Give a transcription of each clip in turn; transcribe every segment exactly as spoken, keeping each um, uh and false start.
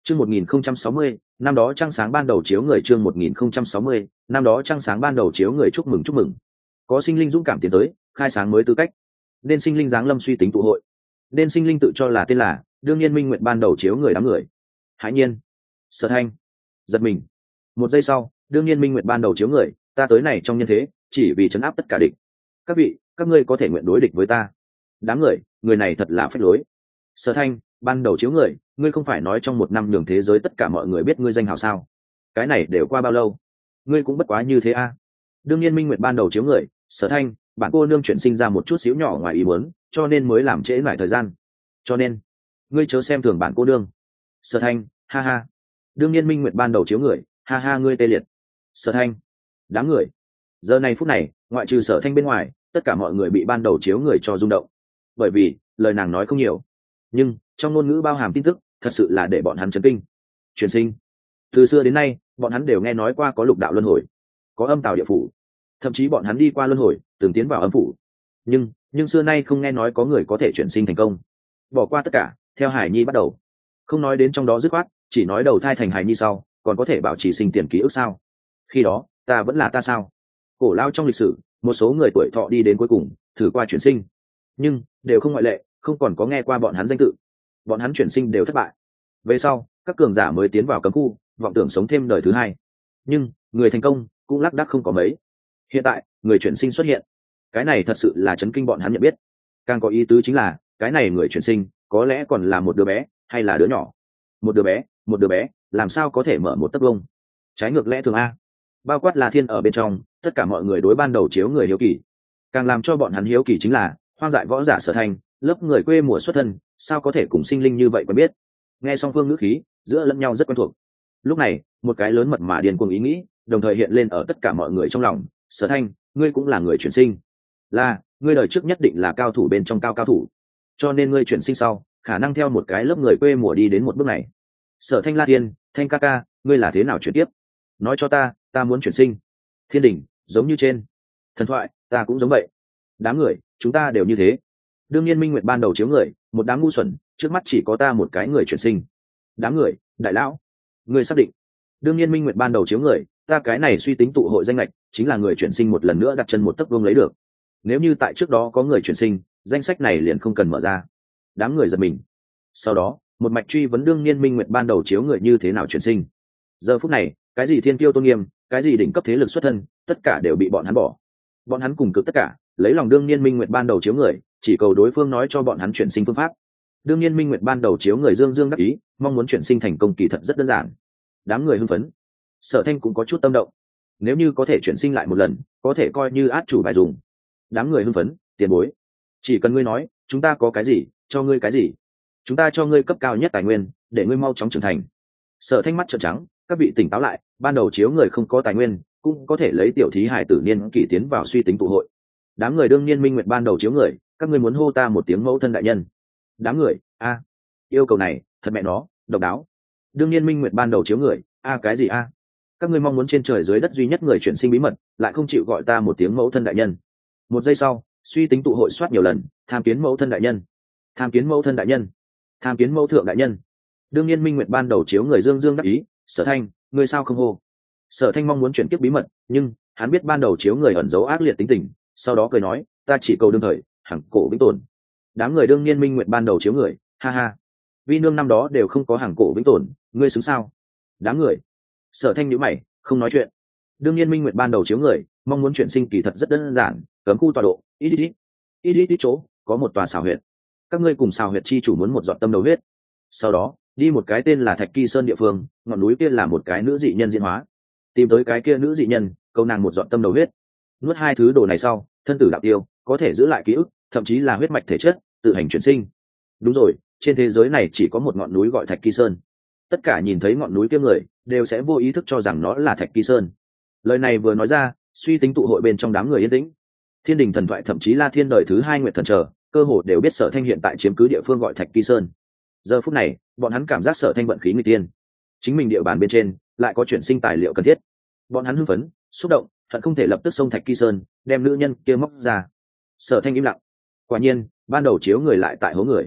Chương một nghìn không trăm sáu mươi, năm đó trăng sáng ban đầu chiếu người chương một nghìn không trăm sáu mươi, năm đó trăng sáng ban đầu chiếu người chúc mừng chúc mừng. Có sinh linh dũng cảm tiến tới, khai sáng mới tư cách. Nên sinh linh giáng lâm suy tính tụ hội. Nên sinh linh tự cho là tên là, đương nhiên minh nguyện ban đầu chiếu người đám người. Hãi nhiên, Sở Thanh, giật mình. Một giây sau, đương nhiên minh nguyện ban đầu chiếu người, ta tới này trong nhân thế, chỉ vì trấn áp tất cả địch. Các vị, các ngươi có thể nguyện đối địch với ta. Đám người, người này thật là phách lối. Sở Thanh, ban đầu chiếu người, ngươi không phải nói trong một năm đường thế giới tất cả mọi người biết ngươi danh hào sao? Cái này đều qua bao lâu? Ngươi cũng bất quá như thế a. À? Đương nhiên minh nguyện ban đầu chiếu người, Sở Thanh, bản cô nương chuyển sinh ra một chút xíu nhỏ ngoài ý muốn, cho nên mới làm trễ lại thời gian. Cho nên, ngươi chớ xem thường bản cô nương. Sở Thanh, ha ha. Đương nhiên minh nguyện ban đầu chiếu người, ha ha ngươi tê liệt. Sở Thanh, đám người. Giờ này phút này, ngoại trừ Sở Thanh bên ngoài, tất cả mọi người bị ban đầu chiếu người cho rung động. Bởi vì, lời nàng nói không nhiều, nhưng trong ngôn ngữ bao hàm tin tức thật sự là để bọn hắn chấn kinh. Chuyển sinh, từ xưa đến nay bọn hắn đều nghe nói qua có lục đạo luân hồi, có âm tào địa phủ, thậm chí bọn hắn đi qua luân hồi từng tiến vào âm phủ, nhưng nhưng xưa nay không nghe nói có người có thể chuyển sinh thành công. Bỏ qua tất cả, theo hải nhi bắt đầu, không nói đến trong đó dứt khoát, chỉ nói đầu thai thành hải nhi sau còn có thể bảo trì sinh tiền ký ức sao? Khi đó ta vẫn là ta sao? Cổ lao trong lịch sử, một số người tuổi thọ đi đến cuối cùng thử qua chuyển sinh, nhưng đều không ngoại lệ, không còn có nghe qua bọn hắn danh tự. Bọn hắn chuyển sinh đều thất bại. Về sau các cường giả mới tiến vào cấm khu, vọng tưởng sống thêm đời thứ hai, nhưng người thành công cũng lác đác không có mấy. Hiện tại người chuyển sinh xuất hiện, cái này thật sự là chấn kinh bọn hắn nhận biết. Càng có ý tứ chính là cái này người chuyển sinh có lẽ còn là một đứa bé hay là đứa nhỏ. Một đứa bé, một đứa bé làm sao có thể mở một tấc vông? Trái ngược lẽ thường a. Bao quát là thiên ở bên trong, tất cả mọi người đối ban đầu chiếu người hiếu kỳ. Càng làm cho bọn hắn hiếu kỳ chính là hoang dại võ giả Sở Thanh, lớp người quê mùa xuất thân, sao có thể cùng sinh linh như vậy quen biết. Nghe song phương ngữ khí giữa lẫn nhau rất quen thuộc. Lúc này một cái lớn mật mà điên cuồng ý nghĩ đồng thời hiện lên ở tất cả mọi người trong lòng. Sở Thanh, ngươi cũng là người chuyển sinh, là ngươi đời trước nhất định là cao thủ bên trong cao cao thủ, cho nên ngươi chuyển sinh sau khả năng theo một cái lớp người quê mùa đi đến một bước này. Sở Thanh La Thiên, Thanh ca ca, ngươi là thế nào chuyển tiếp? Nói cho ta, ta muốn chuyển sinh. Thiên đình, giống như trên thần thoại, ta cũng giống vậy. Đám người, chúng ta đều như thế. Đương nhiên minh nguyệt ban đầu chiếu người, một đám ngu xuẩn, trước mắt chỉ có ta một cái người chuyển sinh. Đám người, đại lão, ngươi xác định? Đương nhiên minh nguyệt ban đầu chiếu người, ta cái này suy tính tụ hội danh lệch chính là người chuyển sinh một lần nữa đặt chân một tấc vương lấy được. Nếu như tại trước đó có người chuyển sinh, danh sách này liền không cần mở ra. Đám người giật mình. Sau đó một mạch truy vấn đương nhiên minh nguyệt ban đầu chiếu người như thế nào chuyển sinh. Giờ phút này, cái gì thiên kiêu tôn nghiêm, cái gì đỉnh cấp thế lực xuất thân, tất cả đều bị bọn hắn bỏ. Bọn hắn cùng cực tất cả, lấy lòng đương nhiên minh nguyệt ban đầu chiếu người, chỉ cầu đối phương nói cho bọn hắn chuyển sinh phương pháp. Đương nhiên minh nguyệt ban đầu chiếu người dương dương đắc ý, mong muốn chuyển sinh thành công kỳ thật rất đơn giản. Đám người hưng phấn. Sở Thanh cũng có chút tâm động. Nếu như có thể chuyển sinh lại một lần, có thể coi như át chủ bài dùng. Đám người hưng phấn. Tiền bối, chỉ cần ngươi nói, chúng ta có cái gì, cho ngươi cái gì. Chúng ta cho ngươi cấp cao nhất tài nguyên, để ngươi mau chóng trưởng thành. Sở Thanh mắt trợn trắng, các vị tỉnh táo lại, ban đầu chiếu người không có tài nguyên, cũng có thể lấy tiểu thí hải tử niên kỷ tiến vào suy tính tụ hội. Đám người đương nhiên minh nguyệt ban đầu chiếu người, các ngươi muốn hô ta một tiếng mẫu thân đại nhân. Đám người, a, yêu cầu này thật mẹ nó độc đáo. Đương nhiên minh nguyệt ban đầu chiếu người, a cái gì a? Các ngươi mong muốn trên trời dưới đất duy nhất người chuyển sinh bí mật, lại không chịu gọi ta một tiếng mẫu thân đại nhân. Một giây sau, suy tính tụ hội soát nhiều lần, tham kiến mẫu thân đại nhân, tham kiến mẫu thân đại nhân, tham kiến mẫu thượng đại nhân. Đương nhiên minh nguyệt ban đầu chiếu người dương dương đắc ý. Sở Thanh, ngươi sao không hô? Sở Thanh mong muốn chuyển tiếp bí mật, nhưng hắn biết ban đầu chiếu người ẩn giấu ác liệt tính tình, sau đó cười nói, ta chỉ cầu đương thời hằng cổ vĩnh tồn. Đám người đương nhiên minh nguyệt ban đầu chiếu người, ha ha, vi nương năm đó đều không có hằng cổ vĩnh tồn, ngươi xứng sao? Đám người. Sở Thanh nhíu mày, không nói chuyện. Đương nhiên minh nguyệt ban đầu chiếu người, mong muốn chuyển sinh kỳ thật rất đơn giản, cấm khu tọa độ, ít ít ít ít ít ít chỗ có một tòa xào huyệt, các ngươi cùng xào huyệt chi chủ muốn một giọt tâm đầu huyết, sau đó đi một cái tên là Thạch Kỳ Sơn địa phương, ngọn núi kia là một cái nữ dị nhân diễn hóa, tìm tới cái kia nữ dị nhân, câu nàng một giọt tâm đầu huyết, nuốt hai thứ đồ này sau, thân tử đạo tiêu, có thể giữ lại ký ức, thậm chí là huyết mạch thể chất, tự hành chuyển sinh. Đúng rồi, trên thế giới này chỉ có một ngọn núi gọi Thạch Kỳ Sơn. Tất cả nhìn thấy ngọn núi kia người đều sẽ vô ý thức cho rằng nó là Thạch Kỳ Sơn. Lời này vừa nói ra, suy tính tụ hội bên trong đám người yên tĩnh. Thiên đình thần thoại thậm chí là thiên đời thứ hai nguyệt thần chờ, cơ hồ đều biết Sở Thanh hiện tại chiếm cứ địa phương gọi Thạch Kỳ Sơn. Giờ phút này, bọn hắn cảm giác Sở Thanh vận khí người tiên, chính mình địa bàn bên trên lại có chuyển sinh tài liệu cần thiết. Bọn hắn hưng phấn, xúc động, hận không thể lập tức xông Thạch Kỳ Sơn, đem nữ nhân kia móc ra. Sở Thanh im lặng. Quả nhiên, ban đầu chiếu người lại tại hố người.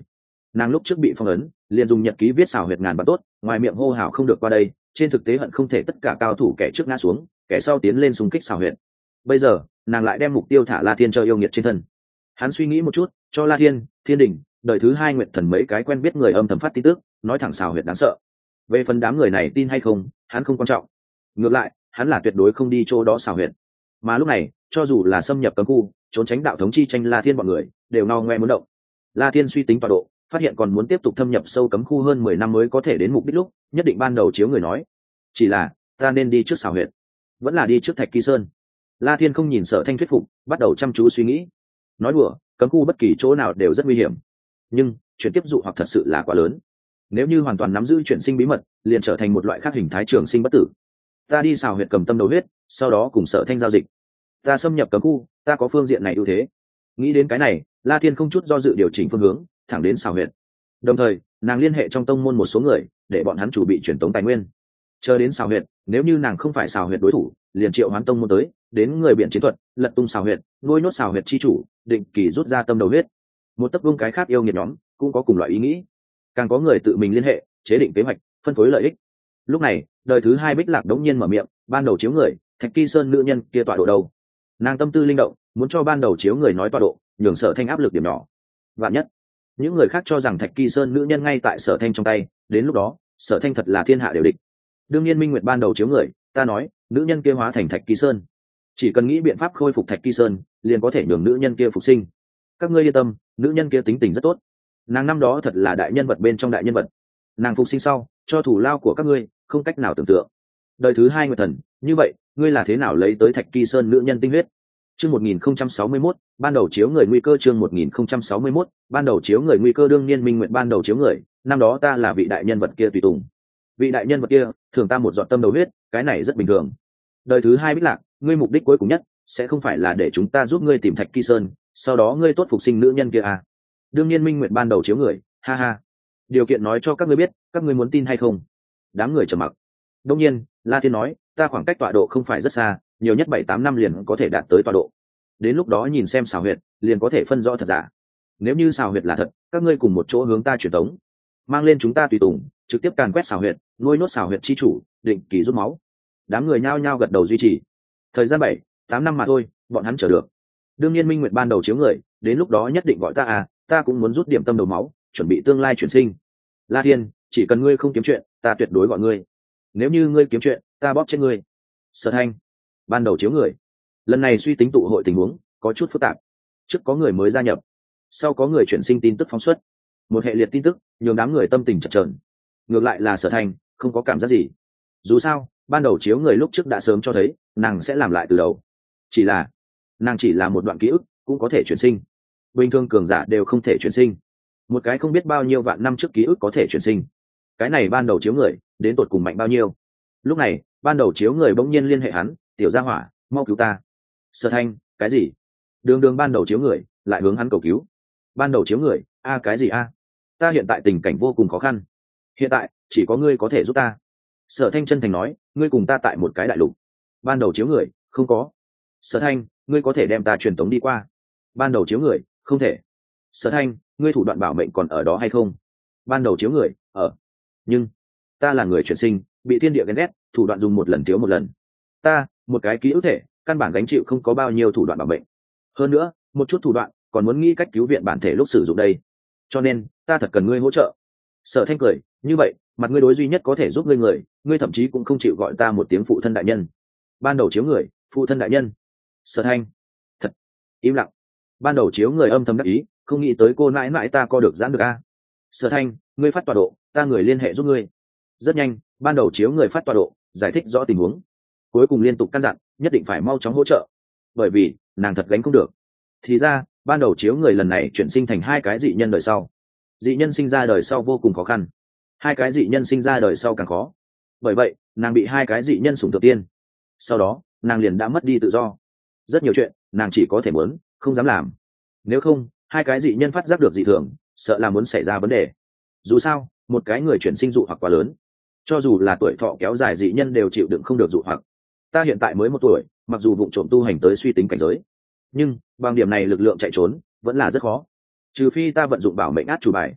Nàng lúc trước bị phong ấn liền dùng nhật ký viết xảo huyệt ngàn vạn tốt, ngoài miệng hô hào không được qua đây, trên thực tế hận không thể tất cả cao thủ kẻ trước ngã xuống, kẻ sau tiến lên xung kích xảo huyệt. Bây giờ nàng lại đem mục tiêu thả La Thiên cho yêu nghiệt trên thân. Hắn suy nghĩ một chút, cho La Thiên, Thiên Đình, đời thứ hai Nguyệt Thần mấy cái quen biết người âm thầm phát tin tức, nói thẳng xảo huyệt đáng sợ. Về phần đám người này tin hay không, hắn không quan trọng. Ngược lại, hắn là tuyệt đối không đi chỗ đó xảo huyệt. Mà lúc này, cho dù là xâm nhập cấm khu, trốn tránh đạo thống chi tranh La Thiên bọn người, đều no ngoe muốn động. La Thiên suy tính tọa độ, phát hiện còn muốn tiếp tục thâm nhập sâu cấm khu hơn mười năm mới có thể đến mục đích lúc, nhất định ban đầu chiếu người nói, chỉ là ta nên đi trước xảo huyệt, vẫn là đi trước Thạch Kỳ Sơn. La Thiên không nhìn Sở Thanh thuyết phục, bắt đầu chăm chú suy nghĩ. Nói đùa, cấm khu bất kỳ chỗ nào đều rất nguy hiểm, nhưng chuyển tiếp dụ hoặc thật sự là quá lớn. Nếu như hoàn toàn nắm giữ chuyển sinh bí mật, liền trở thành một loại khác hình thái trường sinh bất tử. Ta đi xảo huyệt cầm tâm đầu huyết, sau đó cùng Sở Thanh giao dịch. Ta xâm nhập cấm khu, ta có phương diện này ưu thế. Nghĩ đến cái này, La Thiên không chút do dự điều chỉnh phương hướng, thẳng đến xảo huyệt. Đồng thời, nàng liên hệ trong tông môn một số người, để bọn hắn chủ bị truyền tống tài nguyên. Chờ đến xảo huyệt, nếu như nàng không phải xảo huyệt đối thủ, liền triệu hoán tông môn tới, đến người biển chiến thuật, lật tung xảo huyệt, nuôi nốt xảo huyệt chi chủ, định kỳ rút ra tâm đầu huyết. Một tấc vương cái khác yêu nghiệt nhóm cũng có cùng loại ý nghĩ, càng có người tự mình liên hệ, chế định kế hoạch, phân phối lợi ích. Lúc này, đời thứ hai Bích Lạc đống nhiên mở miệng, ban đầu chiếu người, Thạch Kỳ Sơn nữ nhân kia tọa độ đâu? Nàng tâm tư linh động, muốn cho ban đầu chiếu người nói tọa độ, nhường Sở Thanh áp lực điểm nhỏ. Vạn nhất, những người khác cho rằng Thạch Kỳ Sơn nữ nhân ngay tại Sở Thanh trong tay, đến lúc đó, Sở Thanh thật là thiên hạ đều địch. Đương nhiên Minh Nguyệt ban đầu chiếu người, ta nói, nữ nhân kia hóa thành Thạch Kỳ Sơn, chỉ cần nghĩ biện pháp khôi phục Thạch Kỳ Sơn, liền có thể nhường nữ nhân kia phục sinh. Các ngươi yên tâm, nữ nhân kia tính tình rất tốt, nàng năm đó thật là đại nhân vật bên trong đại nhân vật. Nàng phục sinh sau, cho thủ lao của các ngươi không cách nào tưởng tượng. Đời thứ hai Nguyệt Thần, như vậy, ngươi là thế nào lấy tới Thạch Kỳ Sơn nữ nhân tinh huyết? Chương một nghìn không trăm sáu mươi mốt, ban đầu chiếu người nguy cơ chương một nghìn không trăm sáu mươi mốt, ban đầu chiếu người nguy cơ đương nhiên Minh Nguyệt ban đầu chiếu người, năm đó ta là vị đại nhân vật kia tùy tùng. Vị đại nhân vật kia, thường ta một giọt tâm đầu huyết, cái này rất bình thường. Đời thứ hai Bích Lạc, ngươi mục đích cuối cùng nhất sẽ không phải là để chúng ta giúp ngươi tìm Thạch Kỳ Sơn, sau đó ngươi tốt phục sinh nữ nhân kia à? Đương nhiên Minh Nguyệt ban đầu chiếu người, ha ha. Điều kiện nói cho các ngươi biết, các ngươi muốn tin hay không? Đám người trầm mặc. Đương nhiên, La Thiên nói, ta khoảng cách tọa độ không phải rất xa, nhiều nhất bảy tám năm liền có thể đạt tới tọa độ. Đến lúc đó nhìn xem xảo huyệt, liền có thể phân rõ thật giả. Nếu như xảo huyệt là thật, các ngươi cùng một chỗ hướng ta truyền tống, mang lên chúng ta tùy tùng, trực tiếp càn quét xảo huyệt, nuôi nốt xảo huyệt chi chủ, định kỳ rút máu. Đám người nhao nhao gật đầu duy trì. Thời gian bảy, tám năm mà thôi, bọn hắn chờ được. Đương nhiên Minh Nguyệt ban đầu chiếu người, đến lúc đó nhất định gọi ta à, ta cũng muốn rút điểm tâm đầu máu, chuẩn bị tương lai chuyển sinh. La Thiên, chỉ cần ngươi không kiếm chuyện, ta tuyệt đối gọi ngươi. Nếu như ngươi kiếm chuyện, ta bóp chết ngươi. Sở Thanh, ban đầu chiếu người. Lần này suy tính tụ hội tình huống có chút phức tạp. Trước có người mới gia nhập, sau có người chuyển sinh tin tức phóng xuất, một hệ liệt tin tức nhường đám người tâm tình chập chờn. Ngược lại là Sở Thanh không có cảm giác gì. Dù sao, ban đầu chiếu người lúc trước đã sớm cho thấy nàng sẽ làm lại từ đầu. Chỉ là nàng chỉ là một đoạn ký ức cũng có thể chuyển sinh. Bình thường cường giả đều không thể chuyển sinh. Một cái không biết bao nhiêu vạn năm trước ký ức có thể chuyển sinh. Cái này ban đầu chiếu người đến tột cùng mạnh bao nhiêu? Lúc này, ban đầu chiếu người bỗng nhiên liên hệ hắn, tiểu gia hỏa, mau cứu ta. Sở Thanh, cái gì? Đường đường ban đầu chiếu người lại hướng hắn cầu cứu. Ban đầu chiếu người, a cái gì a? Ta hiện tại tình cảnh vô cùng khó khăn. Hiện tại chỉ có ngươi có thể giúp ta. Sở Thanh chân thành nói, ngươi cùng ta tại một cái đại lục. Ban đầu chiếu người, không có. Sở Thanh, ngươi có thể đem ta truyền tống đi qua. Ban đầu chiếu người, không thể. Sở Thanh, ngươi thủ đoạn bảo mệnh còn ở đó hay không? Ban đầu chiếu người, ở. Nhưng ta là người chuyển sinh, bị thiên địa ghen ghét, thủ đoạn dùng một lần thiếu một lần. Ta, một cái ký ức thể, căn bản gánh chịu không có bao nhiêu thủ đoạn bảo mệnh. Hơn nữa, một chút thủ đoạn còn muốn nghĩ cách cứu viện bản thể lúc sử dụng đây. Cho nên, ta thật cần ngươi hỗ trợ. Sở Thanh cười, như vậy, mặt ngươi đối duy nhất có thể giúp ngươi người, ngươi thậm chí cũng không chịu gọi ta một tiếng phụ thân đại nhân. Ban đầu chiếu người, phụ thân đại nhân. Sở Thanh, thật im lặng. Ban đầu chiếu người âm thầm đắc ý, không nghĩ tới cô nãi nãi ta co được giãn được a. Sở Thanh, ngươi phát tọa độ, ta người liên hệ giúp ngươi. Rất nhanh, ban đầu chiếu người phát tọa độ, giải thích rõ tình huống, cuối cùng liên tục căn dặn, nhất định phải mau chóng hỗ trợ, bởi vì nàng thật gánh không được. Thì ra, ban đầu chiếu người lần này chuyển sinh thành hai cái dị nhân đời sau. Dị nhân sinh ra đời sau vô cùng khó khăn, hai cái dị nhân sinh ra đời sau càng khó. Bởi vậy, nàng bị hai cái dị nhân sủng tự tiên. Sau đó, nàng liền đã mất đi tự do. Rất nhiều chuyện, nàng chỉ có thể muốn, không dám làm. Nếu không, hai cái dị nhân phát giác được dị thường, sợ là muốn xảy ra vấn đề. Dù sao, một cái người chuyển sinh dụ hoặc quá lớn, cho dù là tuổi thọ kéo dài dị nhân đều chịu đựng không được dụ hoặc. Ta hiện tại mới một tuổi, mặc dù vụng trộm tu hành tới suy tính cảnh giới, nhưng bằng điểm này lực lượng chạy trốn vẫn là rất khó. Trừ phi ta vận dụng bảo mệnh át chủ bài.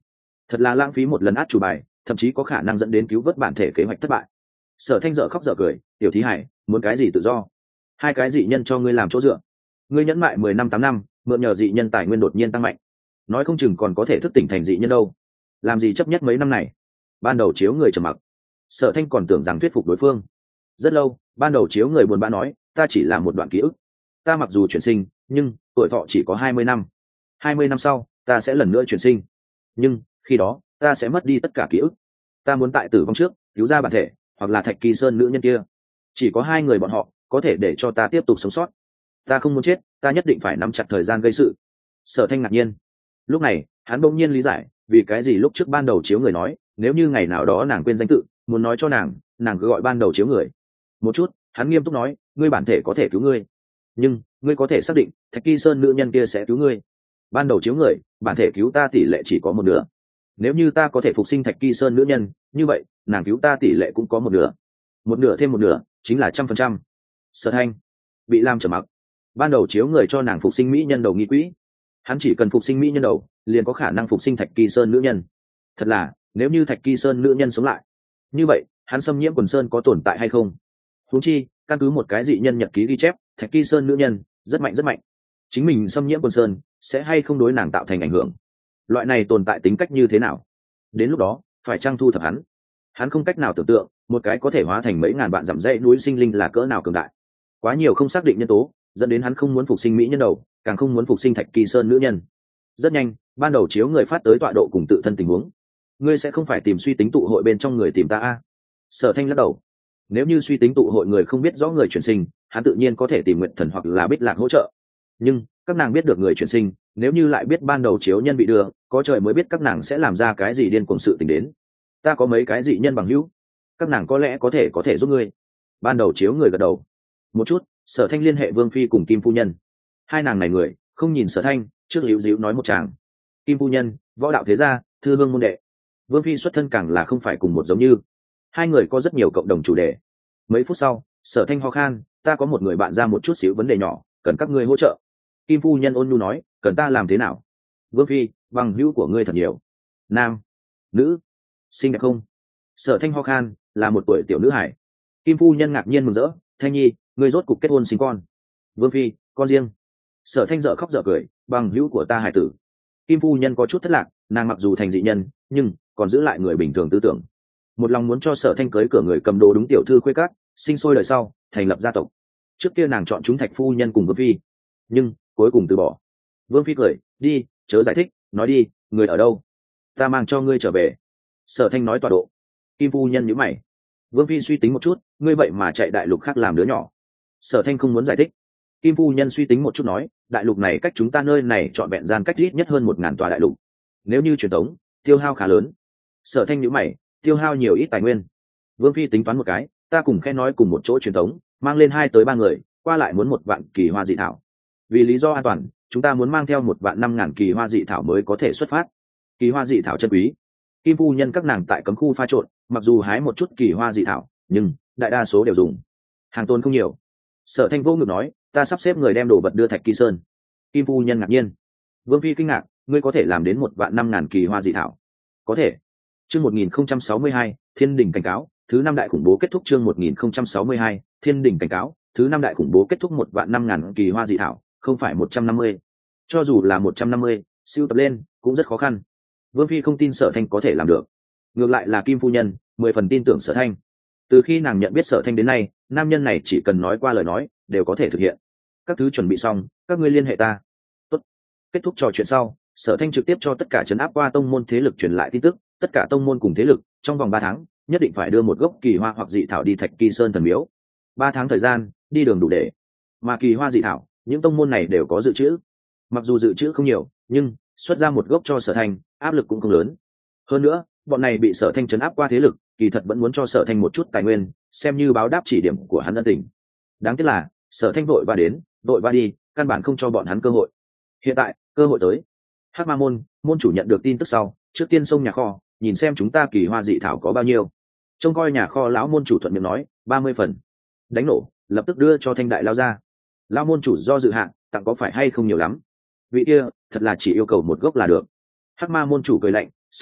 thật là lãng phí một lần át chủ bài, thậm chí có khả năng dẫn đến cứu vớt bản thể kế hoạch thất bại. Sở Thanh dở khóc dở cười, tiểu thí hải, muốn cái gì tự do? Hai cái dị nhân cho ngươi làm chỗ dựa, ngươi nhẫn mại mười năm tám năm, mượn nhờ dị nhân tài nguyên đột nhiên tăng mạnh, nói không chừng còn có thể thức tỉnh thành dị nhân đâu. Làm gì chấp nhất mấy năm này? Ban đầu chiếu người trầm mặc, Sở Thanh còn tưởng rằng thuyết phục đối phương. Rất lâu, ban đầu chiếu người buồn bã nói, ta chỉ là một đoạn ký ức, ta mặc dù chuyển sinh, nhưng tuổi thọ chỉ có hai mươi năm. Hai mươi năm sau, ta sẽ lần nữa chuyển sinh, nhưng khi đó, ta sẽ mất đi tất cả ký ức. Ta muốn tại tử vong trước cứu ra bản thể, hoặc là Thạch Kỳ Sơn nữ nhân kia. Chỉ có hai người bọn họ có thể để cho ta tiếp tục sống sót. Ta không muốn chết, ta nhất định phải nắm chặt thời gian gây sự. Sở Thanh ngạc nhiên. Lúc này, hắn bỗng nhiên lý giải, vì cái gì lúc trước ban đầu chiếu người nói, nếu như ngày nào đó nàng quên danh tự, muốn nói cho nàng, nàng cứ gọi ban đầu chiếu người. Một chút, hắn nghiêm túc nói, ngươi bản thể có thể cứu ngươi, nhưng ngươi có thể xác định Thạch Kỳ Sơn nữ nhân kia sẽ cứu ngươi. Ban đầu chiếu người, bản thể cứu ta tỷ lệ chỉ có một nửa. Nếu như ta có thể phục sinh Thạch Kỳ Sơn nữ nhân, như vậy nàng cứu ta tỷ lệ cũng có một nửa. Một nửa thêm một nửa chính là trăm phần trăm. Sở Thanh bị làm trầm mặc. Ban đầu chiếu người cho nàng phục sinh mỹ nhân đầu nghi quỹ, hắn chỉ cần phục sinh mỹ nhân đầu liền có khả năng phục sinh Thạch Kỳ Sơn nữ nhân. Thật là, nếu như Thạch Kỳ Sơn nữ nhân sống lại, như vậy hắn xâm nhiễm quần sơn có tồn tại hay không? Huống chi, căn cứ một cái dị nhân nhật ký ghi chép, Thạch Kỳ Sơn nữ nhân rất mạnh rất mạnh, chính mình xâm nhiễm quần sơn sẽ hay không đối nàng tạo thành ảnh hưởng? Loại này tồn tại tính cách như thế nào? Đến lúc đó phải trang thu thập hắn. Hắn không cách nào tưởng tượng một cái có thể hóa thành mấy ngàn vạn dặm dãy núi sinh linh là cỡ nào cường đại. Quá nhiều không xác định nhân tố dẫn đến hắn không muốn phục sinh mỹ nhân đầu, càng không muốn phục sinh Thạch Kỳ Sơn nữ nhân. Rất nhanh, ban đầu chiếu người phát tới tọa độ cùng tự thân tình huống. Ngươi sẽ không phải tìm suy tính tụ hội bên trong người tìm ta a? Sở Thanh lắc đầu. Nếu như suy tính tụ hội người không biết rõ người chuyển sinh, hắn tự nhiên có thể tìm Nguyện Thần hoặc là Bích Lạc hỗ trợ. Nhưng các nàng biết được người chuyển sinh, nếu như lại biết ban đầu chiếu nhân bị đưa, có trời mới biết các nàng sẽ làm ra cái gì điên cuồng sự tình đến. Ta có mấy cái dị nhân bằng hữu, các nàng có lẽ có thể có thể giúp ngươi. Ban đầu chiếu người gật đầu. Một chút, Sở Thanh liên hệ Vương Phi cùng Kim phu nhân. Hai nàng này người không nhìn Sở Thanh, trước liễu díu nói một tràng. Kim phu nhân, võ đạo thế gia, thư hương môn đệ. Vương Phi xuất thân càng là không phải cùng một giống như. Hai người có rất nhiều cộng đồng chủ đề. Mấy phút sau, Sở Thanh ho khan, ta có một người bạn ra một chút xíu vấn đề nhỏ, cần các ngươi hỗ trợ. Kim phu nhân ôn nhu nói, cần ta làm thế nào? Vương Phi, bằng hữu của ngươi thật nhiều. Nam, nữ, xinh đẹp không? Sở Thanh ho khan, là một tuổi tiểu nữ hải. Kim phu nhân ngạc nhiên mừng rỡ, Thanh nhi, ngươi rốt cục kết hôn sinh con. Vương Phi, con riêng. Sở Thanh dở khóc dở cười, bằng hữu của ta hải tử. Kim phu nhân có chút thất lạc, nàng mặc dù thành dị nhân, nhưng còn giữ lại người bình thường tư tưởng. Một lòng muốn cho Sở Thanh cưới cửa người cầm đồ đúng tiểu thư khuê cát, sinh sôi đời sau, thành lập gia tộc. Trước kia nàng chọn chúng Thạch phu nhân cùng Vương Phi, nhưng cuối cùng từ bỏ. Vương Phi cười, đi, chớ giải thích, nói đi, người ở đâu? Ta mang cho ngươi trở về. Sở Thanh nói tọa độ. Kim phu nhân nhíu mày. Vương Phi suy tính một chút, ngươi vậy mà chạy đại lục khác làm đứa nhỏ. Sở Thanh không muốn giải thích. Kim phu nhân suy tính một chút nói, đại lục này cách chúng ta nơi này trọn vẹn gian cách ít nhất hơn một ngàn tòa đại lục. Nếu như truyền tống, tiêu hao khá lớn. Sở Thanh nhíu mày, tiêu hao nhiều ít tài nguyên. Vương Phi tính toán một cái, ta cùng khe nói cùng một chỗ truyền tống, mang lên hai tới ba người, qua lại muốn một vạn kỳ hoa dị thảo. Vì lý do an toàn, chúng ta muốn mang theo một vạn năm ngàn kỳ hoa dị thảo mới có thể xuất phát. Kỳ hoa dị thảo chân quý. Kim phu nhân các nàng tại cấm khu pha trộn, mặc dù hái một chút kỳ hoa dị thảo, nhưng đại đa số đều dùng hàng tồn không nhiều. Sở Thanh vô ngực nói, ta sắp xếp người đem đồ vật đưa Thạch Kỳ Sơn. Kim phu nhân ngạc nhiên. Vương Phi kinh ngạc, ngươi có thể làm đến một vạn năm ngàn kỳ hoa dị thảo? Có thể. Chương một nghìn không trăm sáu mươi hai, Thiên Đình cảnh cáo, thứ năm đại khủng bố kết thúc. Chương một nghìn không trăm sáu mươi hai, Thiên Đình cảnh cáo, thứ năm đại khủng bố kết thúc. Một vạn năm ngàn kỳ hoa dị thảo, không phải một trăm năm mươi. Cho dù là một trăm năm mươi, siêu tập lên cũng rất khó khăn. Vương Phi không tin Sở Thanh có thể làm được. Ngược lại là Kim phu nhân mười phần tin tưởng Sở Thanh. Từ khi nàng nhận biết Sở Thanh đến nay, nam nhân này chỉ cần nói qua lời nói đều có thể thực hiện. Các thứ chuẩn bị xong, các ngươi liên hệ ta. Tốt. Kết thúc trò chuyện sau, Sở Thanh trực tiếp cho tất cả trấn áp qua tông môn thế lực truyền lại tin tức, tất cả tông môn cùng thế lực trong vòng ba tháng nhất định phải đưa một gốc kỳ hoa hoặc dị thảo đi Thạch Kỳ Sơn thần miếu. Ba tháng thời gian, đi đường đủ để. Mà kỳ hoa dị thảo, những tông môn này đều có dự trữ. Mặc dù dự trữ không nhiều, nhưng xuất ra một gốc cho Sở Thanh, áp lực cũng không lớn. Hơn nữa, bọn này bị Sở Thanh trấn áp qua thế lực, kỳ thật vẫn muốn cho Sở Thanh một chút tài nguyên, xem như báo đáp chỉ điểm của hắn ân tình. Đáng tiếc là, Sở Thanh vội va đến, vội va đi, căn bản không cho bọn hắn cơ hội. Hiện tại, cơ hội tới. Hắc Ma môn, môn chủ nhận được tin tức sau, trước tiên xông nhà kho, nhìn xem chúng ta kỳ hoa dị thảo có bao nhiêu. Trông coi nhà kho lão môn chủ thuận miệng nói, ba mươi phần. Đánh nổ, lập tức đưa cho Thanh đại lao ra. Lão môn chủ do dự hạn, tặng có phải hay không nhiều lắm. Vị kia, thật là chỉ yêu cầu một gốc là được. Hắc Ma môn chủ cười lạnh, sư phó,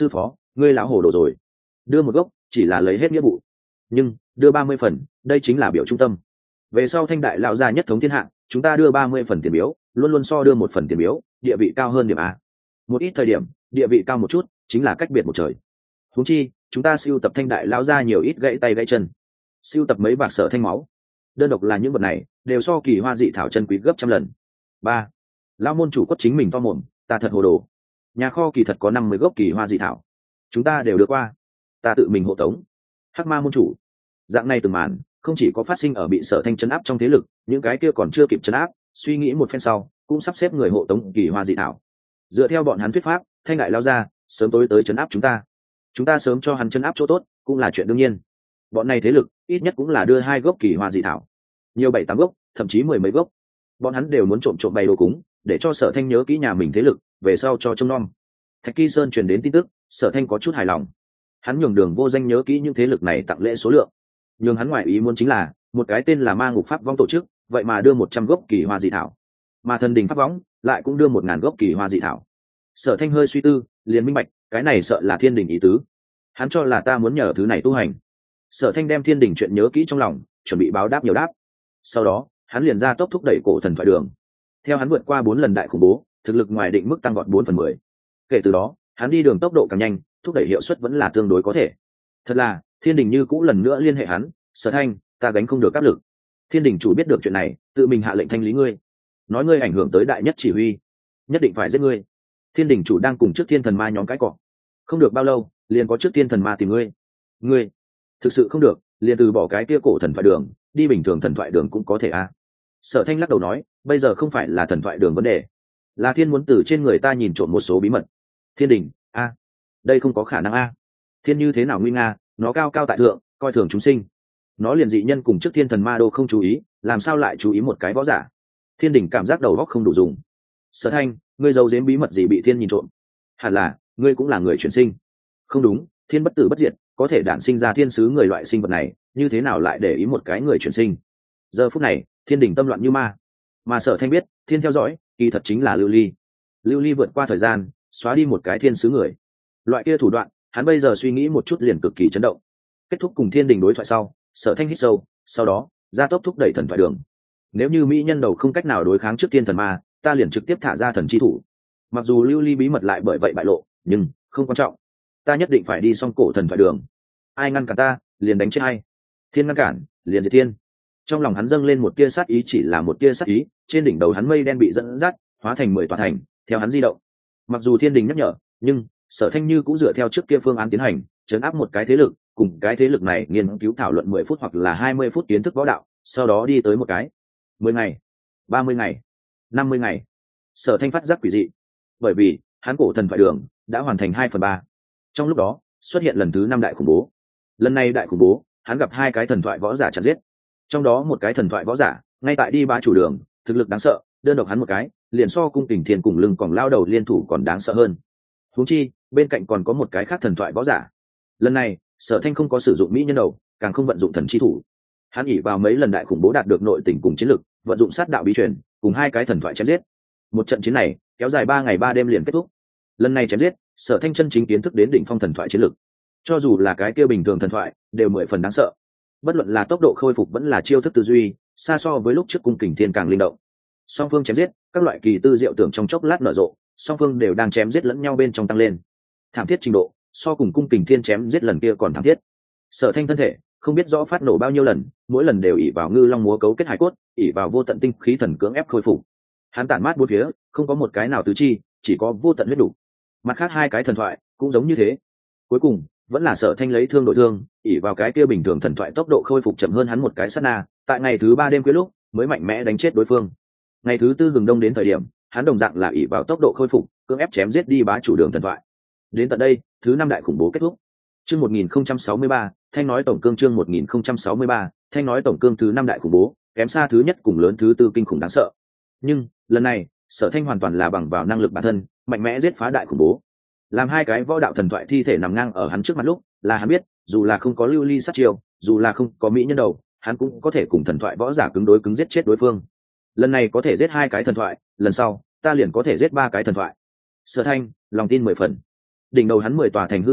ngươi lão hồ đồ rồi, đưa một gốc chỉ là lấy hết nghĩa vụ, nhưng đưa ba mươi phần đây chính là biểu trung tâm. Về sau thanh đại lão gia nhất thống thiên hạ, chúng ta đưa ba mươi phần tiền biếu luôn luôn so đưa một phần tiền biếu địa vị cao hơn điểm a. Một ít thời điểm địa vị cao một chút chính là cách biệt một trời. Huống chi chúng ta siêu tập thanh đại lão gia nhiều ít gãy tay gãy chân, siêu tập mấy bạc sở thanh máu, đơn độc là những vật này đều so kỳ hoa dị thảo chân quý gấp trăm lần. Ba, lão môn chủ quất chính mình to mồm, ta thật hồ đồ, nhà kho kỳ thật có năm mươi gốc kỳ hoa dị thảo, chúng ta đều đưa qua, ta tự mình hộ tống. Hắc ma môn chủ, dạng này từng màn không chỉ có phát sinh ở bị sở thanh chấn áp trong thế lực, những cái kia còn chưa kịp chấn áp, suy nghĩ một phen sau cũng sắp xếp người hộ tống kỳ hoa dị thảo. Dựa theo bọn hắn thuyết pháp, thanh đại lao ra sớm tối tới chấn áp chúng ta, chúng ta sớm cho hắn chấn áp chỗ tốt cũng là chuyện đương nhiên. Bọn này thế lực ít nhất cũng là đưa hai gốc kỳ hoa dị thảo, nhiều bảy tám gốc thậm chí mười mấy gốc. Bọn hắn đều muốn trộm trộm bày đồ cúng để cho sở thanh nhớ kỹ nhà mình thế lực, về sau cho trông nom. Thạch Kỳ Sơn truyền đến tin tức, sở thanh có chút hài lòng. Hắn nhường Đường Vô Danh nhớ kỹ những thế lực này tặng lễ số lượng, nhưng hắn ngoại ý muốn chính là một cái tên là Ma Ngục Pháp Vong tổ chức vậy mà đưa một trăm gốc kỳ hoa dị thảo, mà Thần Đình Pháp Võng lại cũng đưa một ngàn gốc kỳ hoa dị thảo. Sở thanh hơi suy tư liền minh bạch, cái này sợ là Thiên Đình ý tứ. Hắn cho là ta muốn nhờ thứ này tu hành. Sở thanh đem Thiên Đình chuyện nhớ kỹ trong lòng, chuẩn bị báo đáp nhiều đáp. Sau đó hắn liền ra tốc thúc đẩy cổ thần thoại đường. Theo hắn vượt qua bốn lần đại khủng bố, thực lực ngoài định mức tăng gọn bốn phần mười. Kể từ đó hắn đi đường tốc độ càng nhanh, thúc đẩy hiệu suất vẫn là tương đối có thể. Thật là Thiên Đình như cũ lần nữa liên hệ hắn, Sở thanh, ta gánh không được áp lực. Thiên Đình chủ biết được chuyện này, tự mình hạ lệnh thanh lý ngươi, nói ngươi ảnh hưởng tới đại nhất chỉ huy, nhất định phải giết ngươi. Thiên Đình chủ đang cùng trước thiên thần ma nhóm cái cọ, không được bao lâu liền có trước thiên thần ma tìm ngươi. Ngươi thực sự không được liền từ bỏ cái kia cổ thần thoại đường, đi bình thường thần thoại đường cũng có thể à. Sở thanh lắc đầu nói, bây giờ không phải là thần thoại đường vấn đề, là thiên muốn từ trên người ta nhìn trộm một số bí mật. Thiên Đình a à, đây không có khả năng a à. Thiên như thế nào nguy nga, nó cao cao tại thượng, coi thường chúng sinh, nó liền dị nhân cùng trước thiên thần ma đô không chú ý, làm sao lại chú ý một cái võ giả. Thiên Đình cảm giác đầu óc không đủ dùng. Sở thanh, ngươi giấu giếm bí mật gì bị thiên nhìn trộm? Hẳn là ngươi cũng là người chuyển sinh. Không đúng, thiên bất tử bất diệt, có thể đản sinh ra thiên sứ người loại sinh vật này, như thế nào lại để ý một cái người chuyển sinh? Giờ phút này Thiên Đình tâm loạn như ma, mà Sở thanh biết thiên theo dõi kỳ thật chính là Lưu Ly. Lưu Ly vượt qua thời gian xóa đi một cái thiên sứ người, loại kia thủ đoạn hắn bây giờ suy nghĩ một chút liền cực kỳ chấn động. Kết thúc cùng Thiên Đình đối thoại sau, Sở thanh hít sâu, sau đó ra tốc thúc đẩy thần thoại đường. Nếu như mỹ nhân đầu không cách nào đối kháng trước thiên thần ma, ta liền trực tiếp thả ra thần chi thủ. Mặc dù Lưu Ly bí mật lại bởi vậy bại lộ, nhưng không quan trọng, ta nhất định phải đi xong cổ thần thoại đường. Ai ngăn cản ta liền đánh chết hay, thiên ngăn cản liền diệt thiên. Trong lòng hắn dâng lên một tia sát ý, chỉ là một tia sát ý, trên đỉnh đầu hắn mây đen bị dẫn dắt hóa thành mười tòa thành theo hắn di động. Mặc dù Thiên Đình nhắc nhở, nhưng Sở thanh như cũng dựa theo trước kia phương án tiến hành, chấn áp một cái thế lực, cùng cái thế lực này nghiên cứu thảo luận mười phút hoặc là hai mươi phút kiến thức võ đạo, sau đó đi tới một cái mười ngày, ba mươi ngày, năm mươi ngày. Sở thanh phát giác quỷ dị, bởi vì hắn cổ thần thoại đường đã hoàn thành hai phần ba. Trong lúc đó xuất hiện lần thứ năm đại khủng bố. Lần này đại khủng bố hắn gặp hai cái thần thoại võ giả chặt giết, trong đó một cái thần thoại võ giả ngay tại đi bá chủ đường, thực lực đáng sợ, đơn độc hắn một cái liền so cung tình thiên cùng lưng còn lao đầu liên thủ còn đáng sợ hơn. Huống chi bên cạnh còn có một cái khác thần thoại võ giả. Lần này Sở thanh không có sử dụng mỹ nhân đầu, càng không vận dụng thần chi thủ. Hắn ỉ vào mấy lần đại khủng bố đạt được nội tình cùng chiến lực, vận dụng sát đạo bí truyền cùng hai cái thần thoại chém giết. Một trận chiến này kéo dài ba ngày ba đêm liền kết thúc. Lần này chém giết, Sở thanh chân chính kiến thức đến đỉnh phong thần thoại chiến lực. Cho dù là cái kia bình thường thần thoại đều mười phần đáng sợ, bất luận là tốc độ khôi phục vẫn là chiêu thức tư duy, xa so với lúc trước cung kình thiên càng linh động. Song phương chém giết, các loại kỳ tư diệu tưởng trong chốc lát nở rộ, song phương đều đang chém giết lẫn nhau bên trong tăng lên. Thảm thiết trình độ so cùng cung kình thiên chém giết lần kia còn thảm thiết. Sở thanh thân thể không biết rõ phát nổ bao nhiêu lần, mỗi lần đều ỉ vào ngư long múa cấu kết hải cốt, ỉ vào vô tận tinh khí thần cưỡng ép khôi phục. Hắn tản mát bốn phía, không có một cái nào tứ chi, chỉ có vô tận huyết đủ. Mặt khác hai cái thần thoại cũng giống như thế. Cuối cùng vẫn là Sở thanh lấy thương đổi thương, ỉ vào cái kia bình thường thần thoại tốc độ khôi phục chậm hơn hắn một cái sát na, tại ngày thứ ba đêm khuya lúc mới mạnh mẽ đánh chết đối phương. Ngày thứ tư gừng đông đến thời điểm, hắn đồng dạng là ỉ vào tốc độ khôi phục, cưỡng ép chém giết đi bá chủ đường thần thoại. Đến tận đây, thứ năm đại khủng bố kết thúc. Chương một nghìn không trăm sáu mươi ba, thanh nói tổng cương chương một nghìn không trăm sáu mươi ba, thanh nói tổng cương thứ năm đại khủng bố, kém xa thứ nhất cùng lớn thứ tư kinh khủng đáng sợ. Nhưng, lần này, Sở thanh hoàn toàn là bằng vào năng lực bản thân, mạnh mẽ giết phá đại khủng bố. Làm hai cái võ đạo thần thoại thi thể nằm ngang ở hắn trước mặt lúc, là hắn biết, dù là không có Lưu Ly sát chiêu, dù là không có mỹ nhân đầu, hắn cũng có thể cùng thần thoại võ giả cứng đối cứng giết chết đối phương. Lần này có thể giết hai cái thần thoại, lần sau, ta liền có thể giết ba cái thần thoại. Sở thanh, lòng tin mười phần. Đỉnh đầu hắn mười tòa thành hư ảnh,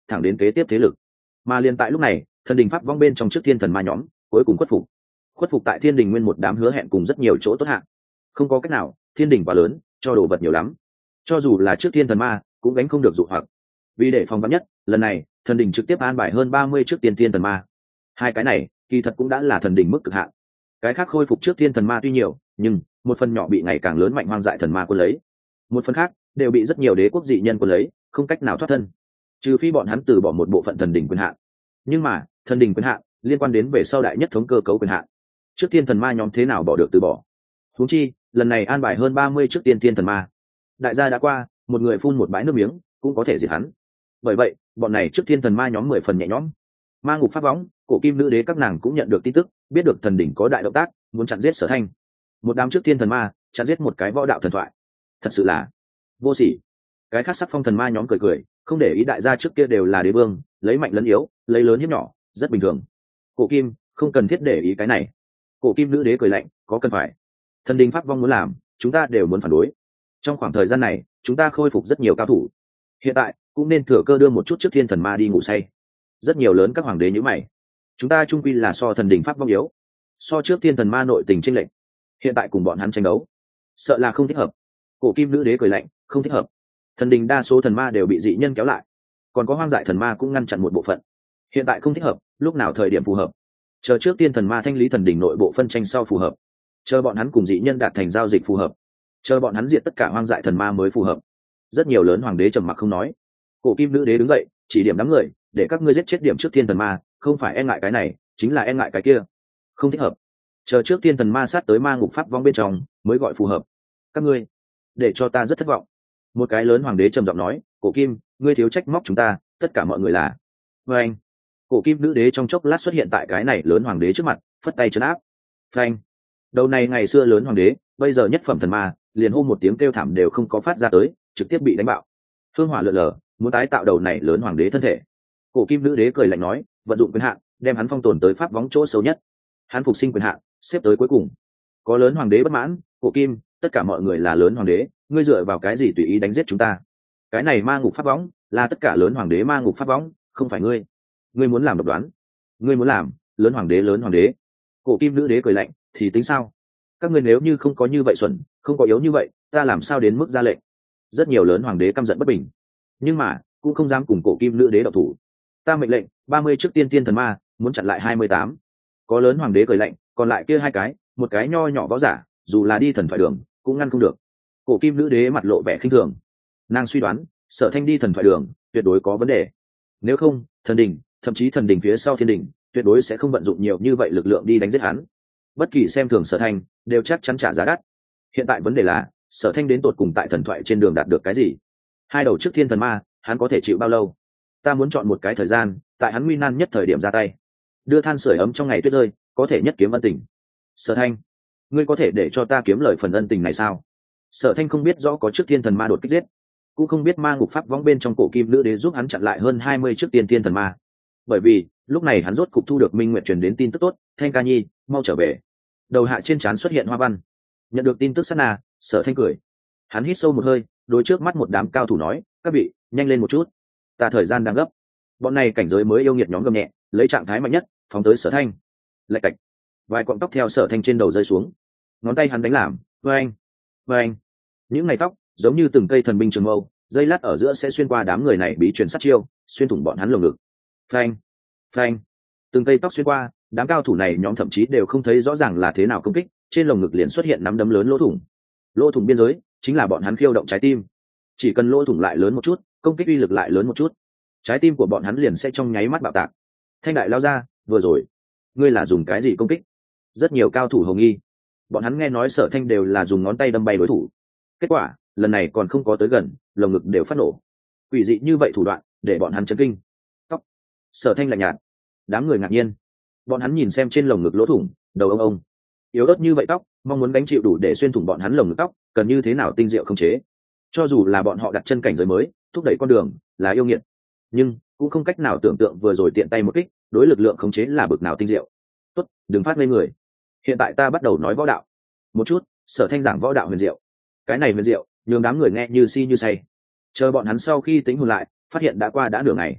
thẳng đến kế tiếp thế lực. Mà liền tại lúc này, thần đình pháp vong bên trong trước thiên thần ma nhóm cuối cùng khuất phục. Khuất phục tại thiên đình nguyên một đám hứa hẹn cùng rất nhiều chỗ tốt hạng. Không có cách nào, thiên đình quá lớn, cho đồ vật nhiều lắm. Cho dù là trước thiên thần ma cũng gánh không được dụ hoặc. Vì để phòng vắn nhất, lần này thần đình trực tiếp an bài hơn ba mươi trước tiên thiên thần ma. Hai cái này kỳ thật cũng đã là thần đình mức cực hạn. Cái khác khôi phục trước thiên thần ma tuy nhiều, nhưng một phần nhỏ bị ngày càng lớn mạnh hoang dại thần ma quân lấy, một phần khác đều bị rất nhiều đế quốc dị nhân quân lấy, không cách nào thoát thân, trừ phi bọn hắn từ bỏ một bộ phận thần đình quyền hạn. Nhưng mà thần đình quyền hạn liên quan đến về sau đại nhất thống cơ cấu quyền hạn, trước tiên thần ma nhóm thế nào bỏ được từ bỏ. Huống chi lần này an bài hơn ba mươi trước tiên tiên thần ma, đại gia đã qua, một người phun một bãi nước miếng cũng có thể diệt hắn. Bởi vậy bọn này trước tiên thần ma nhóm mười phần nhẹ nhõm. Ma ngục pháp võng, cổ kim nữ đế các nàng cũng nhận được tin tức, biết được thần đỉnh có đại động tác, muốn chặn giết Sở Thanh. Một đám trước tiên thần ma chặn giết một cái võ đạo thần thoại, thật sự là vô sỉ. Cái khác sắc phong thần ma nhóm cười cười, không để ý đại gia trước kia đều là đế vương, lấy mạnh lẫn yếu, lấy lớn hiếp nhỏ, rất bình thường. Cổ kim không cần thiết để ý cái này. Cổ kim nữ đế cười lạnh, có cần phải? Thần đình pháp vong muốn làm, chúng ta đều muốn phản đối. Trong khoảng thời gian này chúng ta khôi phục rất nhiều cao thủ, hiện tại cũng nên thừa cơ đưa một chút trước thiên thần ma đi ngủ say. Rất nhiều lớn các hoàng đế nhíu mày, chúng ta trung quy là so thần đình pháp vong yếu, so trước thiên thần ma nội tình chênh lệch, hiện tại cùng bọn hắn tranh đấu sợ là không thích hợp. Cổ kim nữ đế cười lạnh, không thích hợp. Thần đình đa số thần ma đều bị dị nhân kéo lại, còn có hoang dại thần ma cũng ngăn chặn một bộ phận, hiện tại không thích hợp, lúc nào thời điểm phù hợp, chờ trước tiên thần ma thanh lý thần đình nội bộ phân tranh sau phù hợp, chờ bọn hắn cùng dị nhân đạt thành giao dịch phù hợp, chờ bọn hắn diệt tất cả hoang dại thần ma mới phù hợp. Rất nhiều lớn hoàng đế trầm mặc không nói. Cổ kim nữ đế đứng dậy, chỉ điểm đám người, để các ngươi giết chết điểm trước thiên thần ma, không phải e ngại cái này, chính là e ngại cái kia, không thích hợp. Chờ trước thiên thần ma sát tới ma ngục pháp vong bên trong mới gọi phù hợp. Các ngươi để cho ta rất thất vọng. Một cái lớn hoàng đế trầm giọng nói, cổ kim, ngươi thiếu trách móc chúng ta, tất cả mọi người là. Phanh. Cổ kim nữ đế trong chốc lát xuất hiện tại cái này lớn hoàng đế trước mặt, phất tay trấn áp. Phanh. Đầu này ngày xưa lớn hoàng đế, bây giờ nhất phẩm thần ma, liền hô một tiếng kêu thảm đều không có phát ra tới, trực tiếp bị đánh bạo. Hương hỏa lượn lờ, muốn tái tạo đầu này lớn hoàng đế thân thể. Cổ kim nữ đế cười lạnh nói, vận dụng quyền hạn, đem hắn phong tồn tới pháp vóng chỗ xấu nhất. Hắn phục sinh quyền hạn, xếp tới cuối cùng. Có lớn hoàng đế bất mãn, cổ kim, tất cả mọi người là lớn hoàng đế, ngươi dựa vào cái gì tùy ý đánh giết chúng ta? Cái này ma ngục pháp võng là tất cả lớn hoàng đế ma ngục pháp võng, không phải ngươi. Ngươi muốn làm độc đoán, ngươi muốn làm lớn hoàng đế lớn hoàng đế. Cổ kim nữ đế cười lạnh, thì tính sao? Các ngươi nếu như không có như vậy xuẩn, không có yếu như vậy, ta làm sao đến mức ra lệnh? Rất nhiều lớn hoàng đế căm giận bất bình, nhưng mà cũng không dám cùng cổ kim nữ đế động thủ. Ta mệnh lệnh ba mươi trước tiên tiên thần ma, muốn chặn lại hai mươi tám. Có lớn hoàng đế cười lạnh, còn lại kia hai cái, một cái nho nhỏ võ giả, dù là đi thần thoại đường cũng ngăn không được. Cổ kim nữ đế mặt lộ vẻ khinh thường, nàng suy đoán Sở Thanh đi thần thoại đường tuyệt đối có vấn đề, nếu không thần đình, thậm chí thần đình phía sau thiên đình, tuyệt đối sẽ không vận dụng nhiều như vậy lực lượng đi đánh giết hắn. Bất kỳ xem thường Sở Thanh đều chắc chắn trả giá đắt. Hiện tại vấn đề là Sở Thanh đến tột cùng tại thần thoại trên đường đạt được cái gì? Hai đầu trước thiên thần ma, hắn có thể chịu bao lâu? Ta muốn chọn một cái thời gian, tại hắn nguy nan nhất thời điểm ra tay, đưa than sưởi ấm trong ngày tuyết rơi, có thể nhất kiếm ân tình. Sở Thanh, ngươi có thể để cho ta kiếm lời phần ân tình này sao? Sở Thanh không biết rõ có trước thiên thần ma đột kích giết, cũng không biết ma ngục pháp võng bên trong cổ kim nữ đế giúp hắn chặn lại hơn hai mươi trước tiên thiên thần ma. Bởi vì lúc này hắn rốt cục thu được Minh Nguyệt truyền đến tin tức tốt, Thanh ca nhi, mau trở về. Đầu hạ trên trán xuất hiện hoa văn. Nhận được tin tức sát na, Sở Thanh cười, hắn hít sâu một hơi, đối trước mắt một đám cao thủ nói, các vị nhanh lên một chút, ta thời gian đang gấp. Bọn này cảnh giới mới yêu nghiệt nhóm gầm nhẹ, lấy trạng thái mạnh nhất phóng tới Sở Thanh. Lạch cạch, vài cọng tóc theo Sở Thanh trên đầu rơi xuống, ngón tay hắn đánh làm, vang vang. Những ngày tóc giống như từng cây thần binh trường mâu, dây lát ở giữa sẽ xuyên qua đám người này bí truyền sát chiêu, xuyên thủng bọn hắn lồng ngực. Phanh phanh, từng cây tóc xuyên qua, đám cao thủ này nhóm thậm chí đều không thấy rõ ràng là thế nào công kích, trên lồng ngực liền xuất hiện nắm đấm lớn lỗ thủng. Lỗ thủng biên giới chính là bọn hắn khiêu động trái tim, chỉ cần lỗ thủng lại lớn một chút, công kích uy lực lại lớn một chút, trái tim của bọn hắn liền sẽ trong nháy mắt bạo tạc. Thanh đại lao ra, vừa rồi ngươi là dùng cái gì công kích? Rất nhiều cao thủ hồng nghi, bọn hắn nghe nói Sở Thanh đều là dùng ngón tay đâm bay đối thủ, kết quả lần này còn không có tới gần, lồng ngực đều phát nổ. Quỷ dị như vậy thủ đoạn để bọn hắn chấn kinh. Tóc. Sở Thanh lạnh nhạt, đám người ngạc nhiên, bọn hắn nhìn xem trên lồng ngực lỗ thủng, đầu ông ông. Yếu ớt như vậy tóc, mong muốn gánh chịu đủ để xuyên thủng bọn hắn lồng ngực tóc, cần như thế nào tinh diệu không chế. Cho dù là bọn họ đặt chân cảnh giới mới, thúc đẩy con đường là yêu nghiệt, nhưng cũng không cách nào tưởng tượng vừa rồi tiện tay một kích, đối lực lượng khống chế là bực nào tinh diệu. Tốt, đừng phát lên người. Hiện tại ta bắt đầu nói võ đạo. Một chút, Sở Thanh giảng võ đạo huyền diệu. Cái này huyền diệu, nhường đám người nghe như si như say. Chờ bọn hắn sau khi tính hồn lại, phát hiện đã qua đã nửa ngày.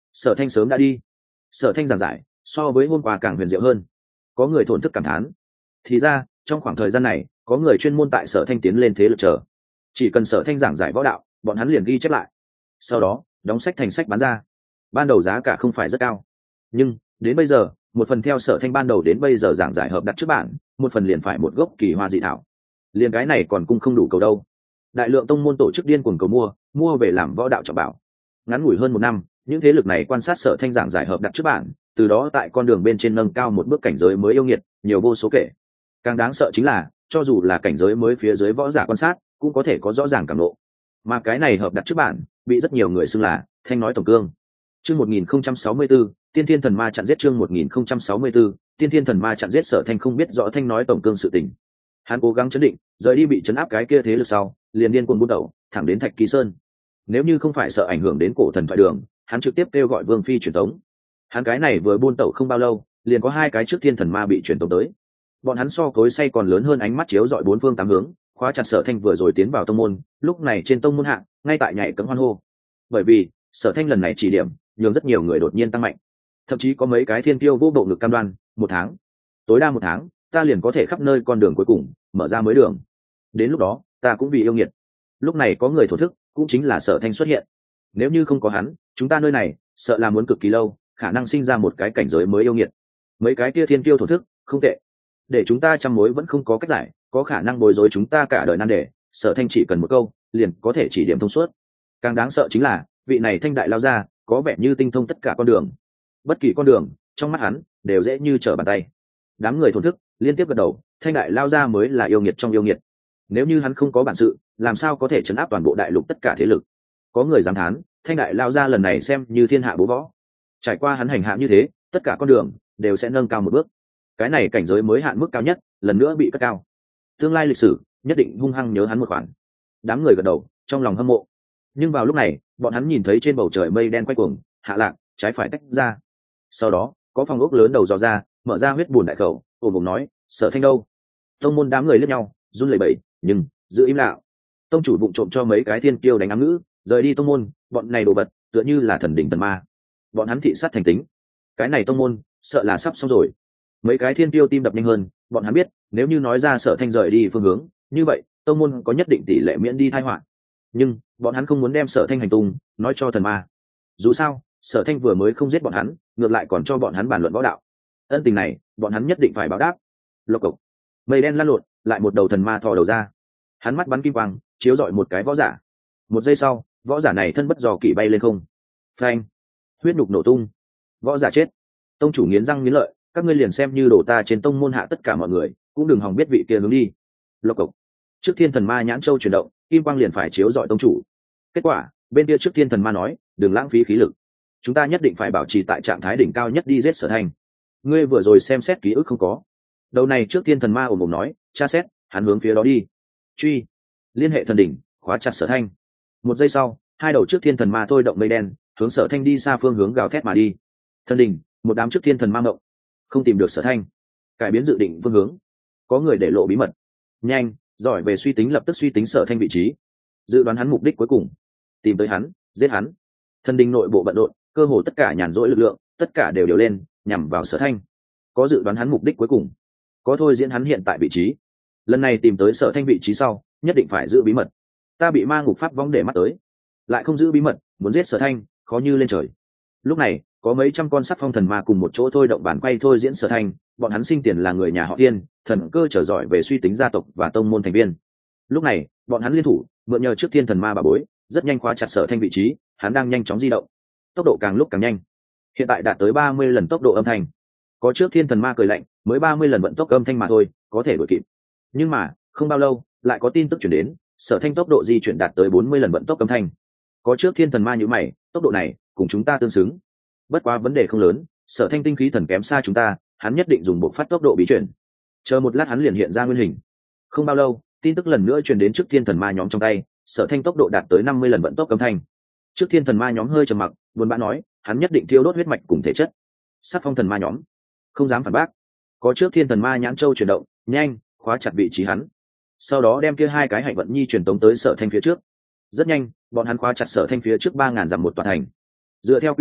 Sở Thanh sớm đã đi. Sở Thanh giảng giải so với hôm qua càng huyền diệu hơn. Có người thổn thức cảm thán. Thì ra trong khoảng thời gian này có người chuyên môn tại Sở Thanh tiến lên thế lực chờ, chỉ cần Sở Thanh giảng giải võ đạo bọn hắn liền ghi chép lại, sau đó đóng sách thành sách bán ra. Ban đầu giá cả không phải rất cao, nhưng đến bây giờ một phần theo Sở Thanh ban đầu đến bây giờ giảng giải hợp đặt trước bản, một phần liền phải một gốc kỳ hoa dị thảo, liền cái này còn cung không đủ cầu đâu. Đại lượng tông môn tổ chức điên cuồng cầu mua, mua về làm võ đạo trọng bảo. Ngắn ngủi hơn một năm, những thế lực này quan sát Sở Thanh giảng giải hợp đặt trước bản, từ đó tại con đường bên trên nâng cao một bước cảnh giới mới yêu nghiệt, nhiều vô số kể. Càng đáng sợ chính là cho dù là cảnh giới mới phía dưới võ giả quan sát cũng có thể có rõ ràng cảm lộ, mà cái này hợp đặt trước bản bị rất nhiều người xưng là Thanh nói tổng cương. Chương một nghìn không trăm sáu mươi tư, Tiên Thiên Thần Ma chặn giết. Chương một nghìn không trăm sáu mươi tư, Tiên Thiên Thần Ma chặn giết. Sở Thanh không biết rõ Thanh nói tổng cương sự tình. Hắn cố gắng chấn định, rời đi bị chấn áp cái kia thế lực sau, liền điên cuồng bút đầu, thẳng đến Thạch Kỳ Sơn. Nếu như không phải sợ ảnh hưởng đến cổ thần thoại đường, hắn trực tiếp kêu gọi Vương Phi truyền tống. Hắn cái này vừa buôn tẩu không bao lâu, liền có hai cái trước Thiên Thần Ma bị truyền tống tới. Bọn hắn so cối say còn lớn hơn, ánh mắt chiếu dọi bốn phương tám hướng, khóa chặt Sở Thanh vừa rồi tiến vào tông môn. Lúc này trên tông môn hạng, ngay tại nhảy cấm hoan hô, bởi vì Sở Thanh lần này chỉ điểm nhường rất nhiều người đột nhiên tăng mạnh, thậm chí có mấy cái thiên tiêu vô bộ ngực cam đoan một tháng, tối đa một tháng ta liền có thể khắp nơi con đường cuối cùng mở ra mới đường, đến lúc đó ta cũng vì yêu nghiệt. Lúc này có người thổ thức, cũng chính là Sở Thanh xuất hiện. Nếu như không có hắn, chúng ta nơi này sợ là muốn cực kỳ lâu, khả năng sinh ra một cái cảnh giới mới yêu nghiệt. Mấy cái kia thiên tiêu thổ thức không tệ, để chúng ta trăm mối vẫn không có cách giải, có khả năng bối rối chúng ta cả đời nan đề. Sở Thanh chỉ cần một câu liền có thể chỉ điểm thông suốt. Càng đáng sợ chính là vị này Thanh đại lao ra có vẻ như tinh thông tất cả con đường, bất kỳ con đường trong mắt hắn đều dễ như trở bàn tay. Đám người thổn thức liên tiếp gật đầu, Thanh đại lao ra mới là yêu nghiệt trong yêu nghiệt. Nếu như hắn không có bản sự, làm sao có thể chấn áp toàn bộ đại lục tất cả thế lực. Có người dám thán, Thanh đại lao ra lần này xem như thiên hạ bố võ. Trải qua hắn hành hạ như thế, tất cả con đường đều sẽ nâng cao một bước. Cái này cảnh giới mới hạn mức cao nhất lần nữa bị cất cao, tương lai lịch sử nhất định hung hăng nhớ hắn một khoản. Đám người gật đầu trong lòng hâm mộ. Nhưng vào lúc này bọn hắn nhìn thấy trên bầu trời mây đen quay cuồng, hạ lạc trái phải tách ra. Sau đó có phòng ốc lớn đầu dò ra, mở ra huyết bùn đại khẩu, ôm bụng nói: Sở Thanh đâu? Tông môn đám người liếc nhau run lẩy bẩy, nhưng giữ im lặng. Tông chủ bụng trộm cho mấy cái thiên kiêu đánh ám ngữ, rời đi tông môn. Bọn này đồ vật tựa như là thần đỉnh thần ma, bọn hắn thị sát thành tính. Cái này tông môn sợ là sắp xong rồi. Mấy cái thiên kiêu tim đập nhanh hơn, bọn hắn biết nếu như nói ra Sở Thanh rời đi phương hướng, như vậy tông môn có nhất định tỷ lệ miễn đi tai họa. Nhưng bọn hắn không muốn đem Sở Thanh hành tung nói cho thần ma. Dù sao Sở Thanh vừa mới không giết bọn hắn, ngược lại còn cho bọn hắn bàn luận võ đạo, ân tình này bọn hắn nhất định phải báo đáp. Lộc cộc, mây đen lăn lộn, lại một đầu thần ma thò đầu ra. Hắn mắt bắn kim quang chiếu rọi một cái võ giả. Một giây sau võ giả này thân bất dò kỵ bay lên không. Phanh, huyết nhục nổ tung, võ giả chết. Tông chủ nghiến răng nghiến lợi, các ngươi liền xem như đổ ta trên tông môn hạ tất cả mọi người cũng đừng hòng biết vị kia hướng đi. Lộc cộc, trước Thiên Thần Ma nhãn châu chuyển động, kim quang liền phải chiếu rọi tông chủ. Kết quả bên kia trước Thiên Thần Ma nói: đừng lãng phí khí lực, chúng ta nhất định phải bảo trì tại trạng thái đỉnh cao nhất đi giết Sở Thanh. Ngươi vừa rồi xem xét ký ức không có? Đầu này trước Thiên Thần Ma ồm ồm nói: tra xét. Hắn hướng phía đó đi. Truy, liên hệ thần đỉnh, khóa chặt Sở Thanh. Một giây sau hai đầu trước Thiên Thần Ma thôi động mây đen, hướng Sở Thanh đi xa phương hướng gào thét mà đi. Thần đỉnh, một đám trước Thiên Thần Ma mộng, không tìm được Sở Thanh, cải biến dự định phương hướng. Có người để lộ bí mật, nhanh giỏi về suy tính, lập tức suy tính Sở Thanh vị trí, dự đoán hắn mục đích cuối cùng, tìm tới hắn, giết hắn. Thần đình nội bộ bận rộn, cơ hồ tất cả nhàn rỗi lực lượng tất cả đều điều lên nhằm vào Sở Thanh. Có dự đoán hắn mục đích cuối cùng, có thôi diễn hắn hiện tại vị trí. Lần này tìm tới Sở Thanh vị trí sau, nhất định phải giữ bí mật. Ta bị ma ngục pháp vong để mắt tới, lại không giữ bí mật, muốn giết Sở Thanh khó như lên trời. Lúc này có mấy trăm con sắc phong thần ma cùng một chỗ thôi động bản quay thôi diễn Sở Thanh. Bọn hắn sinh tiền là người nhà họ Tiên, thần cơ trở giỏi về suy tính gia tộc và tông môn thành viên. Lúc này bọn hắn liên thủ, mượn nhờ trước Thiên Thần Ma bà bối, rất nhanh khóa chặt Sở Thanh vị trí. Hắn đang nhanh chóng di động, tốc độ càng lúc càng nhanh, hiện tại đạt tới ba mươi lần tốc độ âm thanh. Có trước Thiên Thần Ma cười lạnh, mới ba mươi lần vận tốc âm thanh mà thôi, có thể đuổi kịp. Nhưng mà không bao lâu lại có tin tức chuyển đến, Sở Thanh tốc độ di chuyển đạt tới bốn mươi lần vận tốc âm thanh. Có trước Thiên Thần Ma nhíu mày, tốc độ này cùng chúng ta tương xứng, bất quá vấn đề không lớn. Sở Thanh tinh khí thần kém xa chúng ta, hắn nhất định dùng bộ phát tốc độ bí chuyển. Chờ một lát hắn liền hiện ra nguyên hình. Không bao lâu tin tức lần nữa truyền đến trước Thiên Thần Ma nhóm trong tay, Sở Thanh tốc độ đạt tới năm mươi lần vận tốc âm thanh. Trước Thiên Thần Ma nhóm hơi trầm mặc, buồn bã nói: hắn nhất định thiêu đốt huyết mạch cùng thể chất. Sát phong thần ma nhóm không dám phản bác. Có trước Thiên Thần Ma nhãn châu chuyển động, nhanh khóa chặt vị trí hắn, sau đó đem kia hai cái hạnh vận nhi truyền tống tới Sở Thanh phía trước. Rất nhanh bọn hắn khóa chặt Sở Thanh phía trước ba ngàn dặm một tòa thành. Dựa theo quy tích,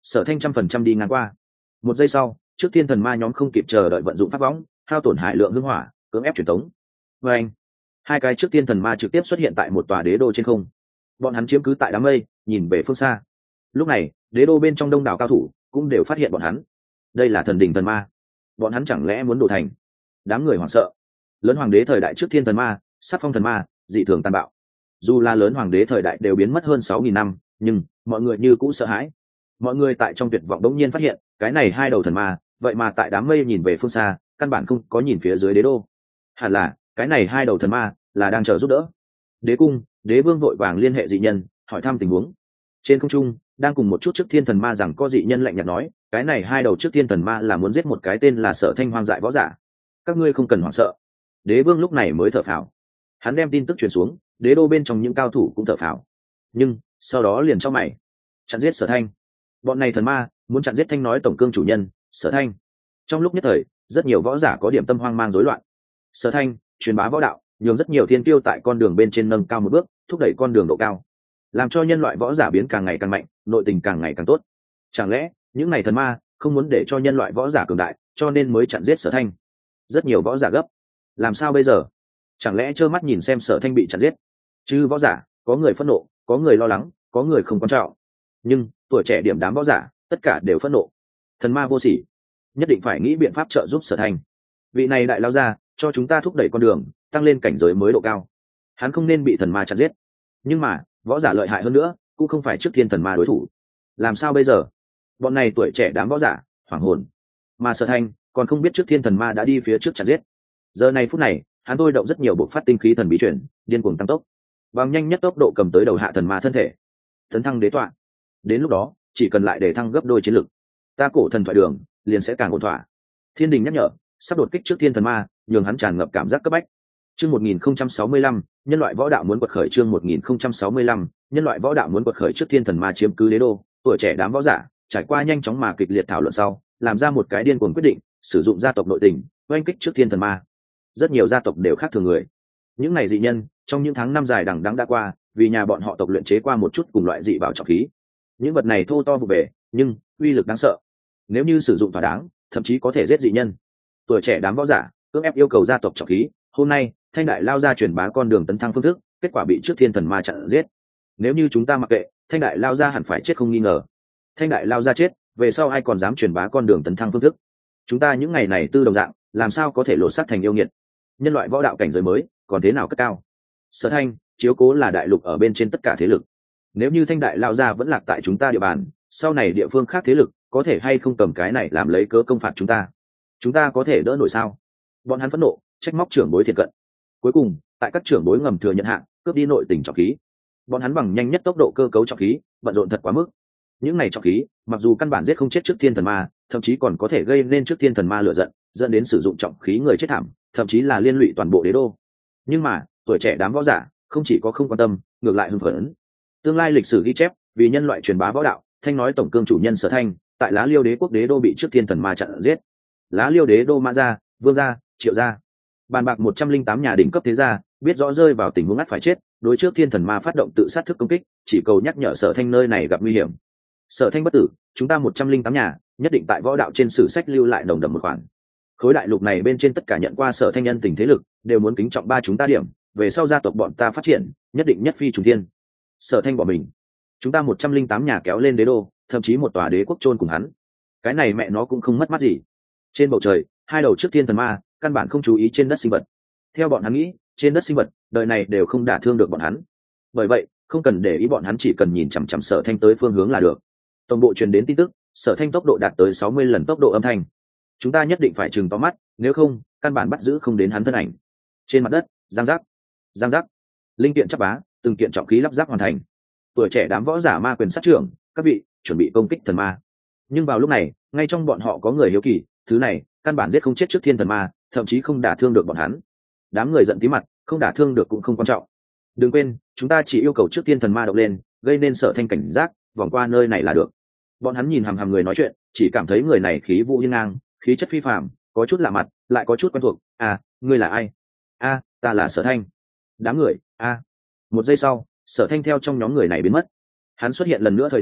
Sở Thanh trăm phần trăm đi ngang qua. Một giây sau, trước thiên thần ma nhóm không kịp chờ đợi vận dụng pháp võng, hao tổn hải lượng hương hỏa, cưỡng ép truyền tống. Và anh, hai cái trước thiên thần ma trực tiếp xuất hiện tại một tòa đế đô trên không. Bọn hắn chiếm cứ tại đám mây, nhìn về phương xa. Lúc này, đế đô bên trong đông đảo cao thủ cũng đều phát hiện bọn hắn. Đây là thần đình thần ma. Bọn hắn chẳng lẽ muốn đổ thành? Đám người hoảng sợ. Lớn hoàng đế thời đại trước thiên thần ma, sắc phong thần ma, dị thường tàn bạo. Dù là lớn hoàng đế thời đại đều biến mất hơn sáu nghìn năm, nhưng mọi người như cũ sợ hãi. Mọi người tại trong tuyệt vọng đống nhiên phát hiện, cái này hai đầu thần ma, vậy mà tại đám mây nhìn về phương xa, căn bản không có nhìn phía dưới đế đô. Hẳn là, cái này hai đầu thần ma là đang chờ giúp đỡ. Đế cung, đế vương vội vàng liên hệ dị nhân, hỏi thăm tình huống. Trên không trung, đang cùng một chút trước thiên thần ma rằng có dị nhân lạnh nhạt nói, cái này hai đầu trước thiên thần ma là muốn giết một cái tên là Sở Thanh hoang dại võ giả. Các ngươi không cần hoảng sợ. Đế vương lúc này mới thở phào. Hắn đem tin tức truyền xuống, đế đô bên trong những cao thủ cũng thở phào. Nhưng sau đó liền cho mày, chặn giết Sở Thanh. Bọn này thần ma muốn chặn giết Thanh nói tổng cương chủ nhân Sở Thanh. Trong lúc nhất thời, rất nhiều võ giả có điểm tâm hoang mang rối loạn. Sở Thanh truyền bá võ đạo, nhường rất nhiều thiên tiêu tại con đường bên trên nâng cao một bước, thúc đẩy con đường độ cao, làm cho nhân loại võ giả biến càng ngày càng mạnh, nội tình càng ngày càng tốt. Chẳng lẽ những này thần ma không muốn để cho nhân loại võ giả cường đại, cho nên mới chặn giết Sở Thanh? Rất nhiều võ giả gấp. Làm sao bây giờ? Chẳng lẽ trơ mắt nhìn xem Sở Thanh bị chặn giết? Chứ võ giả, có người phẫn nộ, có người lo lắng, có người không quan trọng. Nhưng tuổi trẻ điểm đám võ giả, tất cả đều phẫn nộ. Thần ma vô sỉ, nhất định phải nghĩ biện pháp trợ giúp Sở Thanh. Vị này đại lao ra, cho chúng ta thúc đẩy con đường, tăng lên cảnh giới mới độ cao. Hắn không nên bị thần ma chặn giết. Nhưng mà võ giả lợi hại hơn nữa, cũng không phải trước thiên thần ma đối thủ. Làm sao bây giờ? Bọn này tuổi trẻ đám võ giả hoảng hồn, mà Sở Thanh còn không biết trước thiên thần ma đã đi phía trước chặn giết. Giờ này phút này, hắn thôi động rất nhiều bộ phát tinh khí thần bí chuyển, điên cuồng tăng tốc, bằng nhanh nhất tốc độ cầm tới đầu hạ thần ma thân thể, tấn thăng đế tọa. Đến lúc đó, chỉ cần lại để thăng gấp đôi chiến lực, ta cổ thần thoại đường liền sẽ càng ổn thỏa. Thiên đình nhắc nhở, sắp đột kích trước thiên thần ma, nhường hắn tràn ngập cảm giác cấp bách. Chương một nghìn không trăm sáu mươi lăm, nhân loại võ đạo muốn quật khởi. Chương một nghìn không trăm sáu mươi lăm, nhân loại võ đạo muốn quật khởi trước thiên thần ma chiếm cứ đế đô. Tuổi trẻ đám võ giả trải qua nhanh chóng mà kịch liệt thảo luận sau, làm ra một cái điên cuồng quyết định, sử dụng gia tộc nội tình, oanh kích trước thiên thần ma. Rất nhiều gia tộc đều khác thường người. Những này dị nhân, trong những tháng năm dài đằng đẵng đã qua, vì nhà bọn họ tộc luyện chế qua một chút cùng loại dị bảo trọng khí. Những vật này thô to vụ bể, nhưng uy lực đáng sợ. Nếu như sử dụng thỏa đáng, thậm chí có thể giết dị nhân. Tuổi trẻ đám võ giả cưỡng ép yêu cầu gia tộc trọng khí. Hôm nay Thanh đại lao ra truyền bá con đường tấn thăng phương thức, kết quả bị trước thiên thần ma chặn giết. Nếu như chúng ta mặc kệ, Thanh đại lao ra hẳn phải chết không nghi ngờ. Thanh đại lao ra chết, về sau ai còn dám truyền bá con đường tấn thăng phương thức? Chúng ta những ngày này tư đồng dạng, làm sao có thể lộ sát thành yêu nghiệt? Nhân loại võ đạo cảnh giới mới, còn thế nào cất cao? Sở Thanh chiếu cố là đại lục ở bên trên tất cả thế lực. Nếu như Thanh đại lao ra vẫn lạc tại chúng ta địa bàn, sau này địa phương khác thế lực có thể hay không cầm cái này làm lấy cớ công phạt chúng ta? Chúng ta có thể đỡ nổi sao? Bọn hắn phẫn nộ, trách móc trưởng bối thiệt cận. Cuối cùng, tại các trưởng bối ngầm thừa nhận hạng, cướp đi nội tình trọng khí. Bọn hắn bằng nhanh nhất tốc độ cơ cấu trọng khí, bận rộn thật quá mức. Những này trọng khí, mặc dù căn bản giết không chết trước thiên thần ma, thậm chí còn có thể gây nên trước thiên thần ma lửa giận, dẫn đến sử dụng trọng khí người chết thảm, thậm chí là liên lụy toàn bộ đế đô. Nhưng mà, tuổi trẻ đám võ giả không chỉ có không quan tâm, ngược lại hưng phấn. Tương lai lịch sử ghi chép, vì nhân loại truyền bá võ đạo, Thanh nói tổng cương chủ nhân Sở Thanh, tại Lá Liêu đế quốc đế đô bị trước thiên thần ma chặn giết. Lá Liêu đế đô Mã gia, Vương gia, Triệu gia, bàn bạc một trăm linh tám nhà đỉnh cấp thế gia, biết rõ rơi vào tình huống ngắt phải chết, đối trước thiên thần ma phát động tự sát thức công kích, chỉ cầu nhắc nhở Sở Thanh nơi này gặp nguy hiểm. Sở Thanh bất tử, chúng ta một trăm linh tám nhà nhất định tại võ đạo trên sử sách lưu lại nồng đậm một khoản. Khối đại lục này bên trên tất cả nhận qua Sở Thanh nhân tình thế lực, đều muốn kính trọng ba chúng ta điểm, về sau gia tộc bọn ta phát triển, nhất định nhất phi trùng thiên. Sở Thanh bỏ mình, chúng ta một trăm linh tám nhà kéo lên đế đô, thậm chí một tòa đế quốc chôn cùng hắn. Cái này mẹ nó cũng không mất mát gì. Trên bầu trời, hai đầu trước thiên thần ma căn bản không chú ý trên đất sinh vật. Theo bọn hắn nghĩ, trên đất sinh vật đời này đều không đả thương được bọn hắn, bởi vậy không cần để ý bọn hắn, chỉ cần nhìn chằm chằm Sở Thanh tới phương hướng là được. Tổng bộ truyền đến tin tức, Sở Thanh tốc độ đạt tới sáu mươi lần tốc độ âm thanh. Chúng ta nhất định phải trừng to mắt, nếu không căn bản bắt giữ không đến hắn thân ảnh. Trên mặt đất, giang giác giang giác, linh kiện chắp bá, từng kiện trọng khí lắp ráp hoàn thành. Tuổi trẻ đám võ giả ma quyền sát trưởng, các vị chuẩn bị công kích thần ma. Nhưng vào lúc này, ngay trong bọn họ có người hiếu kỳ, thứ này căn bản giết không chết trước thiên thần ma, thậm chí không đả thương được bọn hắn. Đám người giận tí mặt, không đả thương được cũng không quan trọng. Đừng quên, chúng ta chỉ yêu cầu trước thiên thần ma động lên, gây nên Sở Thanh cảnh giác, vòng qua nơi này là được. Bọn hắn nhìn hằm hằm người nói chuyện, chỉ cảm thấy người này khí vũ hiên ngang, khí chất phi phàm, có chút lạ mặt, lại có chút quen thuộc. À, ngươi là ai? A, ta là Sở Thanh. Đám người, a. Một giây sau, Sở Thanh theo trong nhóm người này biến mất. Hắn xuất hiện lần nữa thời điểm,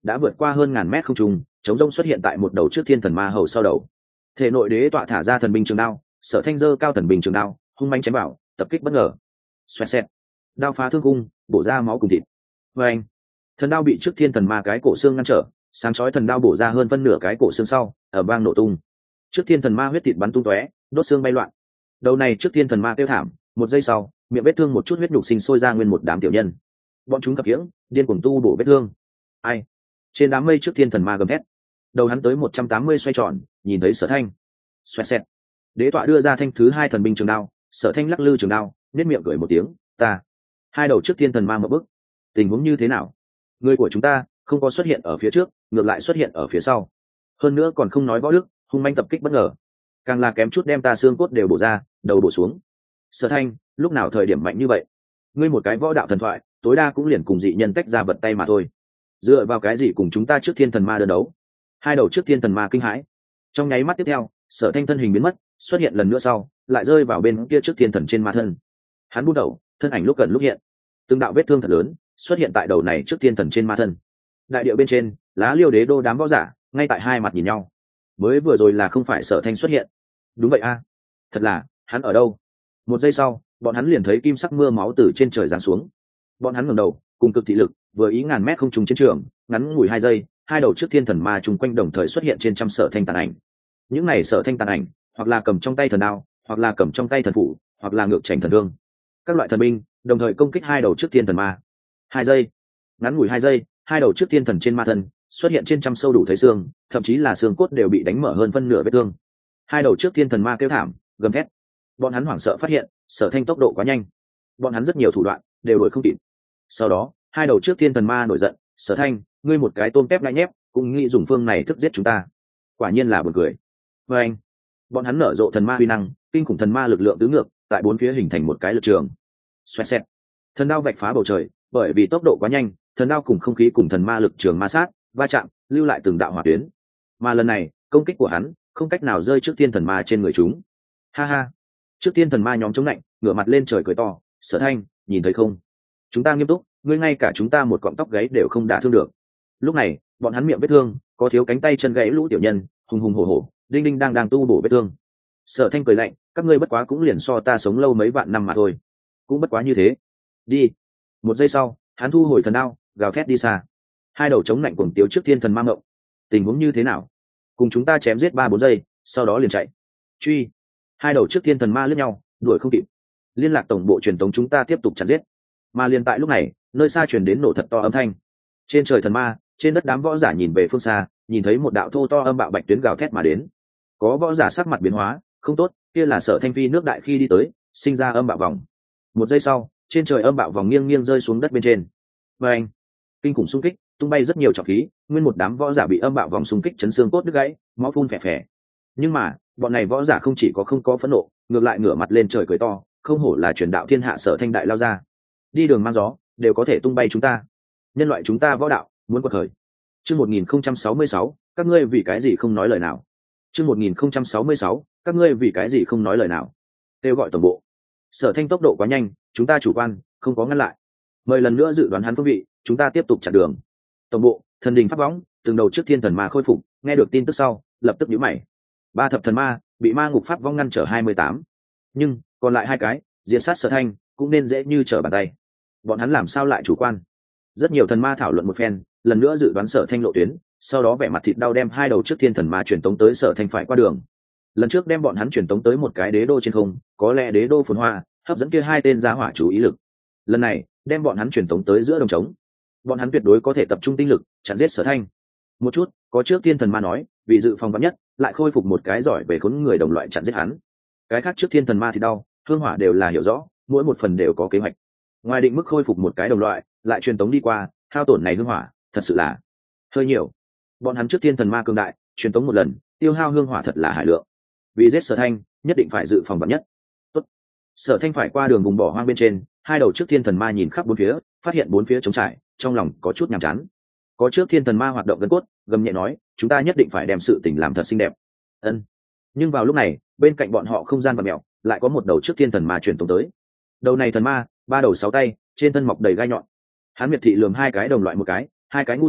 đã vượt qua hơn ngàn mét không trung, chống rông xuất hiện tại một đầu trước thiên thần ma hầu sau đầu. Thể nội đế tọa thả ra thần binh trường đao, Sở Thanh giơ cao thần binh trường đao, hung manh chém vào, tập kích bất ngờ. Xoẹt xẹt, đao phá thương cung, bổ ra máu cùng thịt. Và anh, thần đao bị trước thiên thần ma cái cổ xương ngăn trở, sáng chói thần đao bổ ra hơn phân nửa cái cổ xương sau, ở vang nổ tung. Trước thiên thần ma huyết thịt bắn tung tóe, đốt xương bay loạn. Đầu này trước thiên thần ma kêu thảm, một giây sau, miệng vết thương một chút huyết nhục sinh sôi ra nguyên một đám tiểu nhân. Bọn chúng cặp kiễng, điên cuồng tu bổ vết thương. Ai? Trên đám mây trước thiên thần ma gầm thét. Đầu hắn tới một trăm tám mươi xoay tròn, nhìn thấy Sở Thanh. Xoẹt xẹt. Đế tọa đưa ra thanh thứ hai thần binh trường đao, Sở Thanh lắc lư trường đao, nét miệng cười một tiếng, ta. Hai đầu trước thiên thần ma một bức. Tình huống như thế nào? Người của chúng ta không có xuất hiện ở phía trước, ngược lại xuất hiện ở phía sau. Hơn nữa còn không nói võ đức, hung manh tập kích bất ngờ, càng là kém chút đem ta xương cốt đều bổ ra, đầu bổ xuống. Sở Thanh, lúc nào thời điểm mạnh như vậy? Ngươi một cái võ đạo thần thoại, tối đa cũng liền cùng dị nhân tách ra vật tay mà thôi. Dựa vào cái gì cùng chúng ta trước thiên thần ma đơn đấu? Hai đầu trước thiên thần ma kinh hãi. Trong nháy mắt tiếp theo, Sở Thanh thân hình biến mất, xuất hiện lần nữa sau, lại rơi vào bên kia trước thiên thần trên ma thân. Hắn buông đầu, thân ảnh lúc gần lúc hiện. Từng đạo vết thương thật lớn xuất hiện tại đầu này trước thiên thần trên ma thân. Đại địa bên trên, Lá Liêu Đế đô đám võ giả, ngay tại hai mặt nhìn nhau. Mới vừa rồi là không phải Sở Thanh xuất hiện? Đúng vậy a, thật là, hắn ở đâu? Một giây sau, bọn hắn liền thấy kim sắc mưa máu từ trên trời giáng xuống. Bọn hắn ngẩng đầu, cùng cực thị lực, vừa ý ngàn mét không trùng chiến trường, ngắn ngủi hai giây, hai đầu trước thiên thần ma trùng quanh đồng thời xuất hiện trên trăm Sở Thanh tàn ảnh. Những này Sở Thanh tàn ảnh, hoặc là cầm trong tay thần đao, hoặc là cầm trong tay thần phủ, hoặc là ngược chảnh thần thương. Các loại thần binh đồng thời công kích hai đầu trước thiên thần ma. Hai giây, ngắn ngủi hai giây, hai đầu trước thiên thần trên ma thân xuất hiện trên trăm sâu đủ thấy xương, thậm chí là xương cốt đều bị đánh mở hơn phân nửa vết thương. Hai đầu trước thiên thần ma kêu thảm, gầm thét. Bọn hắn hoảng sợ phát hiện, Sở Thanh tốc độ quá nhanh, bọn hắn rất nhiều thủ đoạn đều đuổi không kịp. Sau đó, hai đầu trước thiên thần ma nổi giận, Sở Thanh, ngươi một cái tôm tép ngại nhép, cũng nghĩ dùng phương này thức giết chúng ta. Quả nhiên là buồn cười. Và anh, bọn hắn nở rộ thần ma uy năng, kinh khủng thần ma lực lượng tứ ngược, tại bốn phía hình thành một cái lực trường. Xoẹt xẹt, thần đao vạch phá bầu trời, bởi vì tốc độ quá nhanh, thần đao cùng không khí cùng thần ma lực trường ma sát, va chạm, lưu lại từng đạo hỏa tuyến. Mà lần này, công kích của hắn không cách nào rơi trước thiên thần ma trên người chúng. Ha ha, trước thiên thần ma nhóm chống lạnh, ngửa mặt lên trời cười to, Sở Thanh, nhìn thấy không? Chúng ta nghiêm túc, ngươi ngay cả chúng ta một cọng tóc gáy đều không đả thương được. Lúc này, bọn hắn miệng vết thương, có thiếu cánh tay chân gãy lũ tiểu nhân, hùng hùng hổ hổ, đinh đinh đang đang tu bổ vết thương. Sở Thanh cười lạnh, các ngươi bất quá cũng liền so ta sống lâu mấy vạn năm mà thôi, cũng bất quá như thế. Đi. Một giây sau, hắn thu hồi thần đao, gào thét đi xa. Hai đầu chống lạnh cuồng tiếu trước thiên thần ma mộng. Tình huống như thế nào? Cùng chúng ta chém giết ba bốn giây, sau đó liền chạy. Truy. Hai đầu trước thiên thần ma lướt nhau, đuổi không kịp. Liên lạc tổng bộ truyền tống chúng ta tiếp tục chặn giết. Mà liền tại lúc này, nơi xa truyền đến nổ thật to âm thanh. Trên trời thần ma, trên đất đám võ giả nhìn về phương xa, nhìn thấy một đạo thô to âm bạo bạch tuyến gào thét mà đến. Có võ giả sắc mặt biến hóa, không tốt, kia là Sở Thanh phi nước đại khi đi tới, sinh ra âm bạo vòng. Một giây sau, trên trời âm bạo vòng nghiêng nghiêng rơi xuống đất bên trên. Và anh, kinh khủng xung kích, tung bay rất nhiều trọng khí, nguyên một đám võ giả bị âm bạo vòng xung kích chấn xương cốt đứt gãy, máu phun phè phè. Nhưng mà, bọn này võ giả không chỉ có không có phẫn nộ, ngược lại ngửa mặt lên trời cười to, không hổ là truyền đạo thiên hạ Sở Thanh đại lao ra. Đi đường mang gió, đều có thể tung bay chúng ta. Nhân loại chúng ta võ đạo, muốn quật khởi. Chương một nghìn không trăm sáu mươi sáu, các ngươi vì cái gì không nói lời nào? Chương một nghìn không trăm sáu mươi sáu, các ngươi vì cái gì không nói lời nào? Kêu gọi tổng bộ. Sở Thanh tốc độ quá nhanh, chúng ta chủ quan, không có ngăn lại. Mời lần nữa dự đoán hắn phương vị, chúng ta tiếp tục chặn đường. Tổng bộ, thần đình pháp võng, từng đầu trước thiên thần ma khôi phục, nghe được tin tức sau, lập tức nhíu mày. Ba thập thần ma bị ma ngục pháp võng ngăn trở hai mươi tám, nhưng còn lại hai cái, diệt sát Sở Thanh, cũng nên dễ như trở bàn tay. Bọn hắn làm sao lại chủ quan? Rất nhiều thần ma thảo luận một phen, lần nữa dự đoán Sở Thanh lộ tuyến, sau đó vẻ mặt thịt đau đem hai đầu trước thiên thần ma truyền tống tới Sở Thanh phải qua đường. Lần trước đem bọn hắn truyền tống tới một cái đế đô trên không, có lẽ đế đô phồn hoa, hấp dẫn kia hai tên giá hỏa chú ý lực. Lần này, đem bọn hắn truyền tống tới giữa đồng trống, bọn hắn tuyệt đối có thể tập trung tinh lực chặn giết Sở Thanh. Một chút, có trước thiên thần ma nói, vì dự phòng vắn nhất, lại khôi phục một cái giỏi về khốn người đồng loại chặn giết hắn. Cái khác trước thiên thần ma thì đau, hương hỏa đều là hiểu rõ, mỗi một phần đều có kế hoạch. Ngoài định mức khôi phục một cái đồng loại, lại truyền tống đi qua, hao tổn này hương hỏa, thật sự là hơi nhiều. Bọn hắn trước thiên thần ma cường đại, truyền tống một lần, tiêu hao hương hỏa thật là hải lượng. Vì giết Sở Thanh, nhất định phải dự phòng vắn nhất. Tốt. Sở Thanh phải qua đường vùng bỏ hoang bên trên, hai đầu trước thiên thần ma nhìn khắp bốn phía, phát hiện bốn phía trống trải, trong lòng có chút nhàm chán. Có trước thiên thần ma hoạt động gân cốt, gầm nhẹ nói, chúng ta nhất định phải đem sự tình làm thật xinh đẹp. Ân. Nhưng vào lúc này, bên cạnh bọn họ không gian và mèo, lại có một đầu trước thiên thần ma truyền tống tới. Đầu này thần ma, ba đầu sáu tay, trên thân mọc đầy gai nhọn. Hắn miệt thị lườm hai cái đồng loại một cái, hai cái ngu xuẩn,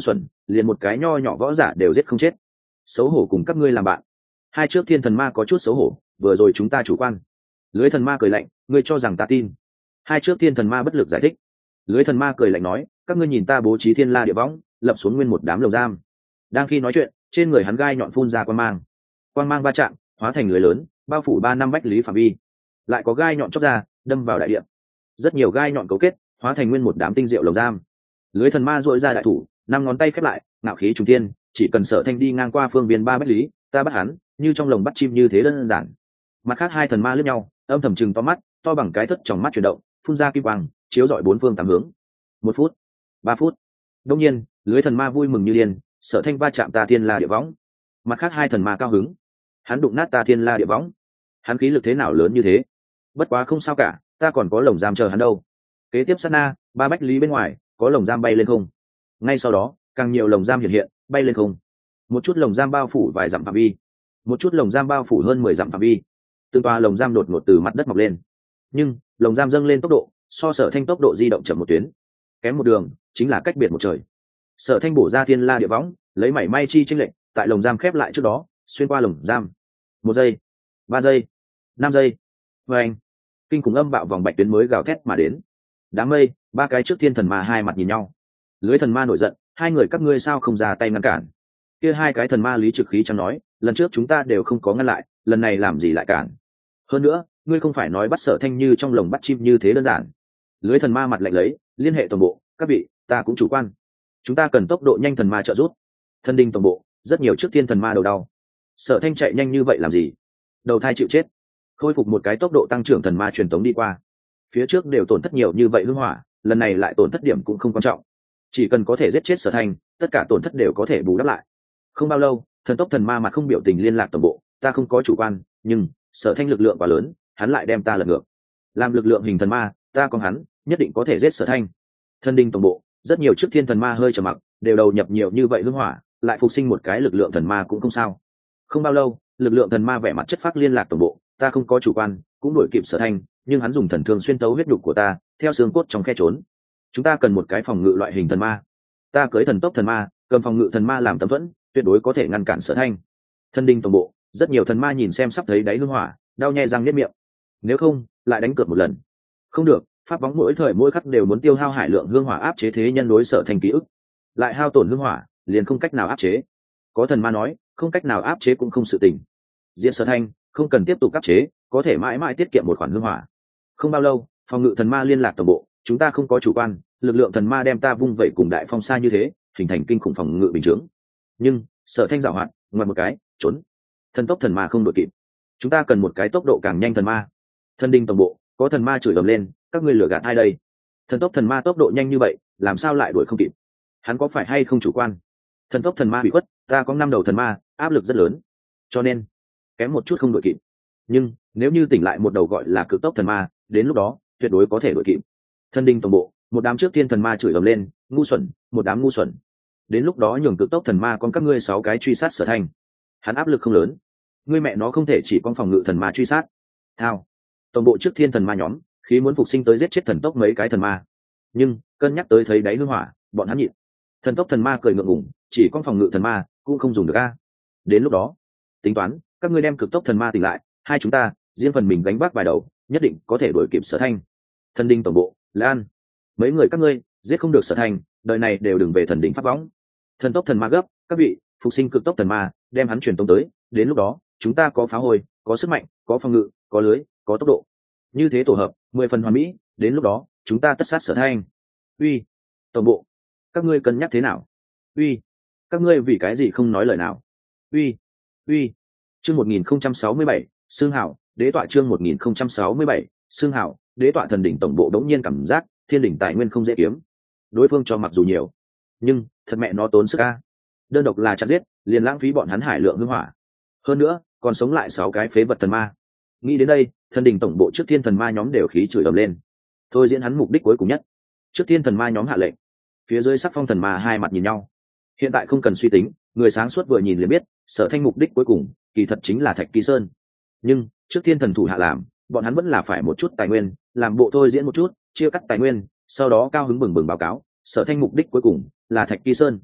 liền một cái nho nhỏ võ giả đều giết không chết, xấu hổ cùng các ngươi làm bạn. Hai trước thiên thần ma có chút xấu hổ, vừa rồi chúng ta chủ quan. Lưới thần ma cười lạnh, ngươi cho rằng ta tin? Hai trước thiên thần ma bất lực giải thích. Lưới thần ma cười lạnh nói, các ngươi nhìn ta bố trí thiên la địa võng, lập xuống nguyên một đám lồng giam. Đang khi nói chuyện, trên người hắn gai nhọn phun ra quang mang, quang mang va chạm hóa thành lưới lớn, bao phủ ba năm bách lý phạm vi. Lại có gai nhọn chóc ra, đâm vào đại địa. Rất nhiều gai nhọn cấu kết, hóa thành nguyên một đám tinh diệu lồng giam. Lưới thần ma duỗi ra đại thủ, năm ngón tay khép lại, ngạo khí trùng tiên, chỉ cần Sở Thanh đi ngang qua phương viên ba bách lý, ta bắt hắn, như trong lồng bắt chim như thế đơn giản. Mặt khác hai thần ma liếc nhau, âm thầm chừng to mắt, to bằng cái thất trong mắt chuyển động, phun ra kim quang, chiếu rọi bốn phương tám hướng. Một phút, ba phút. Đông nhiên, lưới thần ma vui mừng như điên, Sở Thanh va chạm ta thiên la địa võng. Mặt khác hai thần ma cao hứng, hắn đụng nát ta thiên la địa võng. Hắn khí lực thế nào lớn như thế? Bất quá không sao cả, ta còn có lồng giam chờ hắn đâu. Kế tiếp sát na, ba bách lý bên ngoài có lồng giam bay lên không. Ngay sau đó, càng nhiều lồng giam hiện hiện, bay lên không. Một chút lồng giam bao phủ vài dặm phạm vi, một chút lồng giam bao phủ hơn mười dặm phạm vi. Từng tòa lồng giam đột ngột từ mặt đất mọc lên, nhưng lồng giam dâng lên tốc độ so Sở Thanh tốc độ di động chậm một tuyến, kém một đường chính là cách biệt một trời. Sở Thanh bổ ra thiên la địa võng, lấy mảy may chi chênh lệnh, tại lồng giam khép lại trước đó, xuyên qua lồng giam. Một giây, ba giây, năm giây, và anh kinh khủng âm bạo vòng bạch tuyến mới gào thét mà đến. Đám mây, ba cái trước thiên thần ma hai mặt nhìn nhau. Lưới thần ma nổi giận, hai người các ngươi sao không ra tay ngăn cản? Kia hai cái thần ma lý trực khí chẳng nói, lần trước chúng ta đều không có ngăn lại, lần này làm gì lại cản? Hơn nữa, ngươi không phải nói bắt Sở Thanh như trong lồng bắt chim như thế đơn giản. Lưới thần ma mặt lạnh lấy, liên hệ tổng bộ, các vị, ta cũng chủ quan. Chúng ta cần tốc độ nhanh thần ma trợ giúp. Thân đinh tổng bộ, rất nhiều trước thiên thần ma đầu đau. Sở Thanh chạy nhanh như vậy làm gì? Đầu thai chịu chết. Khôi phục một cái tốc độ tăng trưởng thần ma truyền tống đi qua. Phía trước đều tổn thất nhiều như vậy hưng hỏa, lần này lại tổn thất điểm cũng không quan trọng. Chỉ cần có thể giết chết Sở Thanh, tất cả tổn thất đều có thể bù đắp lại. Không bao lâu, thần tốc thần ma mặt không biểu tình liên lạc tổng bộ, ta không có chủ quan, nhưng Sở Thanh lực lượng quá lớn, hắn lại đem ta lật ngược. Làm lực lượng hình thần ma, ta còn hắn, nhất định có thể giết Sở Thanh. Thân đinh tổng bộ, rất nhiều trước thiên thần ma hơi trầm mặc, đều đầu nhập nhiều như vậy hưng hỏa, lại phục sinh một cái lực lượng thần ma cũng không sao. Không bao lâu, lực lượng thần ma vẻ mặt chất phác liên lạc tổng bộ, ta không có chủ quan, cũng đuổi kịp Sở Thanh, nhưng hắn dùng thần thương xuyên tấu huyết nhục của ta, theo xương cốt trong khe trốn. Chúng ta cần một cái phòng ngự loại hình thần ma. Ta cưới thần tốc thần ma, cầm phòng ngự thần ma làm tấm thuẫn, tuyệt đối có thể ngăn cản Sở Thanh. Thân đinh tổng bộ, rất nhiều thần ma nhìn xem sắp thấy đáy hương hỏa, đau nhè răng niết miệng. Nếu không, lại đánh cược một lần. Không được, pháp bóng mỗi thời mỗi khắc đều muốn tiêu hao hải lượng hương hỏa áp chế thế nhân đối Sở Thanh ký ức, lại hao tổn hương hỏa, liền không cách nào áp chế. Có thần ma nói, không cách nào áp chế cũng không sự tình. Diễn Sở Thanh, không cần tiếp tục áp chế, có thể mãi mãi tiết kiệm một khoản hương hỏa. Không bao lâu, phòng ngự thần ma liên lạc tổng bộ, chúng ta không có chủ quan, lực lượng thần ma đem ta vung vẩy cùng đại phong xa như thế, hình thành kinh khủng phòng ngự bình chướng. Nhưng Sở Thanh giảo hoạt, ngoặt một cái, trốn. Thần tốc thần ma không đội kịp. Chúng ta cần một cái tốc độ càng nhanh thần ma. Thân đinh tổng bộ, có thần ma chửi ầm lên, các ngươi lừa gạt ai đây? Thần tốc thần ma tốc độ nhanh như vậy, làm sao lại đuổi không kịp? Hắn có phải hay không chủ quan? Thần tốc thần ma bị khuất, ta có năm đầu thần ma, áp lực rất lớn, cho nên kém một chút không đội kịp. Nhưng nếu như tỉnh lại một đầu gọi là cực tốc thần ma, đến lúc đó tuyệt đối có thể đội kịp. Thân đinh tổng bộ, một đám trước thiên thần ma chửi ầm lên, ngu xuẩn, một đám ngu xuẩn. Đến lúc đó nhường cực tốc thần ma con các ngươi sáu cái truy sát Sở Thanh, hắn áp lực không lớn. Ngươi mẹ nó không thể chỉ con phòng ngự thần ma truy sát. Thao. Tổng bộ trước thiên thần ma nhóm, khí muốn phục sinh tới giết chết thần tốc mấy cái thần ma. Nhưng cân nhắc tới thấy đáy hương hỏa, bọn hắn nhịn. Thần tốc thần ma cười ngượng ngùng, chỉ con phòng ngự thần ma cũng không dùng được a. Đến lúc đó, tính toán, các ngươi đem cực tốc thần ma tỉnh lại, hai chúng ta riêng phần mình gánh vác vài đầu, nhất định có thể đuổi kịp Sở Thanh. Thần đinh tổng bộ, Lan, mấy người các ngươi giết không được Sở Thanh, đời này đều đừng về thần đỉnh pháp võng. Thần tốc thần ma gấp, các vị phục sinh cực tốc thần ma, đem hắn truyền tống tới, đến lúc đó chúng ta có phá hồi, có sức mạnh, có phòng ngự, có lưới, có tốc độ, như thế tổ hợp mười phần hoàn mỹ, đến lúc đó chúng ta tất sát Sở Thanh. Uy, tổng bộ, các ngươi cân nhắc thế nào? Uy, các ngươi vì cái gì không nói lời nào? Uy, uy. Chương một nghìn không trăm sáu mươi bảy, xương hảo, đế tọa chương một nghìn không trăm sáu mươi bảy, xương hảo, đế tọa thần đỉnh tổng bộ đống nhiên cảm giác, thiên đỉnh tài nguyên không dễ kiếm. Đối phương cho mặc dù nhiều, nhưng thật mẹ nó tốn sức a. Đơn độc là chặt giết, liền lãng phí bọn hắn hải lượng hương hỏa. Hơn nữa, còn sống lại sáu cái phế vật thần ma. Nghĩ đến đây, thần đỉnh tổng bộ trước thiên thần ma nhóm đều khí chửi ầm lên. Thôi diễn hắn mục đích cuối cùng nhất. Trước thiên thần ma nhóm hạ lệnh. Phía dưới sắc phong thần ma hai mặt nhìn nhau. Hiện tại không cần suy tính, người sáng suốt vừa nhìn liền biết, Sở Thanh mục đích cuối cùng kỳ thật chính là Thạch Kỳ Sơn. Nhưng trước thiên thần thủ hạ làm, bọn hắn vẫn là phải một chút tài nguyên, làm bộ thôi diễn một chút, chia cắt tài nguyên, sau đó cao hứng bừng bừng báo cáo, Sở Thanh mục đích cuối cùng là Thạch Kỳ Sơn.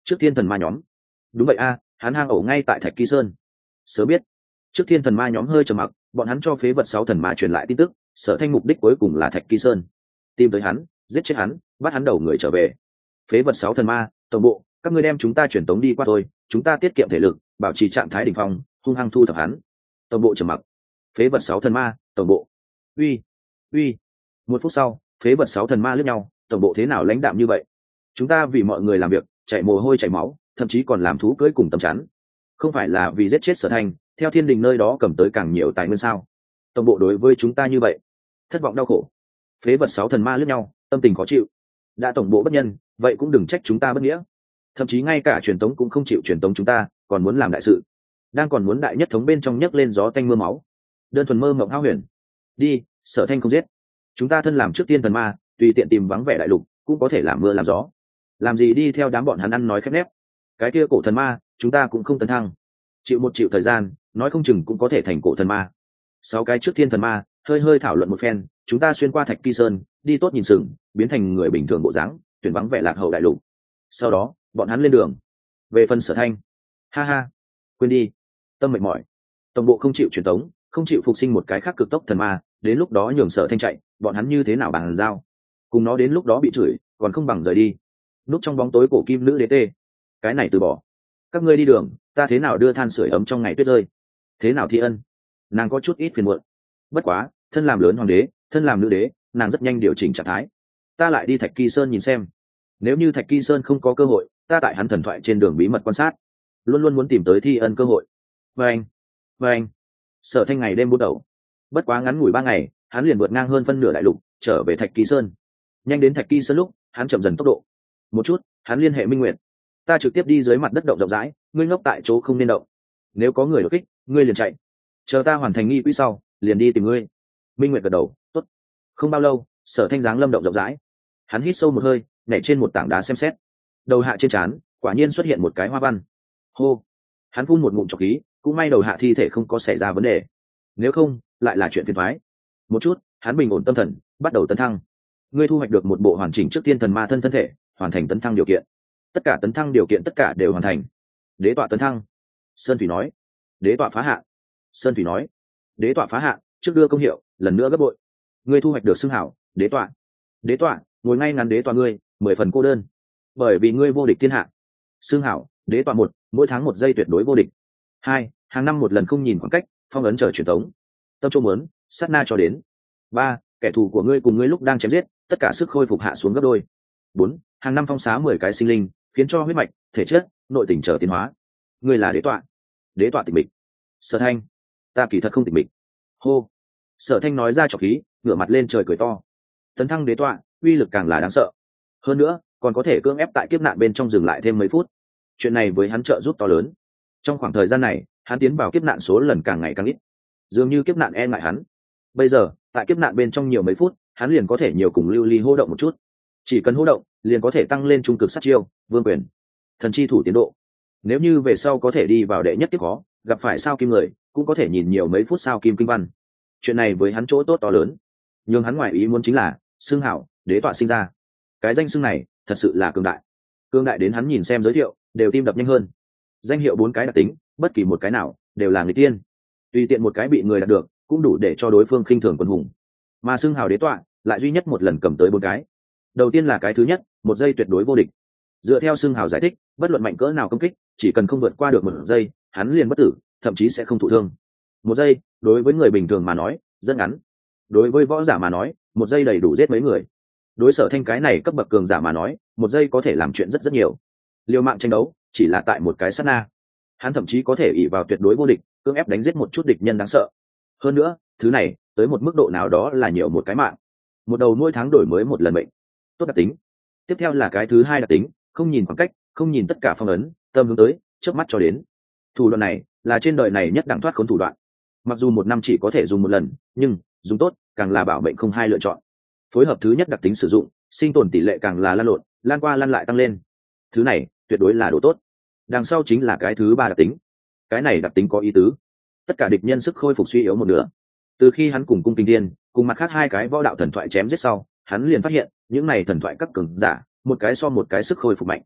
Trước thiên thần ma nhóm. Đúng vậy a, hắn hang ổ ngay tại Thạch Kỳ Sơn. Sớm biết. Trước thiên thần ma nhóm hơi trầm mặc, bọn hắn cho phế vật sáu thần ma truyền lại tin tức, Sở Thanh mục đích cuối cùng là Thạch Kỳ Sơn. Tìm tới hắn, giết chết hắn, bắt hắn đầu người trở về. Phế vật sáu thần ma, tổng bộ, các ngươi đem chúng ta truyền tống đi qua thôi, chúng ta tiết kiệm thể lực, bảo trì trạng thái đỉnh phong, hung hăng thu thập hắn. Tổng bộ trầm mặc. Phế vật sáu thần ma, tổng bộ. Uy, uy. Một phút sau, phế vật sáu thần ma liếc nhau, tổng bộ thế nào lãnh đạm như vậy? Chúng ta vì mọi người làm việc, chạy mồ hôi chảy máu, thậm chí còn làm thú cưỡi cùng tầm chắn. Không phải là vì giết chết Sở Thanh, theo thiên đình nơi đó cầm tới càng nhiều tài nguyên sao? Tổng bộ đối với chúng ta như vậy, thất vọng đau khổ. Phế vật sáu thần ma liếc nhau, tâm tình khó chịu. Đã tổng bộ bất nhân, vậy cũng đừng trách chúng ta bất nghĩa. Thậm chí ngay cả truyền tống cũng không chịu truyền tống chúng ta, còn muốn làm đại sự, đang còn muốn đại nhất thống bên trong nhấc lên gió tanh mưa máu. Đơn thuần mơ mộng hão huyền. Đi, Sở Thanh không giết, chúng ta thân làm trước tiên thần ma, tùy tiện tìm vắng vẻ đại lục, cũng có thể làm mưa làm gió. Làm gì đi theo đám bọn hắn ăn nói khép nép. Cái kia cổ thần ma, chúng ta cũng không tấn thăng. Chịu một chịu thời gian, nói không chừng cũng có thể thành cổ thần ma. Sáu cái trước thiên thần ma hơi hơi thảo luận một phen, chúng ta xuyên qua Thạch Kỳ Sơn, đi tốt nhìn sừng, biến thành người bình thường bộ dáng, tuyển vắng vẻ lạc hậu đại lục. Sau đó, bọn hắn lên đường. Về phần Sở Thanh, ha ha, quên đi, tâm mệt mỏi. Tổng bộ không chịu truyền tống, không chịu phục sinh một cái khác cực tốc thần ma, đến lúc đó nhường Sở Thanh chạy, bọn hắn như thế nào bàn giao? Cùng nó đến lúc đó bị chửi, còn không bằng rời đi. Núp trong bóng tối cổ kim nữ đế tê, cái này từ bỏ. Các ngươi đi đường, ta thế nào đưa than sưởi ấm trong ngày tuyết rơi? Thế nào Thi Ân? Nàng có chút ít phiền muộn. Bất quá, thân làm lớn hoàng đế, thân làm nữ đế, nàng rất nhanh điều chỉnh trạng thái. Ta lại đi Thạch Kỳ Sơn nhìn xem. Nếu như Thạch Kỳ Sơn không có cơ hội, ta tại hắn thần thoại trên đường bí mật quan sát, luôn luôn muốn tìm tới Thi Ân cơ hội. Và anh, và anh, Sở Thanh ngày đêm bút đầu. Bất quá ngắn ngủi ba ngày, hắn liền vượt ngang hơn phân nửa đại lục, trở về Thạch Kỳ Sơn. Nhanh đến Thạch Kỳ Sơn lúc, hắn chậm dần tốc độ. Một chút, hắn liên hệ Minh Nguyệt. Ta trực tiếp đi dưới mặt đất động rộng rãi, ngươi ngốc tại chỗ không nên động. Nếu có người đột kích, ngươi liền chạy. Chờ ta hoàn thành nghi quỹ sau, liền đi tìm ngươi. Minh Nguyệt gật đầu, tốt. Không bao lâu, Sở Thanh giáng lâm động rộng rãi. Hắn hít sâu một hơi, nhảy trên một tảng đá xem xét. Đầu hạ trên trán, quả nhiên xuất hiện một cái hoa văn. Hô. Hắn phun một ngụm trọc khí, cũng may đầu hạ thi thể không có xảy ra vấn đề. Nếu không, lại là chuyện phiền toái. Một chút, hắn bình ổn tâm thần, bắt đầu tấn thăng. Ngươi thu hoạch được một bộ hoàn chỉnh trước tiên thần ma thân thân thể, hoàn thành tấn thăng điều kiện. Tất cả tấn thăng điều kiện tất cả đều hoàn thành. Đế tọa tấn thăng. Sơn Thủy nói. Đế tọa phá hạ. Sơn Thủy nói. Đế tọa phá hạ, trước đưa công hiệu, lần nữa gấp bội. Ngươi thu hoạch được xưng hảo, đế tọa. Đế tọa, ngồi ngay ngắn đế tọa ngươi, mười phần cô đơn. Bởi vì ngươi vô địch thiên hạ. Xưng hảo, đế tọa một, mỗi tháng một giây tuyệt đối vô địch. Hai, hàng năm một lần không nhìn khoảng cách, phong ấn chờ truyền thống. Tâm chỗ muốn, sát na cho đến. Ba, kẻ thù của ngươi cùng ngươi lúc đang chém giết, tất cả sức khôi phục hạ xuống gấp đôi. Bốn, hàng năm phong xá mười cái sinh linh, khiến cho huyết mạch, thể chất, nội tình trở tiến hóa. Ngươi là đế tọa. Đế tọa tịch mịch. Sở Thanh, ta kỳ thật không tịch mịch. Hô. Sở Thanh nói ra trọc khí, ngửa mặt lên trời cười to. Tấn thăng đế tọa, uy lực càng là đáng sợ. Hơn nữa, còn có thể cưỡng ép tại kiếp nạn bên trong dừng lại thêm mấy phút. Chuyện này với hắn trợ giúp to lớn. Trong khoảng thời gian này, hắn tiến vào kiếp nạn số lần càng ngày càng ít. Dường như kiếp nạn e ngại hắn. Bây giờ, tại kiếp nạn bên trong nhiều mấy phút, hắn liền có thể nhiều cùng lưu ly hô động một chút. Chỉ cần hô động, liền có thể tăng lên trung cực sát chiêu, vương quyền, thần chi thủ tiến độ. Nếu như về sau có thể đi vào đệ nhất kiếp khó, gặp phải sao kim người, cũng có thể nhìn nhiều mấy phút sao kim kinh văn. Chuyện này với hắn chỗ tốt to lớn. Nhưng hắn ngoài ý muốn chính là, xưng hảo, đế tọa sinh ra. Cái danh xưng này, thật sự là cường đại. Cường đại đến hắn nhìn xem giới thiệu, đều tim đập nhanh hơn. Danh hiệu bốn cái đặc tính, bất kỳ một cái nào, đều là người tiên. Tùy tiện một cái bị người đạt được, cũng đủ để cho đối phương khinh thường quân hùng. Mà xưng hào đế tọa, lại duy nhất một lần cầm tới bốn cái. Đầu tiên là cái thứ nhất, một giây tuyệt đối vô địch. Dựa theo xưng hào giải thích, bất luận mạnh cỡ nào công kích, chỉ cần không vượt qua được một giây, hắn liền bất tử, thậm chí sẽ không thụ thương. Một giây, đối với người bình thường mà nói, rất ngắn. Đối với võ giả mà nói, một giây đầy đủ giết mấy người. Đối Sở Thanh cái này cấp bậc cường giả mà nói, một giây có thể làm chuyện rất rất nhiều. Liều mạng tranh đấu, chỉ là tại một cái sát na. Hắn thậm chí có thể ỷ vào tuyệt đối vô địch, cưỡng ép đánh giết một chút địch nhân đáng sợ. Hơn nữa, thứ này, tới một mức độ nào đó là nhiều một cái mạng. Một đầu mỗi tháng đổi mới một lần bệnh. Tốt đặc tính. Tiếp theo là cái thứ hai đặc tính, không nhìn khoảng cách, không nhìn tất cả phong ấn, tâm hướng tới, chớp mắt cho đến. Thủ đoạn này là trên đời này nhất đẳng thoát khốn thủ đoạn. Mặc dù một năm chỉ có thể dùng một lần, nhưng dùng tốt, càng là bảo mệnh không hai lựa chọn. Phối hợp thứ nhất đặc tính sử dụng, sinh tồn tỷ lệ càng là lan lộn, lan qua lan lại tăng lên. Thứ này tuyệt đối là đồ tốt. Đằng sau chính là cái thứ ba đặc tính. Cái này đặc tính có ý tứ. Tất cả địch nhân sức khôi phục suy yếu một nửa. Từ khi hắn cùng cung kinh thiên, cùng mặt khác hai cái võ đạo thần thoại chém giết sau, hắn liền phát hiện những này thần thoại các cường giả, một cái so một cái sức khôi phục mạnh.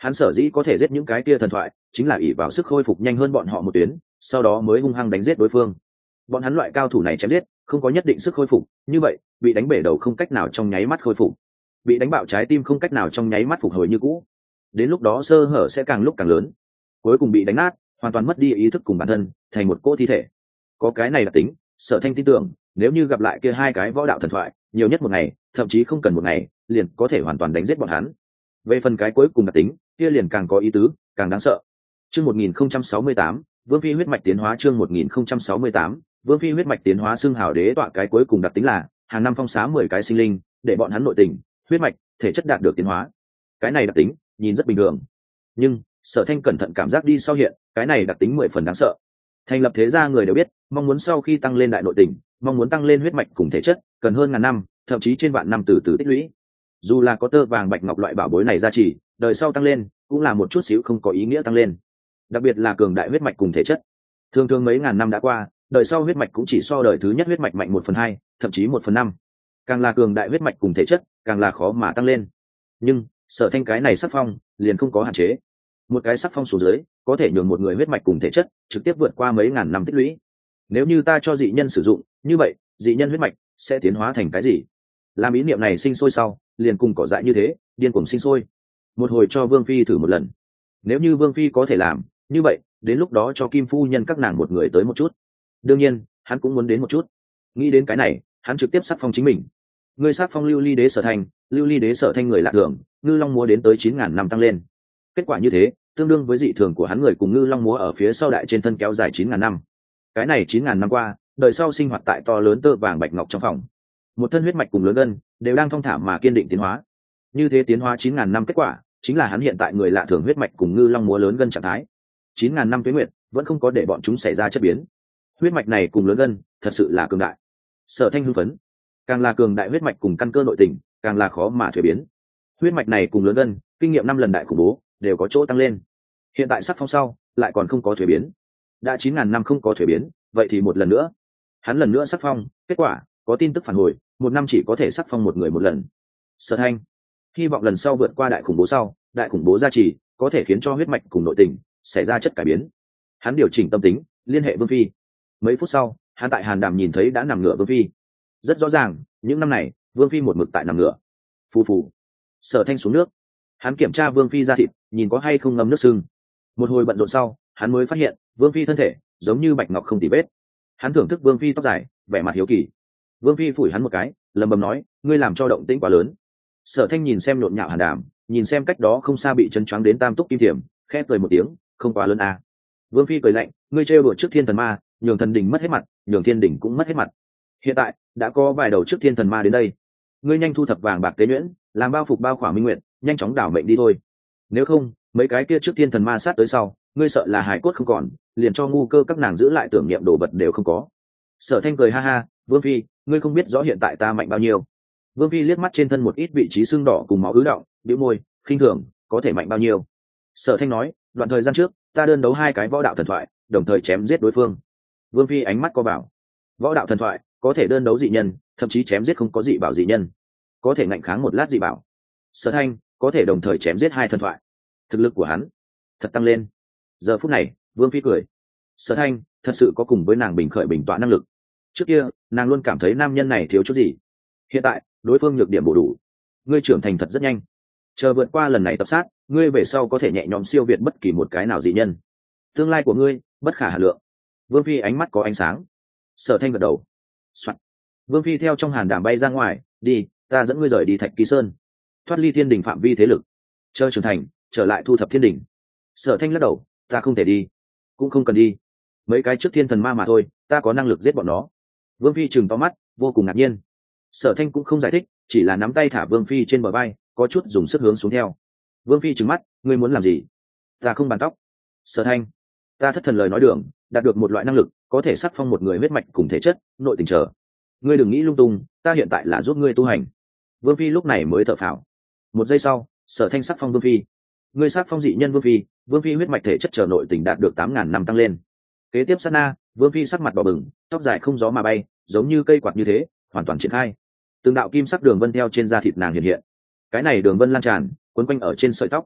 Hắn sở dĩ có thể giết những cái kia thần thoại chính là ỷ vào sức khôi phục nhanh hơn bọn họ một tuyến, sau đó mới hung hăng đánh giết đối phương. Bọn hắn loại cao thủ này chém giết không có nhất định sức khôi phục, như vậy bị đánh bể đầu không cách nào trong nháy mắt khôi phục, bị đánh bạo trái tim không cách nào trong nháy mắt phục hồi như cũ, đến lúc đó sơ hở sẽ càng lúc càng lớn, cuối cùng bị đánh nát, hoàn toàn mất đi ý thức cùng bản thân, thành một cỗ thi thể. Có cái này đặc tính, Sở Thanh tin tưởng nếu như gặp lại kia hai cái võ đạo thần thoại, nhiều nhất một ngày, thậm chí không cần một ngày, liền có thể hoàn toàn đánh giết bọn hắn. Về phần cái cuối cùng đặc tính, kia liền càng có ý tứ, càng đáng sợ. Chương một nghìn không trăm sáu mươi tám, Vương Phi huyết mạch tiến hóa. Chương một nghìn không trăm sáu mươi tám, Vương Phi huyết mạch tiến hóa. Xưng hào đế tọa cái cuối cùng đặc tính là hàng năm phong xá mười cái sinh linh, để bọn hắn nội tình, huyết mạch, thể chất đạt được tiến hóa. Cái này đặc tính nhìn rất bình thường, nhưng Sở Thanh cẩn thận cảm giác đi sau hiện, cái này đặc tính mười phần đáng sợ. Thành lập thế gia người đều biết, mong muốn sau khi tăng lên đại nội tình, mong muốn tăng lên huyết mạch cùng thể chất, cần hơn ngàn năm, thậm chí trên vạn năm từ từ tích lũy. Dù là có tơ vàng bạch ngọc loại bảo bối này gia trì, đời sau tăng lên cũng là một chút xíu không có ý nghĩa tăng lên. Đặc biệt là cường đại huyết mạch cùng thể chất, thường thường mấy ngàn năm đã qua, đời sau huyết mạch cũng chỉ so đời thứ nhất huyết mạch mạnh một phần hai, thậm chí một phần năm. Càng là cường đại huyết mạch cùng thể chất, càng là khó mà tăng lên. Nhưng Sở Thanh cái này sắc phong liền không có hạn chế, một cái sắc phong xuống dưới có thể nhường một người huyết mạch cùng thể chất trực tiếp vượt qua mấy ngàn năm tích lũy. Nếu như ta cho dị nhân sử dụng, như vậy dị nhân huyết mạch sẽ tiến hóa thành cái gì? Làm ý niệm này sinh sôi sau, liền cùng cỏ dại như thế, điên cuồng sinh sôi. Một hồi cho Vương Phi thử một lần. Nếu như Vương Phi có thể làm, như vậy đến lúc đó cho Kim phu nhân các nàng một người tới một chút. Đương nhiên, hắn cũng muốn đến một chút. Nghĩ đến cái này, hắn trực tiếp sắc phong chính mình. Người sắc phong Lưu Ly Đế Sở Thanh, Lưu Ly Đế Sở Thanh người lạ thường, Ngư Long múa đến tới chín ngàn năm tăng lên. Kết quả như thế, tương đương với dị thường của hắn người cùng Ngư Long múa ở phía sau đại trên thân kéo dài chín ngàn năm. Cái này chín ngàn năm qua, đời sau sinh hoạt tại to lớn tơ vàng bạch ngọc trong phòng. Một thân huyết mạch cùng lớn gân đều đang thong thả mà kiên định tiến hóa. Như thế tiến hóa chín ngàn năm kết quả, chính là hắn hiện tại người lạ thường huyết mạch cùng Ngư Long múa lớn gân trạng thái. chín ngàn năm tuế nguyệt vẫn không có để bọn chúng xảy ra chất biến. Huyết mạch này cùng lớn gân, thật sự là cường đại. Sở Thanh hưng phấn. Càng là cường đại huyết mạch cùng căn cơ nội tình, càng là khó mà thuế biến. Huyết mạch này cùng lớn gân, kinh nghiệm năm lần đại khủng bố, đều có chỗ tăng lên. Hiện tại sắc phong sau, lại còn không có thuế biến. Đã chín ngàn năm không có thuế biến, vậy thì một lần nữa. Hắn lần nữa sắc phong, kết quả có tin tức phản hồi, một năm chỉ có thể sắc phong một người một lần. Sở Thanh hy vọng lần sau vượt qua đại khủng bố sau, đại khủng bố gia trì có thể khiến cho huyết mạch cùng nội tình xảy ra chất cải biến. Hắn điều chỉnh tâm tính, liên hệ Vương Phi. Mấy phút sau, hắn tại Hàn Đàm nhìn thấy đã nằm ngửa Vương Phi. Rất rõ ràng, những năm này Vương Phi một mực tại nằm ngửa. Phù phù. Sở Thanh xuống nước, hắn kiểm tra Vương Phi da thịt, nhìn có hay không ngâm nước sưng. Một hồi bận rộn sau, hắn mới phát hiện Vương Phi thân thể giống như bạch ngọc không tì vết. Hắn thưởng thức Vương Phi tóc dài, vẻ mặt hiếu kỳ. Vương Phi phủi hắn một cái, lầm bầm nói, ngươi làm cho động tĩnh quá lớn. Sở Thanh nhìn xem nhộn nhạo Hàn Đàm, nhìn xem cách đó không xa bị chân choáng đến tam túc kim thiểm, khẽ cười một tiếng, không quá lớn à. Vương Phi cười lạnh, ngươi trêu đùa trước thiên thần ma, nhường thần đỉnh mất hết mặt, nhường thiên đỉnh cũng mất hết mặt. Hiện tại đã có vài đầu trước thiên thần ma đến đây, ngươi nhanh thu thập vàng bạc tế nhuyễn, làm bao phục bao khỏa minh nguyện, nhanh chóng đảo mệnh đi thôi. Nếu không, mấy cái kia trước thiên thần ma sát tới sau, ngươi sợ là hài cốt không còn, liền cho ngu cơ các nàng giữ lại tưởng niệm đồ vật đều không có. Sở Thanh cười ha ha, Vương Phi, ngươi không biết rõ hiện tại ta mạnh bao nhiêu. Vương Phi liếc mắt trên thân một ít vị trí xương đỏ cùng máu ứ động, bĩu môi, khinh thường, có thể mạnh bao nhiêu. Sở Thanh nói, đoạn thời gian trước, ta đơn đấu hai cái võ đạo thần thoại, đồng thời chém giết đối phương. Vương Phi ánh mắt co bảo, võ đạo thần thoại có thể đơn đấu dị nhân, thậm chí chém giết không có dị bảo dị nhân, có thể ngạnh kháng một lát dị bảo. Sở Thanh có thể đồng thời chém giết hai thần thoại, thực lực của hắn thật tăng lên. Giờ phút này, Vương Phi cười, Sở Thanh thật sự có cùng với nàng bình khởi bình tọa năng lực. Trước kia nàng luôn cảm thấy nam nhân này thiếu chút gì, hiện tại đối phương nhược điểm bổ đủ. Ngươi trưởng thành thật rất nhanh, chờ vượt qua lần này tập sát, ngươi về sau có thể nhẹ nhõm siêu việt bất kỳ một cái nào dị nhân. Tương lai của ngươi bất khả hà lượng. Vương Phi ánh mắt có ánh sáng. Sở Thanh gật đầu. Soạn. Vương Phi theo trong Hàn Đàm bay ra ngoài, đi, ta dẫn ngươi rời đi Thạch Kỳ Sơn, thoát ly thiên đình phạm vi thế lực, chơi trưởng thành, trở lại thu thập thiên đình. Sở Thanh lắc đầu, ta không thể đi, cũng không cần đi, mấy cái trước thiên thần ma mà thôi, ta có năng lực giết bọn nó. Vương Phi trừng to mắt, vô cùng ngạc nhiên. Sở Thanh cũng không giải thích, chỉ là nắm tay thả Vương Phi trên bờ vai, có chút dùng sức hướng xuống theo. Vương Phi trừng mắt, ngươi muốn làm gì? Ta không bàn tóc. Sở Thanh, ta thất thần lời nói đường, đạt được một loại năng lực, có thể sắc phong một người huyết mạch cùng thể chất, nội tình trở. Ngươi đừng nghĩ lung tung, ta hiện tại là giúp ngươi tu hành. Vương Phi lúc này mới thở phào. Một giây sau, Sở Thanh sắc phong Vương Phi. Ngươi sắc phong dị nhân Vương Phi, Vương Phi huyết mạch thể chất trở nội tình đạt được tám ngàn năm tăng lên. Kế tiếp sát na, Vương Phi sắc mặt đỏ bừng, tóc dài không gió mà bay, giống như cây quạt như thế, hoàn toàn triển khai. Từng đạo kim sắc đường vân theo trên da thịt nàng hiện hiện. Cái này đường vân lan tràn, quấn quanh ở trên sợi tóc.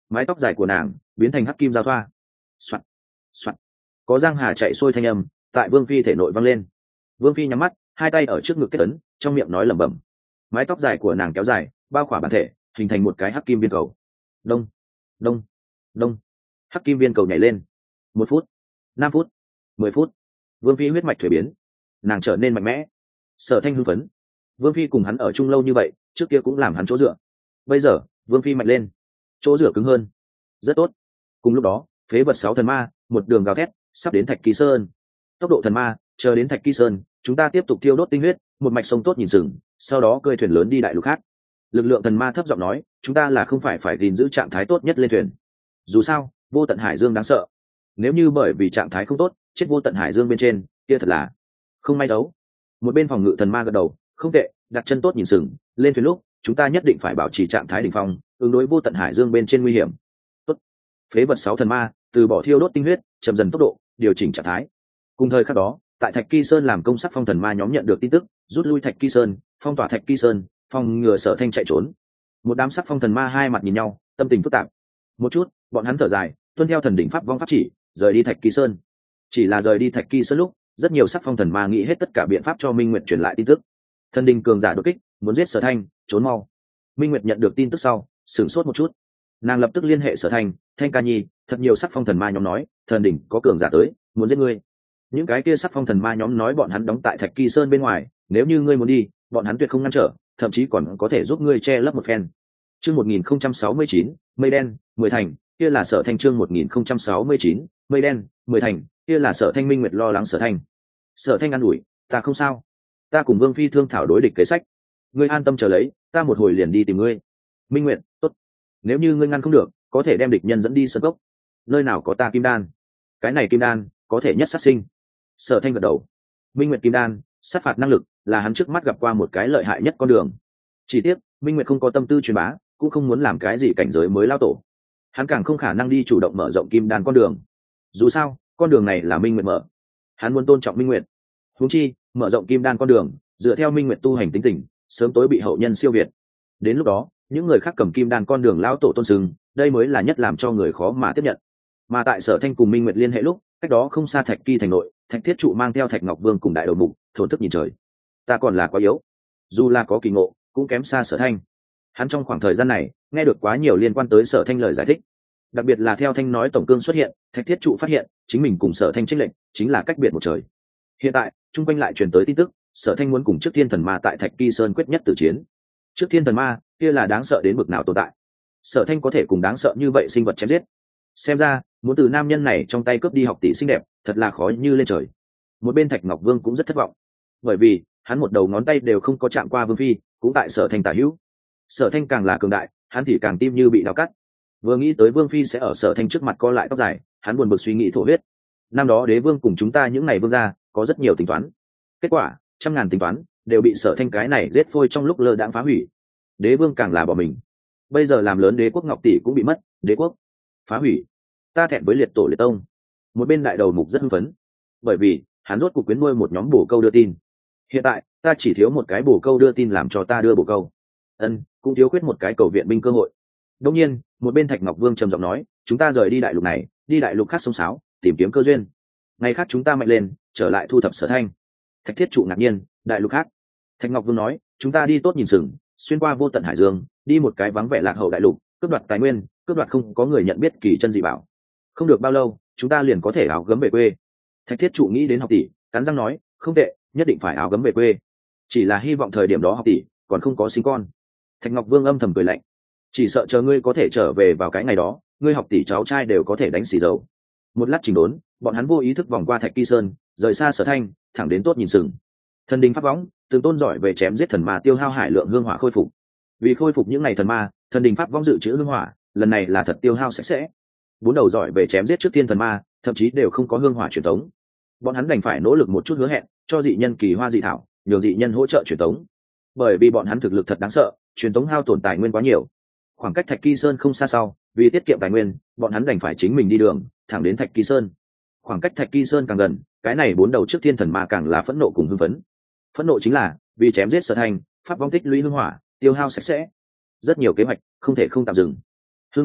mái tóc dài của nàng biến thành hắc kim giao thoa. Soạt, soạt, có giang hà chạy xuôi thanh âm tại vương phi thể nội vang lên. Vương phi nhắm mắt, hai tay ở trước ngực kết ấn, trong miệng nói lẩm bẩm. Mái tóc dài của nàng kéo dài bao khỏa bản thể, hình thành một cái hắc kim viên cầu. Đông, đông, đông, hắc kim viên cầu nhảy lên. Một phút, năm phút, mười phút, vương phi huyết mạch thuế biến, nàng trở nên mạnh mẽ. Sở Thanh hưng phấn. Vương phi cùng hắn ở chung lâu như vậy, trước kia cũng làm hắn chỗ dựa. Bây giờ vương phi mạnh lên, chỗ dựa cứng hơn, rất tốt. Cùng lúc đó, phế vật sáu thần ma một đường gào thét sắp đến Thạch Kỳ Sơn. Tốc độ thần ma, chờ đến Thạch Kỳ Sơn, chúng ta tiếp tục thiêu đốt tinh huyết, một mạch sông tốt nhìn sừng, sau đó cơi thuyền lớn đi đại lục khác. Lực lượng thần ma thấp giọng nói, chúng ta là không phải phải gìn giữ trạng thái tốt nhất lên thuyền. Dù sao, vô tận hải dương đáng sợ, nếu như bởi vì trạng thái không tốt chết vô tận hải dương bên trên, kia thật là không may đấu. Một bên phòng ngự thần ma gật đầu, không tệ, đặt chân tốt nhìn sừng, lên thuyền lúc chúng ta nhất định phải bảo trì trạng thái đỉnh phong, ứng đối vô tận hải dương bên trên nguy hiểm. Tốt. Phế vật sáu thần ma từ bỏ thiêu đốt tinh huyết, chậm dần tốc độ, điều chỉnh trạng thái. Cùng thời khắc đó, tại Thạch Kỳ Sơn làm công sắc phong thần ma nhóm nhận được tin tức, rút lui Thạch Kỳ Sơn, phong tỏa Thạch Kỳ Sơn, phòng ngừa Sở Thanh chạy trốn. Một đám sắc phong thần ma hai mặt nhìn nhau, tâm tình phức tạp. Một chút, bọn hắn thở dài, tuân theo thần đỉnh pháp vong pháp chỉ, rời đi Thạch Kỳ Sơn. Chỉ là rời đi Thạch Kỳ Sơn lúc, rất nhiều sắc phong thần ma nghĩ hết tất cả biện pháp cho Minh Nguyệt truyền lại tin tức. Thần đình cường giả đột kích, muốn giết Sở Thanh, trốn mau. Minh Nguyệt nhận được tin tức sau, sửng sốt một chút. Nàng lập tức liên hệ Sở Thanh, Thanh ca nhi, thật nhiều sắc phong thần ma nhóm nói, thần đỉnh có cường giả tới, muốn giết ngươi. Những cái kia sắc phong thần ma nhóm nói bọn hắn đóng tại Thạch Kỳ Sơn bên ngoài, nếu như ngươi muốn đi, bọn hắn tuyệt không ngăn trở, thậm chí còn có thể giúp ngươi che lấp một phen. Chương một nghìn không trăm sáu mươi chín, mây đen, mười thành, kia là Sở Thanh. Chương một nghìn không trăm sáu mươi chín, mây đen, mười thành, kia là Sở Thanh. Minh Nguyệt lo lắng Sở Thanh. Sở Thanh an ủi, ta không sao, ta cùng Vương phi thương thảo đối địch kế sách, ngươi an tâm chờ lấy, ta một hồi liền đi tìm ngươi. Minh Nguyệt, tốt, nếu như ngươi ngăn không được, có thể đem địch nhân dẫn đi sơn cốc, nơi nào có ta kim đan, cái này kim đan có thể nhất sát sinh. Sở Thanh gật đầu. Minh Nguyệt kim đan, sát phạt năng lực là hắn trước mắt gặp qua một cái lợi hại nhất con đường. Chỉ tiếc Minh Nguyệt không có tâm tư truyền bá, cũng không muốn làm cái gì cảnh giới mới lao tổ, hắn càng không khả năng đi chủ động mở rộng kim đan con đường. Dù sao con đường này là Minh Nguyệt mở, hắn muốn tôn trọng Minh Nguyệt. Huống chi mở rộng kim đan con đường dựa theo Minh Nguyệt tu hành tính tình, sớm tối bị hậu nhân siêu việt. Đến lúc đó những người khác cầm kim đan con đường lao tổ tôn sừng, đây mới là nhất làm cho người khó mà tiếp nhận. Mà tại Sở Thanh cùng Minh Nguyệt liên hệ lúc, cách đó không xa Thạch Kỳ thành nội, Thạch Thiết Trụ mang theo Thạch Ngọc Vương cùng đại đầu mục thổn thức nhìn trời. Ta còn là quá yếu, dù là có kỳ ngộ cũng kém xa Sở Thanh. Hắn trong khoảng thời gian này nghe được quá nhiều liên quan tới Sở Thanh lời giải thích, đặc biệt là theo Thanh nói tổng cương xuất hiện, Thạch Thiết Trụ phát hiện chính mình cùng Sở Thanh chênh lệch chính là cách biệt một trời. Hiện tại trung quanh lại truyền tới tin tức, Sở Thanh muốn cùng trước Thiên Thần Ma tại Thạch Kỳ Sơn quyết nhất tử chiến. Trước Thiên Thần Ma kia là đáng sợ đến bực nào tồn tại, Sở Thanh có thể cùng đáng sợ như vậy sinh vật chém giết. Xem ra muốn từ nam nhân này trong tay cướp đi học tỷ xinh đẹp thật là khó như lên trời. Một bên Thạch Ngọc Vương cũng rất thất vọng, bởi vì hắn một đầu ngón tay đều không có chạm qua Vương phi, cũng tại Sở Thanh tả hữu. Sở Thanh càng là cường đại, hắn thì càng tim như bị đào cắt. Vừa nghĩ tới Vương phi sẽ ở Sở Thanh trước mặt co lại tóc dài, hắn buồn bực suy nghĩ thổ huyết. Năm đó đế vương cùng chúng ta những ngày vương gia có rất nhiều tính toán, kết quả trăm ngàn tính toán đều bị Sở Thanh cái này giết phôi trong lúc lơ đãng phá hủy. Đế vương càng là bỏ mình, bây giờ làm lớn đế quốc ngọc tỷ cũng bị mất, đế quốc phá hủy, ta thẹn với liệt tổ liệt tông. Một bên đại đầu mục rất hưng phấn, bởi vì hắn rốt cuộc quyến nuôi một nhóm bổ câu đưa tin. Hiện tại ta chỉ thiếu một cái bổ câu đưa tin làm cho ta đưa bổ câu, ân cũng thiếu khuyết một cái cầu viện binh cơ hội. Đương nhiên một bên Thạch Ngọc Vương trầm giọng nói, chúng ta rời đi đại lục này, đi đại lục khác sông sáo, tìm kiếm cơ duyên, ngày khác chúng ta mạnh lên trở lại thu thập Sở Thanh. Thạch Thiết Trụ ngạc nhiên, đại lục khác? Thạch Ngọc Vương nói, chúng ta đi tốt nhìn sừng, xuyên qua vô tận hải dương, đi một cái vắng vẻ lạc hậu đại lục, cướp đoạt tài nguyên, cướp đoạt không có người nhận biết kỳ chân dị bảo. Không được bao lâu chúng ta liền có thể áo gấm về quê. Thạch Thiết Trụ nghĩ đến học tỷ, cắn răng nói, không tệ, nhất định phải áo gấm về quê, chỉ là hy vọng thời điểm đó học tỷ còn không có sinh con. Thạch Ngọc Vương âm thầm cười lạnh, chỉ sợ chờ ngươi có thể trở về vào cái ngày đó, ngươi học tỷ cháu trai đều có thể đánh xì dầu. Một lát chỉnh đốn, bọn hắn vô ý thức vòng qua Thạch Kỳ Sơn, rời xa Sở Thanh, thẳng đến tốt nhìn sừng. Thần đình pháp võng từng tôn giỏi về chém giết thần ma tiêu hao hải lượng hương hỏa khôi phục. Vì khôi phục những ngày thần ma, thần đình pháp võng dự trữ hương hỏa lần này là thật tiêu hao sạch sẽ. Bốn đầu giỏi về chém giết trước Thiên Thần Ma thậm chí đều không có hương hỏa truyền thống, bọn hắn đành phải nỗ lực một chút hứa hẹn cho dị nhân kỳ hoa dị thảo, nhường dị nhân hỗ trợ truyền thống. Bởi vì bọn hắn thực lực thật đáng sợ, truyền thống hao tổn tài nguyên quá nhiều. Khoảng cách Thạch Kỳ Sơn không xa sau, vì tiết kiệm tài nguyên, bọn hắn đành phải chính mình đi đường thẳng đến Thạch Kỳ Sơn. Khoảng cách Thạch Kỳ Sơn càng gần, cái này bốn đầu trước Thiên Thần Ma càng là phẫn nộ cùng hưng phấn. Phẫn nộ chính là vì chém giết Sở Thanh, pháp vong tích lũy hương hỏa tiêu hao sạch sẽ, rất nhiều kế hoạch không thể không tạm dừng. Hưng phấn là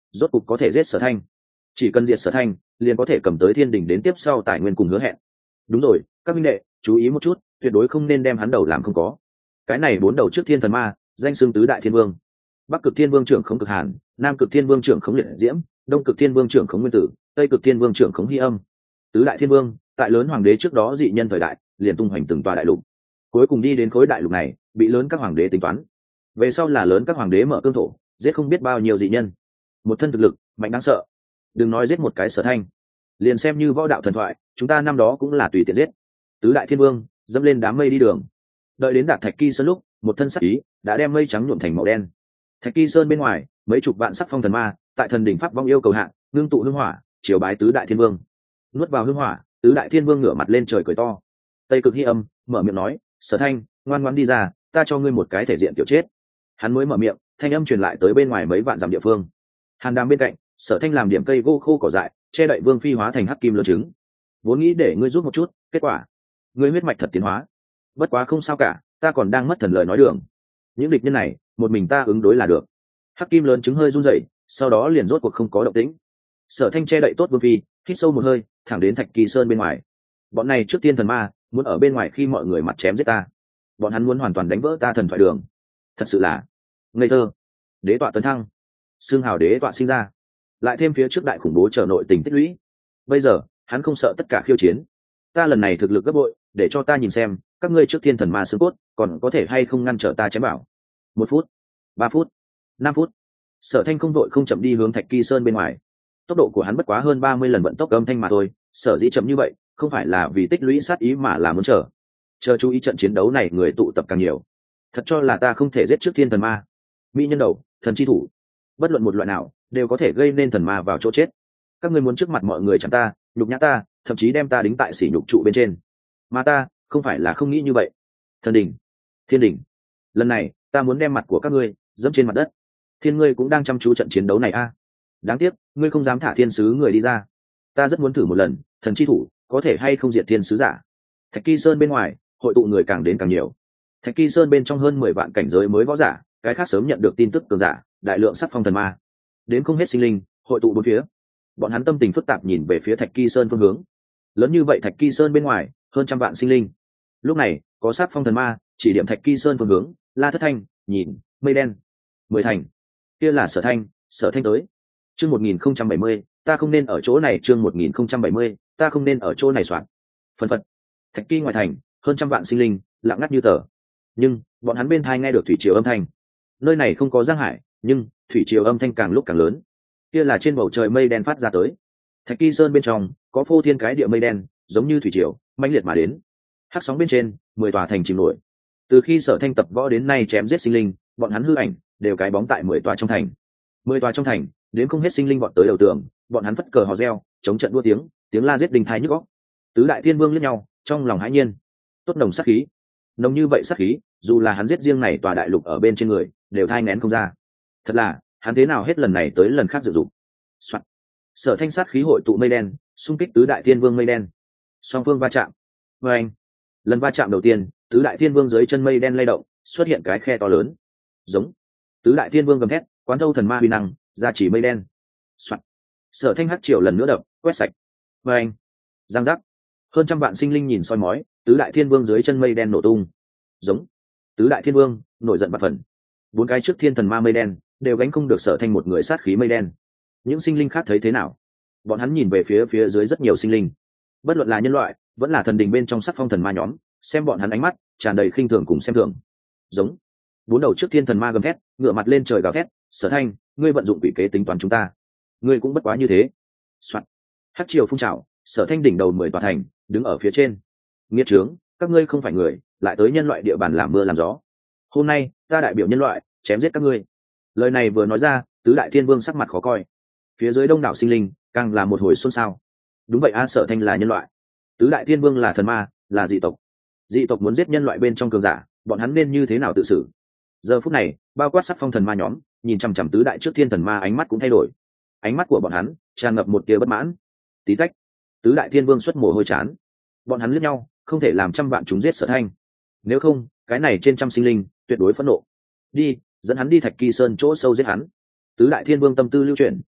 rốt cục có thể giết Sở Thanh. Chỉ cần diệt Sở Thanh, liền có thể cầm tới thiên đình đến tiếp sau tài nguyên cùng hứa hẹn. Đúng rồi, các minh đệ, chú ý một chút, tuyệt đối không nên đem hắn đầu làm không có. Cái này bốn đầu trước thiên thần ma, danh xưng tứ đại thiên vương. Bắc cực thiên vương trưởng khống cực hàn, nam cực thiên vương trưởng khống liệt diễm, đông cực thiên vương trưởng khống nguyên tử, tây cực thiên vương trưởng khống hy âm. Tứ đại thiên vương, tại lớn hoàng đế trước đó dị nhân thời đại, liền tung hoành từng tòa đại lục. Cuối cùng đi đến khối đại lục này, bị lớn các hoàng đế tính toán. Về sau là lớn các hoàng đế mở cương thổ, giết không biết bao nhiêu dị nhân. Một thân thực lực mạnh đáng sợ. Đừng nói giết một cái Sở Thanh, liền xem như võ đạo thần thoại, chúng ta năm đó cũng là tùy tiện giết. Tứ đại thiên vương dẫm lên đám mây đi đường. Đợi đến đạt Thạch Kỳ Sơn lúc, một thân sắc ý đã đem mây trắng nhuộm thành màu đen. Thạch Kỳ Sơn bên ngoài, mấy chục vạn sắc phong thần ma, tại thần đỉnh pháp vong yêu cầu hạng, ngưng tụ hương hỏa, chiều bái tứ đại thiên vương. Nuốt vào hương hỏa, tứ đại thiên vương ngửa mặt lên trời cười to. Tây cực Hy âm mở miệng nói, Sở Thanh, ngoan ngoãn đi ra, ta cho ngươi một cái thể diện tiểu chết. Hắn mới mở miệng, thanh âm truyền lại tới bên ngoài mấy vạn dặm địa phương. Hàn Đàm bên cạnh, Sở Thanh làm điểm cây gỗ khô cỏ dại, che đậy vương phi hóa thành hắc kim lớn trứng. Vốn nghĩ để ngươi giúp một chút, kết quả ngươi huyết mạch thật tiến hóa. Bất quá không sao cả, ta còn đang mất thần lời nói đường. Những địch nhân này, một mình ta ứng đối là được. Hắc kim lớn trứng hơi run rẩy, sau đó liền rốt cuộc không có động tĩnh. Sở Thanh che đậy tốt vương phi, hít sâu một hơi, thẳng đến Thạch Kỳ Sơn bên ngoài. Bọn này trước tiên thần ma, muốn ở bên ngoài khi mọi người mặt chém giết ta. Bọn hắn muốn hoàn toàn đánh vỡ ta thần thoại đường. Thật sự là ngây thơ. Đế tọa tấn thăng, xương hào đế tọa sinh ra, lại thêm phía trước đại khủng bố chờ nội tình tích lũy. Bây giờ hắn không sợ tất cả khiêu chiến. Ta lần này thực lực gấp bội, để cho ta nhìn xem các ngươi trước thiên thần ma xương cốt còn có thể hay không ngăn trở ta chém bảo. Một phút, ba phút, năm phút. Sở Thanh không đội không chậm đi hướng Thạch Kỳ Sơn bên ngoài. Tốc độ của hắn bất quá hơn ba mươi lần vận tốc âm thanh mà thôi. Sở dĩ chậm như vậy, không phải là vì tích lũy sát ý mà là muốn chờ chờ chú ý trận chiến đấu này người tụ tập càng nhiều. Thật cho là ta không thể giết trước thiên thần ma? Mỹ nhân đầu, thần chi thủ, bất luận một loại nào đều có thể gây nên thần ma vào chỗ chết. Các ngươi muốn trước mặt mọi người chặn ta, nhục nhã ta, thậm chí đem ta đính tại sỉ nhục trụ bên trên. Mà ta không phải là không nghĩ như vậy. Thần đỉnh, thiên đỉnh, lần này ta muốn đem mặt của các ngươi dẫm trên mặt đất. Thiên ngươi cũng đang chăm chú trận chiến đấu này a à? Đáng tiếc ngươi không dám thả thiên sứ người đi ra. Ta rất muốn thử một lần, thần chi thủ có thể hay không diệt thiên sứ giả. Thạch Kỳ Sơn bên ngoài, hội tụ người càng đến càng nhiều. Thạch Kỳ Sơn bên trong hơn mười vạn cảnh giới mới võ giả, cái khác sớm nhận được tin tức cường giả, đại lượng sắc phong thần ma, đến không hết sinh linh, hội tụ bốn phía. Bọn hắn tâm tình phức tạp nhìn về phía Thạch Kỳ Sơn phương hướng. Lớn như vậy Thạch Kỳ Sơn bên ngoài, hơn trăm vạn sinh linh. Lúc này, có sắc phong thần ma chỉ điểm Thạch Kỳ Sơn phương hướng, La Thất Thanh, nhìn, mây đen, mười thành. Kia là Sở Thanh, Sở Thanh tới. Chương một nghìn không trăm bảy mươi, ta không nên ở chỗ này, chương một nghìn không trăm bảy mươi, ta không nên ở chỗ này soạn. Phần phật. Thạch Kỳ ngoài thành, hơn trăm vạn sinh linh, lặng ngắt như tờ. Nhưng, bọn hắn bên thai nghe được thủy triều âm thanh. Nơi này không có giang hải, nhưng thủy triều âm thanh càng lúc càng lớn. Kia là trên bầu trời mây đen phát ra tới. Thạch Kỳ Sơn bên trong có phô thiên cái địa mây đen, giống như thủy triều mãnh liệt mà đến. Hắc sóng bên trên, mười tòa thành chìm nổi. Từ khi Sở Thanh tập võ đến nay chém giết sinh linh, bọn hắn hư ảnh đều cái bóng tại mười tòa trong thành. Mười tòa trong thành, đến không hết sinh linh vọt tới đầu tường, bọn hắn phất cờ hò reo, chống trận đua tiếng, tiếng la giết đình thai nhức óc. Tứ đại thiên vương liếc nhau, trong lòng hãi nhiên. Tốt nồng sát khí, nồng như vậy sát khí, dù là hắn giết riêng này tòa đại lục ở bên trên người, đều thai nén không ra. Thật là, hắn thế nào hết lần này tới lần khác dự dụng. Soạn. Sở Thanh sát khí hội tụ mây đen, xung kích tứ đại thiên vương mây đen. Song phương va chạm. Và anh, lần va chạm đầu tiên, tứ đại thiên vương dưới chân mây đen lay động, xuất hiện cái khe to lớn. Giống. Tứ đại thiên vương gầm thét, quán thâu thần ma huy năng, ra chỉ mây đen. Soạn. Sở Thanh hất triệu lần nữa đập, quét sạch. Và anh, giang giác. Hơn trăm vạn sinh linh nhìn soi mói, tứ đại thiên vương dưới chân mây đen nổ tung. Giống. Tứ đại thiên vương nổi giận bạt phần. Bốn cái trước thiên thần ma mây đen đều gánh không được Sở Thanh một người sát khí mây đen. Những sinh linh khác thấy thế nào? Bọn hắn nhìn về phía phía dưới rất nhiều sinh linh, bất luận là nhân loại vẫn là thần đình bên trong sắc phong thần ma nhóm, xem bọn hắn ánh mắt tràn đầy khinh thường cùng xem thường. Giống. Bốn đầu trước thiên thần ma gầm thét, ngửa mặt lên trời gào thét, Sở Thanh, ngươi vận dụng quỷ kế tính toán chúng ta, ngươi cũng bất quá như thế. Soạn. Hắc triều phun trào, Sở Thanh đỉnh đầu mười tòa thành, đứng ở phía trên. Nghiệt trướng, các ngươi không phải người, lại tới nhân loại địa bàn làm mưa làm gió. Hôm nay, ta đại biểu nhân loại, chém giết các ngươi. Lời này vừa nói ra, tứ đại thiên vương sắc mặt khó coi. Phía dưới đông đảo sinh linh, càng là một hồi xôn xao. Đúng vậy a, Sở Thanh là nhân loại, tứ đại thiên vương là thần ma, là dị tộc. Dị tộc muốn giết nhân loại bên trong cường giả, bọn hắn nên như thế nào tự xử? Giờ phút này, bao quát sắc phong thần ma nhóm, nhìn chằm chằm tứ đại trước thiên thần ma, ánh mắt cũng thay đổi. Ánh mắt của bọn hắn tràn ngập một tia bất mãn. Tí tách, tứ đại thiên vương xuất mồ hôi chán. Bọn hắn liếc nhau, không thể làm trăm vạn chúng giết Sở Thanh. Nếu không, cái này trên trăm sinh linh tuyệt đối phẫn nộ. Đi, dẫn hắn đi Thạch Kỳ Sơn chỗ sâu giết hắn. Tứ đại thiên vương tâm tư lưu chuyển,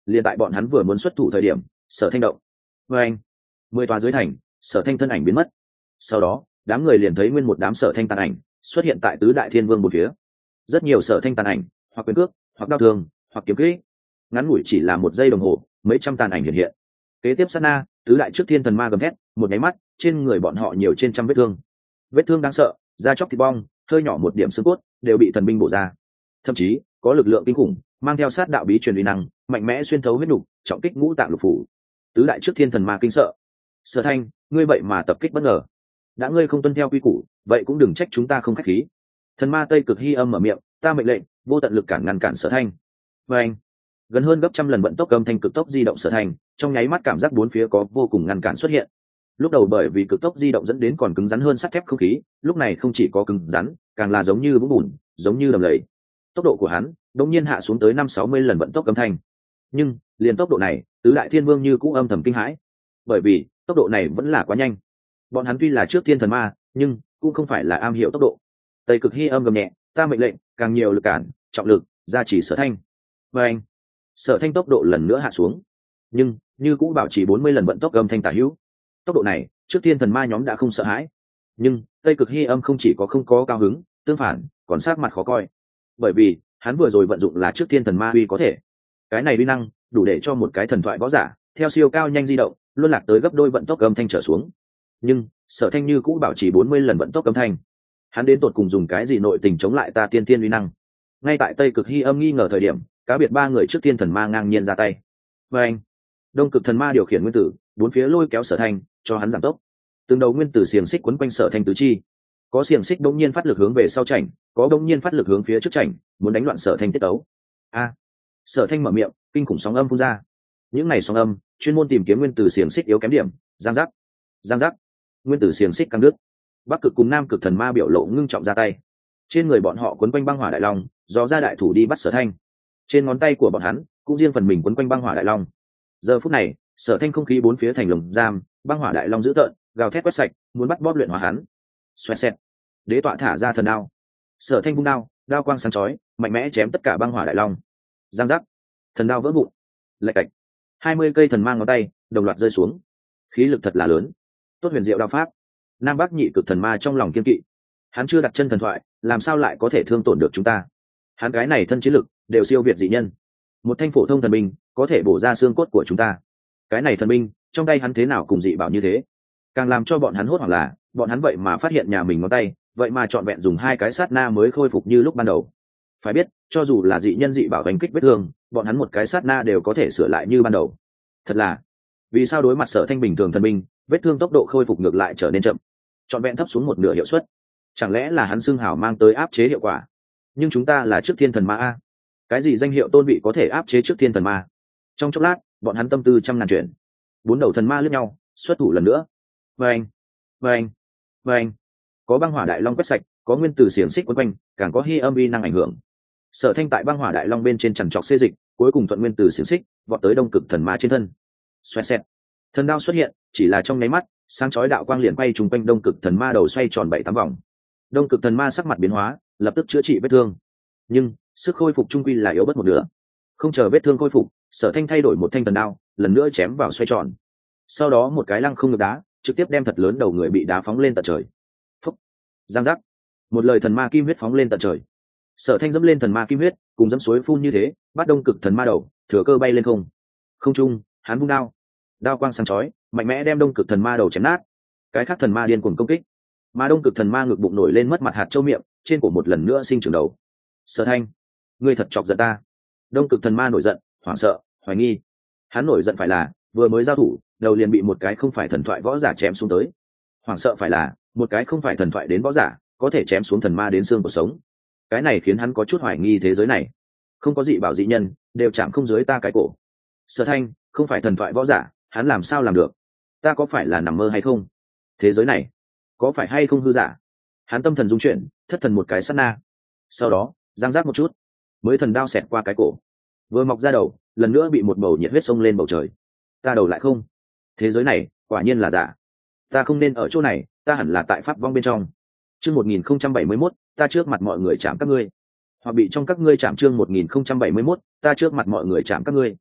liền tại bọn hắn vừa muốn xuất thủ thời điểm, Sở Thanh động. Và anh, mười tòa dưới thành, Sở Thanh thân ảnh biến mất. Sau đó, đám người liền thấy nguyên một đám Sở Thanh tàn ảnh xuất hiện tại tứ đại thiên vương một phía. Rất nhiều Sở Thanh tàn ảnh, hoặc quyền cước, hoặc đao thương, hoặc kiếm kỹ. Ngắn ngủi chỉ là một giây đồng hồ, mấy trăm tàn ảnh hiện hiện. Kế tiếp sát na, tứ đại trước thiên thần ma gầm thét, một nháy mắt, trên người bọn họ nhiều trên trăm vết thương. Vết thương đáng sợ, da chóc thịt bong, hơi nhỏ một điểm xương cốt, đều bị thần binh bổ ra. Thậm chí, có lực lượng kinh khủng, mang theo sát đạo bí truyền uy năng, mạnh mẽ xuyên thấu huyết nục, trọng kích ngũ tạng lục phủ. Tứ đại trước thiên thần ma kinh sợ. Sở Thanh, ngươi vậy mà tập kích bất ngờ. Đã ngươi không tuân theo quy củ, vậy cũng đừng trách chúng ta không khách khí. Thần ma Tây Cực Hi Âm mở miệng, ta mệnh lệnh, vô tận lực cản ngăn cản Sở Thanh. Và anh, gần hơn gấp trăm lần vận tốc âm thanh cực tốc di động Sở Thanh, trong nháy mắt cảm giác bốn phía có vô cùng ngăn cản xuất hiện. Lúc đầu bởi vì cực tốc di động dẫn đến còn cứng rắn hơn sắt thép không khí, lúc này không chỉ có cứng rắn, càng là giống như vũng bùn, giống như đầm lầy. Tốc độ của hắn đống nhiên hạ xuống tới năm sáu mươi lần vận tốc âm thanh. Nhưng liền tốc độ này, tứ đại thiên vương như cũ âm thầm kinh hãi, bởi vì tốc độ này vẫn là quá nhanh. Bọn hắn tuy là trước thiên thần ma, nhưng cũng không phải là am hiểu tốc độ. Tây Cực Hi Âm gầm nhẹ, ta mệnh lệnh, càng nhiều lực cản, trọng lực, gia trì Sở Thanh. Và anh, Sở Thanh tốc độ lần nữa hạ xuống, nhưng như cũng bảo trì bốn mươi lần vận tốc âm thanh tả hữu. Tốc độ này, trước thiên thần ma nhóm đã không sợ hãi, nhưng Tây Cực Hi Âm không chỉ có không có cao hứng, tương phản, còn sắc mặt khó coi, bởi vì hắn vừa rồi vận dụng là trước thiên thần ma uy có thể. Cái này uy năng đủ để cho một cái thần thoại võ giả theo siêu cao nhanh di động, luôn lạc tới gấp đôi vận tốc âm thanh trở xuống. Nhưng Sở Thanh như cũ bảo trì bốn mươi lần vận tốc âm thanh. Hắn đến tột cùng dùng cái gì nội tình chống lại ta tiên tiên uy năng? Ngay tại Tây Cực Hi Âm nghi ngờ thời điểm, cá biệt ba người trước tiên thần ma ngang nhiên ra tay. Và anh, Đông Cực thần ma điều khiển nguyên tử, bốn phía lôi kéo Sở Thanh, cho hắn giảm tốc. Từng đầu nguyên tử xiềng xích quấn quanh Sở Thanh tứ chi. Có xiềng xích đống nhiên phát lực hướng về sau chảnh, có đống nhiên phát lực hướng phía trước chảnh, muốn đánh loạn Sở Thanh tiết ấu. A! Sở Thanh mở miệng, kinh khủng sóng âm phun ra. Những này sóng âm, chuyên môn tìm kiếm nguyên tử xiềng xích yếu kém điểm, giang giác, giang giác. Nguyên tử xiềng xích căng đứt. Bắc Cực cùng Nam Cực thần ma biểu lộ ngưng trọng ra tay. Trên người bọn họ quấn quanh băng hỏa đại long, do ra đại thủ đi bắt Sở Thanh. Trên ngón tay của bọn hắn cũng riêng phần mình quấn quanh băng hỏa đại long. Giờ phút này, Sở Thanh không khí bốn phía thành lồng giam, băng hỏa đại long dữ tợn, gào thét quét sạch, muốn bắt bóp luyện hóa hắn. Xoẹt xẹt. Đế tọa thả ra thần đao. Sở Thanh vung đao, đao quang sáng chói, mạnh mẽ chém tất cả băng hỏa đại long. Giang giác. Thần đao vỡ vụn. Lạch cạch. hai mươi cây thần mang ngón tay đồng loạt rơi xuống. Khí lực thật là lớn. Tốt huyền diệu đao pháp. Nam Bắc nhị cực thần ma trong lòng kiên kỵ. Hắn chưa đặt chân thần thoại, làm sao lại có thể thương tổn được chúng ta? Hắn cái này thân chiến lực đều siêu việt dị nhân. Một thanh phổ thông thần binh có thể bổ ra xương cốt của chúng ta. Cái này thần binh trong tay hắn thế nào cùng dị bảo như thế? Càng làm cho bọn hắn hốt hoảng là, bọn hắn vậy mà phát hiện nhà mình ngón tay, vậy mà trọn vẹn dùng hai cái sát na mới khôi phục như lúc ban đầu. Phải biết, cho dù là dị nhân dị bảo đánh kích vết thương, bọn hắn một cái sát na đều có thể sửa lại như ban đầu. Thật là, vì sao đối mặt Sở Thanh bình thường thần binh, vết thương tốc độ khôi phục ngược lại trở nên chậm, trọn vẹn thấp xuống một nửa hiệu suất? Chẳng lẽ là hắn xưng hào mang tới áp chế hiệu quả? Nhưng chúng ta là trước thiên thần ma a, cái gì danh hiệu tôn vị có thể áp chế trước thiên thần ma? Trong chốc lát, bọn hắn tâm tư trăm ngàn chuyển. Bốn đầu thần ma lướt nhau, xuất thủ lần nữa. Vâng, vâng, vâng. Có băng hỏa đại long quét sạch, có nguyên tử xiềng xích quấn quanh, càng có Hi Âm uy năng ảnh hưởng. Sở Thanh tại băng hỏa đại long bên trên chằn trọc xê dịch, cuối cùng thuận nguyên tử xiềng xích vọt tới Đông Cực thần ma trên thân. Xoẹt xẹt. Thần đao xuất hiện, chỉ là trong nháy mắt, sáng chói đạo quang liền quay trùng quanh Đông Cực thần ma đầu xoay tròn bảy tám vòng. Đông Cực thần ma sắc mặt biến hóa, lập tức chữa trị vết thương. Nhưng sức khôi phục trung quy là yếu bất một nửa. Không chờ vết thương khôi phục, Sở Thanh thay đổi một thanh thần đao, lần nữa chém vào xoay tròn. Sau đó một cái lăng không ngược đá, trực tiếp đem thật lớn đầu người bị đá phóng lên tận trời. Phúc, giang giác. Một lời thần ma kim huyết phóng lên tận trời. Sở Thanh dẫm lên thần ma kim huyết, cùng dẫm suối phun như thế, bắt Đông Cực thần ma đầu, thừa cơ bay lên không. Không trung, hắn vung đao, đao quang sáng chói, mạnh mẽ đem Đông Cực thần ma đầu chém nát. Cái khác thần ma điên cuồng công kích, mà Đông Cực thần ma ngực bụng nổi lên mất mặt hạt châu miệng, trên cổ một lần nữa sinh trưởng đầu. Sở Thanh, ngươi thật chọc giận ta. Đông Cực thần ma nổi giận, hoảng sợ, hoài nghi. Hắn nổi giận phải là vừa mới giao thủ, đầu liền bị một cái không phải thần thoại võ giả chém xuống tới. Hoảng sợ phải là một cái không phải thần thoại đến võ giả có thể chém xuống thần ma đến xương cuộc sống. Cái này khiến hắn có chút hoài nghi thế giới này không có dị bảo dị nhân đều chạm không dưới ta cái cổ. Sở Thanh không phải thần thoại võ giả, hắn làm sao làm được? Ta có phải là nằm mơ hay không? Thế giới này có phải hay không hư giả? Hắn tâm thần dung chuyển, thất thần một cái sát na. Sau đó giang giác một chút, mới thần đao xẹt qua cái cổ, vừa mọc ra đầu, lần nữa bị một bầu nhiệt huyết xông lên bầu trời. Ta đầu lại không, thế giới này quả nhiên là giả. Ta không nên ở chỗ này, ta hẳn là tại pháp vong bên trong. Chương một nghìn không trăm bảy mươi mốt, ta trước mặt mọi người chạm các ngươi, hoặc bị trong các ngươi chạm. Chương một nghìn không trăm bảy mươi mốt, ta trước mặt mọi người chạm các ngươi,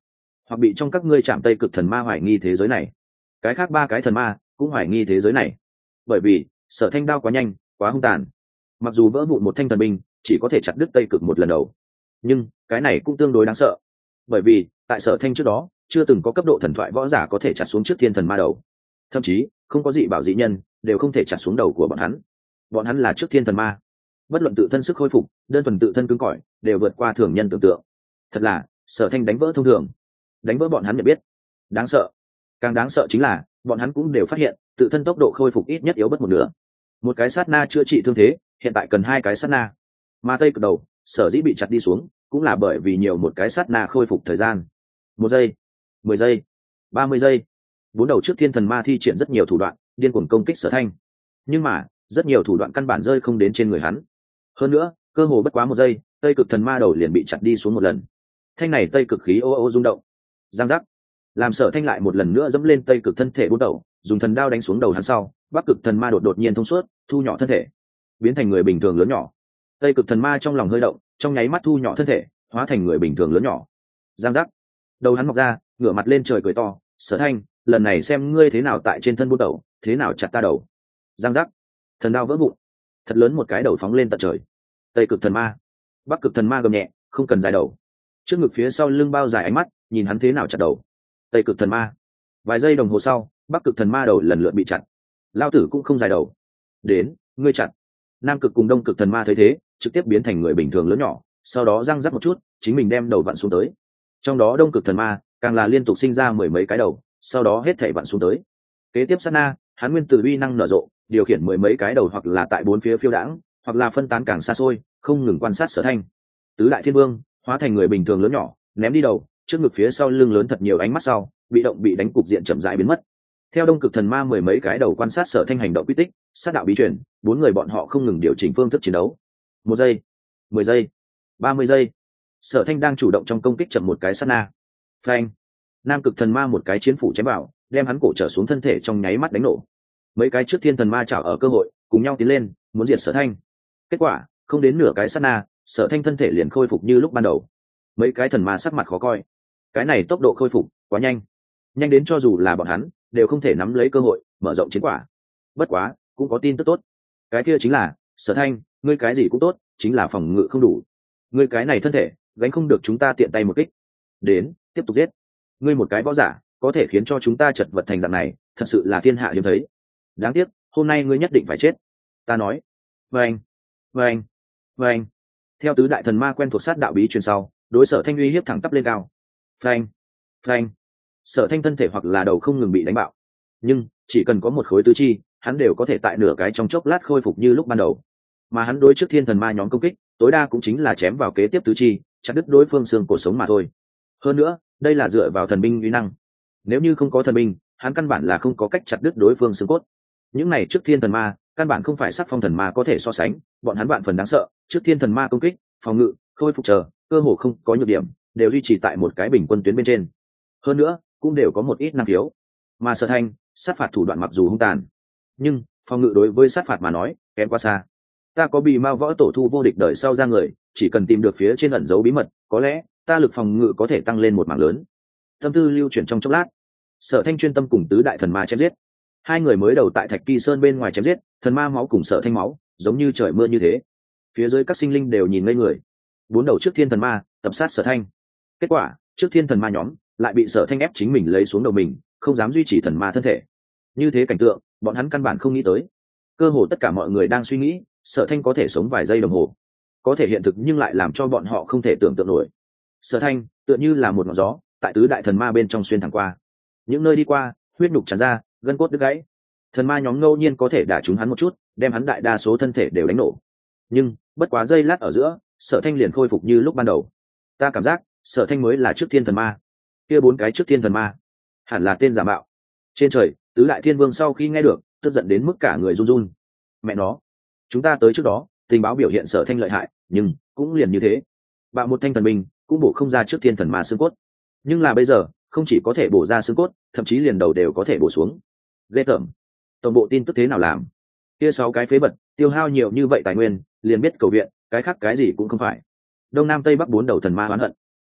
hoặc bị trong các ngươi chạm tây cực thần ma hoài nghi thế giới này. Cái khác ba cái thần ma cũng hoài nghi thế giới này, bởi vì Sở Thanh đao quá nhanh, quá hung tàn. Mặc dù vỡ vụn một thanh thần binh chỉ có thể chặt đứt tây cực một lần đầu, nhưng cái này cũng tương đối đáng sợ, bởi vì tại Sở Thanh trước đó chưa từng có cấp độ thần thoại võ giả có thể chặt xuống trước thiên thần ma đầu, thậm chí không có dị bảo dị nhân đều không thể chặt xuống đầu của bọn hắn. Bọn hắn là trước thiên thần ma, bất luận tự thân sức khôi phục, đơn thuần tự thân cứng cỏi, đều vượt qua thường nhân tưởng tượng. Thật là Sở Thanh đánh vỡ thông thường, đánh vỡ bọn hắn nhận biết. Đáng sợ, càng đáng sợ chính là bọn hắn cũng đều phát hiện tự thân tốc độ khôi phục ít nhất yếu bất một nửa. Một cái sát na chữa trị thương thế hiện tại cần hai cái sát na, mà tây cực đầu sở dĩ bị chặt đi xuống cũng là bởi vì nhiều một cái sát na khôi phục thời gian. Một giây, mười giây, ba mươi giây. Bốn đầu trước thiên thần ma thi triển rất nhiều thủ đoạn điên cuồng công kích Sở Thanh, nhưng mà rất nhiều thủ đoạn căn bản rơi không đến trên người hắn. Hơn nữa cơ hồ bất quá một giây, tây cực thần ma đầu liền bị chặt đi xuống một lần. Thanh này tây cực khí ô ô rung động, giang giác, làm Sở Thanh lại một lần nữa dẫm lên tây cực thân thể bốn đầu, dùng thần đao đánh xuống đầu hắn sau, bắc cực thần ma đột đột nhiên thông suốt, thu nhỏ thân thể, biến thành người bình thường lớn nhỏ. Tây cực thần ma trong lòng hơi động, trong nháy mắt thu nhỏ thân thể, hóa thành người bình thường lớn nhỏ. Giang giác, đầu hắn mọc ra, ngửa mặt lên trời cười to, Sở Thanh, lần này xem ngươi thế nào tại trên thân bốn đầu, thế nào chặt ta đầu. Giang giác, thần đao vỡ vụn, thật lớn một cái đầu phóng lên tận trời. Tây cực thần ma, bắc cực thần ma gầm nhẹ, không cần dài đầu, trước ngực phía sau lưng bao dài ánh mắt nhìn hắn thế nào chặt đầu. Tây cực thần ma, vài giây đồng hồ sau, bắc cực thần ma đầu lần lượt bị chặt. Lao tử cũng không dài đầu, đến ngươi chặt. Nam cực cùng đông cực thần ma thấy thế trực tiếp biến thành người bình thường lớn nhỏ, sau đó răng rắc một chút chính mình đem đầu vặn xuống tới. Trong đó đông cực thần ma càng là liên tục sinh ra mười mấy cái đầu, sau đó hết thảy vặn xuống tới. Kế tiếp sát na, hắn nguyên tử uy năng nở rộ, điều khiển mười mấy cái đầu hoặc là tại bốn phía phiêu đãng, hoặc là phân tán càng xa xôi, không ngừng quan sát Sở Thanh. Tứ đại thiên vương hóa thành người bình thường lớn nhỏ, ném đi đầu, trước ngực phía sau lưng lớn thật nhiều ánh mắt sau, bị động bị đánh cục diện chậm rãi biến mất. Theo đông cực thần ma mười mấy cái đầu quan sát Sở Thanh hành động quy tích, sát đạo bí truyền, bốn người bọn họ không ngừng điều chỉnh phương thức chiến đấu. Một giây, mười giây, ba mươi giây. Sở Thanh đang chủ động trong công kích chậm một cái sát na. Phanh! Nam cực thần ma một cái chiến phủ chém vào, đem hắn cổ trở xuống thân thể trong nháy mắt đánh nổ. Mấy cái trước thiên thần ma chảo ở cơ hội, cùng nhau tiến lên, muốn diệt Sở Thanh. Kết quả, không đến nửa cái sát na, Sở Thanh thân thể liền khôi phục như lúc ban đầu. Mấy cái thần ma sắc mặt khó coi. Cái này tốc độ khôi phục quá nhanh, nhanh đến cho dù là bọn hắn đều không thể nắm lấy cơ hội mở rộng chiến quả. Bất quá cũng có tin tức tốt, cái kia chính là Sở Thanh, ngươi cái gì cũng tốt, chính là phòng ngự không đủ. Ngươi cái này thân thể gánh không được chúng ta tiện tay một kích. Đến tiếp tục giết. Ngươi một cái võ giả có thể khiến cho chúng ta chật vật thành dạng này, thật sự là thiên hạ hiếm thấy. Đáng tiếc hôm nay ngươi nhất định phải chết. Ta nói. Vâng, vâng, vâng. Theo tứ đại thần ma quen thuộc sát đạo bí truyền sau, đối Sở Thanh uy hiếp thẳng tắp lên cao. Phanh, phanh. Sở Thanh thân thể hoặc là đầu không ngừng bị đánh bạo, nhưng chỉ cần có một khối tứ chi, hắn đều có thể tại nửa cái trong chốc lát khôi phục như lúc ban đầu. Mà hắn đối trước thiên thần ma nhóm công kích, tối đa cũng chính là chém vào kế tiếp tứ chi, chặt đứt đối phương xương cổ sống mà thôi. Hơn nữa, đây là dựa vào thần binh uy năng. Nếu như không có thần binh, hắn căn bản là không có cách chặt đứt đối phương xương cốt. Những này trước thiên thần ma, căn bản không phải sắc phong thần ma có thể so sánh, bọn hắn vạn phần đáng sợ, trước thiên thần ma công kích, phòng ngự, khôi phục chờ, cơ hồ không có nhược điểm, đều duy trì tại một cái bình quân tuyến bên trên. Hơn nữa, cũng đều có một ít năng khiếu. Mà Sở Thanh, sát phạt thủ đoạn mặc dù hung tàn, nhưng phòng ngự đối với sát phạt mà nói, kém quá xa. Ta có Bì Mao võ tổ thu vô địch đời sau ra người, chỉ cần tìm được phía trên ẩn dấu bí mật, có lẽ ta lực phòng ngự có thể tăng lên một mảng lớn. Tâm tư lưu chuyển trong chốc lát, Sở Thanh chuyên tâm cùng tứ đại thần ma chém giết. Hai người mới đầu tại Thạch Kỳ Sơn bên ngoài chém giết, thần ma máu cùng Sở Thanh máu, giống như trời mưa như thế. Phía dưới các sinh linh đều nhìn ngây người. Bốn đầu trước thiên thần ma tập sát Sở Thanh. Kết quả, trước thiên thần ma nhóm lại bị Sở Thanh ép chính mình lấy xuống đầu mình, không dám duy trì thần ma thân thể. Như thế cảnh tượng, bọn hắn căn bản không nghĩ tới. Cơ hồ tất cả mọi người đang suy nghĩ, Sở Thanh có thể sống vài giây đồng hồ, có thể hiện thực nhưng lại làm cho bọn họ không thể tưởng tượng nổi. Sở Thanh tựa như là một ngọn gió, tại tứ đại thần ma bên trong xuyên thẳng qua. Những nơi đi qua, huyết nhục tràn ra, gân cốt đứt gãy. Thần ma nhóm ngẫu nhiên có thể đả trúng hắn một chút, đem hắn đại đa số thân thể đều đánh nổ. Nhưng bất quá giây lát ở giữa, Sở Thanh liền khôi phục như lúc ban đầu. Ta cảm giác Sở Thanh mới là trước thiên thần ma, kia bốn cái trước thiên thần ma hẳn là tên giả mạo. Trên trời, tứ đại thiên vương sau khi nghe được, tức giận đến mức cả người run run. Mẹ nó, chúng ta tới trước đó tình báo biểu hiện Sở Thanh lợi hại, nhưng cũng liền như thế, bạo một thanh thần binh cũng bổ không ra trước thiên thần ma xương cốt. Nhưng là bây giờ không chỉ có thể bổ ra xương cốt, thậm chí liền đầu đều có thể bổ xuống. Ghê tởm. Tổng bộ tin tức thế nào làm? Kia sáu cái phế vật tiêu hao nhiều như vậy tài nguyên, liền biết cầu viện, cái khác cái gì cũng không phải. Đông Nam Tây Bắc bốn đầu thần ma oán hận.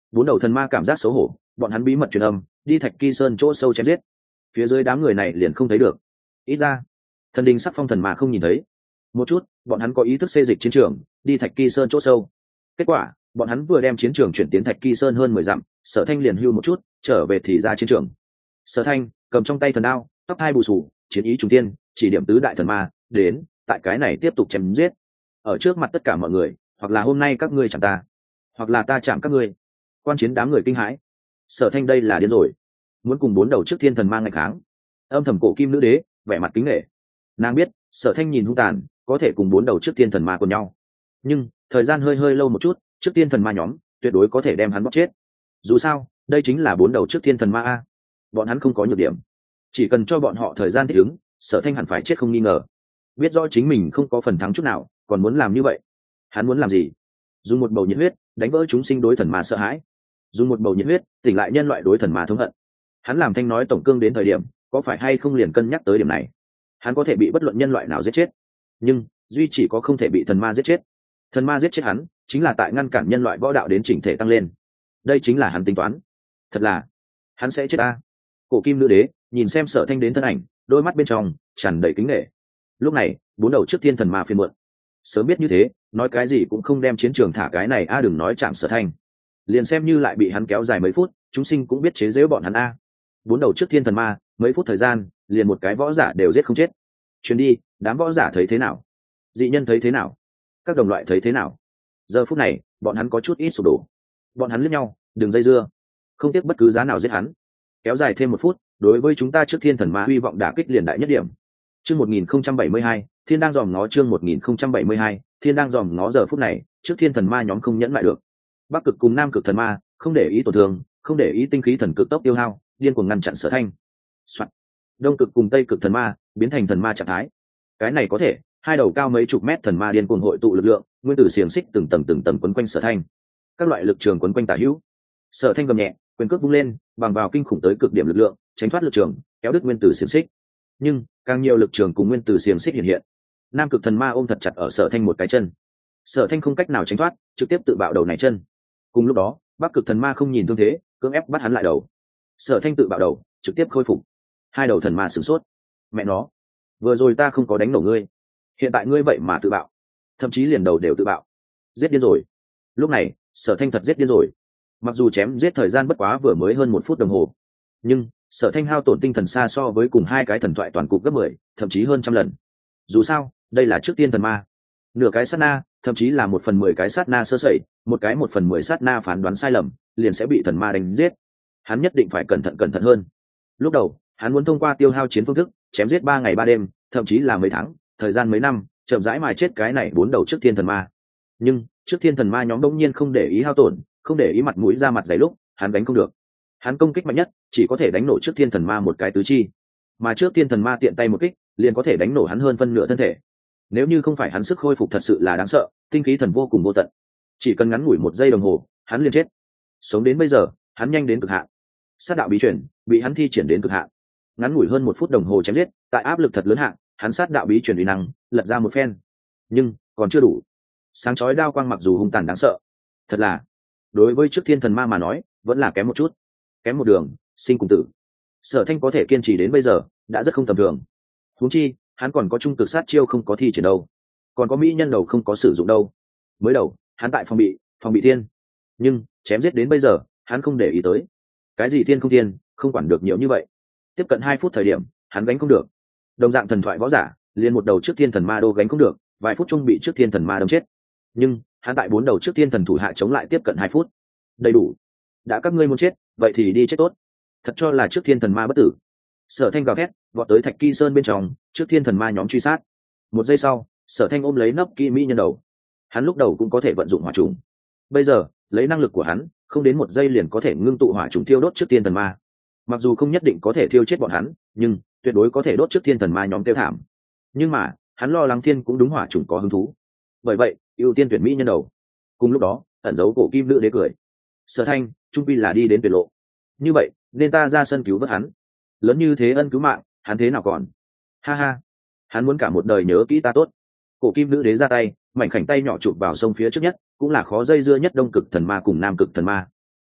Bốn đầu thần ma cảm giác xấu hổ, bọn hắn bí mật truyền âm đi Thạch Kỳ Sơn chỗ sâu chém giết, phía dưới đám người này liền không thấy được. Ít ra thần đình sắc phong thần ma không nhìn thấy. Một chút bọn hắn có ý thức xê dịch chiến trường đi Thạch Kỳ Sơn chỗ sâu. Kết quả bọn hắn vừa đem chiến trường chuyển tiến Thạch Kỳ Sơn hơn mười dặm, Sở Thanh liền hưu một chút trở về thì ra chiến trường. Sở Thanh cầm trong tay thần đao, tóc hai bù sù, chiến ý trùng tiên, chỉ điểm tứ đại thần ma đến tại cái này tiếp tục chém giết ở trước mặt tất cả mọi người, hoặc là hôm nay các ngươi chạm ta, hoặc là ta chạm các ngươi. Quan chiến đám người kinh hãi. Sở Thanh đây là điên rồi, muốn cùng bốn đầu trước thiên thần ma ngày kháng. Âm thầm Cổ Kim nữ đế vẻ mặt kính nể, nàng biết Sở Thanh nhìn hung tàn, có thể cùng bốn đầu trước thiên thần ma cùng nhau, nhưng thời gian hơi hơi lâu một chút, trước thiên thần ma nhóm tuyệt đối có thể đem hắn bóc chết. Dù sao đây chính là bốn đầu trước thiên thần ma a, bọn hắn không có nhược điểm, chỉ cần cho bọn họ thời gian thích ứng, Sở Thanh hẳn phải chết không nghi ngờ. Biết rõ chính mình không có phần thắng chút nào, còn muốn làm như vậy. Hắn muốn làm gì? Dùng một bầu nhiệt huyết đánh vỡ chúng sinh đối thần ma sợ hãi, dùng một bầu nhiệt huyết tỉnh lại nhân loại đối thần ma thống hận. Hắn làm Thanh nói tổng cương đến thời điểm, có phải hay không liền cân nhắc tới điểm này? Hắn có thể bị bất luận nhân loại nào giết chết, nhưng duy chỉ có không thể bị thần ma giết chết. Thần ma giết chết hắn chính là tại ngăn cản nhân loại võ đạo đến chỉnh thể tăng lên. Đây chính là hắn tính toán. Thật là hắn sẽ chết ta. Cổ Kim nữ đế nhìn xem Sở Thanh đến thân ảnh, đôi mắt bên trong tràn đầy kính nể. Lúc này bốn đầu trước thiên thần ma phiên muộn, sớm biết như thế nói cái gì cũng không đem chiến trường thả cái này a, đừng nói chạm Sở Thanh, liền xem như lại bị hắn kéo dài mấy phút, chúng sinh cũng biết chế giễu bọn hắn a. Bốn đầu trước thiên thần ma mấy phút thời gian liền một cái võ giả đều giết không chết. Chuyến đi đám võ giả thấy thế nào, dị nhân thấy thế nào, các đồng loại thấy thế nào? Giờ phút này bọn hắn có chút ít sụp đổ. Bọn hắn liếc nhau, đừng dây dưa, không tiếc bất cứ giá nào giết hắn. Kéo dài thêm một phút, đối với chúng ta trước thiên thần ma hy vọng đả kích liền đại nhất điểm. Chương một nghìn không trăm bảy mươi hai, thiên đang dòm nó. Chương một nghìn không trăm bảy mươi hai, thiên đang dòm nó. Giờ phút này trước thiên thần ma nhóm không nhẫn lại được. Bắc cực cùng nam cực thần ma không để ý tổn thương, không để ý tinh khí thần cực tốc tiêu hao, điên cuồng ngăn chặn Sở Thanh. Soạn. Đông cực cùng tây cực thần ma biến thành thần ma trạng thái. Cái này có thể hai đầu cao mấy chục mét thần ma điên cuồng hội tụ lực lượng, nguyên tử xiềng xích từng tầng từng tầng quấn quanh Sở Thanh. Các loại lực trường quấn quanh tả hữu. Sở Thanh gầm nhẹ, quyền cước vung lên, bằng vào kinh khủng tới cực điểm lực lượng tránh thoát lực trường, kéo đứt nguyên tử xiềng xích. Nhưng càng nhiều lực trường cùng nguyên tử xiềng xích hiện hiện, nam cực thần ma ôm thật chặt ở Sở Thanh một cái chân. Sở Thanh không cách nào tránh thoát, trực tiếp tự bạo đầu này chân. Cùng lúc đó bắc cực thần ma không nhìn thương thế, cưỡng ép bắt hắn lại đầu. Sở Thanh tự bạo đầu, trực tiếp khôi phục. Hai đầu thần ma sửng sốt. Mẹ nó, vừa rồi ta không có đánh nổ ngươi, hiện tại ngươi vậy mà tự bạo, thậm chí liền đầu đều tự bạo, giết điên rồi. Lúc này Sở Thanh thật giết điên rồi. Mặc dù chém giết thời gian bất quá vừa mới hơn một phút đồng hồ, nhưng Sở Thanh hao tổn tinh thần xa so với cùng hai cái thần thoại toàn cục gấp mười, thậm chí hơn trăm lần. Dù sao đây là trước tiên thần ma, nửa cái sát na, thậm chí là một phần mười cái sát na sơ sẩy, một cái một phần mười sát na phán đoán sai lầm, liền sẽ bị thần ma đánh giết. Hắn nhất định phải cẩn thận cẩn thận hơn. Lúc đầu hắn muốn thông qua tiêu hao chiến phương thức chém giết ba ngày ba đêm, thậm chí là mấy tháng, thời gian mấy năm, chậm rãi mài chết cái này bốn đầu trước thiên thần ma. Nhưng trước thiên thần ma nhóm đông nhiên không để ý hao tổn, không để ý mặt mũi ra mặt dày lúc hắn đánh không được. Hắn công kích mạnh nhất chỉ có thể đánh nổ trước thiên thần ma một cái tứ chi, mà trước thiên thần ma tiện tay một kích liền có thể đánh nổ hắn hơn phân nửa thân thể. Nếu như không phải hắn sức khôi phục thật sự là đáng sợ, tinh khí thần vô cùng vô tận, chỉ cần ngắn ngủi một giây đồng hồ hắn liền chết. Sống đến bây giờ hắn nhanh đến cực hạn, sát đạo bí truyền bị hắn thi triển đến cực hạn. Ngắn ngủi hơn một phút đồng hồ chém giết, tại áp lực thật lớn hạn, hắn sát đạo bí truyền uy năng lật ra một phen, nhưng còn chưa đủ. Sáng chói đao quang mặc dù hung tàn đáng sợ, thật là đối với trước thiên thần ma mà nói vẫn là kém một chút, kém một đường sinh cùng tử. Sở Thanh có thể kiên trì đến bây giờ đã rất không tầm thường, huống chi hắn còn có trung cực sát chiêu không có thi triển đâu, còn có mỹ nhân đầu không có sử dụng đâu. Mới đầu hắn tại phòng bị phòng bị thiên, nhưng chém giết đến bây giờ hắn không để ý tới cái gì thiên không thiên, không quản được nhiều như vậy. Tiếp cận hai phút thời điểm hắn gánh không được, đồng dạng thần thoại võ giả liền một đầu trước thiên thần ma đô gánh không được, vài phút chung bị trước thiên thần ma đâm chết. Nhưng hắn tại bốn đầu trước thiên thần thủ hạ chống lại tiếp cận hai phút, đầy đủ. Đã các ngươi muốn chết vậy thì đi chết tốt, thật cho là trước thiên thần ma bất tử. Sở Thanh gào thét vọt tới Thạch Kỳ Sơn bên trong, trước thiên thần ma nhóm truy sát. Một giây sau Sở Thanh ôm lấy nấp kỹ mỹ nhân đầu. Hắn lúc đầu cũng có thể vận dụng hỏa trùng, bây giờ lấy năng lực của hắn không đến một giây liền có thể ngưng tụ hỏa trùng thiêu đốt trước thiên thần ma. Mặc dù không nhất định có thể thiêu chết bọn hắn, nhưng tuyệt đối có thể đốt trước thiên thần ma nhóm tiêu thảm. Nhưng mà hắn lo lắng thiên cũng đúng hỏa trùng có hứng thú, bởi vậy ưu tiên tuyển mỹ nhân đầu. Cùng lúc đó ẩn giấu Cổ Kim nữ đế cười. Sở Thanh trung pi là đi đến tuyệt lộ, như vậy nên ta ra sân cứu vớt hắn. Lớn như thế ân cứu mạng hắn thế nào còn, ha ha, hắn muốn cả một đời nhớ kỹ ta tốt. Cổ Kim nữ đế ra tay, mảnh khảnh tay nhỏ chụp vào sông phía trước nhất, cũng là khó dây dưa nhất đông cực thần ma cùng nam cực thần ma.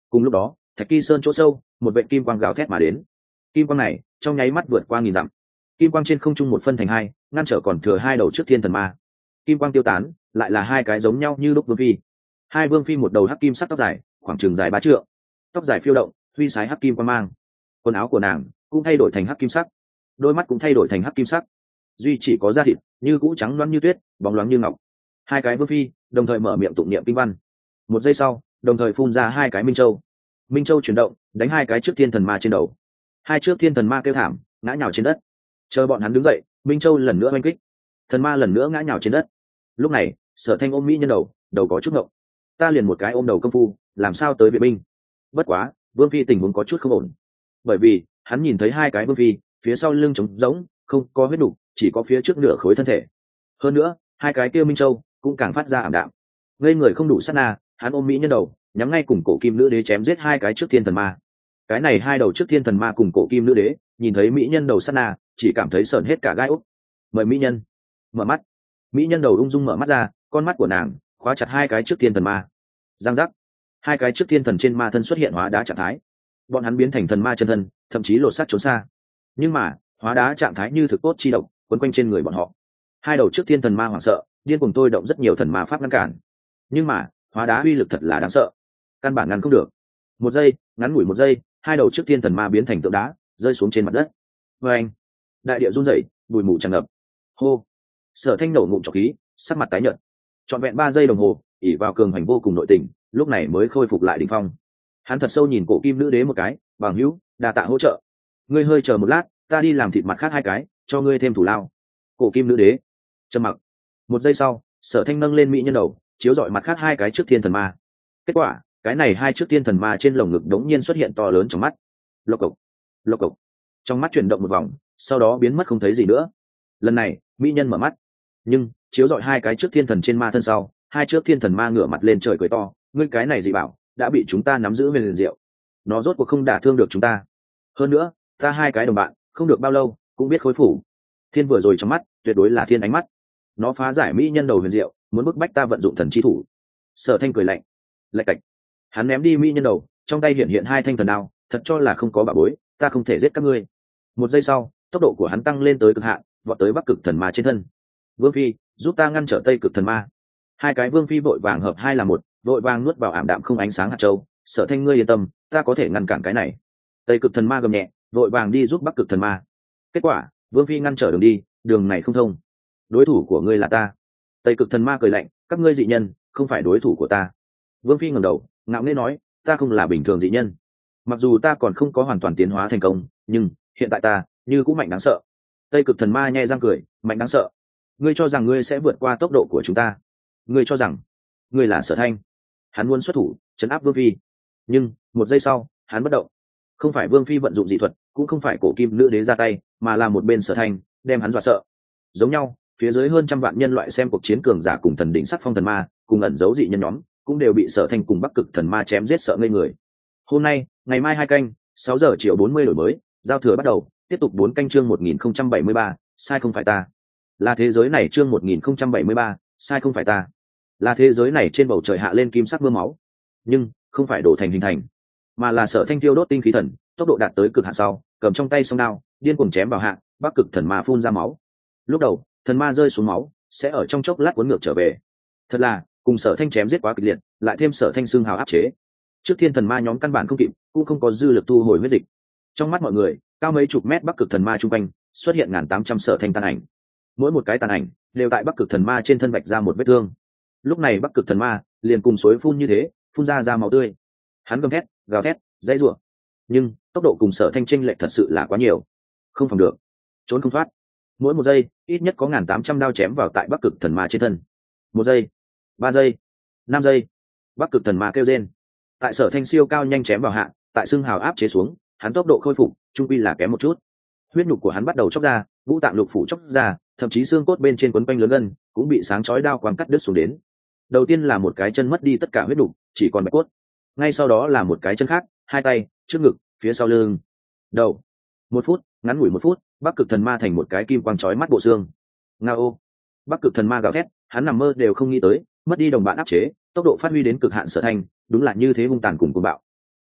Cùng lúc đó Thạch Kỳ Sơn chỗ sâu, một vệt kim quang gào thét mà đến. Kim quang này trong nháy mắt vượt qua nghìn dặm. Kim quang trên không trung một phân thành hai, ngăn trở còn thừa hai đầu trước thiên thần ma. Kim quang tiêu tán, lại là hai cái giống nhau như lúc vương phi. Hai vương phi một đầu hắc kim sắc tóc dài, khoảng chừng dài ba trượng, tóc dài phiêu động, huy sái hắc kim quang mang. Quần áo của nàng cũng thay đổi thành hắc kim sắc, đôi mắt cũng thay đổi thành hắc kim sắc, duy chỉ có da thịt như cũ trắng loáng như tuyết, bóng loáng như ngọc. Hai cái vương phi đồng thời mở miệng tụng niệm kinh văn. Một giây sau, đồng thời phun ra hai cái minh châu. Minh châu chuyển động, đánh hai cái trước thiên thần ma trên đầu. Hai trước thiên thần ma kêu thảm, ngã nhào trên đất. Chờ bọn hắn đứng dậy, minh châu lần nữa oanh kích, thần ma lần nữa ngã nhào trên đất. Lúc này Sở Thanh ôm mỹ nhân đầu, đầu có chút ngộng. Ta liền một cái ôm đầu công phu, làm sao tới viện binh? Bất quá vương phi tình huống có chút không ổn, bởi vì hắn nhìn thấy hai cái vương phi phía sau lưng trống rỗng, không có huyết đủ, chỉ có phía trước nửa khối thân thể. Hơn nữa hai cái kia minh châu cũng càng phát ra ảm đạm. Ngây người không đủ sát na, hắn ôm mỹ nhân đầu, nhắm ngay cùng cổ kim nữ đế chém giết hai cái trước thiên thần ma. Cái này hai đầu trước thiên thần ma cùng cổ kim nữ đế nhìn thấy mỹ nhân đầu sát na, chỉ cảm thấy sởn hết cả gai ốc. Mời mỹ nhân mở mắt. Mỹ nhân đầu ung dung mở mắt ra, con mắt của nàng khóa chặt hai cái trước thiên thần ma. Giang giác, hai cái trước thiên thần trên ma thân xuất hiện hóa đá trạng thái. Bọn hắn biến thành thần ma chân thân, thậm chí lột xác trốn xa. Nhưng mà hóa đá trạng thái như thực cốt chi độc quấn quanh trên người bọn họ. Hai đầu trước thiên thần ma hoảng sợ, điên cuồng tôi động rất nhiều thần ma pháp ngăn cản. Nhưng mà hóa đá uy lực thật là đáng sợ, căn bản ngăn không được. Một giây, ngắn ngủi một giây, hai đầu trước thiên thần ma biến thành tượng đá, rơi xuống trên mặt đất. Vê anh, đại địa rung rẩy, bụi mù tràn ngập. Hô. Sở Thanh nổ ngụm trọc khí, sắc mặt tái nhợt. Trọn vẹn ba giây đồng hồ, ỉ vào cường hành vô cùng nội tình, lúc này mới khôi phục lại đỉnh phong. Hắn thật sâu nhìn cổ kim nữ đế một cái, bằng hữu, đa tạ hỗ trợ. Ngươi hơi chờ một lát, ta đi làm thịt mặt khác hai cái, cho ngươi thêm thủ lao. Cổ kim nữ đế trầm mặc. Một giây sau, Sở Thanh nâng lên mỹ nhân đầu, chiếu dọi mặt khác hai cái trước thiên thần ma. Kết quả, cái này hai trước thiên thần ma trên lồng ngực đống nhiên xuất hiện to lớn trong mắt. Lộc cộc, lộc cộc. Trong mắt chuyển động một vòng, sau đó biến mất không thấy gì nữa. Lần này mỹ nhân mở mắt, nhưng chiếu dọi hai cái trước thiên thần trên ma thân sau, hai trước thiên thần ma ngửa mặt lên trời cười to. Ngươi cái này gì bảo, đã bị chúng ta nắm giữ về liền diệu. Nó rốt cuộc không đả thương được chúng ta. Hơn nữa ta hai cái đồng bạn không được bao lâu cũng biết khối phủ. Thiên vừa rồi trong mắt tuyệt đối là thiên ánh mắt. Nó phá giải mỹ nhân đầu huyền diệu, muốn bức bách ta vận dụng thần chi thủ. Sở Thanh cười lạnh, lạch cạch. Hắn ném đi mỹ nhân đầu, trong tay hiện hiện hai thanh thần đao, thật cho là không có bảo bối, ta không thể giết các ngươi. Một giây sau, tốc độ của hắn tăng lên tới cực hạn, vọt tới bắc cực thần ma trên thân. Vương phi, giúp ta ngăn trở tây cực thần ma. Hai cái vương phi vội vàng hợp hai là một, vội vàng nuốt vào ảm đạm không ánh sáng hạt châu. Sở Thanh ngươi yên tâm, ta có thể ngăn cản cái này. Tây cực thần ma gầm nhẹ, vội vàng đi giúp bắc cực thần ma. Kết quả vương phi ngăn trở đường đi, đường này không thông. Đối thủ của ngươi là ta. Tây cực thần ma cười lạnh, các ngươi dị nhân không phải đối thủ của ta. Vương phi ngẩng đầu, ngạo nghễ nói, ta không là bình thường dị nhân. Mặc dù ta còn không có hoàn toàn tiến hóa thành công, nhưng hiện tại ta như cũng mạnh đáng sợ. Tây cực thần ma nhẹ răng cười, mạnh đáng sợ. Ngươi cho rằng ngươi sẽ vượt qua tốc độ của chúng ta? Ngươi cho rằng ngươi là Sở Thanh? Hắn muốn xuất thủ trấn áp vương phi, nhưng một giây sau hắn bất động. Không phải vương phi vận dụng dị thuật, cũng không phải cổ kim nữ đế ra tay, mà là một bên Sở Thanh đem hắn dọa sợ. Giống nhau, phía dưới hơn trăm vạn nhân loại xem cuộc chiến cường giả cùng thần đỉnh sắc phong thần ma cùng ẩn giấu dị nhân nhóm cũng đều bị Sở Thanh cùng bắc cực thần ma chém giết sợ ngây người. Hôm nay ngày mai hai canh sáu giờ chiều bốn mươi đổi mới, giao thừa bắt đầu, tiếp tục bốn canh chương một nghìn không trăm bảy mươi ba, sai không phải ta. Là thế giới này chương một nghìn không trăm bảy mươi ba, sai không phải ta. Là thế giới này trên bầu trời hạ lên kim sắc mưa máu, nhưng không phải đổ thành hình thành, mà là Sở Thanh tiêu đốt tinh khí thần, tốc độ đạt tới cực hạn sau, cầm trong tay song đao, điên cuồng chém vào hạ, bắc cực thần ma phun ra máu. Lúc đầu, thần ma rơi xuống máu, sẽ ở trong chốc lát cuốn ngược trở về. Thật là, cùng Sở Thanh chém giết quá kịch liệt, lại thêm Sở Thanh xương hào áp chế. Trước thiên thần ma nhóm căn bản không kịp, cũng không có dư lực thu hồi huyết dịch. Trong mắt mọi người, cao mấy chục mét bắc cực thần ma trung quanh, xuất hiện ngàn tám trăm Sở Thanh tàn ảnh. Mỗi một cái tàn ảnh đều tại bắc cực thần ma trên thân vạch ra một vết thương. Lúc này bắc cực thần ma liền cùng suối phun như thế, phun ra ra máu tươi. Hắn gầm thét, gào thét, dãy rủa, nhưng tốc độ cùng Sở Thanh chênh lệch thật sự là quá nhiều, không phòng được, trốn không thoát. Mỗi một giây ít nhất có ngàn tám trăm đao chém vào tại bắc cực thần ma trên thân. Một giây, ba giây, năm giây, bắc cực thần ma kêu rên. Tại Sở Thanh siêu cao nhanh chém vào hạ, tại xương hào áp chế xuống, hắn tốc độ khôi phục trung quy là kém một chút. Huyết nhục của hắn bắt đầu chóc ra, ngũ tạng lục phủ chóc ra, thậm chí xương cốt bên trên quấn quanh lớn gân cũng bị sáng chói đao quang cắt đứt xuống đến. Đầu tiên là một cái chân mất đi tất cả huyết nhục, chỉ còn bạch cốt. Ngay sau đó là một cái chân khác, hai tay, trước ngực, phía sau lưng, đầu. Một phút, ngắn ngủi một phút, bắc cực thần ma thành một cái kim quang chói mắt bộ xương. Ngao. Bắc cực thần ma gào thét, hắn nằm mơ đều không nghĩ tới, mất đi đồng bạn áp chế, tốc độ phát huy đến cực hạn Sở Thanh, đúng là như thế hung tàn cùng cuồng bạo.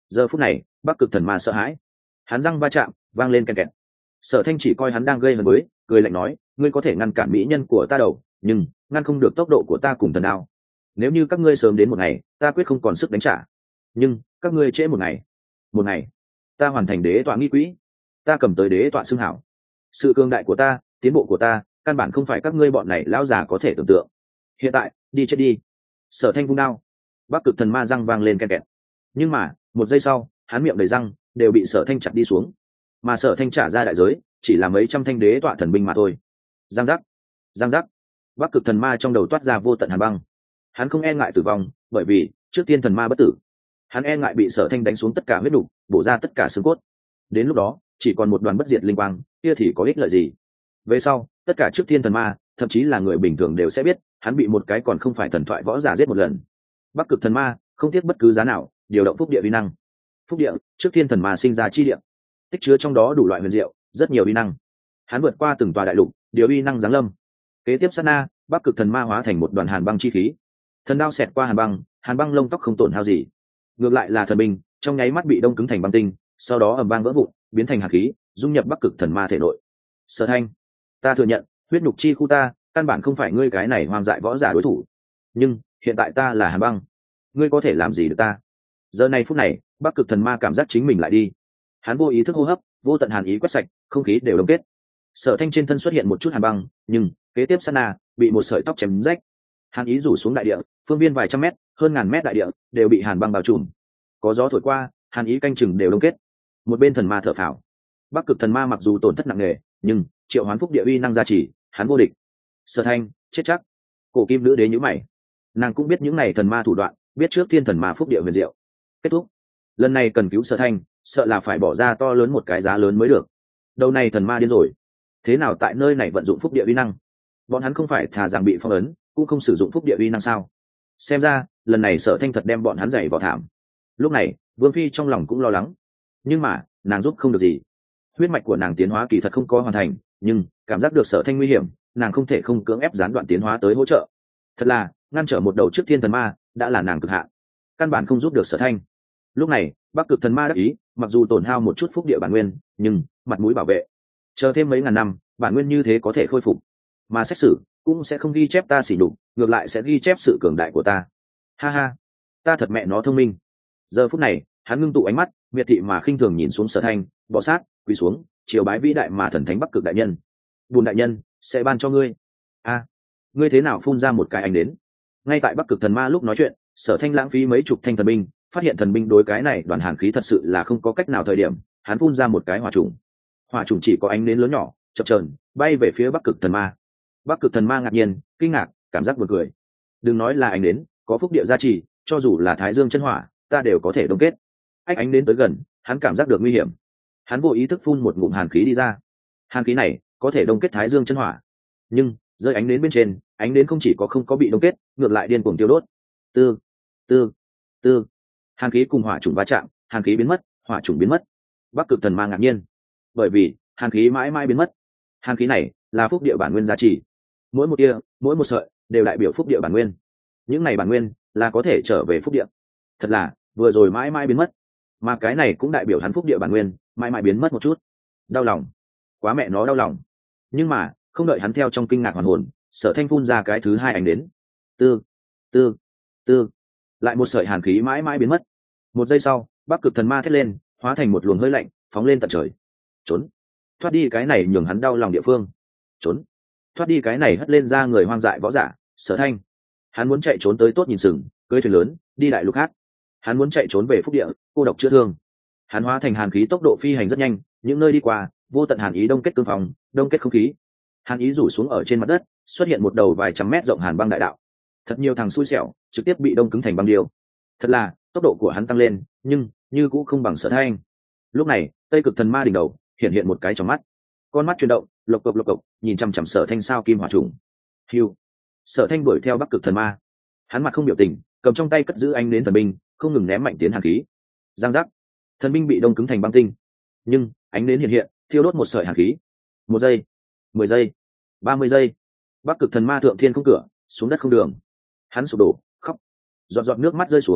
Giờ phút này bắc cực thần ma sợ hãi, hắn răng va chạm vang lên kèn kẹt. Sở Thanh chỉ coi hắn đang gây hấn với, cười lạnh nói, ngươi có thể ngăn cản mỹ nhân của ta đầu, nhưng ngăn không được tốc độ của ta cùng thần đao. Nếu như các ngươi sớm đến một ngày, ta quyết không còn sức đánh trả, nhưng các ngươi trễ một ngày, một ngày ta hoàn thành đế tọa nghi quỹ, ta cầm tới đế tọa xưng hảo. Sự cường đại của ta, tiến bộ của ta, căn bản không phải các ngươi bọn này lão già có thể tưởng tượng. Hiện tại đi chết đi. Sở Thanh vung đao, bắc cực thần ma răng vang lên ken kẹt. Nhưng mà một giây sau, hắn miệng đầy răng đều bị Sở Thanh chặt đi xuống, mà Sở Thanh trả ra đại giới chỉ là mấy trăm thanh đế tọa thần binh mà thôi. Giang giác, giang giác, bắc cực thần ma trong đầu toát ra vô tận hàn băng. Hắn không e ngại tử vong, bởi vì trước tiên thần ma bất tử, hắn e ngại bị Sở Thanh đánh xuống tất cả huyết đủ, bổ ra tất cả xương cốt. Đến lúc đó chỉ còn một đoàn bất diệt linh quang, kia thì có ích lợi gì? Về sau tất cả trước thiên thần ma, thậm chí là người bình thường đều sẽ biết hắn bị một cái còn không phải thần thoại võ giả giết một lần. Bắc cực thần ma không tiếc bất cứ giá nào điều động phúc địa vi năng. Phúc địa trước thiên thần ma sinh ra chi địa, tích chứa trong đó đủ loại huyền diệu, rất nhiều vi năng. Hắn vượt qua từng tòa đại lục, điều vi năng giáng lâm. Kế tiếp sát na, bắc cực thần ma hóa thành một đoàn hàn băng chi khí, thần đao xẹt qua hàn băng, hàn băng lông tóc không tổn hao gì. Ngược lại là thần binh trong nháy mắt bị đông cứng thành băng tinh, sau đó ầm vang vỡ vụn, biến thành hạt khí, dung nhập bắc cực thần ma thể nội. Sở Thanh, ta thừa nhận huyết nhục chi khu ta căn bản không phải ngươi cái này hoang dại võ giả đối thủ, nhưng hiện tại ta là hàn băng, ngươi có thể làm gì được ta? Giờ này phút này bắc cực thần ma cảm giác chính mình lại đi, hắn vô ý thức hô hấp, vô tận hàn ý quét sạch, không khí đều đông kết. Sở Thanh trên thân xuất hiện một chút hàn băng, nhưng kế tiếp sát na bị một sợi tóc chém rách, hàn ý rủ xuống đại địa, phương viên vài trăm mét, hơn ngàn mét đại địa đều bị hàn băng bao trùm. Có gió thổi qua, hàn ý canh chừng đều đông kết. Một bên thần ma thở phào, bắc cực thần ma mặc dù tổn thất nặng nề, nhưng triệu hoán phúc địa uy năng gia trì, hắn vô địch. Sở Thanh chết chắc. Cổ kim nữ đế nhíu mày, nàng cũng biết những này thần ma thủ đoạn, biết trước thiên thần ma phúc địa huyền diệu. Kết thúc, lần này cần cứu Sở Thanh, sợ là phải bỏ ra to lớn một cái giá lớn mới được. Đầu này thần ma điên rồi, thế nào tại nơi này vận dụng phúc địa uy năng? Bọn hắn không phải thà rằng bị phong ấn, cũng không sử dụng phúc địa uy năng sao? Xem ra lần này Sở Thanh thật đem bọn hắn giày vào thảm. Lúc này Vương Phi trong lòng cũng lo lắng, nhưng mà nàng giúp không được gì. Huyết mạch của nàng tiến hóa kỳ thật không có hoàn thành, nhưng cảm giác được Sở Thanh nguy hiểm, nàng không thể không cưỡng ép gián đoạn tiến hóa tới hỗ trợ. Thật là ngăn trở một đầu trước thiên thần ma đã là nàng cực hạn, căn bản không giúp được Sở Thanh. Lúc này bắc cực thần ma đắc ý, mặc dù tổn hao một chút phúc địa bản nguyên, nhưng mặt mũi bảo vệ, chờ thêm mấy ngàn năm bản nguyên như thế có thể khôi phục, mà xét xử cũng sẽ không ghi chép ta xỉ nhục, ngược lại sẽ ghi chép sự cường đại của ta. Ha ha, ta thật mẹ nó thông minh. Giờ phút này hắn ngưng tụ ánh mắt miệt thị mà khinh thường nhìn xuống Sở Thanh, bọ sát quỳ xuống triều bái vĩ đại mà thần thánh bắc cực đại nhân. Bùn đại nhân sẽ ban cho ngươi. A, ngươi thế nào phun ra một cái ánh đến? Ngay tại bắc cực thần ma lúc nói chuyện, Sở Thanh lãng phí mấy chục thanh thần binh, phát hiện thần binh đối cái này đoàn hàn khí thật sự là không có cách nào. Thời điểm hắn phun ra một cái hỏa trùng, hỏa trùng chỉ có ánh nến lớn nhỏ chập chờn bay về phía bắc cực thần ma. Bắc cực thần ma ngạc nhiên kinh ngạc, cảm giác buồn cười. Đừng nói là ánh nến, có phúc địa gia trì, cho dù là thái dương chân hỏa ta đều có thể đông kết. Ách, ánh nến tới gần, hắn cảm giác được nguy hiểm, hắn vô ý thức phun một ngụm hàn khí đi ra. Hàn khí này có thể đông kết thái dương chân hỏa, nhưng rơi ánh nến bên trên, ánh nến không chỉ có không có bị đông kết, ngược lại điên cuồng tiêu đốt. Tư tư tư, hàn khí cùng hỏa trùng va chạm, hàn khí biến mất, hỏa trùng biến mất. Bắc cực thần ma ngạc nhiên, bởi vì hàn khí mãi mãi biến mất. Hàn khí này là phúc địa bản nguyên giá trị, mỗi một tia, mỗi một sợi đều đại biểu phúc địa bản nguyên. Những này bản nguyên là có thể trở về phúc địa. Thật là vừa rồi mãi mãi biến mất, mà cái này cũng đại biểu hắn phúc địa bản nguyên mãi mãi biến mất một chút. Đau lòng, quá mẹ nó đau lòng. Nhưng mà không đợi hắn theo trong kinh ngạc hoàn hồn, Sở Thanh phun ra cái thứ hai ánh đến. Tư tư tư, lại một sợi hàn khí mãi mãi biến mất. Một giây sau bắc cực thần ma thét lên, hóa thành một luồng hơi lạnh phóng lên tận trời. Trốn, thoát đi cái này nhường hắn đau lòng địa phương. Trốn, thoát đi cái này hất lên ra người hoang dại võ giả. Sở Thanh, hắn muốn chạy trốn tới tốt nhìn sừng, cưỡi thuyền lớn đi đại lục khác. Hắn muốn chạy trốn về phúc địa, cô độc chữa thương. Hắn hóa thành hàn khí, tốc độ phi hành rất nhanh, những nơi đi qua vô tận hàn ý đông kết cương phòng, đông kết không khí. Hàn ý rủ xuống ở trên mặt đất, xuất hiện một đầu vài trăm mét rộng hàn băng đại đạo. Thật nhiều thằng xui xẻo trực tiếp bị đông cứng thành băng điêu. Thật là tốc độ của hắn tăng lên, nhưng như cũng không bằng Sở Thanh. Lúc này tây cực thần ma đỉnh đầu hiện hiện một cái trong mắt, con mắt chuyển động, lộc cộc lộc cộc nhìn chằm chằm Sở Thanh sao kim hỏa trùng. Hiu, Sở Thanh đuổi theo bắc cực thần ma, hắn mặt không biểu tình, cầm trong tay cất giữ ánh nến thần binh, không ngừng ném mạnh tiến hàn khí. Giang giác, thần binh bị đông cứng thành băng tinh, nhưng ánh nến hiện hiện, thiêu đốt một sợi hàn khí. Một giây, mười giây, ba mươi giây, bắc cực thần ma thượng thiên không cửa, xuống đất không đường. Hắn sụp đổ, khóc, giọt giọt nước mắt rơi xuống,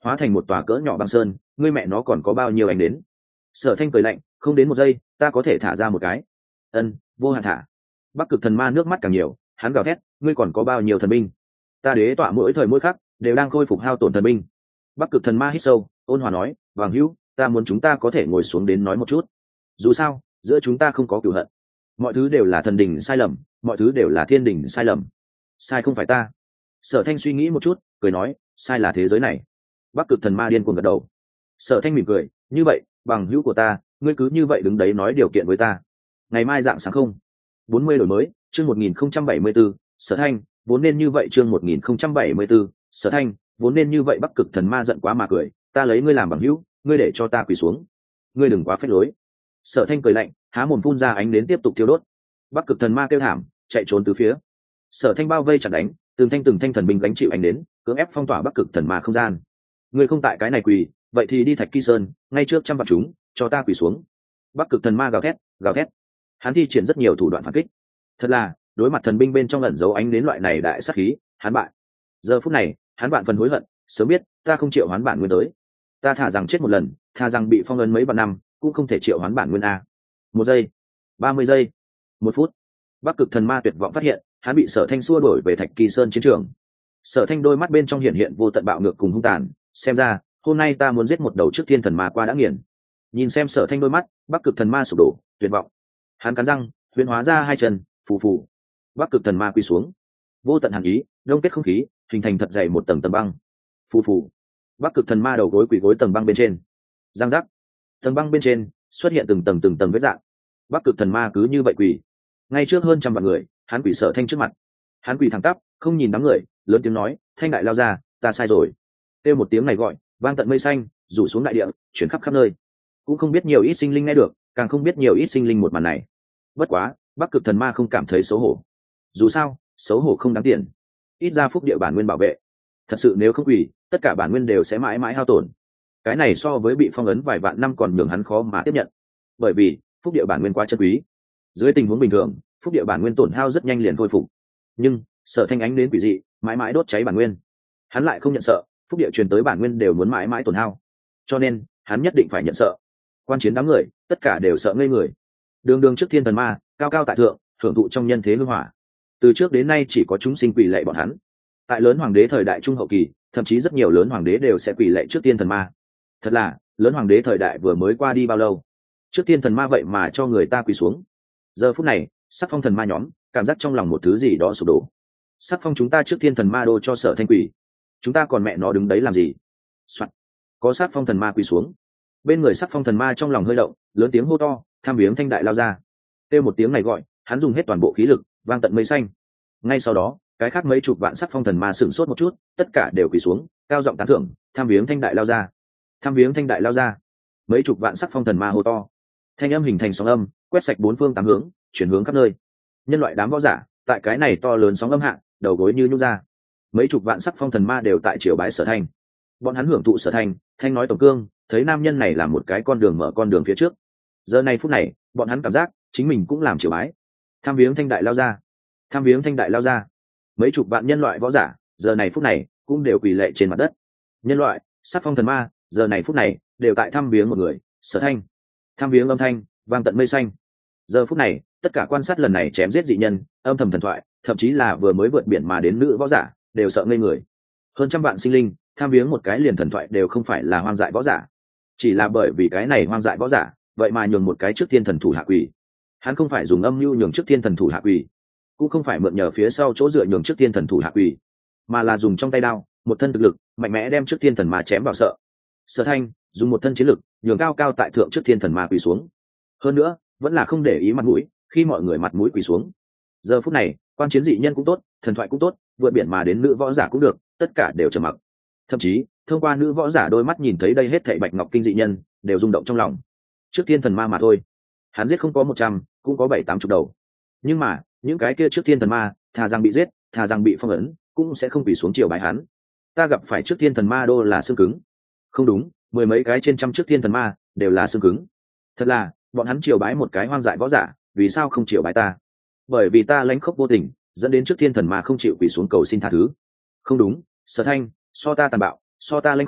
hóa thành một tòa cỡ nhỏ băng sơn, ngươi mẹ nó còn có bao nhiêu ánh đến. Sở Thanh cười lạnh, không đến một giây ta có thể thả ra một cái. Ân, vô hạn thả. Bắc Cực Thần Ma nước mắt càng nhiều, hắn gào thét, ngươi còn có bao nhiêu thần binh? Ta đế tọa mỗi thời mỗi khắc đều đang khôi phục hao tổn thần binh. Bắc Cực Thần Ma hít sâu, ôn hòa nói, Vàng Hữu, ta muốn chúng ta có thể ngồi xuống đến nói một chút. Dù sao, giữa chúng ta không có cửu hận. Mọi thứ đều là thần đình sai lầm, mọi thứ đều là thiên đình sai lầm. Sai không phải ta. Sở Thanh suy nghĩ một chút, cười nói, sai là thế giới này. Bắc Cực Thần Ma điên cuồng gật đầu. Sở Thanh mỉm cười, như vậy, bằng hữu của ta, ngươi cứ như vậy đứng đấy nói điều kiện với ta. Ngày mai dạng sáng không? bốn mươi đổi mới, chương một nghìn không trăm bảy mươi bốn, Sở Thanh, vốn nên như vậy chương một nghìn không trăm bảy mươi 4, Sở Thanh, vốn nên như vậy. Bắc Cực Thần Ma giận quá mà cười, ta lấy ngươi làm bằng hữu, ngươi để cho ta quỳ xuống. Ngươi đừng quá phép lối. Sở Thanh cười lạnh, há mồm phun ra ánh đến tiếp tục thiêu đốt. Bắc Cực Thần Ma kêu thảm, chạy trốn từ phía. Sở Thanh bao vây chặt đánh, từng thanh từng thanh thần binh gánh chịu ánh đến, cưỡng ép phong tỏa Bắc Cực Thần Ma không gian. Ngươi không tại cái này quỳ, vậy thì đi Thạch Kỳ Sơn, ngay trước trăm vạn chúng, cho ta quỳ xuống. Bắc Cực Thần Ma gào thét, gào thét. Hắn thi triển rất nhiều thủ đoạn phản kích. Thật là, đối mặt thần binh bên trong ẩn giấu ánh đến loại này đại sát khí, hắn bại. Giờ phút này, hắn bạn phần hối hận, sớm biết, ta không triệu hoán bản nguyên tới. Ta thả rằng chết một lần, thà rằng bị phong ấn mấy vạn năm, cũng không thể triệu hoán bản nguyên a. Một giây, ba mươi giây, một phút. Bắc Cực Thần Ma tuyệt vọng phát hiện, hắn bị Sở Thanh xua đuổi về Thạch Kỳ Sơn chiến trường. Sở Thanh đôi mắt bên trong hiện hiện vô tận bạo ngược cùng hung tàn, xem ra, hôm nay ta muốn giết một đầu trước thiên thần ma qua đã nghiền. Nhìn xem Sở Thanh đôi mắt, Bắc Cực Thần Ma sụp đổ, tuyệt vọng. Hắn cắn răng, huyễn hóa ra hai chân, phù phù. Bắc Cực Thần Ma quỳ xuống. Vô tận hàn ý, đông kết không khí, hình thành thật dày một tầng tầng băng. Phù phù. Bắc Cực Thần Ma đầu gối quỳ gối tầng băng bên trên. Giang giác. Tầng băng bên trên xuất hiện từng tầng từng tầng vết rạn. Bắc Cực Thần Ma cứ như vậy quỳ. Ngay trước hơn trăm vạn người, hắn quỳ Sở Thanh trước mặt. Hắn quỳ thẳng tắp, không nhìn đám người, lớn tiếng nói, Thanh đại lao ra, ta sai rồi. Kêu một tiếng này gọi, vang tận mây xanh, rủ xuống đại địa, chuyển khắp khắp nơi. Cũng không biết nhiều ít sinh linh nghe được, càng không biết nhiều ít sinh linh một màn này. Bất quá, Bắc Cực Thần Ma không cảm thấy xấu hổ. Dù sao, xấu hổ không đáng tiền. Ít ra phúc địa bản nguyên bảo vệ. Thật sự nếu không quỳ, tất cả bản nguyên đều sẽ mãi mãi hao tổn. Cái này so với bị phong ấn vài vạn năm còn nhường hắn khó mà tiếp nhận. Bởi vì, phúc địa bản nguyên quá chân quý. Dưới tình huống bình thường, phúc địa bản nguyên tổn hao rất nhanh liền khôi phục. Nhưng, Sở Thanh ánh đến quỷ dị, mãi mãi đốt cháy bản nguyên. Hắn lại không nhận sợ, phúc địa truyền tới bản nguyên đều muốn mãi mãi tổn hao. Cho nên, hắn nhất định phải nhận sợ. Quan chiến đám người, tất cả đều sợ ngây người. Đường đường trước thiên thần ma, cao cao tại thượng, hưởng thụ trong nhân thế hương hỏa. Từ trước đến nay chỉ có chúng sinh quỳ lạy bọn hắn. Tại lớn hoàng đế thời đại trung hậu kỳ, thậm chí rất nhiều lớn hoàng đế đều sẽ quỳ lạy trước thiên thần ma. Thật là, lớn hoàng đế thời đại vừa mới qua đi bao lâu, trước thiên thần ma vậy mà cho người ta quỳ xuống. Giờ phút này, sắc phong thần ma nhóm cảm giác trong lòng một thứ gì đó sụp đổ. Sắc phong chúng ta trước thiên thần ma đô cho Sở Thanh quỳ, chúng ta còn mẹ nó đứng đấy làm gì? Soạn. Có sắc phong thần ma quỳ xuống. Bên người sắc phong thần ma trong lòng hơi động, lớn tiếng hô to, tham viếng Thanh đại lao ra. Kêu một tiếng này gọi, hắn dùng hết toàn bộ khí lực, vang tận mây xanh. Ngay sau đó, cái khác mấy chục vạn sắc phong thần ma sửng sốt một chút, tất cả đều quỳ xuống, cao giọng tán thưởng, tham viếng Thanh đại lao ra. Tham viếng Thanh đại lao ra. Mấy chục vạn sắc phong thần ma hô to. Thanh âm hình thành sóng âm, quét sạch bốn phương tám hướng, chuyển hướng khắp nơi. Nhân loại đám võ giả, tại cái này to lớn sóng âm hạ, đầu gối như nhúc ra. Mấy chục vạn sắc phong thần ma đều tại triều bái Sở Thanh. Bọn hắn hưởng thụ Sở Thanh, Thanh nói tổng cương, thấy nam nhân này là một cái con đường mở con đường phía trước. Giờ này phút này, bọn hắn cảm giác chính mình cũng làm triều bái. Tham viếng Thanh đại lao ra. Tham viếng Thanh đại lao ra. Mấy chục vạn nhân loại võ giả, giờ này phút này cũng đều quỳ lạy trên mặt đất. Nhân loại, sắc phong thần ma, giờ này phút này đều tại thăm viếng một người, Sở Thanh. Tham viếng âm thanh vang tận mây xanh. Giờ phút này, tất cả quan sát lần này chém giết dị nhân, âm thầm thần thoại, thậm chí là vừa mới vượt biển mà đến nữ võ giả, đều sợ ngây người. Hơn trăm vạn sinh linh, tham viếng một cái liền thần thoại đều không phải là hoang dại võ giả, chỉ là bởi vì cái này hoang dại võ giả, vậy mà nhường một cái trước thiên thần thủ hạ quỳ. Hắn không phải dùng âm mưu nhường trước thiên thần thủ hạ quỳ, cũng không phải mượn nhờ phía sau chỗ dựa nhường trước thiên thần thủ hạ quỳ, mà là dùng trong tay đao, một thân thực lực mạnh mẽ đem trước thiên thần ma chém vào sợ. Sở Thanh dùng một thân chiến lực nhường cao cao tại thượng trước thiên thần ma quỳ xuống. Hơn nữa, vẫn là không để ý mặt mũi, khi mọi người mặt mũi quỳ xuống. Giờ phút này, quan chiến dị nhân cũng tốt, thần thoại cũng tốt, vượt biển mà đến nữ võ giả cũng được, tất cả đều trầm mặc. Thậm chí, thông qua nữ võ giả đôi mắt nhìn thấy đây hết thảy bạch ngọc kinh dị nhân, đều rung động trong lòng. Trước thiên thần ma mà thôi, hắn giết không có một trăm, cũng có bảy tám chục đầu. Nhưng mà, những cái kia trước thiên thần ma, thà rằng bị giết, thà rằng bị phong ấn, cũng sẽ không quỳ xuống triều bái hắn. Ta gặp phải trước thiên thần ma đô là xương cứng. Không đúng, mười mấy cái trên trăm trước thiên thần ma đều là xương cứng. Thật là, bọn hắn triều bái một cái hoang dại võ giả, vì sao không triều bái ta? Bởi vì ta lãnh khốc vô tình, dẫn đến trước thiên thần ma không chịu quỳ xuống cầu xin tha thứ. Không đúng, Sở Thanh, so ta tàn bạo, so ta lãnh khốc,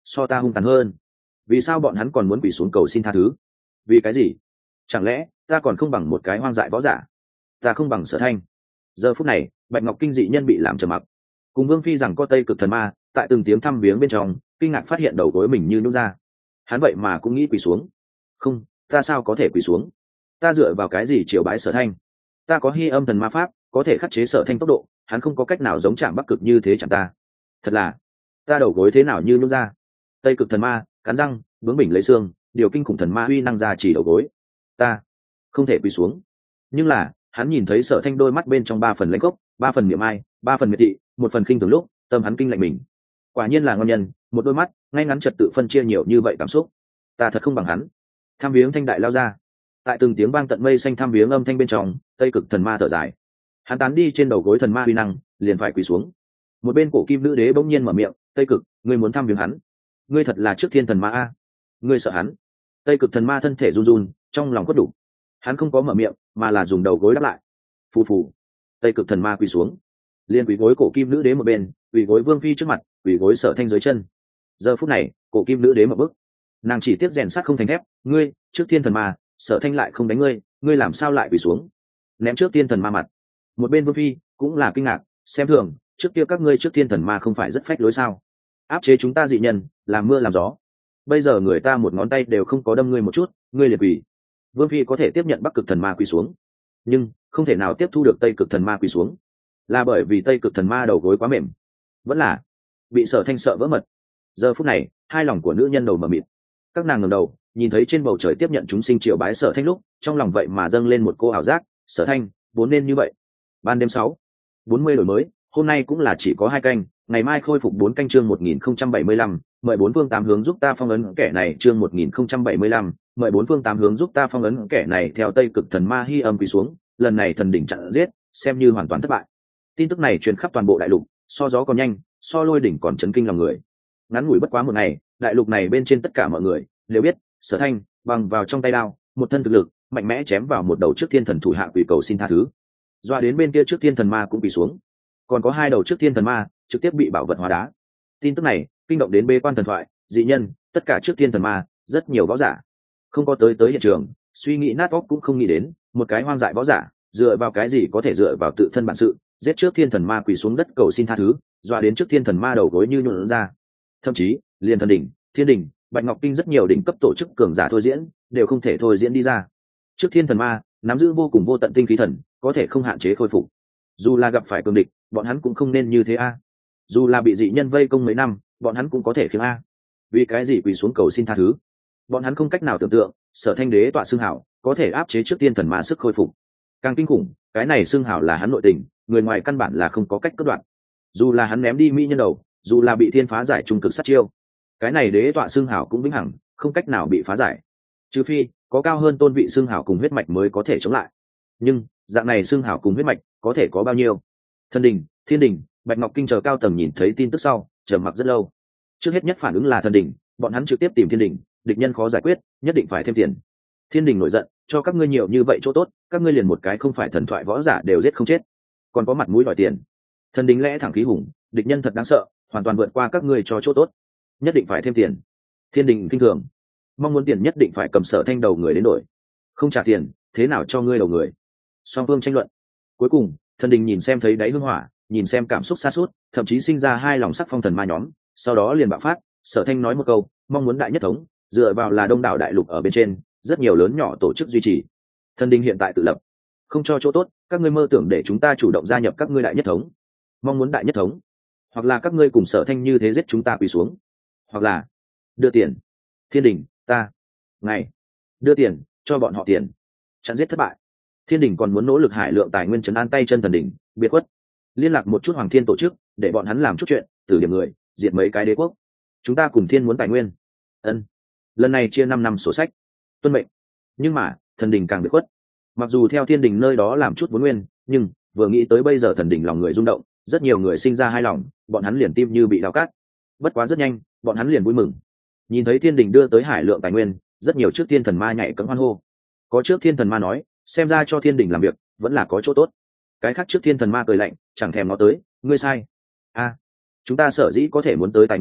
so ta hung tàn hơn. Vì sao bọn hắn còn muốn quỳ xuống cầu xin tha thứ? Vì cái gì? Chẳng lẽ ta còn không bằng một cái hoang dại võ giả? Ta không bằng Sở Thanh. Giờ phút này Bạch Ngọc Kinh dị nhân bị làm trầm mặc, cùng Vương Phi rằng có Tây Cực Thần Ma tại từng tiếng thăm viếng bên trong kinh ngạc phát hiện đầu gối mình như nhún ra. Hắn vậy mà cũng nghĩ quỳ xuống. Không, ta sao có thể quỳ xuống? Ta dựa vào cái gì triều bái Sở Thanh? Ta có Hy Âm Thần Ma pháp có thể khắc chế Sở Thanh tốc độ, hắn không có cách nào giống Trạm Bắc Cực như thế chẳng ta. Thật là, ta đầu gối thế nào như nhún ra? Tây Cực Thần Ma cắn răng bướng bỉnh lấy xương, điều kinh khủng thần ma uy năng ra chỉ đầu gối. Ta không thể quỳ xuống. Nhưng là hắn nhìn thấy Sở Thanh đôi mắt bên trong ba phần lãnh gốc, ba phần miệng ai, ba phần miệt thị, một phần khinh thường lúc tâm hắn kinh lạnh mình. Quả nhiên là ngon nhân, một đôi mắt ngay ngắn trật tự phân chia nhiều như vậy cảm xúc. Ta thật không bằng hắn. Tham viếng thanh đại lao ra, tại từng tiếng vang tận mây xanh tham viếng âm thanh bên trong, Tây Cực Thần Ma thở dài. Hắn tán đi trên đầu gối thần ma uy năng, liền phải quỳ xuống. Một bên cổ kim nữ đế bỗng nhiên mở miệng, Tây Cực, ngươi muốn tham viếng hắn? Ngươi thật là trước thiên thần ma a? Ngươi sợ hắn? Tây Cực Thần Ma thân thể run run, trong lòng khuất đủ. Hắn không có mở miệng, mà là dùng đầu gối đáp lại. Phù phù. Tây Cực Thần Ma quỳ xuống, liền quỳ gối cổ kim nữ đế một bên, quỳ gối Vương Phi trước mặt, quỳ gối Sở Thanh dưới chân. Giờ phút này cổ kim nữ đế mở bức, nàng chỉ tiếc rèn sắt không thành thép. Ngươi trước thiên thần ma, Sở Thanh lại không đánh ngươi, ngươi làm sao lại quỳ xuống? Ném trước thiên thần ma mặt. Một bên Vương Phi cũng là kinh ngạc, xem thường, trước kia các ngươi trước thiên thần ma không phải rất phách lối sao? Áp chế chúng ta dị nhân, làm mưa làm gió. Bây giờ người ta một ngón tay đều không có đâm ngươi một chút, ngươi liệt quỳ. Vương Phi có thể tiếp nhận Bắc Cực Thần Ma quỳ xuống, nhưng không thể nào tiếp thu được Tây Cực Thần Ma quỳ xuống, là bởi vì Tây Cực Thần Ma đầu gối quá mềm, vẫn là bị Sở Thanh sợ vỡ mật. Giờ phút này hai lòng của nữ nhân đầu mờ mịt, các nàng ngẩng đầu nhìn thấy trên bầu trời tiếp nhận chúng sinh triều bái Sở Thanh lúc, trong lòng vậy mà dâng lên một cô ảo giác, Sở Thanh vốn nên như vậy. Ban đêm sáu bốn mươi đổi mới, hôm nay cũng là chỉ có hai canh, ngày mai khôi phục bốn canh. Chương một nghìn không trăm bảy mươi lăm, mời bốn phương tám hướng giúp ta phong ấn kẻ này. Chương một nghìn không trăm bảy mươi lăm, mời bốn phương tám hướng giúp ta phong ấn kẻ này. Theo Tây Cực Thần Ma Hy Âm quỳ xuống, lần này thần đỉnh chặn giết, xem như hoàn toàn thất bại. Tin tức này truyền khắp toàn bộ đại lục, so gió còn nhanh, so lôi đỉnh còn chấn kinh lòng người. Ngắn ngủi bất quá một ngày, đại lục này bên trên tất cả mọi người đều biết, Sở Thanh bằng vào trong tay đao, một thân thực lực mạnh mẽ chém vào một đầu trước thiên thần thủ hạ quỳ cầu xin tha thứ. Doa đến bên kia trước thiên thần ma cũng quỳ xuống, còn có hai đầu trước thiên thần ma trực tiếp bị bảo vật hóa đá. Tin tức này kinh động đến bế quan thần thoại, dị nhân, tất cả trước thiên thần ma, rất nhiều võ giả không có tới tới hiện trường, suy nghĩ nát óc cũng không nghĩ đến, một cái hoang dại võ giả dựa vào cái gì có thể dựa vào tự thân bản sự giết trước thiên thần ma quỳ xuống đất cầu xin tha thứ, dọa đến trước thiên thần ma đầu gối như nhuộn ra. Thậm chí liền thần đỉnh, thiên đỉnh, Bạch Ngọc Kinh rất nhiều đỉnh cấp tổ chức cường giả thôi diễn đều không thể thôi diễn đi ra. Trước thiên thần ma nắm giữ vô cùng vô tận tinh khí thần, có thể không hạn chế khôi phục. Dù là gặp phải cường địch, bọn hắn cũng không nên như thế a. Dù là bị dị nhân vây công mấy năm, bọn hắn cũng có thể khiêng a. Vì cái gì quỳ xuống cầu xin tha thứ? Bọn hắn không cách nào tưởng tượng, Sở Thanh đế tọa xương hảo có thể áp chế trước tiên thần ma sức khôi phục. Càng kinh khủng, cái này xương hảo là hắn nội tình, người ngoài căn bản là không có cách cắt đoạn. Dù là hắn ném đi mỹ nhân đầu, dù là bị thiên phá giải trung cực sát chiêu, cái này đế tọa xương hảo cũng vĩnh hằng, không cách nào bị phá giải. Trừ phi có cao hơn tôn vị xương hảo cùng huyết mạch mới có thể chống lại. Nhưng dạng này xương hảo cùng huyết mạch có thể có bao nhiêu? Thần đình, thiên đình, Bạch Ngọc Kinh chờ cao tầng nhìn thấy tin tức sau trầm mặc rất lâu. Trước hết nhất phản ứng là thần đình, bọn hắn trực tiếp tìm thiên đình, địch nhân khó giải quyết, nhất định phải thêm tiền. Thiên đình nổi giận, cho các ngươi nhiều như vậy chỗ tốt, các ngươi liền một cái không phải thần thoại võ giả đều giết không chết, còn có mặt mũi đòi tiền. Thần đình lẽ thẳng khí hùng, địch nhân thật đáng sợ, hoàn toàn vượt qua các ngươi cho chỗ tốt, nhất định phải thêm tiền. Thiên đình kinh thường, mong muốn tiền nhất định phải cầm Sở Thanh đầu người đến đổi, không trả tiền thế nào cho ngươi đầu người? Song phương tranh luận, cuối cùng thần đình nhìn xem thấy đáy hương hỏa, nhìn xem cảm xúc xa suốt, thậm chí sinh ra hai lòng sắc phong thần ma nhóm, sau đó liền bạo phát. Sở Thanh nói một câu, mong muốn đại nhất thống, dựa vào là đông đảo đại lục ở bên trên rất nhiều lớn nhỏ tổ chức duy trì. Thần đình hiện tại tự lập, không cho chỗ tốt, các ngươi mơ tưởng để chúng ta chủ động gia nhập các ngươi đại nhất thống, mong muốn đại nhất thống, hoặc là các ngươi cùng Sở Thanh như thế giết chúng ta quỳ xuống, hoặc là đưa tiền. Thiên đình, ta ngày đưa tiền cho bọn họ tiền, chặn giết thất bại. Thiên đình còn muốn nỗ lực hải lượng tài nguyên trấn an tay chân thần đình, biệt khuất liên lạc một chút hoàng thiên tổ chức để bọn hắn làm chút chuyện, từ điểm người diệt mấy cái đế quốc. Chúng ta cùng thiên muốn tài nguyên. Ân, lần này chia năm năm sổ sách, tuân mệnh. Nhưng mà thần đình càng biệt khuất, mặc dù theo thiên đình nơi đó làm chút vốn nguyên, nhưng vừa nghĩ tới bây giờ thần đình lòng người rung động, rất nhiều người sinh ra hai lòng, bọn hắn liền tim như bị đào cát. Bất quá rất nhanh bọn hắn liền vui mừng, nhìn thấy thiên đình đưa tới hải lượng tài nguyên, rất nhiều trước thiên thần ma nhảy cẫng hoan hô. Có trước thiên thần ma nói, xem ra cho thiên đình làm việc vẫn là có chỗ tốt. Cái khác trước thiên thần ma cười lạnh, chẳng thèm nó tới, ngươi sai. A, chúng ta sở dĩ có thể muốn tới tài nguyên,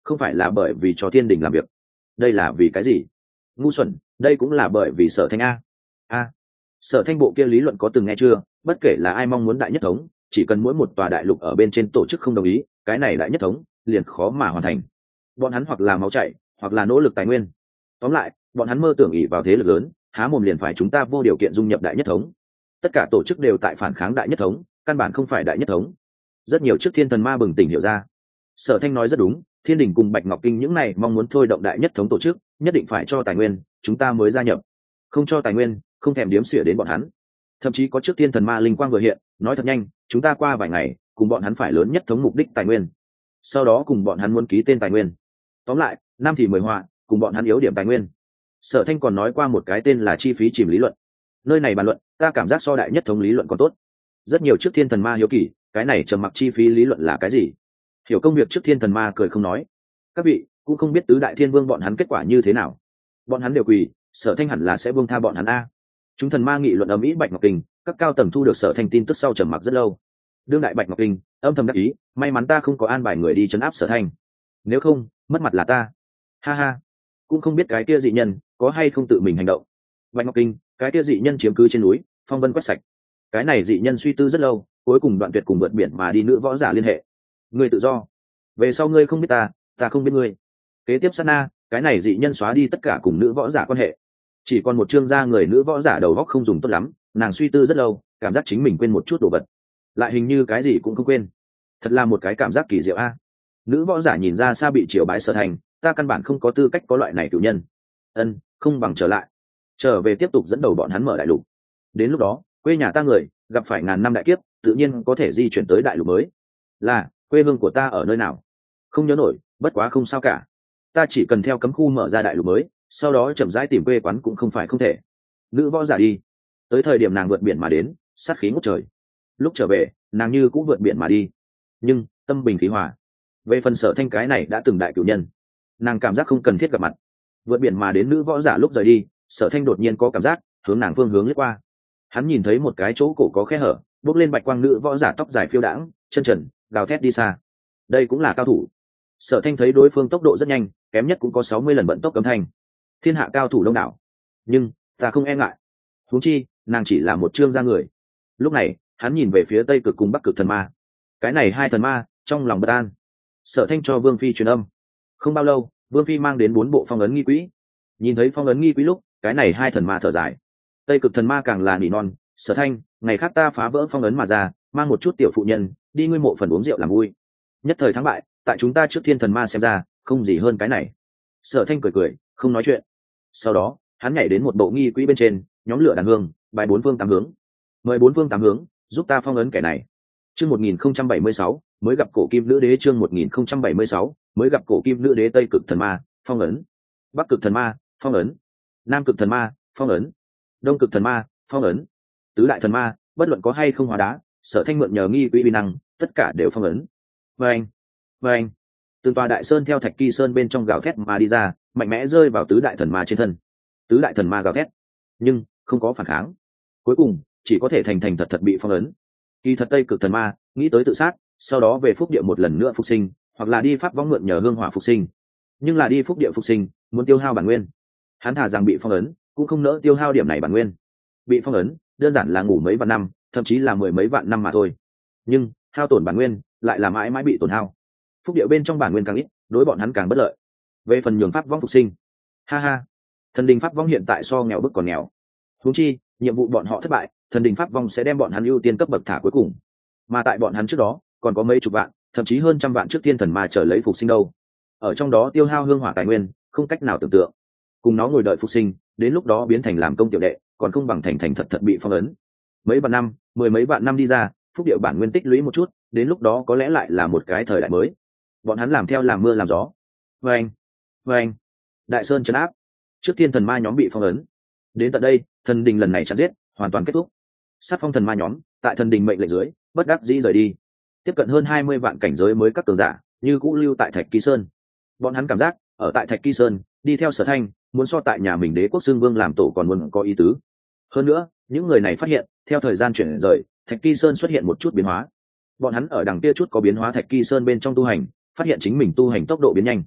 không phải là bởi vì cho thiên đình làm việc. Đây là vì cái gì? Ngu xuẩn, đây cũng là bởi vì Sở Thanh a. A. Sở Thanh bộ kia lý luận có từng nghe chưa? Bất kể là ai mong muốn đại nhất thống, chỉ cần mỗi một tòa đại lục ở bên trên tổ chức không đồng ý, cái này đại nhất thống liền khó mà hoàn thành. Bọn hắn hoặc là máu chảy, hoặc là nỗ lực tài nguyên. Tóm lại, bọn hắn mơ tưởng ỷ vào thế lực lớn, há mồm liền phải chúng ta vô điều kiện dung nhập đại nhất thống. Tất cả tổ chức đều tại phản kháng đại nhất thống, căn bản không phải đại nhất thống. Rất nhiều trước thiên thần ma bừng tỉnh hiểu ra. Sở Thanh nói rất đúng, thiên đình cùng Bạch Ngọc Kinh những này mong muốn thôi động đại nhất thống tổ chức, nhất định phải cho tài nguyên, chúng ta mới gia nhập. Không cho tài nguyên, không thèm điếm xỉa đến bọn hắn. Thậm chí có trước thiên thần ma linh quang vừa hiện, nói thật nhanh, chúng ta qua vài ngày cùng bọn hắn phải lớn nhất thống mục đích tài nguyên, sau đó cùng bọn hắn muốn ký tên tài nguyên. Tóm lại, năm thì mười họa, cùng bọn hắn yếu điểm tài nguyên. Sở Thanh còn nói qua một cái tên là chi phí chìm lý luận. Nơi này bàn luận, ta cảm giác so đại nhất thống lý luận còn tốt. Rất nhiều trước thiên thần ma hiếu kỳ, cái này trầm mặc chi phí lý luận là cái gì? Hiểu công việc trước thiên thần ma cười không nói. Các vị cũng không biết tứ đại thiên vương bọn hắn kết quả như thế nào. Bọn hắn đều quỳ, Sở Thanh hẳn là sẽ buông tha bọn hắn a. Chúng thần ma nghị luận ầm ĩ Bạch Ngọc Kinh, các cao tầng thu được Sở Thanh tin tức sau trầm mặc rất lâu. Đương đại Bạch Ngọc Kinh âm thầm đắc ý, may mắn ta không có an bài người đi trấn áp Sở Thanh, nếu không mất mặt là ta. Ha ha, cũng không biết cái kia dị nhân có hay không tự mình hành động. Bạch Ngọc Kinh, cái kia dị nhân chiếm cứ trên núi, phong vân quét sạch. Cái này dị nhân suy tư rất lâu, cuối cùng đoạn tuyệt cùng vượt biển mà đi nữ võ giả liên hệ. Ngươi tự do, về sau ngươi không biết ta, ta không biết ngươi. Kế tiếp sát na, cái này dị nhân xóa đi tất cả cùng nữ võ giả quan hệ, chỉ còn một chương gia người nữ võ giả đầu góc không dùng tốt lắm. Nàng suy tư rất lâu, cảm giác chính mình quên một chút đồ vật, lại hình như cái gì cũng không quên. Thật là một cái cảm giác kỳ diệu a. Nữ võ giả nhìn ra xa bị triều bái Sở Thành, ta căn bản không có tư cách có loại này cửu nhân. Ân, không bằng trở lại, trở về tiếp tục dẫn đầu bọn hắn mở đại lục. Đến lúc đó, quê nhà ta người gặp phải ngàn năm đại kiếp, tự nhiên có thể di chuyển tới đại lục mới. Là, quê hương của ta ở nơi nào? Không nhớ nổi, bất quá không sao cả. Ta chỉ cần theo cấm khu mở ra đại lục mới, sau đó chậm rãi tìm quê quán cũng không phải không thể. Nữ võ giả đi. Tới thời điểm nàng vượt biển mà đến, sát khí ngút trời. Lúc trở về, nàng như cũng vượt biển mà đi, nhưng tâm bình khí hòa. Về phần Sở Thanh cái này đã từng đại cửu nhân, nàng cảm giác không cần thiết gặp mặt. Vượt biển mà đến nữ võ giả lúc rời đi, Sở Thanh đột nhiên có cảm giác hướng nàng phương hướng lướt qua. Hắn nhìn thấy một cái chỗ cổ có khe hở, bốc lên bạch quang, nữ võ giả tóc dài phiêu đãng, chân trần gào thét đi xa. Đây cũng là cao thủ. Sở Thanh thấy đối phương tốc độ rất nhanh, kém nhất cũng có sáu mươi lần vận tốc cấm thanh. Thiên hạ cao thủ đông đảo, nhưng ta không e ngại. Huống chi nàng chỉ là một trương gia người. Lúc này hắn nhìn về phía Tây Cực cùng Bắc Cực thần ma. Cái này hai thần ma trong lòng bất an. Sở Thanh cho Vương Phi truyền âm. Không bao lâu, Vương Phi mang đến bốn bộ phong ấn nghi quỹ. Nhìn thấy phong ấn nghi quỹ lúc, cái này hai thần ma thở dài. Tây Cực thần ma càng là nỉ non, Sở Thanh, ngày khác ta phá vỡ phong ấn mà ra, mang một chút tiểu phụ nhân đi ngươi mộ phần uống rượu làm vui. Nhất thời thắng bại, tại chúng ta trước thiên thần ma xem ra không gì hơn cái này. Sở Thanh cười cười, không nói chuyện. Sau đó hắn nhảy đến một bộ nghi quỹ bên trên, nhóm lửa đàn hương, bài bốn phương tám hướng. Mời bốn phương tám hướng giúp ta phong ấn kẻ này. Chương một nghìn không trăm bảy mươi sáu mới gặp cổ kim nữ đế. Chương một nghìn không trăm bảy mươi sáu mới gặp cổ kim nữ đế. Tây Cực thần ma phong ấn, Bắc Cực thần ma phong ấn, Nam Cực thần ma phong ấn, Đông Cực thần ma phong ấn. Tứ đại thần ma bất luận có hay không hóa đá, Sở Thanh mượn nhờ nghi quỹ uy năng, tất cả đều phong ấn. Vâng, vâng. Từng tòa đại sơn theo Thạch Kỳ Sơn bên trong gào thét mà đi ra, mạnh mẽ rơi vào tứ đại thần ma trên thân. Tứ đại thần ma gào thét, nhưng không có phản kháng. Cuối cùng chỉ có thể thành thành thật thật bị phong ấn. Kỳ thật Tây Cực thần ma nghĩ tới tự sát, sau đó về phúc địa một lần nữa phục sinh, hoặc là đi pháp võng mượn nhờ hương hỏa phục sinh. Nhưng là đi phúc địa phục sinh, muốn tiêu hao bản nguyên. Hắn thà rằng bị phong ấn, cũng không nỡ tiêu hao điểm này bản nguyên. Bị phong ấn, đơn giản là ngủ mấy vạn năm, thậm chí là mười mấy vạn năm mà thôi. Nhưng hao tổn bản nguyên, lại là mãi mãi bị tổn hao. Phúc địa bên trong bản nguyên càng ít, đối bọn hắn càng bất lợi. Về phần nhường pháp võng phục sinh, ha ha, thần đình pháp võng hiện tại so nghèo bức còn nghèo. Huống chi nhiệm vụ bọn họ thất bại, thần đình pháp vong sẽ đem bọn hắn ưu tiên cấp bậc thả cuối cùng. Mà tại bọn hắn trước đó còn có mấy chục vạn, thậm chí hơn trăm vạn trước thiên thần ma chờ lấy phục sinh đâu. Ở trong đó tiêu hao hương hỏa tài nguyên không cách nào tưởng tượng. Cùng nó ngồi đợi phục sinh, đến lúc đó biến thành làm công tiểu đệ, còn không bằng thành thành thật thật bị phong ấn. Mấy vạn năm, mười mấy vạn năm đi ra, phúc địa bản nguyên tích lũy một chút, đến lúc đó có lẽ lại là một cái thời đại mới. Bọn hắn làm theo làm mưa làm gió. Vâng, vâng. Đại sơn trấn áp, trước thiên thần ma nhóm bị phong ấn. Đến tận đây, thần đình lần này chặt giết hoàn toàn kết thúc. Sát phong thần ma nhóm tại thần đình mệnh lệnh dưới bất đắc dĩ rời đi. Tiếp cận hơn hai mươi vạn cảnh giới mới các cường giả như cũ lưu tại Thạch Kỳ Sơn. Bọn hắn cảm giác ở tại Thạch Kỳ Sơn đi theo Sở Thanh, muốn so tại nhà mình đế quốc xưng vương làm tổ còn muốn có ý tứ. Hơn nữa, những người này phát hiện theo thời gian chuyển rời, Thạch Kỳ Sơn xuất hiện một chút biến hóa. Bọn hắn ở đằng kia chút có biến hóa Thạch Kỳ Sơn bên trong tu hành, phát hiện chính mình tu hành tốc độ biến nhanh.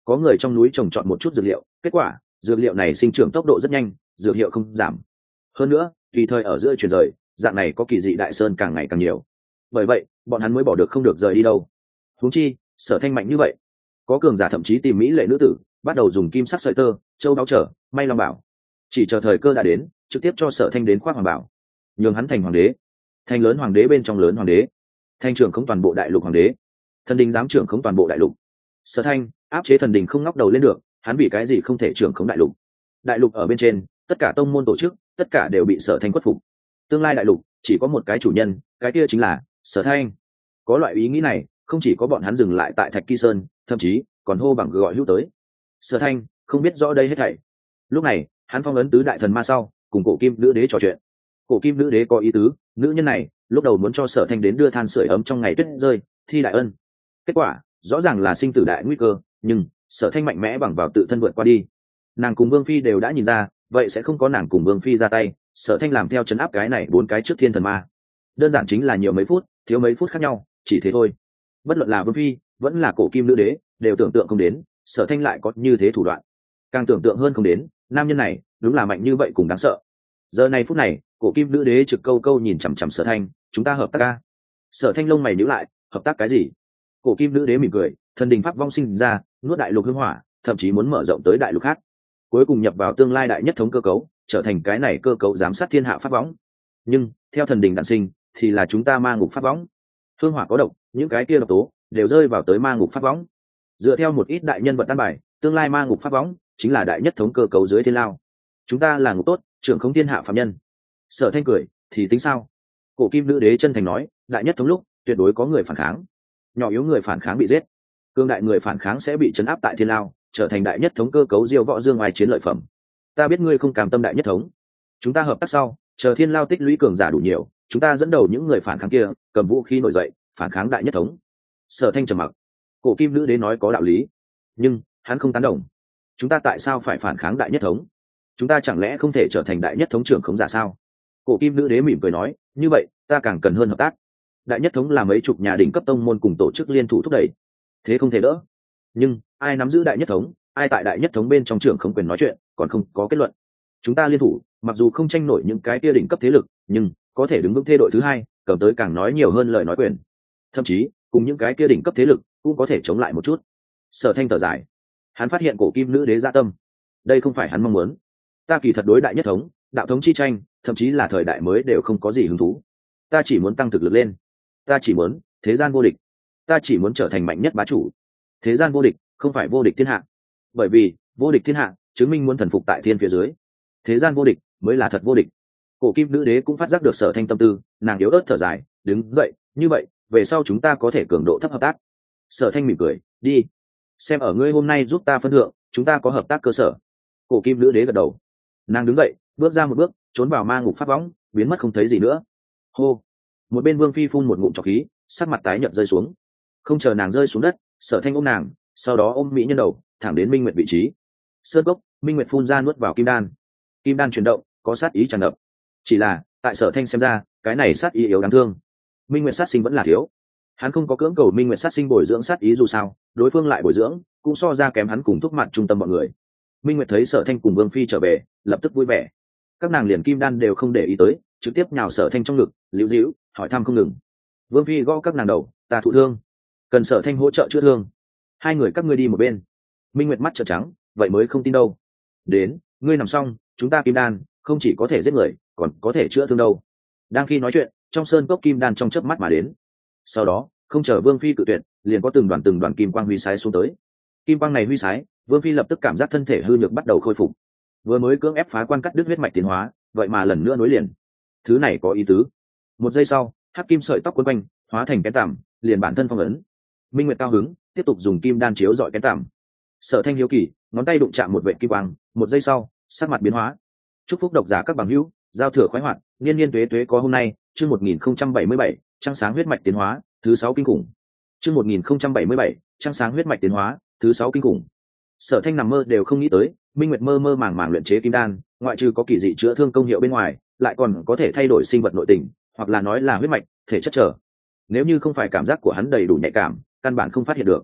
có người trong núi trồng trọt một chút dược liệu, kết quả dược liệu này sinh trưởng tốc độ rất nhanh, dược hiệu không giảm. Hơn nữa tùy thời ở giữa chuyển rời, dạng này có kỳ dị đại sơn càng ngày càng nhiều, bởi vậy bọn hắn mới bỏ được không được rời đi đâu. Huống chi Sở Thanh mạnh như vậy, có cường giả thậm chí tìm mỹ lệ nữ tử bắt đầu dùng kim sắc sợi tơ, châu báu trở may long bảo, chỉ chờ thời cơ đã đến trực tiếp cho Sở Thanh đến khoác hoàng bảo, nhường hắn thành hoàng đế, thành lớn hoàng đế bên trong lớn hoàng đế, thành trưởng không toàn bộ đại lục hoàng đế, thần đình dám trưởng không toàn bộ đại lục. Sở Thanh áp chế thần đình không ngóc đầu lên được, hắn vì cái gì không thể trưởng không đại lục? Đại lục ở bên trên tất cả tông môn tổ chức tất cả đều bị Sở Thanh khuất phục, tương lai đại lục chỉ có một cái chủ nhân, cái kia chính là Sở Thanh. Có loại ý nghĩ này không chỉ có bọn hắn dừng lại tại Thạch Kỳ Sơn, thậm chí còn hô bằng gọi hữu tới. Sở Thanh không biết rõ đây hết thảy. Lúc này hắn phong ấn tứ đại thần ma sau, cùng cổ kim nữ đế trò chuyện. Cổ kim nữ đế có ý tứ, nữ nhân này lúc đầu muốn cho Sở Thanh đến đưa than sưởi ấm trong ngày tuyết rơi, thi đại ân. Kết quả rõ ràng là sinh tử đại nguy cơ, nhưng Sở Thanh mạnh mẽ bằng vào tự thân vượt qua đi. Nàng cùng Vương Phi đều đã nhìn ra, vậy sẽ không có nàng cùng Vương Phi ra tay, Sở Thanh làm theo chấn áp cái này bốn cái trước thiên thần ma. Đơn giản chính là nhiều mấy phút, thiếu mấy phút khác nhau, chỉ thế thôi. Bất luận là Vương Phi vẫn là cổ kim nữ đế đều tưởng tượng không đến Sở Thanh lại có như thế thủ đoạn, càng tưởng tượng hơn không đến nam nhân này đúng là mạnh như vậy cùng đáng sợ. Giờ này phút này cổ kim nữ đế trực câu câu nhìn chằm chằm Sở Thanh, chúng ta hợp tác ca. Sở Thanh lông mày nhíu lại, hợp tác cái gì? Cổ kim nữ đế mỉm cười, thần đình pháp vong sinh ra, nuốt đại lục hương hỏa, thậm chí muốn mở rộng tới đại lục khác, cuối cùng nhập vào tương lai đại nhất thống cơ cấu, trở thành cái này cơ cấu giám sát thiên hạ pháp võng. Nhưng theo thần đình đản sinh thì là chúng ta ma ngục pháp võng, hương hỏa có độc, những cái kia độc tố đều rơi vào tới ma ngục pháp võng. Dựa theo một ít đại nhân vật đan bài, tương lai ma ngục pháp võng chính là đại nhất thống cơ cấu dưới thiên lao, chúng ta là ngục tốt, trưởng không thiên hạ phạm nhân. Sở Thanh cười, thì tính sao? Cổ kim nữ đế chân thành nói, đại nhất thống lúc tuyệt đối có người phản kháng, nhỏ yếu người phản kháng bị giết, cương đại người phản kháng sẽ bị trấn áp tại thiên lao, trở thành đại nhất thống cơ cấu diêu võ dương ngoài chiến lợi phẩm. Ta biết ngươi không cam tâm đại nhất thống, chúng ta hợp tác sau, chờ thiên lao tích lũy cường giả đủ nhiều, chúng ta dẫn đầu những người phản kháng kia cầm vũ khí nổi dậy phản kháng đại nhất thống. Sở Thanh trầm mặc. Cổ kim nữ đế nói có đạo lý, nhưng hắn không tán đồng. Chúng ta tại sao phải phản kháng đại nhất thống? Chúng ta chẳng lẽ không thể trở thành đại nhất thống trưởng khống giả sao? Cổ kim nữ đế mỉm cười nói, như vậy ta càng cần hơn hợp tác. Đại nhất thống là mấy chục nhà đỉnh cấp tông môn cùng tổ chức liên thủ thúc đẩy, thế không thể đỡ. Nhưng ai nắm giữ đại nhất thống, ai tại đại nhất thống bên trong trưởng không quyền nói chuyện, còn không có kết luận. Chúng ta liên thủ, mặc dù không tranh nổi những cái kia đỉnh cấp thế lực, nhưng có thể đứng vững thế đội thứ hai, cầm tới càng nói nhiều hơn lời nói quyền. Thậm chí cùng những cái kia đỉnh cấp thế lực cũng có thể chống lại một chút. Sở Thanh thở dài, hắn phát hiện cổ kim nữ đế dạ tâm, đây không phải hắn mong muốn. Ta kỳ thật đối đại nhất thống, đạo thống chi tranh, thậm chí là thời đại mới đều không có gì hứng thú. Ta chỉ muốn tăng thực lực lên, ta chỉ muốn thế gian vô địch, ta chỉ muốn trở thành mạnh nhất bá chủ. Thế gian vô địch không phải vô địch thiên hạ, bởi vì vô địch thiên hạ chứng minh muốn thần phục tại thiên phía dưới, thế gian vô địch mới là thật vô địch. Cổ kim nữ đế cũng phát giác được Sở Thanh tâm tư, nàng yếu ớt thở dài, đứng dậy, như vậy về sau chúng ta có thể cường độ thấp hợp tác. Sở Thanh mỉm cười, đi, xem ở ngươi hôm nay giúp ta phân thượng, chúng ta có hợp tác cơ sở. Cổ kim nữ đế gật đầu, nàng đứng dậy bước ra một bước, trốn vào ma ngục pháp võng, biến mất không thấy gì nữa. Hô, một bên Vương Phi phun một ngụm trọc khí, sắc mặt tái nhợt rơi xuống. Không chờ nàng rơi xuống đất, Sở Thanh ôm nàng, sau đó ôm mỹ nhân đầu thẳng đến Minh Nguyệt vị trí. Sơn cốc, Minh Nguyệt phun ra nuốt vào kim đan, kim đan chuyển động, có sát ý tràn ngập. Chỉ là tại Sở Thanh xem ra, cái này sát ý yếu đáng thương. Minh Nguyệt sát sinh vẫn là thiếu, hắn không có cưỡng cầu Minh Nguyệt sát sinh bồi dưỡng sát ý, dù sao đối phương lại bồi dưỡng cũng so ra kém hắn cùng thúc mặt trung tâm mọi người. Minh Nguyệt thấy Sở Thanh cùng Vương Phi trở về, lập tức vui vẻ. Các nàng liền kim đan đều không để ý tới, trực tiếp nhào Sở Thanh trong ngực, liễu dĩu hỏi thăm không ngừng. Vương Phi gõ các nàng đầu, ta thụ thương, cần Sở Thanh hỗ trợ chữa thương. Hai người các ngươi đi một bên. Minh Nguyệt mắt trợn trắng, vậy mới không tin đâu. Đến, ngươi nằm xong, chúng ta kim đan không chỉ có thể giết người, còn có thể chữa thương đâu. Đang khi nói chuyện, trong sơn cốc kim đan trong chớp mắt mà đến. Sau đó, không chờ Vương Phi cự tuyệt, liền có từng đoàn từng đoàn kim quang huy sái xuống tới. Kim quang này huy sái, Vương Phi lập tức cảm giác thân thể hư nhược bắt đầu khôi phục. Vừa mới cưỡng ép phá quan cắt đứt huyết mạch tiến hóa, vậy mà lần nữa nối liền. Thứ này có ý tứ. Một giây sau, hắc kim sợi tóc quấn quanh, hóa thành cái tằm, liền bản thân phong ấn. Minh Nguyệt cao hứng, tiếp tục dùng kim đan chiếu dọi cái tằm. Sở Thanh hiếu kỳ, ngón tay đụng chạm một vệt kim quang, một giây sau, sắc mặt biến hóa. Chúc phúc độc giả các bằng hữu, giao thừa khoái hoạt, niên niên tuế tuế có hôm nay, chương một nghìn không trăm bảy mươi bảy, trăng sáng huyết mạch tiến hóa, thứ sáu kinh khủng. Chương một nghìn không trăm bảy mươi bảy, trăng sáng huyết mạch tiến hóa, thứ sáu kinh khủng. Sở Thanh nằm mơ đều không nghĩ tới, Minh Nguyệt mơ mơ màng màng luyện chế kim đan, ngoại trừ có kỳ dị chữa thương công hiệu bên ngoài, lại còn có thể thay đổi sinh vật nội tình, hoặc là nói là huyết mạch, thể chất trở. Nếu như không phải cảm giác của hắn đầy đủ nhạy cảm, căn bản không phát hiện được.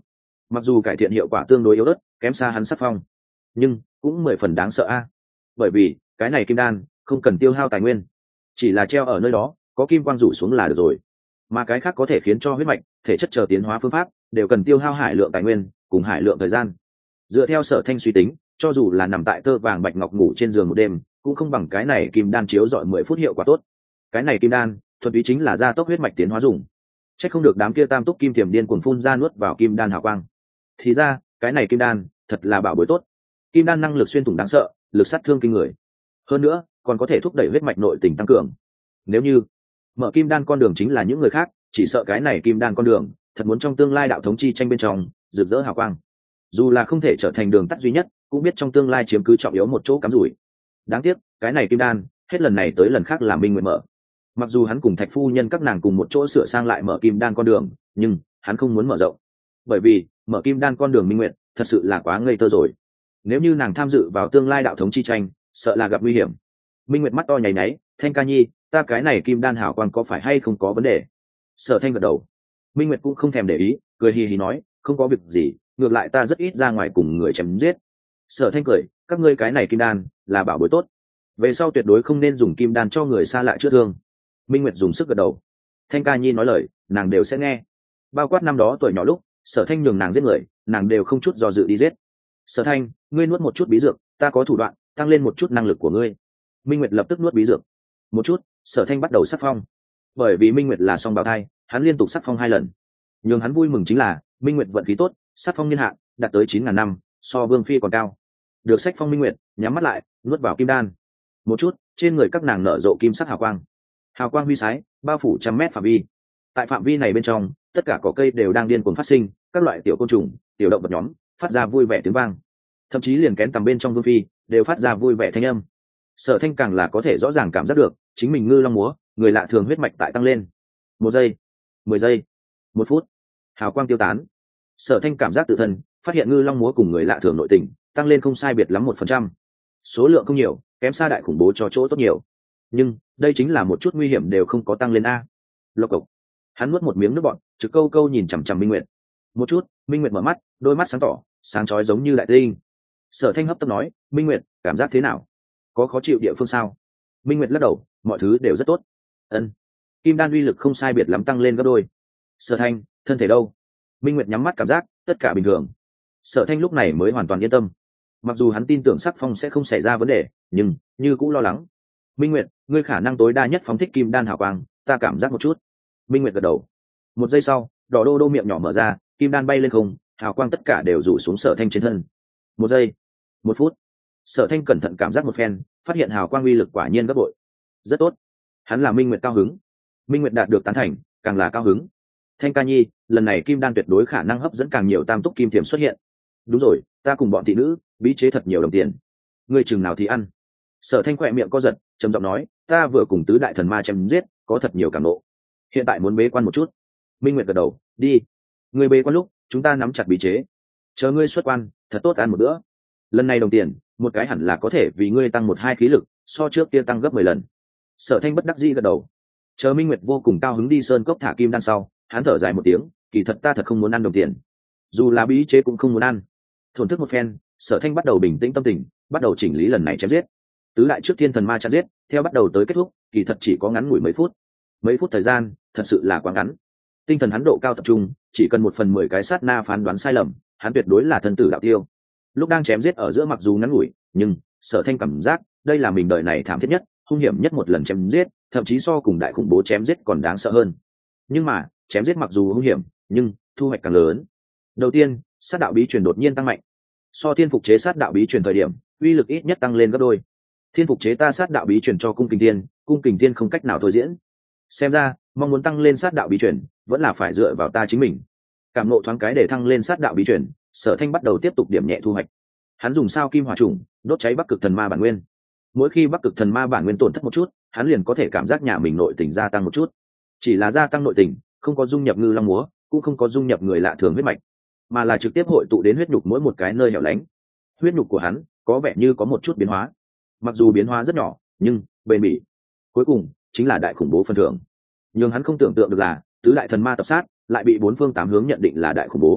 mặc dù cải thiện hiệu quả tương đối yếu ớt, kém xa hắn sắc phong, nhưng cũng mười phần đáng sợ a. Bởi vì cái này kim đan không cần tiêu hao tài nguyên, chỉ là treo ở nơi đó, có kim quang rủ xuống là được rồi. Mà cái khác có thể khiến cho huyết mạch, thể chất chờ tiến hóa phương pháp đều cần tiêu hao hải lượng tài nguyên cùng hải lượng thời gian. Dựa theo Sở Thanh suy tính, cho dù là nằm tại tơ vàng bạch ngọc ngủ trên giường một đêm, cũng không bằng cái này kim đan chiếu dọi mười phút hiệu quả tốt. Cái này kim đan thuần túy chính là gia tốc huyết mạch tiến hóa dùng. Chắc không được đám kia tam túc kim tiềm điên cuồng phun ra nuốt vào kim đan hào quang. Thì ra cái này kim đan thật là bảo bối tốt. Kim đan năng lực xuyên thủng đáng sợ, lực sát thương kinh người, hơn nữa còn có thể thúc đẩy huyết mạch nội tình tăng cường. Nếu như mở kim đan con đường chính là những người khác, chỉ sợ cái này kim đan con đường thật muốn trong tương lai đạo thống chi tranh bên trong rực rỡ hào quang. Dù là không thể trở thành đường tắt duy nhất, cũng biết trong tương lai chiếm cứ trọng yếu một chỗ cắm rủi. Đáng tiếc cái này kim đan hết lần này tới lần khác là Minh Nguyệt mở. Mặc dù hắn cùng Thạch phu nhân các nàng cùng một chỗ sửa sang lại mở kim đan con đường, nhưng hắn không muốn mở rộng, bởi vì mở kim đan con đường Minh Nguyệt thật sự là quá ngây thơ rồi. Nếu như nàng tham dự vào tương lai đạo thống chi tranh, sợ là gặp nguy hiểm. Minh Nguyệt mắt to nháy nháy, Thanh ca nhi, ta cái này kim đan hảo quan có phải hay không có vấn đề? Sở Thanh gật đầu. Minh Nguyệt cũng không thèm để ý, cười hì hì nói, không có việc gì, ngược lại ta rất ít ra ngoài cùng người chém giết. Sở Thanh cười, các ngươi cái này kim đan là bảo bối tốt, về sau tuyệt đối không nên dùng kim đan cho người xa lạ chữa thương. Minh Nguyệt dùng sức gật đầu. Thanh ca nhi nói lời, nàng đều sẽ nghe. Bao quát năm đó tuổi nhỏ lúc Sở Thanh nhường nàng giết người, nàng đều không chút do dự đi giết. Sở Thanh, ngươi nuốt một chút bí dược, ta có thủ đoạn tăng lên một chút năng lực của ngươi. Minh Nguyệt lập tức nuốt bí dược. Một chút, Sở Thanh bắt đầu sắc phong. Bởi vì Minh Nguyệt là song bào thai, hắn liên tục sắc phong hai lần. Nhưng hắn vui mừng chính là Minh Nguyệt vận khí tốt, sắc phong niên hạn đạt tới chín ngàn năm, so Vương phi còn cao. Được sách phong Minh Nguyệt nhắm mắt lại, nuốt vào kim đan. Một chút, trên người các nàng nở rộ kim sắc hào quang. Hào quang huy sái, bao phủ trăm mét phạm vi. Tại phạm vi này bên trong, tất cả cỏ cây đều đang điên cuồng phát sinh, các loại tiểu côn trùng, tiểu động vật nhóm phát ra vui vẻ tiếng vang. Thậm chí liền kén tầm bên trong Vương phi đều phát ra vui vẻ thanh âm. Sở Thanh càng là có thể rõ ràng cảm giác được chính mình ngư long múa, người lạ thường huyết mạch tại tăng lên. Một giây, mười giây, một phút, hào quang tiêu tán. Sở Thanh cảm giác tự thân phát hiện ngư long múa cùng người lạ thường nội tình tăng lên không sai biệt lắm một phần trăm. Số lượng không nhiều, kém xa đại khủng bố cho chỗ tốt nhiều, nhưng đây chính là một chút nguy hiểm đều không có tăng lên a. Lộc cộc, hắn nuốt một miếng nước bọt, trực câu câu nhìn chằm chằm Minh Nguyệt. Một chút, Minh Nguyệt mở mắt, đôi mắt sáng tỏ, sáng chói giống như đại tinh. Sở Thanh hấp tấp nói, Minh Nguyệt, cảm giác thế nào? Có khó chịu địa phương sao? Minh Nguyệt lắc đầu, mọi thứ đều rất tốt. Ân, kim đan uy lực không sai biệt lắm tăng lên gấp đôi. Sở Thanh, thân thể đâu? Minh Nguyệt nhắm mắt cảm giác tất cả bình thường. Sở Thanh lúc này mới hoàn toàn yên tâm. Mặc dù hắn tin tưởng sắc phong sẽ không xảy ra vấn đề, nhưng như cũng lo lắng. Minh Nguyệt, ngươi khả năng tối đa nhất phóng thích kim đan hào quang, ta cảm giác một chút. Minh Nguyệt gật đầu. Một giây sau, đỏ đô đô miệng nhỏ mở ra, kim đan bay lên không, hào quang tất cả đều rủ xuống Sở Thanh trên thân. Một giây, một phút. Sở Thanh cẩn thận cảm giác một phen, phát hiện hào quang uy lực quả nhiên gấp bội. Rất tốt. Hắn là Minh Nguyệt cao hứng. Minh Nguyệt đạt được tán thành, càng là cao hứng. Thanh ca nhi, lần này kim đan tuyệt đối khả năng hấp dẫn càng nhiều tam túc kim thiểm xuất hiện. Đúng rồi, ta cùng bọn thị nữ bí chế thật nhiều đồng tiền. Ngươi chừng nào thì ăn. Sở Thanh khỏe miệng co giật, trầm giọng nói, ta vừa cùng tứ đại thần ma chém giết, có thật nhiều cảm nộ. Hiện tại muốn bế quan một chút. Minh Nguyệt gật đầu, đi. Ngươi bế quan lúc, chúng ta nắm chặt bí chế. Chờ ngươi xuất quan, thật tốt ăn một bữa. Lần này đồng tiền, một cái hẳn là có thể vì ngươi tăng một hai khí lực, so trước kia tăng gấp mười lần. Sở Thanh bất đắc dĩ gật đầu. Chờ Minh Nguyệt vô cùng cao hứng đi sơn cốc thả kim đan sau, hắn thở dài một tiếng, kỳ thật ta thật không muốn ăn đồng tiền. Dù là bí chế cũng không muốn ăn. Thổn thức một phen, Sở Thanh bắt đầu bình tĩnh tâm tình, bắt đầu chỉnh lý lần này chém giết. Tứ đại trước thiên thần ma chém giết, theo bắt đầu tới kết thúc, kỳ thật chỉ có ngắn ngủi mấy phút. Mấy phút thời gian, thật sự là quá ngắn. Tinh thần hắn độ cao tập trung, chỉ cần một phần mười cái sát na phán đoán sai lầm, hắn tuyệt đối là thân tử đạo tiêu. Lúc đang chém giết ở giữa mặc dù ngắn ngủi, nhưng Sở Thanh cảm giác đây là mình đời này thảm thiết nhất, hung hiểm nhất một lần chém giết, thậm chí so cùng đại khủng bố chém giết còn đáng sợ hơn. Nhưng mà chém giết mặc dù hung hiểm, nhưng thu hoạch càng lớn. Đầu tiên, sát đạo bí truyền đột nhiên tăng mạnh. So thiên phục chế sát đạo bí truyền thời điểm, uy lực ít nhất tăng lên gấp đôi. Thiên phục chế ta sát đạo bí truyền cho cung kình tiên, cung kình tiên không cách nào thôi diễn. Xem ra mong muốn tăng lên sát đạo bí truyền vẫn là phải dựa vào ta chính mình. Cảm nộ thoáng cái để thăng lên sát đạo bí truyền, Sở Thanh bắt đầu tiếp tục điểm nhẹ thu hoạch. Hắn dùng sao kim hỏa trùng đốt cháy bắc cực thần ma bản nguyên. Mỗi khi bắc cực thần ma bản nguyên tổn thất một chút, hắn liền có thể cảm giác nhà mình nội tình gia tăng một chút. Chỉ là gia tăng nội tình, không có dung nhập ngư long múa, cũng không có dung nhập người lạ thường huyết mạch, mà là trực tiếp hội tụ đến huyết nhục mỗi một cái nơi hẻo lánh. Huyết nhục của hắn có vẻ như có một chút biến hóa, mặc dù biến hóa rất nhỏ, nhưng bền bỉ. Cuối cùng chính là đại khủng bố phần thưởng. Nhưng hắn không tưởng tượng được là tứ đại thần ma tập sát lại bị bốn phương tám hướng nhận định là đại khủng bố.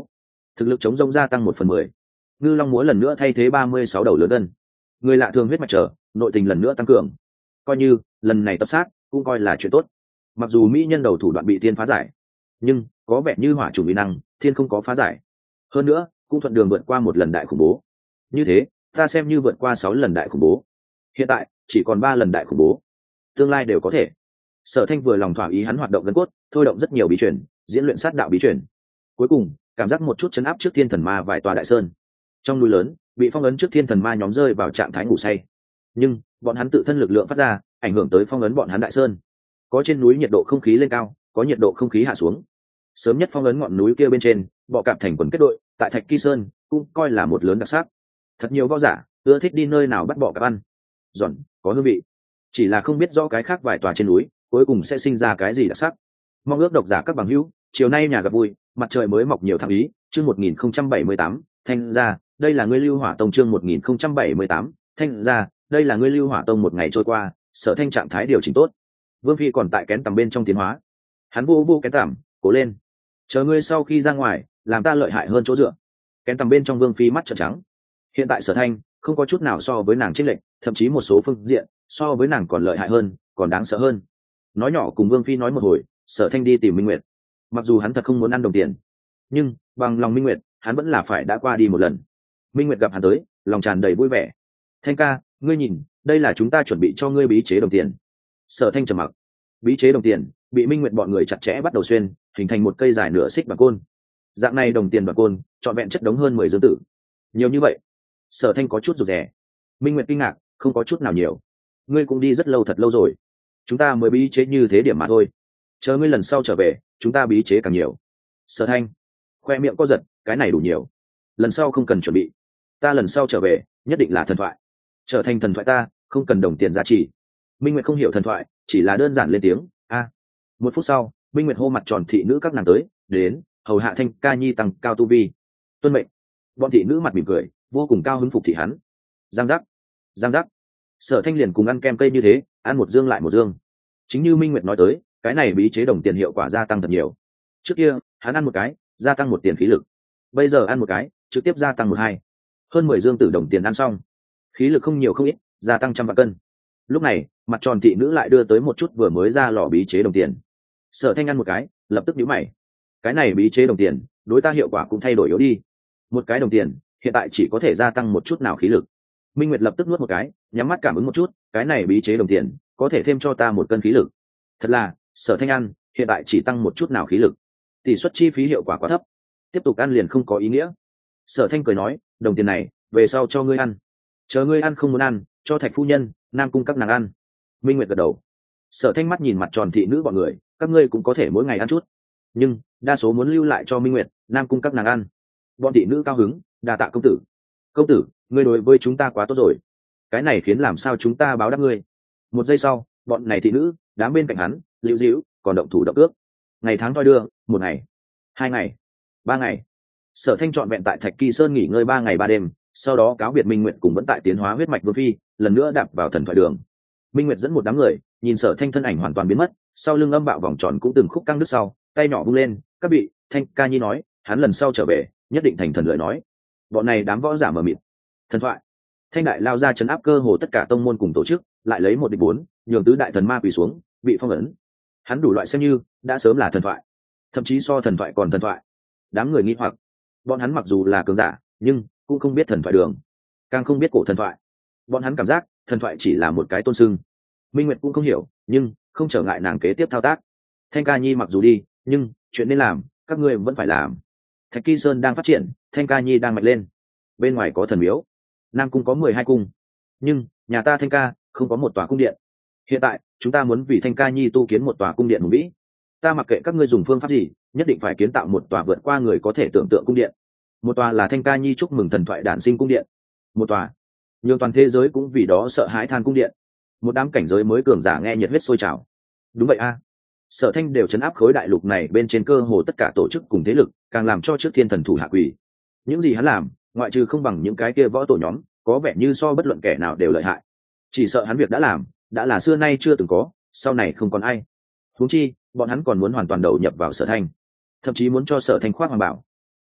thực lực chống rông gia tăng một phần mười. Ngư long múa lần nữa thay thế ba mươi sáu đầu lớn gân, người lạ thường huyết mạch trở, nội tình lần nữa tăng cường. Coi như lần này tập sát cũng coi là chuyện tốt. Mặc dù mỹ nhân đầu thủ đoạn bị thiên phá giải, nhưng có vẻ như hỏa chủ mỹ năng thiên không có phá giải. Hơn nữa cũng thuận đường vượt qua một lần đại khủng bố. Như thế ta xem như vượt qua sáu lần đại khủng bố. Hiện tại chỉ còn ba lần đại khủng bố, tương lai đều có thể. Sở Thanh vừa lòng thỏa ý hắn hoạt động gân cốt, thôi động rất nhiều bí truyền, diễn luyện sát đạo bí truyền. Cuối cùng cảm giác một chút chấn áp trước thiên thần ma vài tòa đại sơn. Trong núi lớn bị phong ấn trước thiên thần ma nhóm rơi vào trạng thái ngủ say, nhưng bọn hắn tự thân lực lượng phát ra ảnh hưởng tới phong ấn bọn hắn đại sơn. Có trên núi nhiệt độ không khí lên cao, có nhiệt độ không khí hạ xuống. Sớm nhất phong ấn ngọn núi kia bên trên, bọ cạp thành quần kết đội tại Thạch Kỳ Sơn cũng coi là một lớn đặc sắc. Thật nhiều võ giả ưa thích đi nơi nào bắt bọ cạp ăn, giòn có hương vị. Chỉ là không biết rõ cái khác vài tòa trên núi cuối cùng sẽ sinh ra cái gì đặc sắc. Mong ước độc giả các bằng hữu chiều nay nhà gặp vui, mặt trời mới mọc nhiều thăng ý. Chương một nghìn không trăm bảy mươi tám thanh ra đây là ngươi Lưu Hỏa Tông. Chương một nghìn không trăm bảy mươi tám thanh ra đây là ngươi Lưu Hỏa Tông. Một ngày trôi qua, Sở Thanh trạng thái điều chỉnh tốt. Vương Phi còn tại kén tầm bên trong tiến hóa, hắn vô vô kén tầm, cố lên, chờ ngươi sau khi ra ngoài làm ta lợi hại hơn chỗ dựa. Kén tầm bên trong Vương Phi mắt trợn trắng. Hiện tại Sở Thanh không có chút nào so với nàng chênh lệch, thậm chí một số phương diện so với nàng còn lợi hại hơn, còn đáng sợ hơn. Nói nhỏ cùng Vương Phi nói một hồi, Sở Thanh đi tìm Minh Nguyệt. Mặc dù hắn thật không muốn ăn đồng tiền, nhưng bằng lòng Minh Nguyệt hắn vẫn là phải đã qua đi một lần. Minh Nguyệt gặp hắn tới, lòng tràn đầy vui vẻ. Thanh ca, ngươi nhìn, đây là chúng ta chuẩn bị cho ngươi bí chế đồng tiền. Sở Thanh trầm mặc. Bí chế đồng tiền bị Minh Nguyệt bọn người chặt chẽ bắt đầu xuyên, hình thành một cây dài nửa xích bằng côn. Dạng này đồng tiền bằng côn trọn vẹn chất đống hơn mười dương tử. Nhiều như vậy, Sở Thanh có chút rụt rè. Minh Nguyệt kinh ngạc, không có chút nào nhiều. Ngươi cũng đi rất lâu thật lâu rồi, chúng ta mới bí chế như thế điểm mà thôi. Chờ ngươi lần sau trở về, chúng ta bí chế càng nhiều. Sở Thanh khoe miệng co giật, cái này đủ nhiều, lần sau không cần chuẩn bị. Ta lần sau trở về nhất định là thần thoại, trở thành thần thoại, ta không cần đồng tiền giá trị. Minh Nguyệt không hiểu thần thoại, chỉ là đơn giản lên tiếng a. Một phút sau, Minh Nguyệt hô mặt tròn thị nữ các nàng tới đến hầu hạ Thanh ca nhi tăng cao tu vi. Tuân mệnh. Bọn thị nữ mặt mỉm cười, vô cùng cao hứng phục thị hắn. Giang giác, giang giác. Sở Thanh liền cùng ăn kem cây như thế, ăn một dương lại một dương. Chính như Minh Nguyệt nói tới, cái này bí chế đồng tiền hiệu quả gia tăng thật nhiều. Trước kia hắn ăn một cái gia tăng một tiền khí lực, bây giờ ăn một cái trực tiếp gia tăng một hai. Hơn mười dương tử đồng tiền ăn xong, khí lực không nhiều không ít, gia tăng trăm vạn cân. Lúc này mặt tròn thị nữ lại đưa tới một chút vừa mới ra lò bí chế đồng tiền. Sở Thanh ăn một cái lập tức nhíu mày, cái này bí chế đồng tiền đối ta hiệu quả cũng thay đổi yếu đi. Một cái đồng tiền hiện tại chỉ có thể gia tăng một chút nào khí lực. Minh Nguyệt lập tức nuốt một cái, nhắm mắt cảm ứng một chút, cái này bí chế đồng tiền có thể thêm cho ta một cân khí lực. Thật là Sở Thanh ăn hiện tại chỉ tăng một chút nào khí lực, tỷ suất chi phí hiệu quả quá thấp, tiếp tục ăn liền không có ý nghĩa. Sở Thanh cười nói, đồng tiền này về sau cho ngươi ăn, chờ ngươi ăn không muốn ăn cho Thạch phu nhân, Nam cung các nàng ăn. Minh Nguyệt gật đầu. Sở Thanh mắt nhìn mặt tròn thị nữ bọn người, các ngươi cũng có thể mỗi ngày ăn chút, nhưng đa số muốn lưu lại cho Minh Nguyệt, Nam cung các nàng ăn. Bọn thị nữ cao hứng, đa tạ công tử. Công tử, ngươi đối với chúng ta quá tốt rồi, cái này khiến làm sao chúng ta báo đáp ngươi. Một giây sau, bọn này thị nữ đám bên cạnh hắn liễu dĩu, còn động thủ động ước. Ngày tháng thoi đưa, một ngày, hai ngày, ba ngày. Sở Thanh trọn vẹn tại Thạch Kỳ Sơn nghỉ ngơi ba ngày ba đêm, sau đó cáo biệt Minh Nguyệt cùng vẫn tại tiến hóa huyết mạch Vương Phi, lần nữa đạp vào thần thoại đường. Minh Nguyệt dẫn một đám người nhìn Sở Thanh thân ảnh hoàn toàn biến mất, sau lưng âm bạo vòng tròn cũng từng khúc căng đứt sau, tay nhỏ vung lên, các vị, Thanh ca nhi nói hắn lần sau trở về nhất định thành thần lời nói. Bọn này đám võ giả mờ mịt. Thần thoại. Thanh đại lao ra chấn áp cơ hồ tất cả tông môn cùng tổ chức, lại lấy một địch bốn, nhường tứ đại thần ma quỳ xuống, bị phong ấn. Hắn đủ loại xem như đã sớm là thần thoại, thậm chí so thần thoại còn thần thoại. Đám người nghi hoặc, bọn hắn mặc dù là cường giả nhưng cũng không biết thần thoại đường, càng không biết cổ thần thoại. Bọn hắn cảm giác thần thoại chỉ là một cái tôn sưng. Minh Nguyệt cũng không hiểu, nhưng không trở ngại nàng kế tiếp thao tác. Thanh ca nhi mặc dù đi, nhưng chuyện nên làm các ngươi vẫn phải làm. Thạch Kỳ Sơn đang phát triển, Thanh ca nhi đang mạnh lên. Bên ngoài có thần miếu, Nam cung có mười hai cung, nhưng nhà ta Thanh ca không có một tòa cung điện. Hiện tại chúng ta muốn vì Thanh ca nhi tu kiến một tòa cung điện hùng vĩ. Ta mặc kệ các ngươi dùng phương pháp gì, nhất định phải kiến tạo một tòa vượt qua người có thể tưởng tượng cung điện. Một tòa là Thanh ca nhi chúc mừng thần thoại đản sinh cung điện, một tòa nhiều toàn thế giới cũng vì đó sợ hãi than cung điện. Một đám cảnh giới mới cường giả nghe nhiệt huyết sôi trào. Đúng vậy a, Sở Thanh đều chấn áp khối đại lục này bên trên cơ hồ tất cả tổ chức cùng thế lực, càng làm cho trước thiên thần thủ hạ quỳ. Những gì hắn làm, ngoại trừ không bằng những cái kia võ tổ nhóm, có vẻ như so bất luận kẻ nào đều lợi hại. Chỉ sợ hắn việc đã làm, đã là xưa nay chưa từng có, sau này không còn ai. Huống chi, bọn hắn còn muốn hoàn toàn đầu nhập vào Sở Thanh, thậm chí muốn cho Sở Thanh khoác hoàng bảo.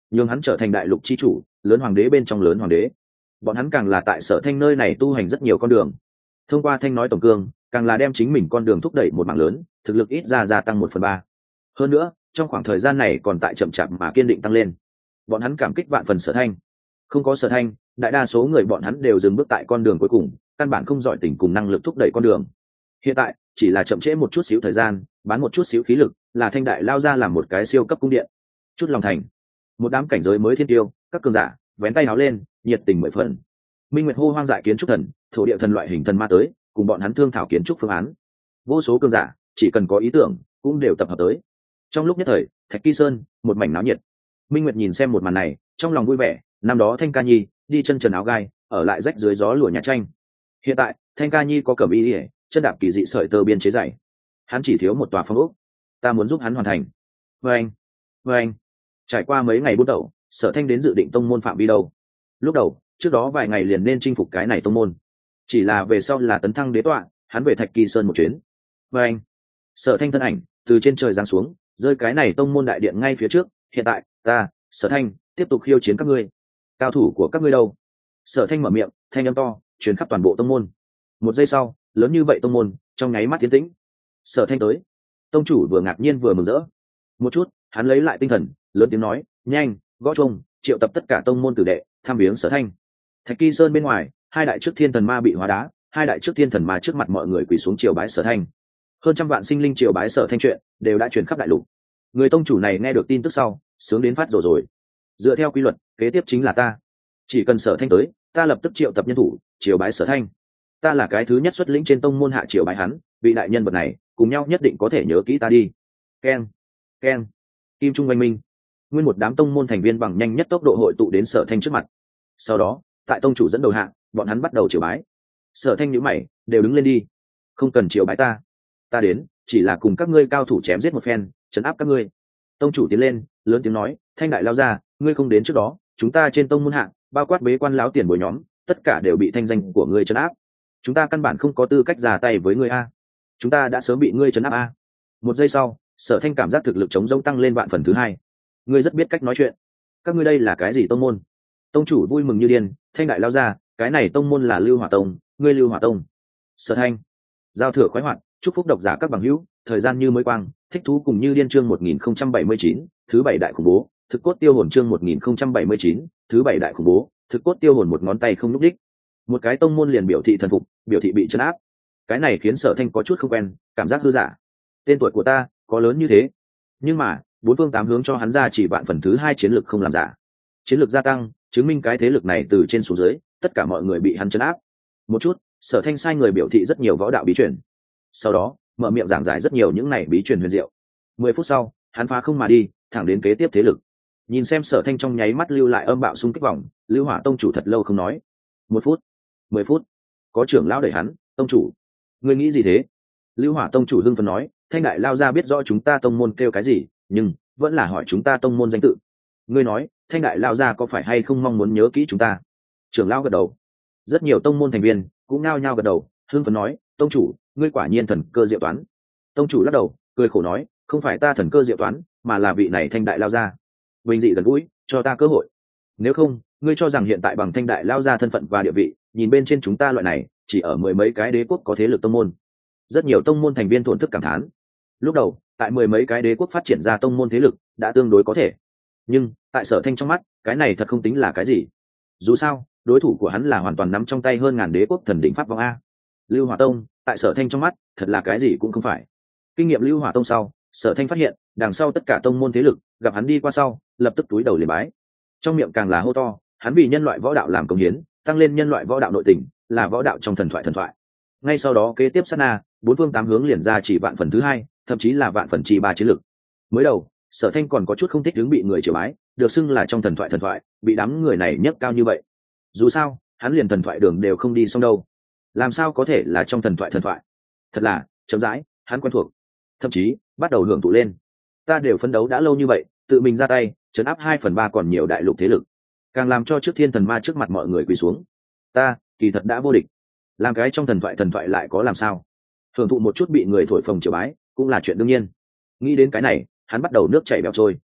nhường hắn trở thành đại lục chi chủ, lớn hoàng đế bên trong lớn hoàng đế. Bọn hắn càng là tại Sở Thanh nơi này tu hành rất nhiều con đường, thông qua Thanh nói tổng cương càng là đem chính mình con đường thúc đẩy một mảng lớn, thực lực ít ra gia tăng một phần ba. Hơn nữa trong khoảng thời gian này còn tại chậm chạp mà kiên định tăng lên. Bọn hắn cảm kích vạn phần Sở Thanh. Không có Sở Thanh, đại đa số người bọn hắn đều dừng bước tại con đường cuối cùng, căn bản không giỏi tình cùng năng lực thúc đẩy con đường. Hiện tại chỉ là chậm trễ một chút xíu thời gian, bán một chút xíu khí lực, là Thanh đại lao ra làm một cái siêu cấp cung điện. Chút lòng thành, một đám cảnh giới mới thiên tiêu, các cường giả vén tay áo lên, nhiệt tình mười phần. Minh Nguyệt hô hoang dại kiến trúc thần, thổ địa thần loại hình thần ma tới, cùng bọn hắn thương thảo kiến trúc phương án. Vô số cường giả chỉ cần có ý tưởng cũng đều tập hợp tới. Trong lúc nhất thời, Thạch Kỳ Sơn một mảnh náo nhiệt. Minh Nguyệt nhìn xem một màn này, trong lòng vui vẻ. Năm đó Thanh Ca Nhi đi chân trần áo gai, ở lại rách dưới gió lùa nhà tranh. Hiện tại Thanh Ca Nhi có cẩm y, chân đạp kỳ dị sợi tơ biên chế dày. Hắn chỉ thiếu một tòa phong ốc, ta muốn giúp hắn hoàn thành. Với anh, với anh. Trải qua mấy ngày buôn đầu, Sở Thanh đến dự định tông môn phạm vi đâu. Lúc đầu trước đó vài ngày liền nên chinh phục cái này tông môn, chỉ là về sau là tấn thăng đế tọa, hắn về Thạch Kỳ Sơn một chuyến. Với anh, Sở Thanh thân ảnh từ trên trời giáng xuống, rơi cái này tông môn đại điện ngay phía trước. Hiện tại ta Sở Thanh tiếp tục khiêu chiến các ngươi. Cao thủ của các ngươi đâu? Sở Thanh mở miệng, thanh âm to truyền khắp toàn bộ tông môn. Một giây sau, lớn như vậy tông môn trong nháy mắt tiến tĩnh. Sở Thanh tới. Tông chủ vừa ngạc nhiên vừa mừng rỡ. Một chút hắn lấy lại tinh thần, lớn tiếng nói, nhanh gõ chuông, triệu tập tất cả tông môn tử đệ tham viếng Sở Thanh. Thạch Kỳ Sơn bên ngoài, hai đại trước thiên thần ma bị hóa đá, hai đại trước thiên thần ma trước mặt mọi người quỳ xuống triều bái Sở Thanh. Hơn trăm vạn sinh linh triều bái Sở Thanh chuyện đều đã truyền khắp đại lục. Người tông chủ này nghe được tin tức sau, sướng đến phát rồi rồi. Dựa theo quy luật, kế tiếp chính là ta. Chỉ cần Sở Thanh tới, ta lập tức triệu tập nhân thủ triều bái Sở Thanh. Ta là cái thứ nhất xuất lĩnh trên tông môn hạ triều bái hắn, vị đại nhân vật này cùng nhau nhất định có thể nhớ kỹ ta đi. Keng, keng, kim trung oanh minh. Nguyên một đám tông môn thành viên bằng nhanh nhất tốc độ hội tụ đến Sở Thanh trước mặt. Sau đó tại tông chủ dẫn đầu hạ, bọn hắn bắt đầu triều bái. Sở Thanh nhíu mày, đều đứng lên đi. Không cần triều bái ta, ta đến chỉ là cùng các ngươi cao thủ chém giết một phen, trấn áp các ngươi. Tông chủ tiến lên, lớn tiếng nói, Thanh đại lao ra, ngươi không đến trước đó, chúng ta trên tông môn hạng bao quát bế quan láo tiền bồi nhóm, tất cả đều bị thanh danh của ngươi trấn áp. Chúng ta căn bản không có tư cách ra tay với ngươi a. Chúng ta đã sớm bị ngươi trấn áp a. Một giây sau, Sở Thanh cảm giác thực lực chống rông tăng lên vạn phần thứ hai. Ngươi rất biết cách nói chuyện. Các ngươi đây là cái gì tông môn? Tông chủ vui mừng như điên, Thanh đại lao ra, cái này tông môn là Lưu Hỏa Tông, ngươi Lưu Hỏa Tông. Sở Thanh, giao thừa khoái hoạt, chúc phúc độc giả các bằng hữu, thời gian như mới quang, thích thú cùng như điên chương một nghìn không trăm bảy mươi chín, thứ bảy đại khủng bố, thực cốt tiêu hồn chương một nghìn không trăm bảy mươi chín, thứ bảy đại khủng bố, thực cốt tiêu hồn một ngón tay không lúc đích. Một cái tông môn liền biểu thị thần phục, biểu thị bị trấn áp. Cái này khiến Sở Thanh có chút không quen, cảm giác hư giả. Tên tuổi của ta có lớn như thế, nhưng mà bốn phương tám hướng cho hắn ra chỉ vạn phần thứ hai chiến lược không làm giả. Chiến lược gia tăng, chứng minh cái thế lực này từ trên xuống dưới, tất cả mọi người bị hắn trấn áp. Một chút, Sở Thanh sai người biểu thị rất nhiều võ đạo bí truyền. Sau đó, mở miệng giảng giải rất nhiều những này bí truyền huyền diệu. Mười phút sau, hắn phá không mà đi, thẳng đến kế tiếp thế lực. Nhìn xem Sở Thanh trong nháy mắt lưu lại âm bạo xung kích vòng, Lưu Hỏa Tông chủ thật lâu không nói. Một phút, mười phút, có trưởng lão đẩy hắn, tông chủ, ngươi nghĩ gì thế? Lưu Hỏa Tông chủ hưng phấn nói, Thanh đại lao ra biết rõ chúng ta tông môn kêu cái gì, nhưng vẫn là hỏi chúng ta tông môn danh tự. Ngươi nói, Thanh đại lao ra có phải hay không mong muốn nhớ kỹ chúng ta? Trưởng lão gật đầu. Rất nhiều tông môn thành viên cũng nao nhao gật đầu, hưng phấn nói, tông chủ, ngươi quả nhiên thần cơ diệu toán. Tông chủ lắc đầu, cười khổ nói, không phải ta thần cơ diệu toán, mà là vị này Thanh đại lao ra bình dị gần gũi, cho ta cơ hội. Nếu không, ngươi cho rằng hiện tại bằng Thanh đại lao ra thân phận và địa vị, nhìn bên trên chúng ta loại này chỉ ở mười mấy cái đế quốc có thế lực tông môn. Rất nhiều tông môn thành viên thổn thức cảm thán. Lúc đầu tại mười mấy cái đế quốc phát triển ra tông môn thế lực đã tương đối có thể, nhưng tại Sở Thanh trong mắt, cái này thật không tính là cái gì. Dù sao đối thủ của hắn là hoàn toàn nắm trong tay hơn ngàn đế quốc thần đỉnh pháp vong a. Lưu Hỏa Tông tại Sở Thanh trong mắt thật là cái gì cũng không phải. Kinh nghiệm Lưu Hỏa Tông sau, Sở Thanh phát hiện đằng sau tất cả tông môn thế lực gặp hắn đi qua sau, lập tức túi đầu liền bái. Trong miệng càng là hô to, hắn vì nhân loại võ đạo làm công hiến, tăng lên nhân loại võ đạo nội tình, là võ đạo trong thần thoại thần thoại. Ngay sau đó kế tiếp sát na, bốn phương tám hướng liền ra chỉ vạn phần thứ hai, thậm chí là vạn phần chi ba chiến lực. Mới đầu, Sở Thanh còn có chút không thích đứng bị người triều bái, được xưng là trong thần thoại thần thoại, bị đám người này nhấc cao như vậy. Dù sao, hắn liền thần thoại đường đều không đi xong đâu, làm sao có thể là trong thần thoại thần thoại? Thật là chậm rãi, hắn quen thuộc, thậm chí bắt đầu hưởng thụ lên. Ta đều phấn đấu đã lâu như vậy, tự mình ra tay trấn áp hai phần ba còn nhiều đại lục thế lực, càng làm cho trước thiên thần ma trước mặt mọi người quỳ xuống. Ta kỳ thật đã vô địch, làm cái trong thần thoại thần thoại lại có làm sao? Hưởng thụ một chút bị người thổi phồng triều bái cũng là chuyện đương nhiên. Nghĩ đến cái này, hắn bắt đầu nước chảy bèo trôi.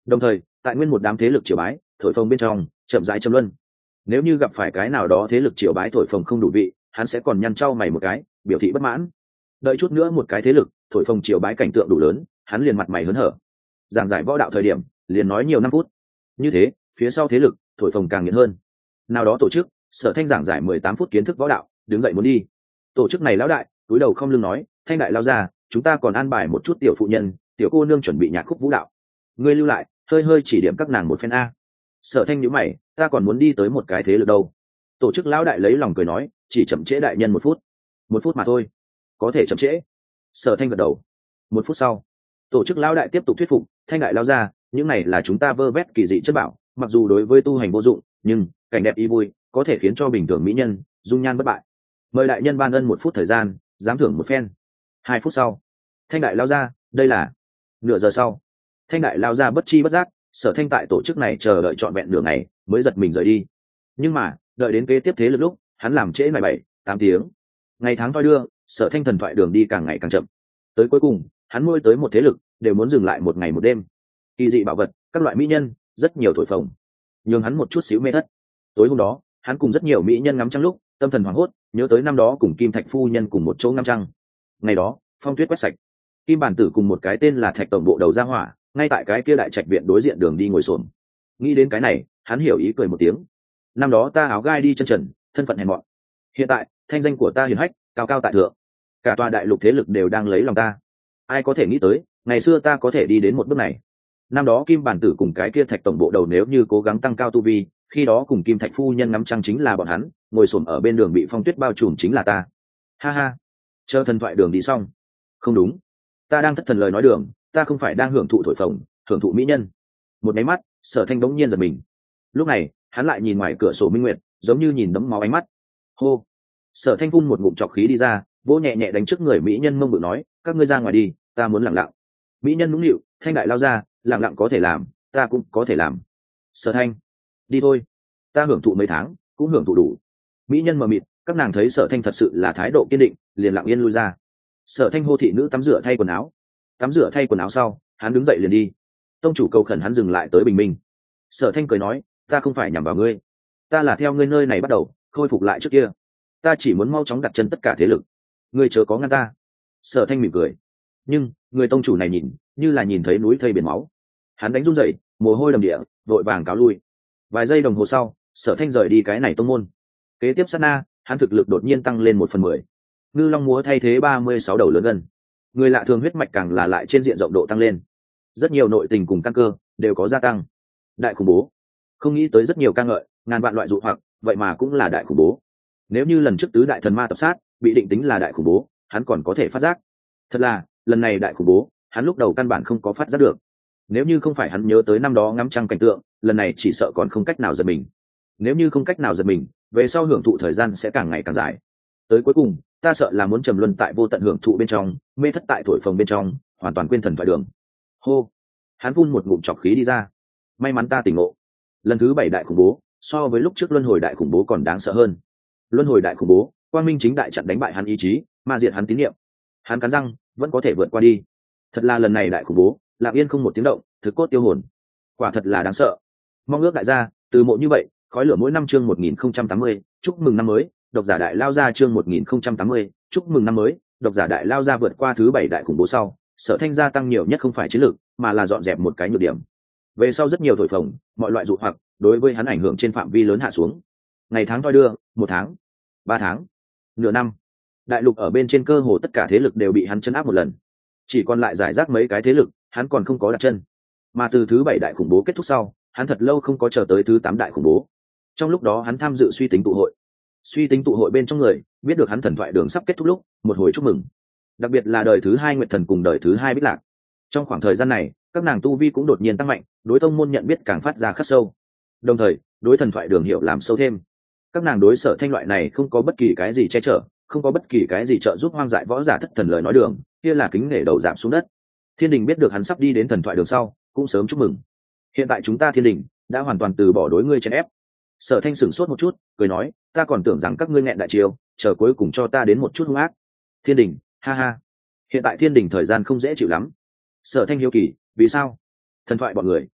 Đồng thời tại nguyên một đám thế lực triều bái thổi phồng bên trong chậm rãi châm luân. Nếu như gặp phải cái nào đó thế lực triều bái thổi phồng không đủ vị, hắn sẽ còn nhăn trao mày một cái biểu thị bất mãn. Đợi chút nữa một cái thế lực thổi phồng triều bái cảnh tượng đủ lớn, hắn liền mặt mày hớn hở. Giảng giải võ đạo thời điểm liền nói nhiều năm phút. Như thế phía sau thế lực thổi phồng càng nghiện hơn. Nào đó tổ chức Sở Thanh giảng giải mười tám phút kiến thức võ đạo, đứng dậy muốn đi. Tổ chức này lão đại túi đầu không lưng nói, Thanh đại lao ra, chúng ta còn an bài một chút tiểu phụ nhân, tiểu cô nương chuẩn bị nhạc khúc vũ đạo, ngươi lưu lại hơi hơi chỉ điểm các nàng một phen a. Sở Thanh nhíu mày, ta còn muốn đi tới một cái thế lực đâu. Tổ chức lão đại lấy lòng cười nói, chỉ chậm trễ đại nhân một phút. Một phút mà thôi, có thể chậm trễ. Sở Thanh gật đầu. Một phút sau, tổ chức lão đại tiếp tục thuyết phục, Thanh đại lao ra, những này là chúng ta vơ vét kỳ dị chất bảo, mặc dù đối với tu hành vô dụng, nhưng cảnh đẹp ý vui có thể khiến cho bình thường mỹ nhân dung nhan bất bại. Mời đại nhân ban ân một phút thời gian, giám thưởng một phen. Hai phút sau, Thanh đại lao ra, đây là. Nửa giờ sau, Thanh đại lao ra bất chi bất giác, Sở Thanh tại tổ chức này chờ đợi trọn vẹn nửa ngày mới giật mình rời đi. Nhưng mà đợi đến kế tiếp thế lực lúc, hắn làm trễ mười bảy tám tiếng. Ngày tháng thoi đưa, Sở Thanh thần thoại đường đi càng ngày càng chậm. Tới cuối cùng, hắn nuôi tới một thế lực đều muốn dừng lại một ngày một đêm. Kỳ dị bảo vật, các loại mỹ nhân, rất nhiều thổi phồng, nhường hắn một chút xíu mê thất. Tối hôm đó, hắn cùng rất nhiều mỹ nhân ngắm trăng lúc, tâm thần hoảng hốt, nhớ tới năm đó cùng Kim Thạch phu nhân cùng một chỗ ngắm trăng. Ngày đó, phong tuyết quét sạch, Kim Bản Tử cùng một cái tên là Thạch tổng bộ đầu ra hỏa, ngay tại cái kia đại trạch viện đối diện đường đi ngồi xổm. Nghĩ đến cái này, hắn hiểu ý cười một tiếng. Năm đó ta áo gai đi chân trần, thân phận hèn mọn. Hiện tại, thanh danh của ta hiển hách, cao cao tại thượng. Cả tòa đại lục thế lực đều đang lấy lòng ta. Ai có thể nghĩ tới, ngày xưa ta có thể đi đến một bước này. Năm đó Kim Bản Tử cùng cái kia Thạch tổng bộ đầu nếu như cố gắng tăng cao tu vi, khi đó cùng Kim Thạch phu nhân ngắm trăng chính là bọn hắn, ngồi xổm ở bên đường bị phong tuyết bao trùm chính là ta. Ha ha. Chờ thần thoại đường đi xong. Không đúng, ta đang thất thần lời nói đường, ta không phải đang hưởng thụ thổi phồng, hưởng thụ mỹ nhân. Một máy mắt, Sở Thanh bỗng nhiên giật mình. Lúc này, hắn lại nhìn ngoài cửa sổ minh nguyệt, giống như nhìn đấm máu ánh mắt. Hô. Sở Thanh phun một ngụm trọc khí đi ra, vỗ nhẹ nhẹ đánh trước người mỹ nhân mông bự nói, các ngươi ra ngoài đi, ta muốn lặng lặng. Mỹ nhân nũng nịu, Thanh đại lao ra, lặng lặng có thể làm, ta cũng có thể làm. Sở Thanh, đi thôi, ta hưởng thụ mấy tháng, cũng hưởng thụ đủ. Mỹ nhân mờ mịt, các nàng thấy Sở Thanh thật sự là thái độ kiên định, liền lặng yên lui ra. Sở Thanh hô thị nữ tắm rửa thay quần áo. Tắm rửa thay quần áo sau, hắn đứng dậy liền đi. Tông chủ cầu khẩn hắn dừng lại tới bình minh. Sở Thanh cười nói, ta không phải nhằm vào ngươi, ta là theo ngươi nơi này bắt đầu khôi phục lại trước kia, ta chỉ muốn mau chóng đặt chân tất cả thế lực, ngươi chớ có ngăn ta. Sở Thanh mỉm cười, nhưng người tông chủ này nhìn như là nhìn thấy núi thây biển máu. Hắn đánh run rẩy, mồ hôi đầm địa, vội vàng cáo lui. Vài giây đồng hồ sau, Sở Thanh rời đi cái này tông môn. Kế tiếp sát na, hắn thực lực đột nhiên tăng lên một phần mười. Ngư long múa thay thế ba mươi sáu đầu lớn gần. Người lạ thường huyết mạch càng là lại trên diện rộng độ tăng lên. Rất nhiều nội tình cùng căn cơ đều có gia tăng. Đại khủng bố, không nghĩ tới rất nhiều ca ngợi, ngàn vạn loại dụ hoặc, vậy mà cũng là đại khủng bố. Nếu như lần trước tứ đại thần ma tập sát bị định tính là đại khủng bố, hắn còn có thể phát giác. Thật là, lần này đại khủng bố, hắn lúc đầu căn bản không có phát giác được. Nếu như không phải hắn nhớ tới năm đó ngắm trăng cảnh tượng, lần này chỉ sợ còn không cách nào giật mình. Nếu như không cách nào giật mình, về sau hưởng thụ thời gian sẽ càng ngày càng dài. Tới cuối cùng, ta sợ là muốn trầm luân tại vô tận hưởng thụ bên trong, mê thất tại thổi phồng bên trong, hoàn toàn quên thần thoại đường. Hô, hắn phun một ngụm trọc khí đi ra. May mắn ta tỉnh ngộ. Lần thứ bảy đại khủng bố, so với lúc trước luân hồi đại khủng bố còn đáng sợ hơn. Luân hồi đại khủng bố, quang minh chính đại chặn đánh bại hắn ý chí, ma diệt hắn tín niệm. Hắn cắn răng, vẫn có thể vượt qua đi. Thật là lần này đại khủng bố, lặng yên không một tiếng động, thực cốt tiêu hồn. Quả thật là đáng sợ. Mong ước đại gia, từ mộ như vậy, khói lửa mỗi năm chương một nghìn không trăm tám mươi, chúc mừng năm mới, độc giả đại lao ra chương một nghìn không trăm tám mươi, chúc mừng năm mới, độc giả đại lao ra vượt qua thứ bảy đại khủng bố sau, Sở Thanh gia tăng nhiều nhất không phải chiến lược, mà là dọn dẹp một cái nhược điểm. Về sau rất nhiều thổi phồng, mọi loại dụ hoặc, đối với hắn ảnh hưởng trên phạm vi lớn hạ xuống. Ngày tháng thoi đưa, một tháng, ba tháng, nửa năm, đại lục ở bên trên cơ hồ tất cả thế lực đều bị hắn chấn áp một lần. Chỉ còn lại giải rác mấy cái thế lực, hắn còn không có đặt chân. Mà từ thứ bảy đại khủng bố kết thúc sau, hắn thật lâu không có chờ tới thứ tám đại khủng bố. Trong lúc đó hắn tham dự suy tính tụ hội. Suy tính tụ hội bên trong người biết được hắn thần thoại đường sắp kết thúc lúc, một hồi chúc mừng. Đặc biệt là đời thứ hai Nguyệt Thần cùng đời thứ hai Bích Lạc. Trong khoảng thời gian này, các nàng tu vi cũng đột nhiên tăng mạnh, đối tông môn nhận biết càng phát ra khắc sâu. Đồng thời, đối thần thoại đường hiểu làm sâu thêm. Các nàng đối Sở Thanh loại này không có bất kỳ cái gì che chở, không có bất kỳ cái gì trợ giúp hoang dại võ giả thất thần lời nói đường, kia là kính nể đầu giảm xuống đất. Thiên Đình biết được hắn sắp đi đến thần thoại đường sau, cũng sớm chúc mừng. Hiện tại chúng ta Thiên Đình đã hoàn toàn từ bỏ đối ngươi chèn ép. Sở Thanh sửng sốt một chút, cười nói, ta còn tưởng rằng các ngươi nghẹn đại chiêu, chờ cuối cùng cho ta đến một chút hung ác. Thiên Đình, ha ha. Hiện tại Thiên Đình thời gian không dễ chịu lắm. Sở Thanh hiếu kỳ, vì sao? Thần thoại bọn người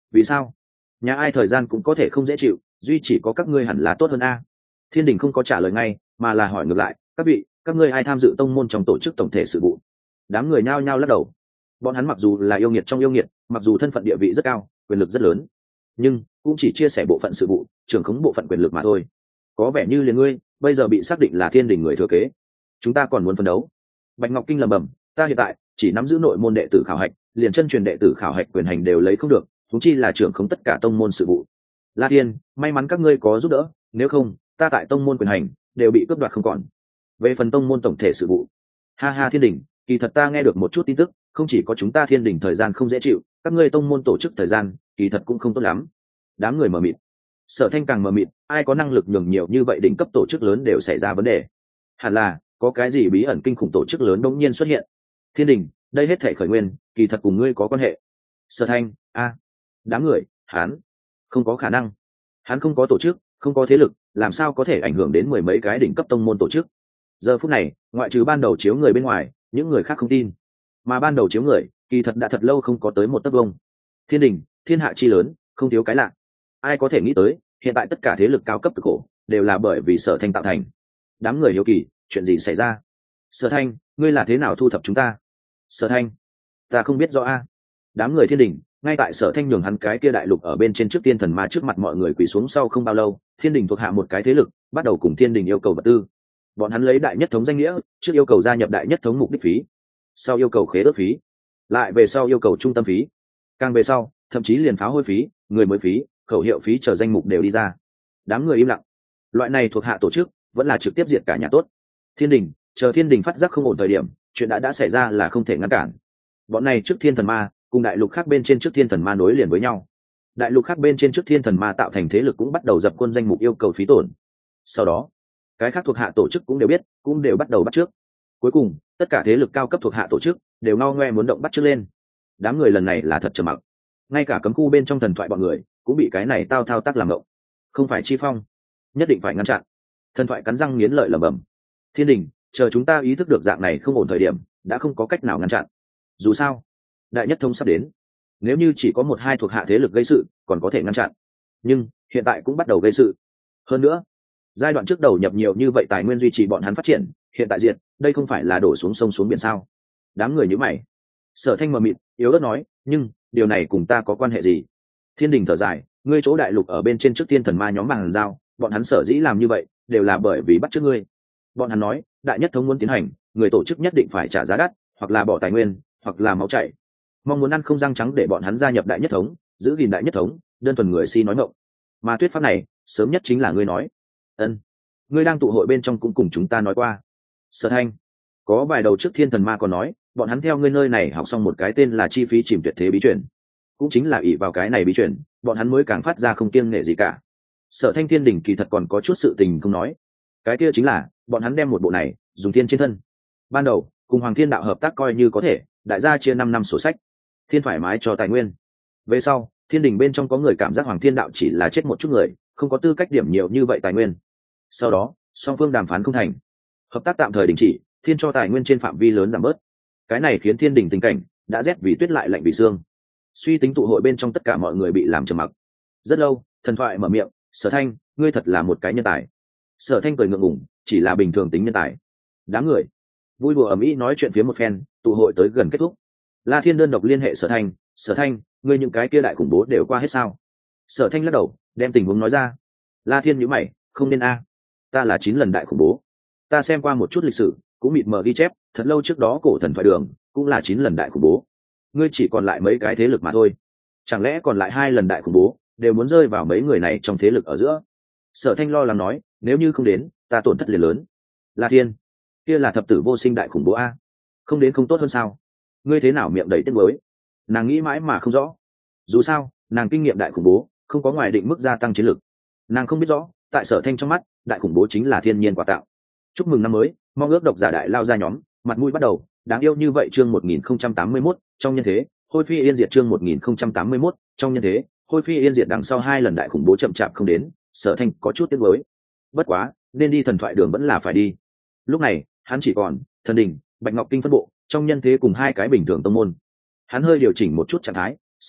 vì sao? Nhà ai thời gian cũng có thể không dễ chịu, duy chỉ có các ngươi hẳn là tốt hơn a. Thiên đình không có trả lời ngay, mà là hỏi ngược lại, các vị, các ngươi ai tham dự tông môn trong tổ chức tổng thể sự vụ? Đám người nhao nhao lắc đầu. Bọn hắn mặc dù là yêu nghiệt trong yêu nghiệt, mặc dù thân phận địa vị rất cao, quyền lực rất lớn, nhưng cũng chỉ chia sẻ bộ phận sự vụ, trưởng khống bộ phận quyền lực mà thôi. Có vẻ như liền ngươi bây giờ bị xác định là thiên đình người thừa kế, chúng ta còn muốn phấn đấu. Bạch Ngọc Kinh lẩm bẩm, ta hiện tại chỉ nắm giữ nội môn đệ tử khảo hạch, liền chân truyền đệ tử khảo hạch quyền hành đều lấy không được, thúng chi là trưởng khống tất cả tông môn sự vụ. La Tiên, may mắn các ngươi có giúp đỡ, nếu không ta tại tông môn quyền hành đều bị cướp đoạt không còn. Về phần tông môn tổng thể sự vụ, ha ha, thiên đình, kỳ thật ta nghe được một chút tin tức, không chỉ có chúng ta thiên đình thời gian không dễ chịu, các ngươi tông môn tổ chức thời gian kỳ thật cũng không tốt lắm. Đám người mờ mịt. Sở Thanh càng mờ mịt, ai có năng lực nhường nhiều như vậy đỉnh cấp tổ chức lớn đều xảy ra vấn đề? Hẳn là có cái gì bí ẩn kinh khủng tổ chức lớn đống nhiên xuất hiện. Thiên đình, đây hết thể khởi nguyên kỳ thật cùng ngươi có quan hệ. Sở Thanh, a, đám người, hắn không có khả năng, hắn không có tổ chức, không có thế lực, làm sao có thể ảnh hưởng đến mười mấy cái đỉnh cấp tông môn tổ chức? Giờ phút này, ngoại trừ ban đầu chiếu người bên ngoài, những người khác không tin. Mà ban đầu chiếu người, kỳ thật đã thật lâu không có tới một tấc vông. Thiên đình, thiên hạ chi lớn, không thiếu cái lạ. Ai có thể nghĩ tới, hiện tại tất cả thế lực cao cấp cực khổ đều là bởi vì Sở Thanh tạo thành. Đám người hiếu kỳ, chuyện gì xảy ra? Sở Thanh, ngươi là thế nào thu thập chúng ta? Sở Thanh, ta không biết rõ a. Đám người thiên đình, ngay tại Sở Thanh nhường hắn cái kia đại lục ở bên trên trước tiên thần ma trước mặt mọi người quỳ xuống sau không bao lâu, thiên đình thuộc hạ một cái thế lực bắt đầu cùng thiên đình yêu cầu vật tư. Bọn hắn lấy đại nhất thống danh nghĩa, trước yêu cầu gia nhập đại nhất thống mục đích phí, sau yêu cầu khế ước phí, lại về sau yêu cầu trung tâm phí, càng về sau thậm chí liền pháo hôi phí, người mới phí, khẩu hiệu phí chờ danh mục đều đi ra. Đám người im lặng. Loại này thuộc hạ tổ chức vẫn là trực tiếp diệt cả nhà tốt. Thiên đình, chờ thiên đình phát giác không ổn thời điểm, chuyện đã đã xảy ra là không thể ngăn cản. Bọn này trước thiên thần ma cùng đại lục khác bên trên trước thiên thần ma nối liền với nhau. Đại lục khác bên trên trước thiên thần ma tạo thành thế lực cũng bắt đầu dập quân danh mục yêu cầu phí tổn. Sau đó cái khác thuộc hạ tổ chức cũng đều biết, cũng đều bắt đầu bắt trước. Cuối cùng tất cả thế lực cao cấp thuộc hạ tổ chức đều ngao ngoe muốn động bắt trước lên. Đám người lần này là thật trầm mặc, ngay cả cấm khu bên trong thần thoại bọn người cũng bị cái này tao thao tác làm ngộng. Không phải Chi Phong, nhất định phải ngăn chặn. Thần thoại cắn răng nghiến lợi lẩm bẩm. Thiên đình, chờ chúng ta ý thức được dạng này không ổn thời điểm, đã không có cách nào ngăn chặn. Dù sao đại nhất thống sắp đến, nếu như chỉ có một hai thuộc hạ thế lực gây sự còn có thể ngăn chặn, nhưng hiện tại cũng bắt đầu gây sự. Hơn nữa giai đoạn trước đầu nhập nhiều như vậy tài nguyên duy trì bọn hắn phát triển, hiện tại diện đây không phải là đổ xuống sông xuống biển sao? Đám người nhíu mày. Sở Thanh mờ mịt yếu ớt nói, nhưng điều này cùng ta có quan hệ gì? Thiên đình thở dài, ngươi chỗ đại lục ở bên trên trước tiên thần ma nhóm bằng giao, bọn hắn sở dĩ làm như vậy đều là bởi vì bắt trước ngươi. Bọn hắn nói đại nhất thống muốn tiến hành, người tổ chức nhất định phải trả giá đắt, hoặc là bỏ tài nguyên, hoặc là máu chảy. Mong muốn ăn không răng trắng để bọn hắn gia nhập đại nhất thống, giữ gìn đại nhất thống, đơn thuần người si nói ngọng. Mà thuyết pháp này sớm nhất chính là ngươi nói. Ân, ngươi đang tụ hội bên trong cũng cùng chúng ta nói qua. Sở Thanh, có vài đầu trước thiên thần ma còn nói bọn hắn theo ngươi nơi này học xong một cái tên là chi phí chìm tuyệt thế bí truyền, cũng chính là ỷ vào cái này bí truyền, bọn hắn mới càng phát ra không kiêng nể gì cả. Sở Thanh thiên đình kỳ thật còn có chút sự tình không nói, cái kia chính là bọn hắn đem một bộ này dùng thiên trên thân. Ban đầu cùng Hoàng Thiên Đạo hợp tác coi như có thể, đại gia chia năm năm sổ sách, thiên thoải mái cho tài nguyên. Về sau thiên đình bên trong có người cảm giác Hoàng Thiên Đạo chỉ là chết một chút người, không có tư cách điểm nhiều như vậy tài nguyên. Sau đó song phương đàm phán không thành, hợp tác tạm thời đình chỉ, thiên cho tài nguyên trên phạm vi lớn giảm bớt. Cái này khiến thiên đình tình cảnh đã rét vì tuyết lại lạnh vì xương. Suy tính tụ hội bên trong tất cả mọi người bị làm trầm mặc. Rất lâu thần thoại mở miệng, Sở Thanh, ngươi thật là một cái nhân tài. Sở Thanh cười ngượng ngùng, chỉ là bình thường tính nhân tài. Đám người vui đùa ầm ĩ nói chuyện phía một phen, tụ hội tới gần kết thúc. La Thiên đơn độc liên hệ Sở Thanh, Sở Thanh, ngươi những cái kia đại khủng bố đều qua hết sao? Sở Thanh lắc đầu, đem tình huống nói ra. La Thiên nhíu mày, không nên a, ta là chín lần đại khủng bố. Ta xem qua một chút lịch sử, cũng mịt mờ ghi chép, thật lâu trước đó cổ thần thoại đường cũng là chín lần đại khủng bố. Ngươi chỉ còn lại mấy cái thế lực mà thôi, chẳng lẽ còn lại hai lần đại khủng bố đều muốn rơi vào mấy người này trong thế lực ở giữa? Sở Thanh lo lắng nói, nếu như không đến ta tổn thất liền lớn. La Thiên, kia là thập tử vô sinh đại khủng bố a, không đến không tốt hơn sao? Ngươi thế nào miệng đầy tiếc nuối? Nàng nghĩ mãi mà không rõ. Dù sao nàng kinh nghiệm đại khủng bố không có ngoài định mức gia tăng chiến lực. Nàng không biết rõ tại Sở Thanh trong mắt đại khủng bố chính là thiên nhiên quà tạo. Chúc mừng năm mới, mong ước độc giả đại lao ra nhóm, mặt mũi bắt đầu, đáng yêu như vậy. Chương một nghìn không trăm tám mươi mốt, trong nhân thế, hôi phi yên diệt. Chương một nghìn không trăm tám mươi mốt, trong nhân thế, hôi phi yên diệt. Đằng sau hai lần đại khủng bố chậm chạp không đến, Sở Thanh có chút tiếc nuối. Bất quá nên đi thần thoại đường vẫn là phải đi. Lúc này hắn chỉ còn thần đình, Bạch Ngọc Kinh phân bộ, trong nhân thế cùng hai cái bình thường tông môn. Hắn hơi điều chỉnh một chút trạng thái, sau đó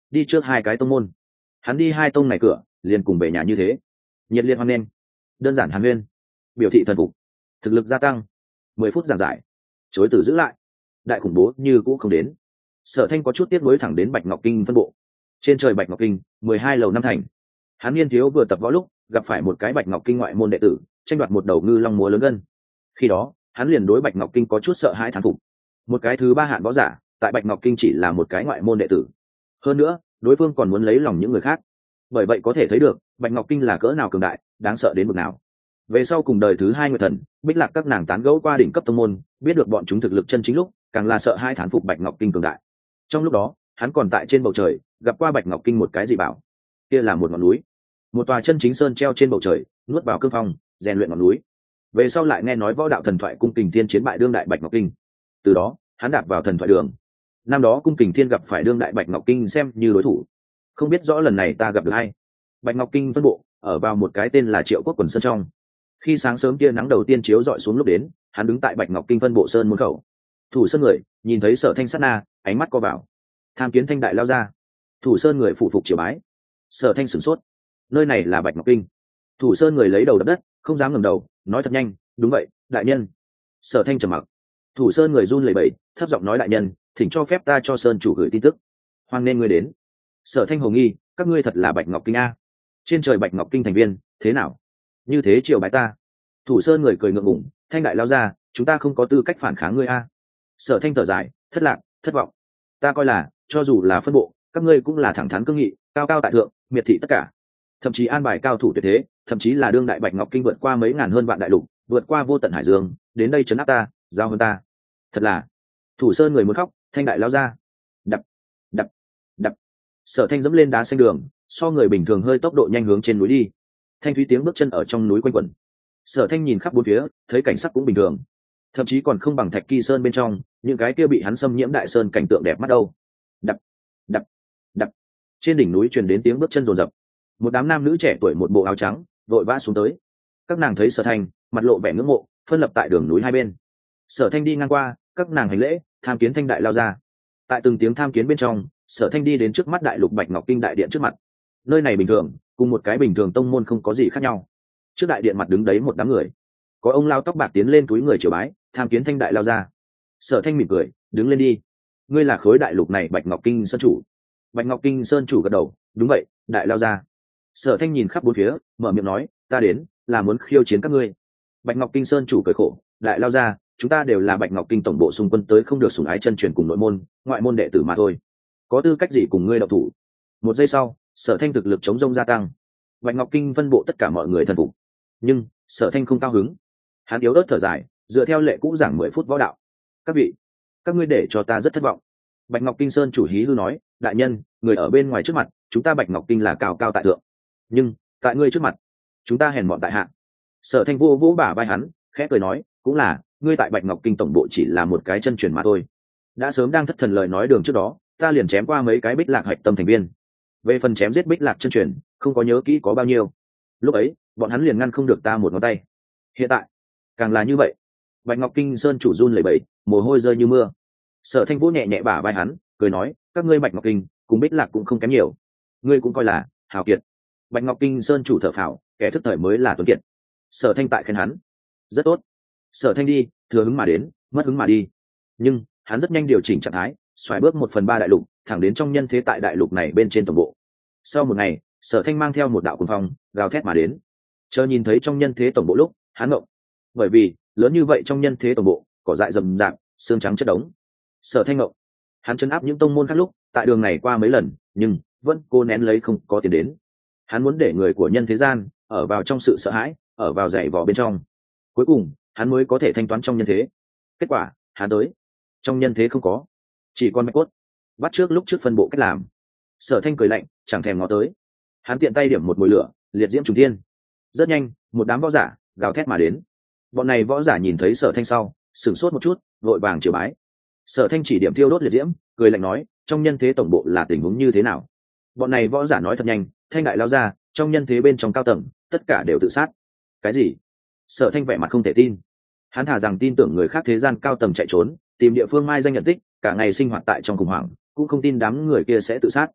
đi trước hai cái tông môn. Hắn đi hai tông này cửa liền cùng về nhà như thế, nhiệt liệt hoan nghênh, đơn giản hàn huyên, biểu thị thần phục, thực lực gia tăng. Mười phút giảng giải, chối từ giữ lại, đại khủng bố như cũ không đến. Sở Thanh có chút tiếc nuối thẳng đến Bạch Ngọc Kinh phân bộ. Trên trời Bạch Ngọc Kinh, mười hai lầu năm thành. Hắn niên thiếu vừa tập võ lúc gặp phải một cái Bạch Ngọc Kinh ngoại môn đệ tử, tranh đoạt một đầu ngư long múa lớn gân. Khi đó hắn liền đối Bạch Ngọc Kinh có chút sợ hãi thán phục. Một cái thứ ba hạn võ giả tại Bạch Ngọc Kinh chỉ là một cái ngoại môn đệ tử, hơn nữa đối phương còn muốn lấy lòng những người khác. Bởi vậy có thể thấy được Bạch Ngọc Kinh là cỡ nào cường đại, đáng sợ đến mức nào. Về sau cùng đời thứ hai Nguyệt Thần, Bích Lạc các nàng tán gẫu qua đỉnh cấp tông môn, biết được bọn chúng thực lực chân chính lúc, càng là sợ hai thán phục Bạch Ngọc Kinh cường đại. Trong lúc đó hắn còn tại trên bầu trời gặp qua Bạch Ngọc Kinh một cái dị bảo, kia là một ngọn núi, một tòa chân chính sơn treo trên bầu trời, nuốt vào cương phong, rèn luyện ngọn núi. Về sau lại nghe nói võ đạo thần thoại cung kình thiên chiến bại đương đại Bạch Ngọc Kinh, từ đó hắn đạp vào thần thoại đường. Năm đó cung kình thiên gặp phải đương đại Bạch Ngọc Kinh xem như đối thủ, không biết rõ lần này ta gặp được ai. Bạch Ngọc Kinh phân bộ ở vào một cái tên là Triệu Quốc quần sơn trong. Khi sáng sớm tia nắng đầu tiên chiếu rọi xuống lúc đến, hắn đứng tại Bạch Ngọc Kinh phân bộ sơn môn khẩu. Thủ sơn người nhìn thấy Sở Thanh sát na, ánh mắt co vào. Tham kiến Thanh đại lao ra. Thủ sơn người phụ phục triều bái. Sở Thanh sửng sốt, nơi này là Bạch Ngọc Kinh. Thủ sơn người lấy đầu đập đất, không dám ngẩng đầu, nói thật nhanh, đúng vậy đại nhân. Sở Thanh trầm mặc. Thủ sơn người run lẩy bẩy, thấp giọng nói đại nhân, thỉnh cho phép ta cho sơn chủ gửi tin tức. Hoan nên ngươi đến. Sở Thanh hồ nghi, các ngươi thật là Bạch Ngọc Kinh a? Trên trời Bạch Ngọc Kinh thành viên, thế nào? Như thế triều bái ta. Thủ sơn người cười ngượng ngùng, Thanh đại lao ra, chúng ta không có tư cách phản kháng ngươi a. Sở Thanh thở dài, thất lạc, thất vọng. Ta coi là, cho dù là phân bộ, các ngươi cũng là thẳng thắn cương nghị, cao cao tại thượng, miệt thị tất cả. Thậm chí an bài cao thủ tuyệt thế, thậm chí là đương đại Bạch Ngọc Kinh vượt qua mấy ngàn hơn vạn đại lục, vượt qua vô tận hải dương, đến đây trấn áp ta, giao hơn ta. Thật là, Thủ sơn người muốn khóc, Thanh đại lao ra. Đập, đập, đập. Sở Thanh dẫm lên đá xanh đường, so người bình thường hơi tốc độ nhanh hướng trên núi đi. Thanh thúy tiếng bước chân ở trong núi quanh quẩn. Sở Thanh nhìn khắp bốn phía, thấy cảnh sắc cũng bình thường, thậm chí còn không bằng Thạch Kỳ Sơn bên trong những cái kia bị hắn xâm nhiễm đại sơn cảnh tượng đẹp mắt đâu. Đập, đập, đập. Trên đỉnh núi truyền đến tiếng bước chân rồn rập. Một đám nam nữ trẻ tuổi một bộ áo trắng vội vã xuống tới. Các nàng thấy Sở Thanh, mặt lộ vẻ ngưỡng mộ, phân lập tại đường núi hai bên. Sở Thanh đi ngang qua, các nàng hành lễ, tham kiến Thanh đại lao ra. Tại từng tiếng tham kiến bên trong, Sở Thanh đi đến trước mắt đại lục Bạch Ngọc Kinh đại điện trước mặt. Nơi này bình thường, cùng một cái bình thường tông môn không có gì khác nhau. Trước đại điện mặt đứng đấy một đám người, có ông lao tóc bạc tiến lên túi người triều bái, tham kiến Thanh đại lao ra. Sở Thanh mỉm cười, đứng lên đi. Ngươi là khối đại lục này Bạch Ngọc Kinh sơn chủ? Bạch Ngọc Kinh sơn chủ gật đầu, đúng vậy, đại lao ra. Sở Thanh nhìn khắp bốn phía, mở miệng nói, ta đến là muốn khiêu chiến các ngươi. Bạch Ngọc Kinh sơn chủ cười khổ, đại lao ra, chúng ta đều là Bạch Ngọc Kinh tổng bộ xung quân tới, không được sủng ái chân truyền cùng nội môn, ngoại môn đệ tử mà thôi, có tư cách gì cùng ngươi độc thủ? Một giây sau, Sở Thanh thực lực chống rông gia tăng. Bạch Ngọc Kinh phân bộ tất cả mọi người thần phục, nhưng Sở Thanh không cao hứng. Hắn yếu ớt thở dài, dựa theo lệ cũ giảng mười phút võ đạo. Các vị, các ngươi để cho ta rất thất vọng. Bạch Ngọc Kinh sơn chủ hí hư nói, đại nhân, người ở bên ngoài trước mặt chúng ta Bạch Ngọc Kinh là cao cao tại thượng, nhưng tại ngươi trước mặt chúng ta hèn mọn tại hạ. Sở Thanh vô vỗ bả vai hắn, khẽ cười nói, cũng là, ngươi tại Bạch Ngọc Kinh tổng bộ chỉ là một cái chân truyền mà thôi. Đã sớm đang thất thần lời nói đường trước đó, ta liền chém qua mấy cái Bích Lạc hạch tâm thành viên. Về phần chém giết Bích Lạc chân truyền, không có nhớ kỹ có bao nhiêu. Lúc ấy bọn hắn liền ngăn không được ta một ngón tay. Hiện tại càng là như vậy. Bạch Ngọc Kinh sơn chủ run lẩy bẩy, mồ hôi rơi như mưa. Sở Thanh vỗ nhẹ nhẹ bả vai hắn, cười nói, các ngươi Bạch Ngọc Kinh cùng Bích Lạc cũng không kém nhiều, ngươi cũng coi là hào kiệt. Bạch Ngọc Kinh sơn chủ thở phào, kẻ thức thời mới là tuấn kiệt. Sở Thanh tại khen hắn, rất tốt. Sở Thanh đi, thừa hứng mà đến, mất hứng mà đi. Nhưng hắn rất nhanh điều chỉnh trạng thái, xoài bước một phần ba đại lục, thẳng đến trong nhân thế tại đại lục này bên trên tổng bộ. Sau một ngày, Sở Thanh mang theo một đạo cuồng phong gào thét mà đến. Chờ nhìn thấy trong nhân thế tổng bộ lúc, hắn ngộng, bởi vì lớn như vậy trong nhân thế tổng bộ, cỏ dại rậm rạp, xương trắng chất đống. Sở Thanh ngộng, hắn chấn áp những tông môn khác lúc, tại đường này qua mấy lần, nhưng vẫn cô nén lấy không có tiền đến. Hắn muốn để người của nhân thế gian ở vào trong sự sợ hãi, ở vào dày vò bên trong. Cuối cùng, hắn mới có thể thanh toán trong nhân thế. Kết quả, hắn tới, trong nhân thế không có, chỉ còn mạch cốt. Bắt trước lúc trước phân bộ cách làm. Sở Thanh cười lạnh, chẳng thèm ngó tới. Hắn tiện tay điểm một mùi lửa, liệt diễm trùng thiên. Rất nhanh, một đám võ giả gào thét mà đến. Bọn này võ giả nhìn thấy Sở Thanh sau, sửng sốt một chút, vội vàng triều bái. Sở Thanh chỉ điểm thiêu đốt liệt diễm, cười lạnh nói, trong nhân thế tổng bộ là tình huống như thế nào? Bọn này võ giả nói thật nhanh, Thanh đại lao ra, trong nhân thế bên trong cao tầng, tất cả đều tự sát. Cái gì? Sở Thanh vẻ mặt không thể tin. Hắn thà rằng tin tưởng người khác thế gian cao tầng chạy trốn, tìm địa phương mai danh nhận tích, cả ngày sinh hoạt tại trong khủng hoảng, cũng không tin đám người kia sẽ tự sát.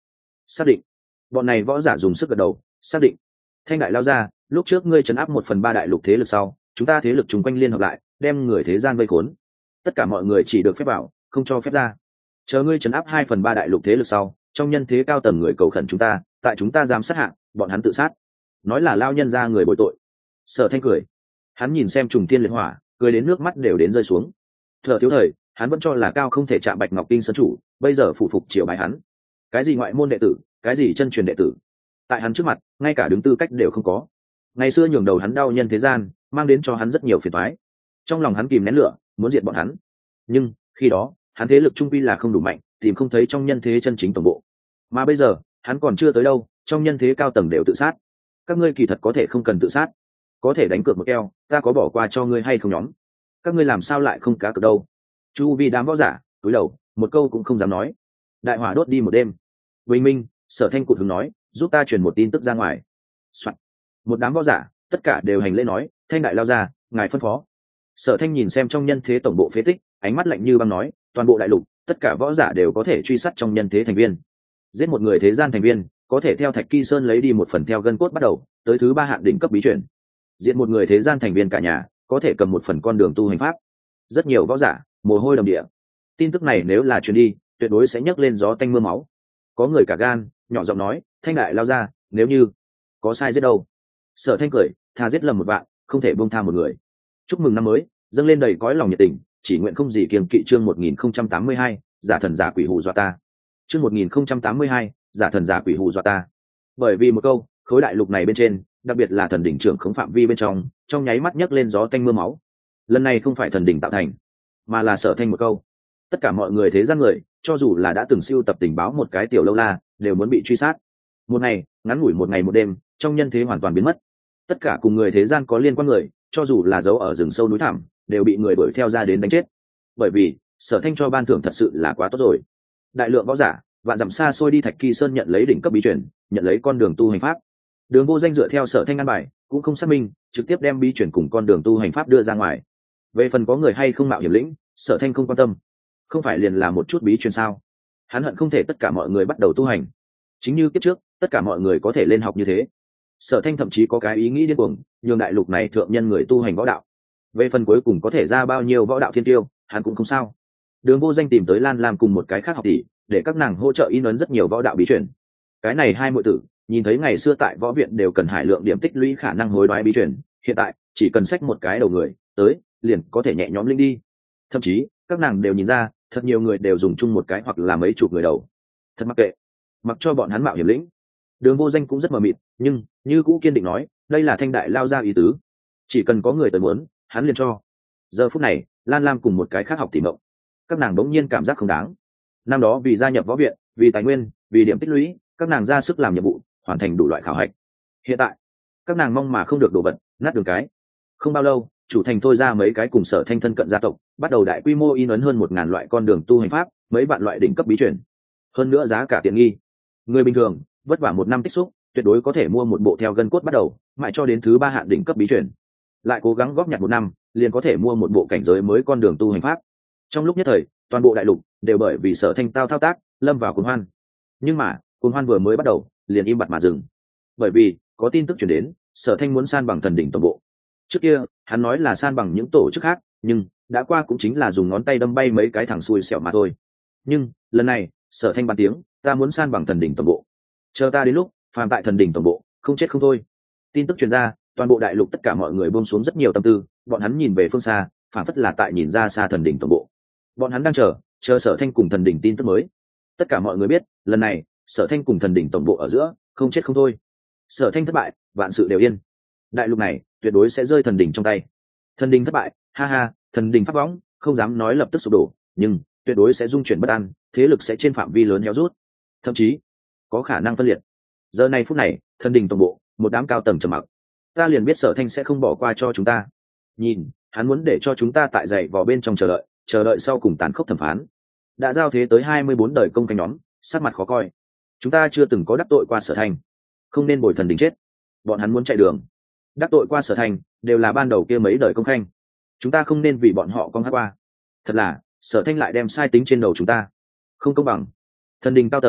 xác định. Bọn này võ giả dùng sức gật đầu, xác định. Thanh đại lao ra, lúc trước ngươi trấn áp một phần ba đại lục thế lực sau, chúng ta thế lực chung quanh liên hợp lại, đem người thế gian vây khốn. Tất cả mọi người chỉ được phép vào, không cho phép ra. Chờ ngươi trấn áp hai phần ba đại lục thế lực sau, trong nhân thế cao tầng người cầu khẩn chúng ta, tại chúng ta giám sát hạng, bọn hắn tự sát. Nói là lao nhân ra người bồi tội. Sở Thanh cười. Hắn nhìn xem trùng thiên liệt hỏa, cười đến nước mắt đều đến rơi xuống. Thở thiếu thời, hắn vẫn cho là cao không thể chạm Bạch Ngọc Kinh sơn chủ, bây giờ phụ phục triều bài hắn. Cái gì ngoại môn đệ tử, cái gì chân truyền đệ tử, tại hắn trước mặt, ngay cả đứng tư cách đều không có. Ngày xưa nhường đầu hắn đau nhân thế gian, mang đến cho hắn rất nhiều phiền toái. Trong lòng hắn kìm nén lửa, muốn diệt bọn hắn. Nhưng khi đó, hắn thế lực trung quy là không đủ mạnh, tìm không thấy trong nhân thế chân chính tổng bộ. Mà bây giờ, hắn còn chưa tới đâu, trong nhân thế cao tầng đều tự sát. Các ngươi kỳ thật có thể không cần tự sát, có thể đánh cược một keo, ta có bỏ qua cho ngươi hay không nhóm? Các ngươi làm sao lại không cá cược đâu? Chu vi đám võ giả, cúi đầu, một câu cũng không dám nói. Đại hỏa đốt đi một đêm. Bình minh, Sở Thanh cụt hứng nói, giúp ta truyền một tin tức ra ngoài. Soạn. Một đám võ giả, tất cả đều hành lễ nói, Thanh đại lao ra, ngài phân phó. Sở Thanh nhìn xem trong nhân thế tổng bộ phế tích, ánh mắt lạnh như băng nói, toàn bộ đại lục, tất cả võ giả đều có thể truy sát trong nhân thế thành viên. Giết một người thế gian thành viên, có thể theo Thạch Kỳ Sơn lấy đi một phần theo gân cốt bắt đầu, tới thứ ba hạn đỉnh cấp bí truyền. Giết một người thế gian thành viên cả nhà, có thể cầm một phần con đường tu hành pháp. Rất nhiều võ giả, mồ hôi đầm địa. Tin tức này nếu là truyền đi, tuyệt đối sẽ nhấc lên gió tanh mưa máu. Có người cả gan, nhỏ giọng nói, Thanh đại lao ra, nếu như có sai giết đâu. Sở Thanh cười, tha giết lầm một bạn, không thể buông tha một người. Chúc mừng năm mới, dâng lên đầy cõi lòng nhiệt tình, chỉ nguyện không gì kiêng kỵ. Chương một nghìn không trăm tám mươi hai, giả thần giả quỷ hù dọa ta. Chương một nghìn không trăm tám mươi hai, giả thần giả quỷ hù dọa ta. Bởi vì một câu, khối đại lục này bên trên, đặc biệt là thần đỉnh trưởng khống phạm vi bên trong, trong nháy mắt nhấc lên gió tanh mưa máu. Lần này không phải thần đỉnh tạo thành, mà là Sở Thanh một câu. Tất cả mọi người thế gian người, cho dù là đã từng siêu tập tình báo một cái tiểu lâu la, đều muốn bị truy sát. Một ngày, ngắn ngủi một ngày một đêm, trong nhân thế hoàn toàn biến mất. Tất cả cùng người thế gian có liên quan người, cho dù là giấu ở rừng sâu núi thẳm, đều bị người đuổi theo ra đến đánh chết. Bởi vì Sở Thanh cho ban thưởng thật sự là quá tốt rồi. Đại lượng võ giả, vạn dặm xa xôi đi Thạch Kỳ Sơn nhận lấy đỉnh cấp bí truyền, nhận lấy con đường tu hành pháp. Đường Vô Danh dựa theo Sở Thanh an bài, cũng không xác minh, trực tiếp đem bí truyền cùng con đường tu hành pháp đưa ra ngoài. Về phần có người hay không mạo hiểm lĩnh, Sở Thanh không quan tâm. Không phải liền là một chút bí truyền sao? Hắn hận không thể tất cả mọi người bắt đầu tu hành. Chính như kiếp trước, tất cả mọi người có thể lên học như thế. Sở Thanh thậm chí có cái ý nghĩ điên cuồng, nhường đại lục này thượng nhân người tu hành võ đạo. Về phần cuối cùng có thể ra bao nhiêu võ đạo thiên tiêu, hắn cũng không sao. Đường Vô Danh tìm tới Lan Lam cùng một cái khác học tỷ, để các nàng hỗ trợ in ấn rất nhiều võ đạo bí truyền. Cái này hai muội tử, nhìn thấy ngày xưa tại võ viện đều cần hải lượng điểm tích lũy khả năng hối đoái bí truyền, hiện tại chỉ cần xách một cái đầu người tới, liền có thể nhẹ nhõm linh đi. Thậm chí, các nàng đều nhìn ra, thật nhiều người đều dùng chung một cái hoặc là mấy chục người đầu. Thật mặc kệ, mặc cho bọn hắn mạo hiểm lĩnh. Đường Vô Danh cũng rất mờ mịt, nhưng như cũ kiên định nói, đây là Thanh đại lao ra ý tứ, chỉ cần có người tới muốn, hắn liền cho. Giờ phút này, Lan Lam cùng một cái khác học tỷ mộng, các nàng đống nhiên cảm giác không đáng. Năm đó vì gia nhập võ viện, vì tài nguyên, vì điểm tích lũy, các nàng ra sức làm nhiệm vụ, hoàn thành đủ loại khảo hạch. Hiện tại, các nàng mong mà không được đồ vật, nát đường cái. Không bao lâu, chủ thành thôi ra mấy cái cùng Sở Thanh thân cận gia tộc, bắt đầu đại quy mô in ấn hơn một ngàn loại con đường tu hành pháp, mấy vạn loại đỉnh cấp bí truyền. Hơn nữa giá cả tiện nghi. Người bình thường, vất vả một năm tích xúc, tuyệt đối có thể mua một bộ theo gân cốt bắt đầu, mãi cho đến thứ ba hạn đỉnh cấp bí truyền. Lại cố gắng góp nhặt một năm, liền có thể mua một bộ cảnh giới mới con đường tu hành pháp. Trong lúc nhất thời, toàn bộ đại lục đều bởi vì Sở Thanh tao thao tác, lâm vào cuồng hoan. Nhưng mà, cuồng hoan vừa mới bắt đầu, liền im bặt mà dừng. Bởi vì, có tin tức truyền đến, Sở Thanh muốn san bằng thần đỉnh tổng bộ. Trước kia, hắn nói là san bằng những tổ chức khác, nhưng đã qua cũng chính là dùng ngón tay đâm bay mấy cái thằng xui xẻo mà thôi. Nhưng, lần này, Sở Thanh bàn tiếng, ta muốn san bằng thần đỉnh tổng bộ. Chờ ta đến lúc, phàm tại thần đỉnh tổng bộ, không chết không thôi. Tin tức truyền ra, toàn bộ đại lục tất cả mọi người buông xuống rất nhiều tâm tư, bọn hắn nhìn về phương xa, phản phất là tại nhìn ra xa thần đỉnh tổng bộ. Bọn hắn đang chờ, chờ Sở Thanh cùng thần đỉnh tin tức mới. Tất cả mọi người biết, lần này, Sở Thanh cùng thần đỉnh tổng bộ ở giữa, không chết không thôi. Sở Thanh thất bại, vạn sự đều yên. Đại lục này, tuyệt đối sẽ rơi thần đỉnh trong tay. Thần đỉnh thất bại, ha ha, thần đỉnh pháp võng, không dám nói lập tức sụp đổ, nhưng tuyệt đối sẽ dung chuyển bất an, thế lực sẽ trên phạm vi lớn héo rút, thậm chí có khả năng phân liệt. Giờ này phút này, thần đỉnh tổng bộ, một đám cao tầng trầm mặc. Ta liền biết Sở Thanh sẽ không bỏ qua cho chúng ta. Nhìn, hắn muốn để cho chúng ta tại dậy vò bên trong chờ đợi, chờ đợi sau cùng tán khốc thẩm phán. Đã giao thế tới hai mươi bốn đời công canh nhóm, sắc mặt khó coi. Chúng ta chưa từng có đắc tội qua Sở Thanh, không nên bồi thần đỉnh chết. Bọn hắn muốn chạy đường. Đắc tội qua Sở Thanh, đều là ban đầu kia mấy đời công khanh. Chúng ta không nên vì bọn họ con hát qua. Thật là, Sở Thanh lại đem sai tính trên đầu chúng ta. Không công bằng. Thần đình cao tầng,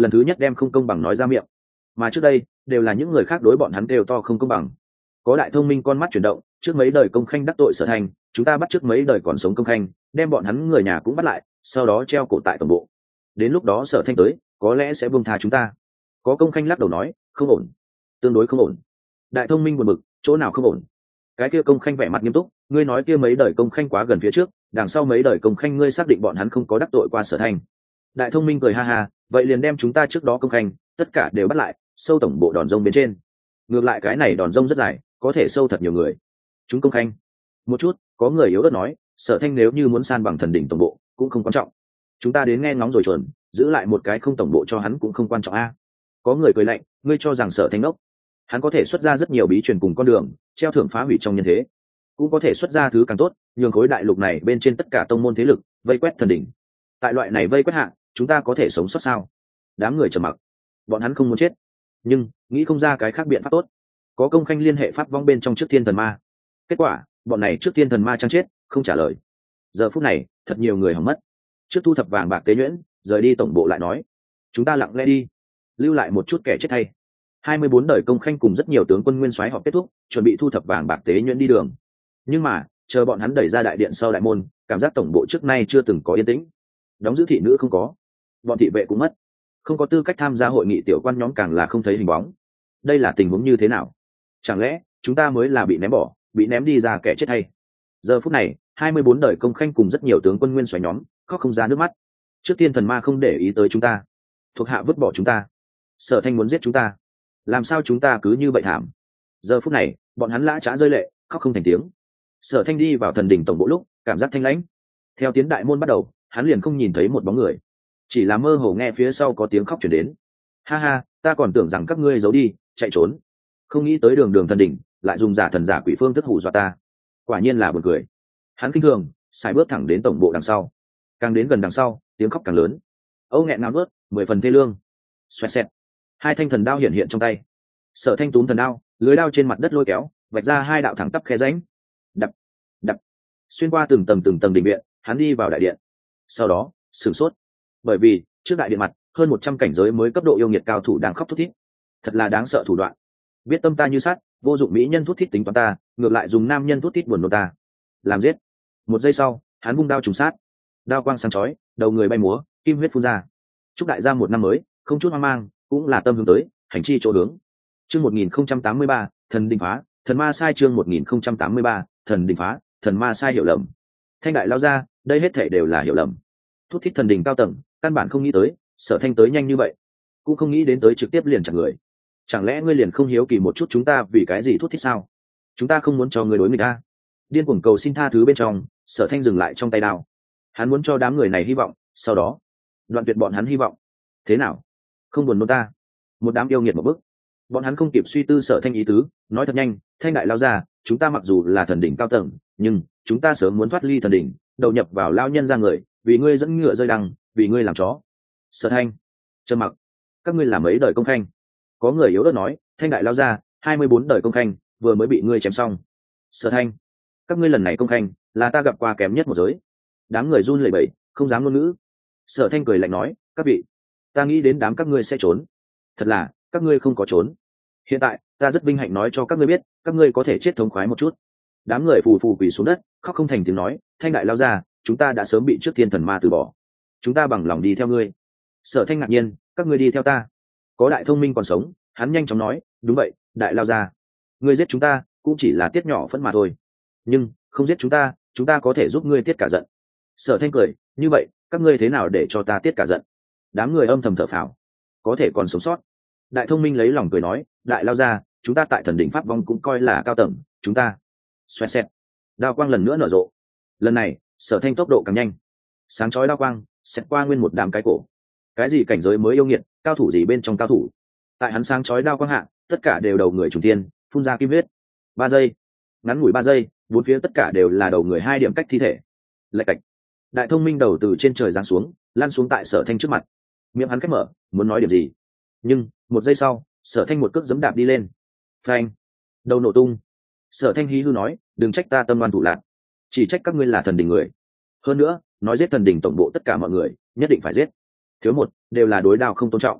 lần thứ nhất đem không công bằng nói ra miệng, mà trước đây đều là những người khác đối bọn hắn đều to không công bằng. Có đại thông minh con mắt chuyển động, trước mấy đời công khanh đắc tội Sở Thanh, chúng ta bắt trước mấy đời còn sống công khanh, đem bọn hắn người nhà cũng bắt lại, sau đó treo cổ tại tổng bộ. Đến lúc đó Sở Thanh tới, có lẽ sẽ buông tha chúng ta. Có công khanh lắc đầu nói, không ổn, tương đối không ổn. Đại thông minh buồn bực, chỗ nào không ổn? Cái kia công khanh vẻ mặt nghiêm túc, ngươi nói kia mấy đời công khanh quá gần phía trước, đằng sau mấy đời công khanh ngươi xác định bọn hắn không có đắc tội qua Sở Thanh. Đại thông minh cười ha ha, vậy liền đem chúng ta trước đó công khanh tất cả đều bắt lại, sâu tổng bộ đòn rông bên trên. Ngược lại cái này đòn rông rất dài, có thể sâu thật nhiều người. Chúng công khanh một chút, có người yếu ớt nói, Sở Thanh nếu như muốn san bằng thần đỉnh tổng bộ cũng không quan trọng, chúng ta đến nghe ngóng rồi chuẩn, giữ lại một cái không tổng bộ cho hắn cũng không quan trọng a. Có người cười lạnh, ngươi cho rằng Sở Thanh ngốc? Hắn có thể xuất ra rất nhiều bí truyền cùng con đường, treo thưởng phá hủy trong nhân thế, cũng có thể xuất ra thứ càng tốt, nhường khối đại lục này bên trên tất cả tông môn thế lực vây quét thần đỉnh. Tại loại này vây quét hạ, chúng ta có thể sống sót sao? Đám người trầm mặc, bọn hắn không muốn chết, nhưng nghĩ không ra cái khác biện pháp tốt. Có công khanh liên hệ pháp vong bên trong trước thiên thần ma, kết quả bọn này trước thiên thần ma trang chết không trả lời. Giờ phút này thật nhiều người hỏng mất. Trước thu thập vàng bạc tế nhuyễn, rời đi tổng bộ lại nói, chúng ta lặng lẽ đi, lưu lại một chút kẻ chết hay. Hai mươi bốn đời công khanh cùng rất nhiều tướng quân nguyên soái họp kết thúc, chuẩn bị thu thập vàng bạc tế nhuyễn đi đường. Nhưng mà chờ bọn hắn đẩy ra đại điện sau đại môn, cảm giác tổng bộ trước nay chưa từng có yên tĩnh. Đóng giữ thị nữ không có, bọn thị vệ cũng mất, không có tư cách tham gia hội nghị tiểu quan nhóm càng là không thấy hình bóng. Đây là tình huống như thế nào? Chẳng lẽ chúng ta mới là bị ném bỏ, bị ném đi ra kẻ chết hay? Giờ phút này hai mươi bốn đời công khanh cùng rất nhiều tướng quân nguyên soái nhóm khóc không ra nước mắt. Trước tiên thần ma không để ý tới chúng ta, thuộc hạ vứt bỏ chúng ta, Sở Thanh muốn giết chúng ta, làm sao chúng ta cứ như vậy thảm? Giờ phút này bọn hắn lã chã rơi lệ, khóc không thành tiếng. Sở Thanh đi vào thần đỉnh tổng bộ lúc cảm giác thanh lãnh, theo tiến đại môn bắt đầu hắn liền không nhìn thấy một bóng người, chỉ là mơ hồ nghe phía sau có tiếng khóc chuyển đến. Ha ha, ta còn tưởng rằng các ngươi giấu đi chạy trốn, không nghĩ tới đường đường thần đỉnh lại dùng giả thần giả quỷ phương thức hù dọa ta, quả nhiên là buồn cười. Hắn kinh thường xài bước thẳng đến tổng bộ đằng sau, càng đến gần đằng sau tiếng khóc càng lớn, âu nghẹn ngào nuốt mười phần thê lương. Xoẹt xẹt, hai thanh thần đao hiện hiện trong tay. Sở Thanh túm thần đao, lưới đao trên mặt đất lôi kéo, vạch ra hai đạo thẳng tắp khe rãnh, đập đập xuyên qua từng tầng từng tầng đình viện, hắn đi vào đại điện. Sau đó sửng sốt, bởi vì trước đại điện mặt hơn một trăm cảnh giới mới cấp độ yêu nghiệt cao thủ đang khóc thút thít. Thật là đáng sợ thủ đoạn, biết tâm ta như sắt, vô dụng mỹ nhân thút thít tính toán ta, ngược lại dùng nam nhân thút thít buồn nôn ta, làm giết. Một giây sau hắn vung đao trùng sát, đao quang sáng chói, đầu người bay múa, kim huyết phun ra. Chúc đại gia một năm mới không chút hoang mang, cũng là tâm hướng tới hành chi chỗ hướng. Chương một nghìn không trăm tám mươi ba, thần đình phá, thần ma sai. Chương một nghìn không trăm tám mươi ba, thần đình phá, thần ma sai. Hiểu lầm. Thanh đại lao ra, đây hết thảy đều là hiểu lầm. Thút thít thần đình cao tầng căn bản không nghĩ tới Sở Thanh tới nhanh như vậy, cũng không nghĩ đến tới trực tiếp liền chặt người. Chẳng lẽ ngươi liền không hiếu kỳ một chút chúng ta vì cái gì thút thít sao? Chúng ta không muốn cho người đối nghịch ta. Điên cuồng cầu xin tha thứ bên trong, Sở Thanh dừng lại trong tay đao. Hắn muốn cho đám người này hy vọng, sau đó đoạn tuyệt bọn hắn hy vọng. Thế nào, không buồn nôn ta? Một đám yêu nghiệt một bước, bọn hắn không kịp suy tư Sở Thanh ý tứ, nói thật nhanh, Thanh đại lao ra, chúng ta mặc dù là thần đỉnh cao tầng, nhưng chúng ta sớm muốn thoát ly thần đỉnh, đầu nhập vào lao nhân ra người, vì ngươi dẫn ngựa rơi đằng, vì ngươi làm chó. Sở Thanh trầm mặc. Các ngươi làm mấy đời công khanh? Có người yếu ớt nói, Thanh đại lao ra, hai mươi bốn đời công khanh vừa mới bị ngươi chém xong. Sở Thanh, các ngươi lần này công khanh là ta gặp qua kém nhất một giới. Đám người run lẩy bẩy, không dám ngôn ngữ. Sở Thanh cười lạnh nói, các vị, ta nghĩ đến đám các ngươi sẽ trốn, thật là các ngươi không có trốn. Hiện tại ta rất vinh hạnh nói cho các ngươi biết, các ngươi có thể chết thống khoái một chút. Đám người phù phù quỳ xuống đất, khóc không thành tiếng nói, Thanh đại lao ra, chúng ta đã sớm bị trước thiên thần ma từ bỏ, chúng ta bằng lòng đi theo ngươi. Sở Thanh ngạc nhiên, các ngươi đi theo ta? Có đại thông minh còn sống, hắn nhanh chóng nói, đúng vậy, đại lao ra, ngươi giết chúng ta cũng chỉ là tiết nhỏ phẫn mà thôi, nhưng không giết chúng ta, chúng ta có thể giúp ngươi tiết cả giận. Sở Thanh cười, như vậy các ngươi thế nào để cho ta tiết cả giận? Đám người âm thầm thở phào, có thể còn sống sót. Đại thông minh lấy lòng cười nói, đại lao ra, chúng ta tại thần đỉnh pháp vong cũng coi là cao tầng, chúng ta. Xoẹt xẹt, đao quang lần nữa nở rộ. Lần này Sở Thanh tốc độ càng nhanh, sáng chói đao quang xẹt qua nguyên một đám cái cổ. Cái gì cảnh giới mới yêu nghiệt, cao thủ gì bên trong cao thủ, tại hắn sáng chói đao quang hạ, tất cả đều đầu người trùng tiên, phun ra kim huyết. Ba giây, ngắn ngủi ba giây, bốn phía tất cả đều là đầu người hai điểm cách thi thể. Lạch cạch, đại thông minh đầu từ trên trời giáng xuống, lăn xuống tại Sở Thanh trước mặt. Miệng hắn khép mở, muốn nói điểm gì, nhưng một giây sau, Sở Thanh một cước giẫm đạp đi lên. Phanh, đầu nổ tung. Sở Thanh hí hư nói, đừng trách ta tâm ngoan thủ lạc, chỉ trách các ngươi là thần đình người. Hơn nữa nói giết thần đình tổng bộ tất cả mọi người, nhất định phải giết, thiếu một đều là đối đao không tôn trọng.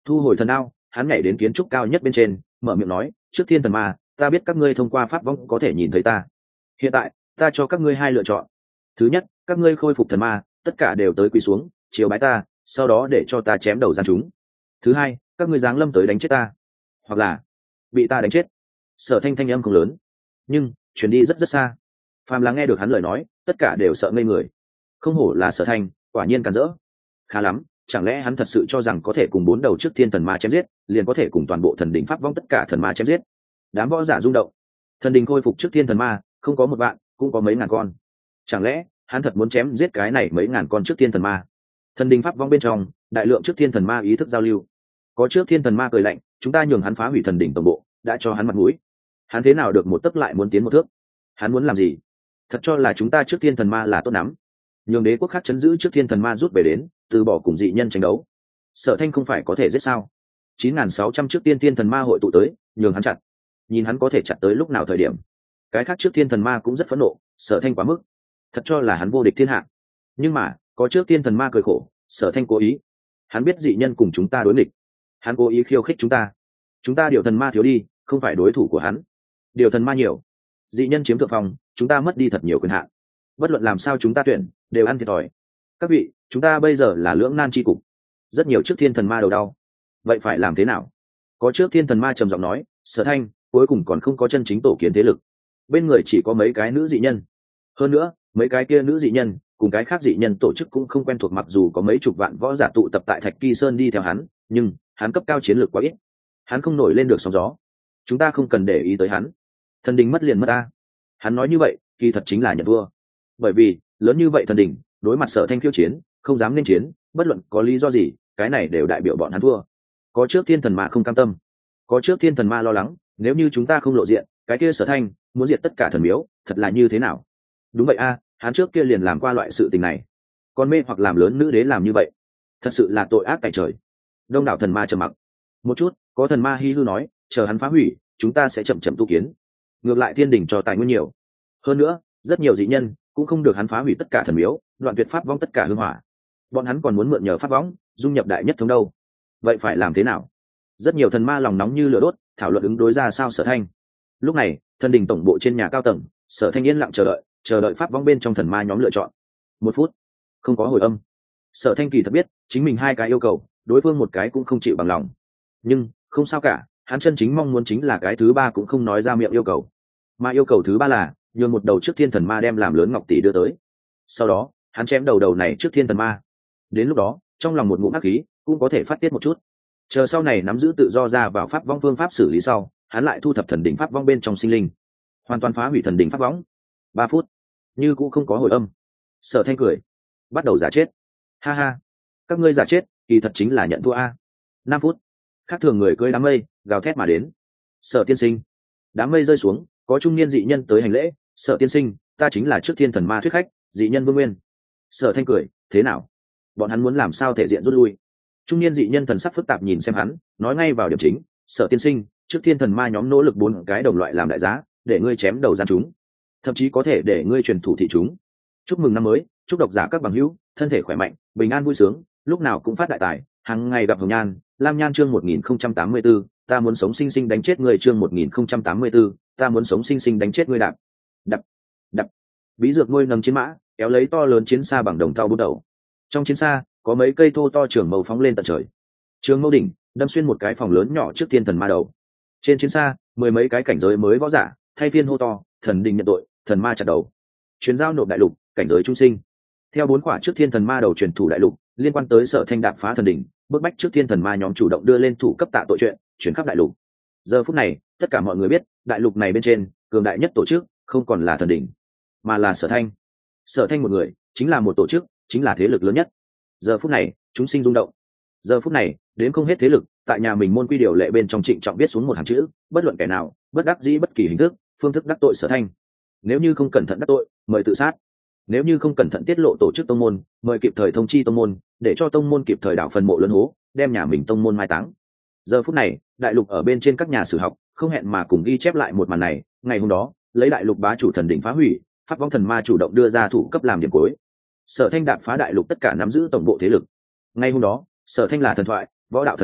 thu hồi thần đao, hắn nhảy đến kiến trúc cao nhất bên trên, mở miệng nói, trước thiên thần ma, ta biết các ngươi thông qua pháp vong có thể nhìn thấy ta. Hiện tại ta cho các ngươi hai lựa chọn. Thứ nhất, các ngươi khôi phục thần ma, tất cả đều tới quỳ xuống chiều bái ta, sau đó để cho ta chém đầu gian chúng. Thứ hai, các ngươi giáng lâm tới đánh chết ta, hoặc là bị ta đánh chết. Sở Thanh thanh âm không lớn, nhưng chuyển đi rất rất xa. Phàm là nghe được hắn lời nói, tất cả đều sợ ngây người. Không hổ là Sở Thanh, quả nhiên càn rỡ. Khá lắm, chẳng lẽ hắn thật sự cho rằng có thể cùng bốn đầu trước thiên thần ma chém giết, liền có thể cùng toàn bộ thần đỉnh pháp vong tất cả thần ma chém giết? Đám võ giả rung động. Thần đỉnh khôi phục trước thiên thần ma, không có một vạn, cũng có mấy ngàn con. Chẳng lẽ hắn thật muốn chém giết cái này mấy ngàn con trước thiên thần ma? Thần đỉnh pháp vong bên trong, đại lượng trước thiên thần ma ý thức giao lưu. Có trước thiên thần ma cười lạnh, chúng ta nhường hắn phá hủy thần đỉnh tổng bộ, đã cho hắn mặt mũi. Hắn thế nào được một tấc lại muốn tiến một thước? Hắn muốn làm gì? Thật cho là chúng ta trước thiên thần ma là tốt lắm, nhường đế quốc khác chấn giữ trước thiên thần ma rút về đến, từ bỏ cùng dị nhân tranh đấu. Sở Thanh không phải có thể giết sao? chín nghìn sáu trăm trước tiên thiên thần ma hội tụ tới, nhường hắn chặt. Nhìn hắn có thể chặt tới lúc nào thời điểm. Cái khác trước thiên thần ma cũng rất phẫn nộ, Sở Thanh quá mức, thật cho là hắn vô địch thiên hạ. Nhưng mà có trước thiên thần ma cười khổ, Sở Thanh cố ý. Hắn biết dị nhân cùng chúng ta đối nghịch, hắn cố ý khiêu khích chúng ta. Chúng ta điều thần ma thiếu đi, không phải đối thủ của hắn. Điều thần ma nhiều, dị nhân chiếm thượng phong, chúng ta mất đi thật nhiều quyền hạn. Bất luận làm sao chúng ta tuyển, đều ăn thiệt thòi. Các vị, chúng ta bây giờ là lưỡng nan chi cục, rất nhiều trước thiên thần ma đầu đau. Vậy phải làm thế nào? Có trước thiên thần ma trầm giọng nói, Sở Thanh, cuối cùng còn không có chân chính tổ kiến thế lực, bên người chỉ có mấy cái nữ dị nhân. Hơn nữa, mấy cái kia nữ dị nhân cùng cái khác dị nhân tổ chức cũng không quen thuộc, mặc dù có mấy chục vạn võ giả tụ tập tại Thạch Kỳ Sơn đi theo hắn, nhưng hắn cấp cao chiến lược quá ít, hắn không nổi lên được sóng gió. Chúng ta không cần để ý tới hắn. Thần đình mất liền mất ta. Hắn nói như vậy, kỳ thật chính là nhận thua. Bởi vì lớn như vậy thần đình đối mặt Sở Thanh khiêu chiến, không dám nên chiến, bất luận có lý do gì, cái này đều đại biểu bọn hắn thua. Có trước thiên thần ma không cam tâm, có trước thiên thần ma lo lắng, nếu như chúng ta không lộ diện, cái kia Sở Thanh muốn diệt tất cả thần miếu, thật là như thế nào? Đúng vậy a, hắn trước kia liền làm qua loại sự tình này, còn mê hoặc làm lớn nữ đế làm như vậy, thật sự là tội ác tại trời. Đông đảo thần ma trầm mặc. Một chút, có thần ma hi hư nói, chờ hắn phá hủy, chúng ta sẽ chậm chậm tu kiến. Ngược lại thiên đình cho tài nguyên nhiều, hơn nữa rất nhiều dị nhân cũng không được hắn phá hủy tất cả thần miếu, đoạn tuyệt pháp vong tất cả hương hỏa. Bọn hắn còn muốn mượn nhờ pháp võng dung nhập đại nhất thống đâu. Vậy phải làm thế nào? Rất nhiều thần ma lòng nóng như lửa đốt, thảo luận ứng đối ra sao Sở Thanh. Lúc này thần đình tổng bộ trên nhà cao tầng, Sở Thanh yên lặng chờ đợi, chờ đợi pháp võng bên trong thần ma nhóm lựa chọn. Một phút, không có hồi âm. Sở Thanh kỳ thật biết chính mình hai cái yêu cầu, đối phương một cái cũng không chịu bằng lòng. Nhưng không sao cả, hắn chân chính mong muốn chính là cái thứ ba cũng không nói ra miệng yêu cầu. Mà yêu cầu thứ ba là nhường một đầu trước thiên thần ma đem làm lớn ngọc tỷ đưa tới. Sau đó hắn chém đầu đầu này trước thiên thần ma. Đến lúc đó trong lòng một ngụm ác khí cũng có thể phát tiết một chút. Chờ sau này nắm giữ tự do ra vào pháp vong phương pháp xử lý sau, hắn lại thu thập thần đỉnh pháp vong bên trong sinh linh, hoàn toàn phá hủy thần đỉnh pháp võng. Ba phút như cũng không có hồi âm. Sở Thanh cười, bắt đầu giả chết. Ha ha, các ngươi giả chết kỳ thật chính là nhận thua a. Năm phút, khác thường người cưỡi đám mây gào thét mà đến. Sở tiên sinh. Đám mây rơi xuống, có trung niên dị nhân tới hành lễ. Sở tiên sinh, ta chính là trước thiên thần ma thuyết khách, dị nhân Vương Nguyên. Sở Thanh cười, thế nào? Bọn hắn muốn làm sao thể diện rút lui? Trung niên dị nhân thần sắc phức tạp nhìn xem hắn, nói ngay vào điểm chính. Sở tiên sinh, trước thiên thần ma nhóm nỗ lực bốn cái đồng loại làm đại giá, để ngươi chém đầu gian chúng, thậm chí có thể để ngươi truyền thủ thị chúng. Chúc mừng năm mới, chúc độc giả các bằng hữu thân thể khỏe mạnh, bình an vui sướng, lúc nào cũng phát đại tài, hàng ngày gặp hồng nhan. Lam Nhan chương một nghìn không trăm tám mươi tư, ta muốn sống sinh sinh đánh chết ngươi chương một nghìn không trăm tám mươi tư, ta muốn sống sinh sinh đánh chết ngươi. Đạp, đập, đập. Bí dược nuôi nâng chiến mã, kéo lấy to lớn chiến xa bằng đồng thau bút đầu. Trong chiến xa có mấy cây thô to trường mâu phóng lên tận trời. Trường mâu đỉnh đâm xuyên một cái phòng lớn nhỏ trước thiên thần ma đầu. Trên chiến xa mười mấy cái cảnh giới mới võ giả thay phiên hô to, thần đình nhận tội, thần ma chặt đầu. Chuyến giao nộp đại lục, cảnh giới trung sinh. Theo bốn quả trước thiên thần ma đầu truyền thủ đại lục, liên quan tới Sở Thanh đạp phá thần đỉnh, bức bách trước thiên thần ma nhóm chủ động đưa lên thủ cấp tạ tội chuyện, chuyển khắp đại lục. Giờ phút này tất cả mọi người biết, đại lục này bên trên cường đại nhất tổ chức không còn là thần đỉnh, mà là Sở Thanh. Sở Thanh một người chính là một tổ chức, chính là thế lực lớn nhất. Giờ phút này chúng sinh rung động. Giờ phút này đến không hết thế lực tại nhà mình môn quy điều lệ bên trong trịnh trọng viết xuống một hàng chữ, bất luận kẻ nào bất đắc dĩ bất kỳ hình thức phương thức đắc tội Sở Thanh, nếu như không cẩn thận đắc tội mời tự sát, nếu như không cẩn thận tiết lộ tổ chức tông môn mời kịp thời thông chi tông môn, để cho tông môn kịp thời đảo phần mộ lớn hố, đem nhà mình tông môn mai táng. Giờ phút này đại lục ở bên trên các nhà sử học không hẹn mà cùng ghi chép lại một màn này. Ngày hôm đó lấy đại lục bá chủ thần đỉnh phá hủy, pháp vong thần ma chủ động đưa ra thủ cấp làm điểm cuối. Sở Thanh đạp phá đại lục tất cả nắm giữ tổng bộ thế lực. Ngày hôm đó Sở Thanh là thần thoại, võ đạo thần thoại,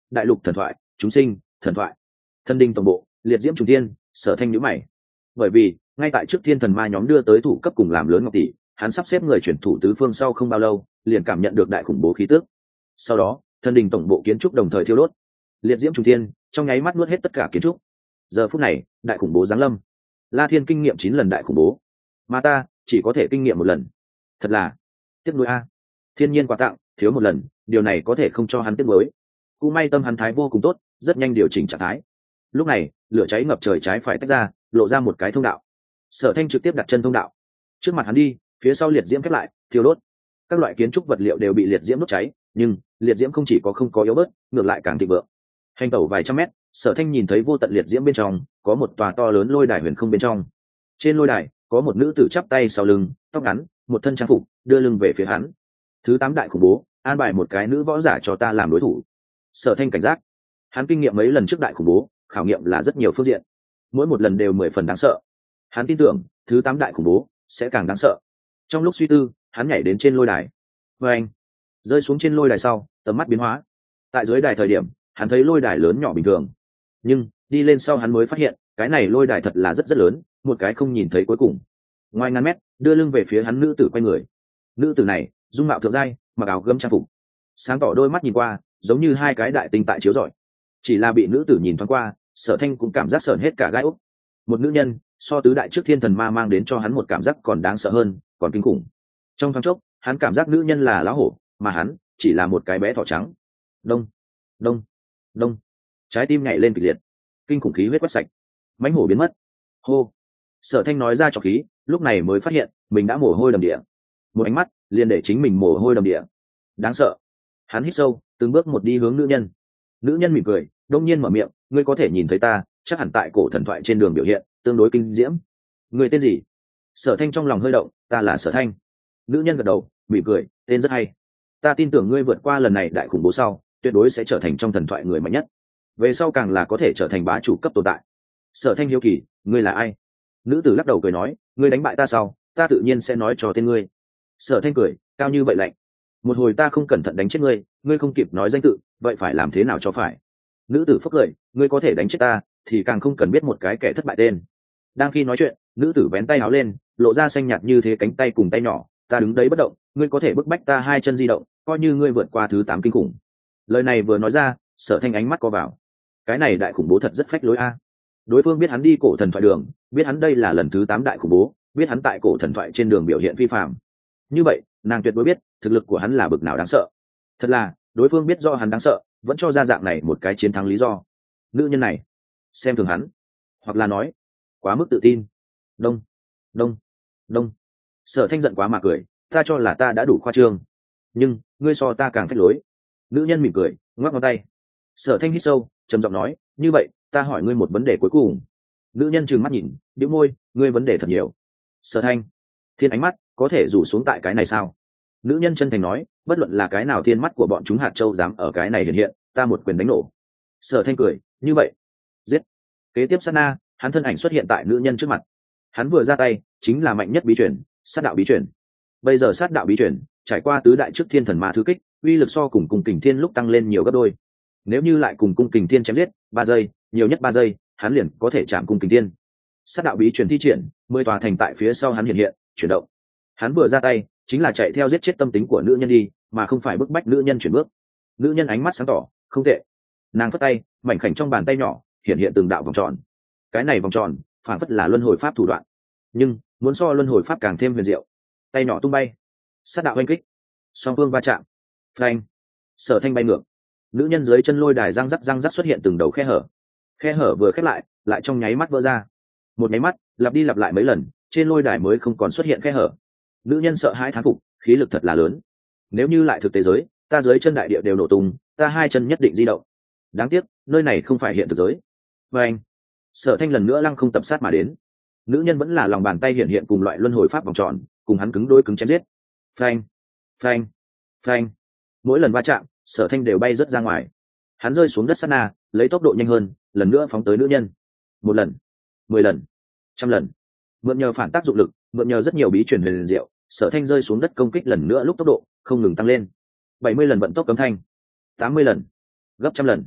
đại lục thần thoại, chúng sinh thần thoại, thần đình tổng bộ, liệt diễm trùng tiên. Sở Thanh nhíu mày, bởi vì ngay tại trước thiên thần ma nhóm đưa tới thủ cấp cùng làm lớn ngọc tỷ, hắn sắp xếp người chuyển thủ tứ phương sau không bao lâu liền cảm nhận được đại khủng bố khí tước. Sau đó thần đình tổng bộ kiến trúc đồng thời thiêu đốt, liệt diễm trùng tiên trong nháy mắt nuốt hết tất cả kiến trúc. Giờ phút này đại khủng bố giáng lâm. La Thiên kinh nghiệm chín lần đại khủng bố, mà ta chỉ có thể kinh nghiệm một lần, thật là tiếc nuối a. Thiên nhiên quà tặng thiếu một lần, điều này có thể không cho hắn tiếc nuối. Cũng may tâm hắn thái vô cùng tốt, rất nhanh điều chỉnh trạng thái. Lúc này lửa cháy ngập trời trái phải tách ra, lộ ra một cái thông đạo. Sở Thanh trực tiếp đặt chân thông đạo, trước mặt hắn đi, phía sau liệt diễm khép lại thiêu đốt. Các loại kiến trúc vật liệu đều bị liệt diễm đốt cháy, nhưng liệt diễm không chỉ có không có yếu bớt, ngược lại càng thịnh vượng. Hành tẩu vài trăm mét, Sở Thanh nhìn thấy vô tận liệt diễm bên trong có một tòa to lớn lôi đài huyền không bên trong. Trên lôi đài có một nữ tử chắp tay sau lưng, tóc ngắn, một thân trang phục, đưa lưng về phía hắn. Thứ tám đại khủng bố, an bài một cái nữ võ giả cho ta làm đối thủ. Sở Thanh cảnh giác, hắn kinh nghiệm mấy lần trước đại khủng bố, khảo nghiệm là rất nhiều phương diện, mỗi một lần đều mười phần đáng sợ. Hắn tin tưởng thứ tám đại khủng bố sẽ càng đáng sợ. Trong lúc suy tư, hắn nhảy đến trên lôi đài, và anh rơi xuống trên lôi đài sau, tầm mắt biến hóa. Tại dưới đài thời điểm, hắn thấy lôi đài lớn nhỏ bình thường, nhưng đi lên sau hắn mới phát hiện cái này lôi đài thật là rất rất lớn, một cái không nhìn thấy cuối cùng. Ngoài ngàn mét, đưa lưng về phía hắn nữ tử quay người. Nữ tử này dung mạo thượng giai, mặc áo gấm trang phục, sáng tỏ đôi mắt nhìn qua giống như hai cái đại tinh tại chiếu rọi. Chỉ là bị nữ tử nhìn thoáng qua, Sở Thanh cũng cảm giác sởn hết cả gai ốc. Một nữ nhân so tứ đại trước thiên thần ma mang đến cho hắn một cảm giác còn đáng sợ hơn, còn kinh khủng. Trong thoáng chốc hắn cảm giác nữ nhân là lão hổ, mà hắn chỉ là một cái bé thỏ trắng. Đông đông đông, trái tim nhảy lên kịch liệt, kinh khủng khí huyết quét sạch, mãnh hổ biến mất. Hô. Sở Thanh nói ra trọc khí, lúc này mới phát hiện mình đã mồ hôi đầm địa. Một ánh mắt liền để chính mình mồ hôi đầm địa, đáng sợ. Hắn hít sâu, từng bước một đi hướng nữ nhân. Nữ nhân mỉm cười, đông nhiên mở miệng, ngươi có thể nhìn thấy ta, chắc hẳn tại cổ thần thoại trên đường biểu hiện tương đối kinh diễm. Ngươi tên gì? Sở Thanh trong lòng hơi động, ta là Sở Thanh. Nữ nhân gật đầu, mỉm cười, tên rất hay. Ta tin tưởng ngươi vượt qua lần này đại khủng bố sau, tuyệt đối sẽ trở thành trong thần thoại người mạnh nhất, về sau càng là có thể trở thành bá chủ cấp tồn tại. Sở Thanh hiếu kỳ, ngươi là ai? Nữ tử lắc đầu cười nói, ngươi đánh bại ta sau, ta tự nhiên sẽ nói cho tên ngươi. Sở Thanh cười, cao như vậy lạnh. Một hồi ta không cẩn thận đánh chết ngươi, ngươi không kịp nói danh tự, vậy phải làm thế nào cho phải? Nữ tử phốc cười, ngươi có thể đánh chết ta, thì càng không cần biết một cái kẻ thất bại tên. Đang khi nói chuyện, nữ tử vén tay áo lên, lộ ra xanh nhạt như thế cánh tay cùng tay nhỏ. Ta đứng đấy bất động, ngươi có thể bức bách ta hai chân di động, coi như ngươi vượt qua thứ tám kinh khủng. Lời này vừa nói ra, Sở Thanh ánh mắt co vào. Cái này đại khủng bố thật rất phách lối a. Đối phương biết hắn đi cổ thần thoại đường, biết hắn đây là lần thứ tám đại khủng bố, biết hắn tại cổ thần thoại trên đường biểu hiện vi phạm. Như vậy, nàng tuyệt đối biết thực lực của hắn là bực nào đáng sợ. Thật là, đối phương biết do hắn đáng sợ, vẫn cho ra dạng này một cái chiến thắng lý do. Nữ nhân này xem thường hắn, hoặc là nói quá mức tự tin. Đông đông đông. Sở Thanh giận quá mà cười, ta cho là ta đã đủ khoa trương, nhưng ngươi so ta càng phách lối. Nữ nhân mỉm cười, ngoắc ngón tay. Sở Thanh hít sâu, trầm giọng nói, như vậy ta hỏi ngươi một vấn đề cuối cùng. Nữ nhân trừng mắt nhìn, bĩu môi, ngươi vấn đề thật nhiều. Sở Thanh thiên ánh mắt có thể rủ xuống tại cái này sao? Nữ nhân chân thành nói, bất luận là cái nào thiên mắt của bọn chúng hạt châu dám ở cái này hiện hiện, ta một quyền đánh nổ. Sở Thanh cười, như vậy giết. Kế tiếp sát na, hắn thân ảnh xuất hiện tại nữ nhân trước mặt. Hắn vừa ra tay chính là mạnh nhất bí truyền, sát đạo bí truyền. Bây giờ sát đạo bí truyền trải qua tứ đại trước thiên thần ma thứ kích, uy lực so cùng cung kình thiên lúc tăng lên nhiều gấp đôi. Nếu như lại cùng cung kình thiên chém giết ba giây, nhiều nhất ba giây, hắn liền có thể chạm cung kình thiên. Sát đạo bí truyền thi triển, mười tòa thành tại phía sau hắn hiện hiện, chuyển động. Hắn vừa ra tay chính là chạy theo giết chết tâm tính của nữ nhân đi, mà không phải bức bách nữ nhân chuyển bước. Nữ nhân ánh mắt sáng tỏ, không tệ. Nàng phất tay, mảnh khảnh trong bàn tay nhỏ hiện hiện từng đạo vòng tròn. Cái này vòng tròn phản phất là luân hồi pháp thủ đoạn, nhưng muốn so luân hồi pháp càng thêm huyền diệu. Tay nhỏ tung bay, sát đạo oanh kích, song phương va chạm, phanh. Sở Thanh bay ngược. Nữ nhân dưới chân lôi đài răng rắc răng rắc xuất hiện từng đầu khe hở. Khe hở vừa khép lại, lại trong nháy mắt vỡ ra. Một nháy mắt, lặp đi lặp lại mấy lần, trên lôi đài mới không còn xuất hiện khe hở. Nữ nhân sợ hãi thán phục, khí lực thật là lớn. Nếu như lại thực tế giới, ta dưới chân đại địa đều nổ tung, ta hai chân nhất định di động. Đáng tiếc, nơi này không phải hiện thực giới. Và anh, Sở Thanh lần nữa lăng không tập sát mà đến. Nữ nhân vẫn là lòng bàn tay hiện hiện cùng loại luân hồi pháp vòng tròn, cùng hắn cứng đối cứng chém giết. Phanh, phanh, phanh. Mỗi lần va chạm, Sở Thanh đều bay rất ra ngoài. Hắn rơi xuống đất sát na, lấy tốc độ nhanh hơn, lần nữa phóng tới nữ nhân. Một lần, mười lần, trăm lần. Mượn nhờ phản tác dụng lực, mượn nhờ rất nhiều bí truyền huyền diệu, Sở Thanh rơi xuống đất công kích lần nữa lúc tốc độ không ngừng tăng lên. bảy mươi lần vận tốc cấm thanh, tám mươi lần, gấp trăm lần,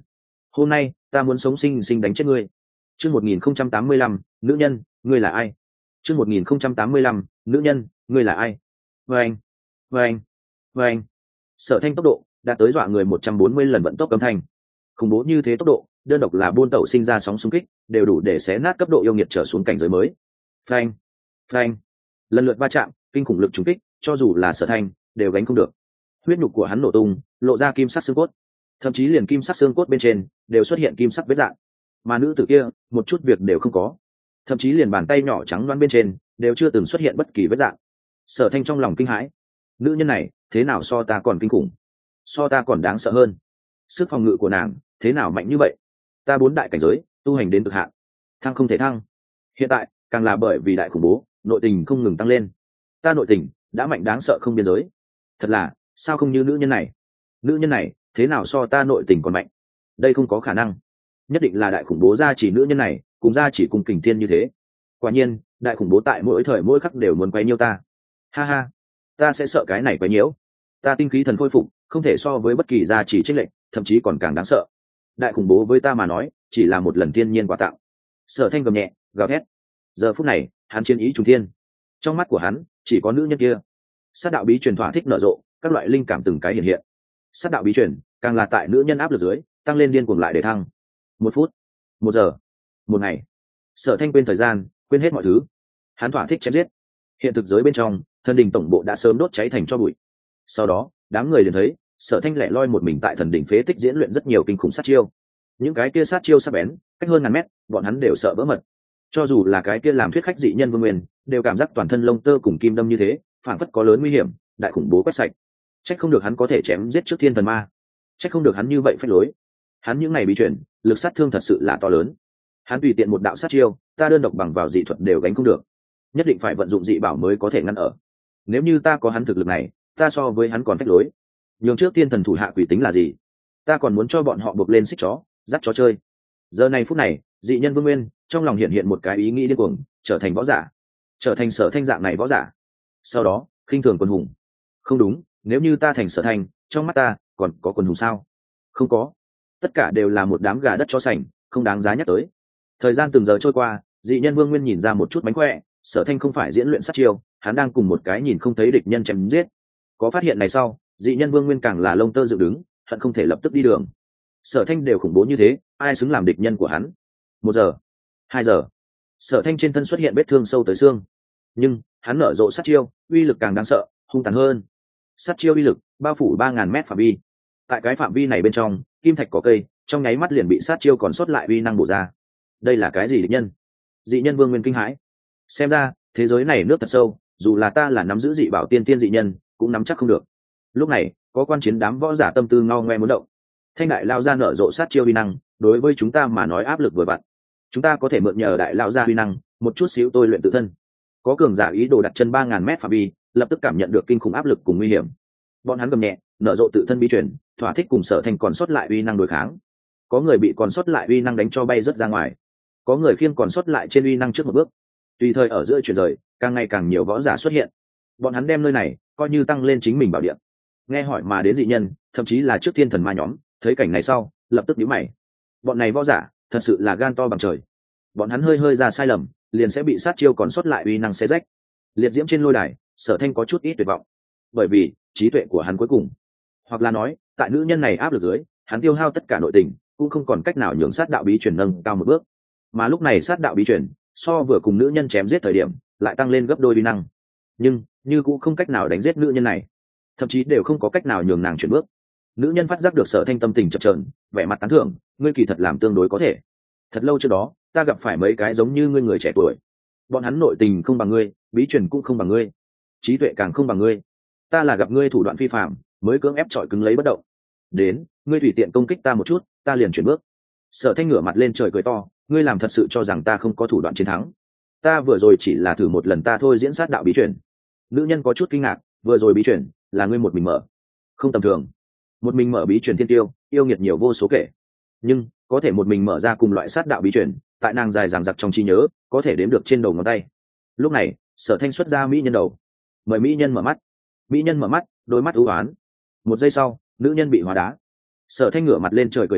hôm nay ta muốn sống sinh sinh đánh chết ngươi. Chương một nghìn không trăm tám mươi lăm, nữ nhân, ngươi là ai? Chương một nghìn không trăm tám mươi lăm, nữ nhân, ngươi là ai? Vâng, vâng, vâng. Sở Thanh tốc độ đạt tới dọa người một trăm bốn mươi lần vận tốc âm thanh. Khủng bố như thế tốc độ, đơn độc là buôn tẩu sinh ra sóng xung kích, đều đủ để xé nát cấp độ yêu nghiệt trở xuống cảnh giới mới. Phanh, phanh. Lần lượt va chạm, kinh khủng lực trùng kích, cho dù là Sở Thanh, đều gánh không được. Huyết nhục của hắn nổ tung, lộ ra kim sắc xương cốt. Thậm chí liền kim sắc xương cốt bên trên đều xuất hiện kim sắc vết rạn. Mà nữ tử kia, một chút việc đều không có. Thậm chí liền bàn tay nhỏ trắng loáng bên trên đều chưa từng xuất hiện bất kỳ vết rạn. Sở Thanh trong lòng kinh hãi, nữ nhân này thế nào so ta còn kinh khủng, so ta còn đáng sợ hơn. Sức phòng ngự của nàng thế nào mạnh như vậy? Ta bốn đại cảnh giới tu hành đến cực hạn, thăng không thể thăng. Hiện tại càng là bởi vì đại khủng bố, nội tình không ngừng tăng lên. Ta nội tình đã mạnh đáng sợ không biên giới. Thật là sao không như nữ nhân này? Nữ nhân này thế nào so ta nội tình còn mạnh? Đây không có khả năng, nhất định là đại khủng bố gia chỉ nữ nhân này, cùng gia chỉ cùng kình thiên như thế. Quả nhiên đại khủng bố tại mỗi thời mỗi khắc đều muốn quấy nhiễu ta. Ha ha, ta sẽ sợ cái này quấy nhiễu. Ta tinh khí thần khôi phục không thể so với bất kỳ gia chỉ trích lệnh, thậm chí còn càng đáng sợ. Đại khủng bố với ta mà nói chỉ là một lần thiên nhiên quà tặng. Sở Thanh gầm nhẹ gào thét. Giờ phút này hắn chiến ý trùng thiên, trong mắt của hắn chỉ có nữ nhân kia. Sát đạo bí truyền thỏa thích nở rộ, các loại linh cảm từng cái hiện hiện. Sát đạo bí truyền càng là tại nữ nhân áp lực dưới tăng lên điên cuồng lại để thăng. Một phút, một giờ, một ngày. Sở Thanh quên thời gian, quên hết mọi thứ. Hắn thỏa thích chém giết. Hiện thực giới bên trong, thần đình tổng bộ đã sớm đốt cháy thành tro bụi. Sau đó đám người liền thấy Sở Thanh lẻ loi một mình tại thần đỉnh phế tích diễn luyện rất nhiều kinh khủng sát chiêu. Những cái kia sát chiêu sắc bén, cách hơn ngàn mét, bọn hắn đều sợ vỡ mật. Cho dù là cái kia làm thuyết khách dị nhân Vương Nguyên, đều cảm giác toàn thân lông tơ cùng kim đâm như thế, phản phất có lớn nguy hiểm, đại khủng bố quét sạch. Trách không được hắn có thể chém giết trước thiên thần ma, trách không được hắn như vậy phách lối. Hắn những ngày bị chuyển, lực sát thương thật sự là to lớn. Hắn tùy tiện một đạo sát chiêu, ta đơn độc bằng vào dị thuật đều gánh không được, nhất định phải vận dụng dị bảo mới có thể ngăn ở. Nếu như ta có hắn thực lực này, ta so với hắn còn phách lối. Nhường trước thiên thần thủ hạ quỷ tính là gì? Ta còn muốn cho bọn họ buộc lên xích chó, dắt chó chơi. Giờ này phút này, dị nhân Vương Nguyên trong lòng hiện hiện một cái ý nghĩ điên cuồng, trở thành võ giả, trở thành Sở Thanh dạng này võ giả. Sau đó khinh thường quân hùng. Không đúng, nếu như ta thành Sở Thanh, trong mắt ta còn có quân hùng sao? Không có, tất cả đều là một đám gà đất chó sành, không đáng giá nhắc tới. Thời gian từng giờ trôi qua, dị nhân Vương Nguyên nhìn ra một chút mánh khỏe. Sở Thanh không phải diễn luyện sát chiêu, hắn đang cùng một cái nhìn không thấy địch nhân chém giết. Có phát hiện này sau, dị nhân Vương Nguyên càng là lông tơ dựng đứng, hận không thể lập tức đi đường. Sở Thanh đều khủng bố như thế, ai xứng làm địch nhân của hắn? Một giờ, hai giờ, Sở Thanh trên thân xuất hiện vết thương sâu tới xương, nhưng hắn nở rộ sát chiêu, uy lực càng đáng sợ, hung tàn hơn. Sát chiêu uy lực bao phủ ba ngàn mét phạm vi. Tại cái phạm vi này bên trong, kim thạch cỏ cây trong nháy mắt liền bị sát chiêu còn sót lại uy năng bổ ra. Đây là cái gì địch nhân? Dị nhân Vương Nguyên kinh hãi. Xem ra thế giới này nước thật sâu, dù là ta là nắm giữ dị bảo tiên tiên dị nhân, cũng nắm chắc không được. Lúc này có quan chiến đám võ giả tâm tư ngao ngoe muốn động. Thanh đại lao ra nở rộ sát chiêu uy năng, đối với chúng ta mà nói áp lực vừa vặn. Chúng ta có thể mượn nhờ đại lao ra uy năng, một chút xíu tôi luyện tự thân. Có cường giả ý đồ đặt chân ba ngàn mét phạm vi, lập tức cảm nhận được kinh khủng áp lực cùng nguy hiểm. Bọn hắn gầm nhẹ, nở rộ tự thân bí truyền, thỏa thích cùng Sở Thanh còn sót lại uy năng đối kháng. Có người bị còn sót lại uy năng đánh cho bay rớt ra ngoài, có người khiêng còn sót lại trên uy năng trước một bước. Tùy thời ở giữa chuyển rời, càng ngày càng nhiều võ giả xuất hiện. Bọn hắn đem nơi này coi như tăng lên chính mình bảo địa. Nghe hỏi mà đến dị nhân, thậm chí là trước thiên thần ma nhóm, thấy cảnh này sau lập tức nhíu mày. Bọn này võ giả thật sự là gan to bằng trời. Bọn hắn hơi hơi ra sai lầm, liền sẽ bị sát chiêu còn sót lại uy năng xé rách. Liệt diễm trên lôi đài, Sở Thanh có chút ít tuyệt vọng, bởi vì trí tuệ của hắn cuối cùng, hoặc là nói tại nữ nhân này áp lực dưới, hắn tiêu hao tất cả nội tình, cũng không còn cách nào nhường sát đạo bí truyền nâng cao một bước. Mà lúc này sát đạo bí truyền so vừa cùng nữ nhân chém giết thời điểm lại tăng lên gấp đôi uy năng, nhưng như cũng không cách nào đánh giết nữ nhân này, thậm chí đều không có cách nào nhường nàng chuyển bước. Nữ nhân phát giác được Sở Thanh tâm tình chập chờn, vẻ mặt tán thưởng, ngươi kỳ thật làm tương đối có thể. Thật lâu trước đó ta gặp phải mấy cái giống như ngươi người trẻ tuổi, bọn hắn nội tình không bằng ngươi, bí truyền cũng không bằng ngươi, trí tuệ càng không bằng ngươi. Ta là gặp ngươi thủ đoạn phi phạm, mới cưỡng ép trọi cứng lấy bất động. Đến, ngươi tùy tiện công kích ta một chút, ta liền chuyển bước. Sở Thanh ngửa mặt lên trời cười to, ngươi làm thật sự cho rằng ta không có thủ đoạn chiến thắng? Ta vừa rồi chỉ là thử một lần ta thôi diễn sát đạo bí truyền. Nữ nhân có chút kinh ngạc, vừa rồi bí truyền là ngươi một mình mở, không tầm thường. Một mình mở bí truyền thiên tiêu, yêu nghiệt nhiều vô số kể, nhưng có thể một mình mở ra cùng loại sát đạo bí truyền, tại nàng dài dằng dặc trong trí nhớ, có thể đếm được trên đầu ngón tay. Lúc này Sở Thanh xuất ra mỹ nhân đầu, mời mỹ nhân mở mắt. Mỹ nhân mở mắt, đôi mắt ưu ái. Một giây sau, nữ nhân bị hóa đá. Sở Thanh ngửa mặt lên trời cười to,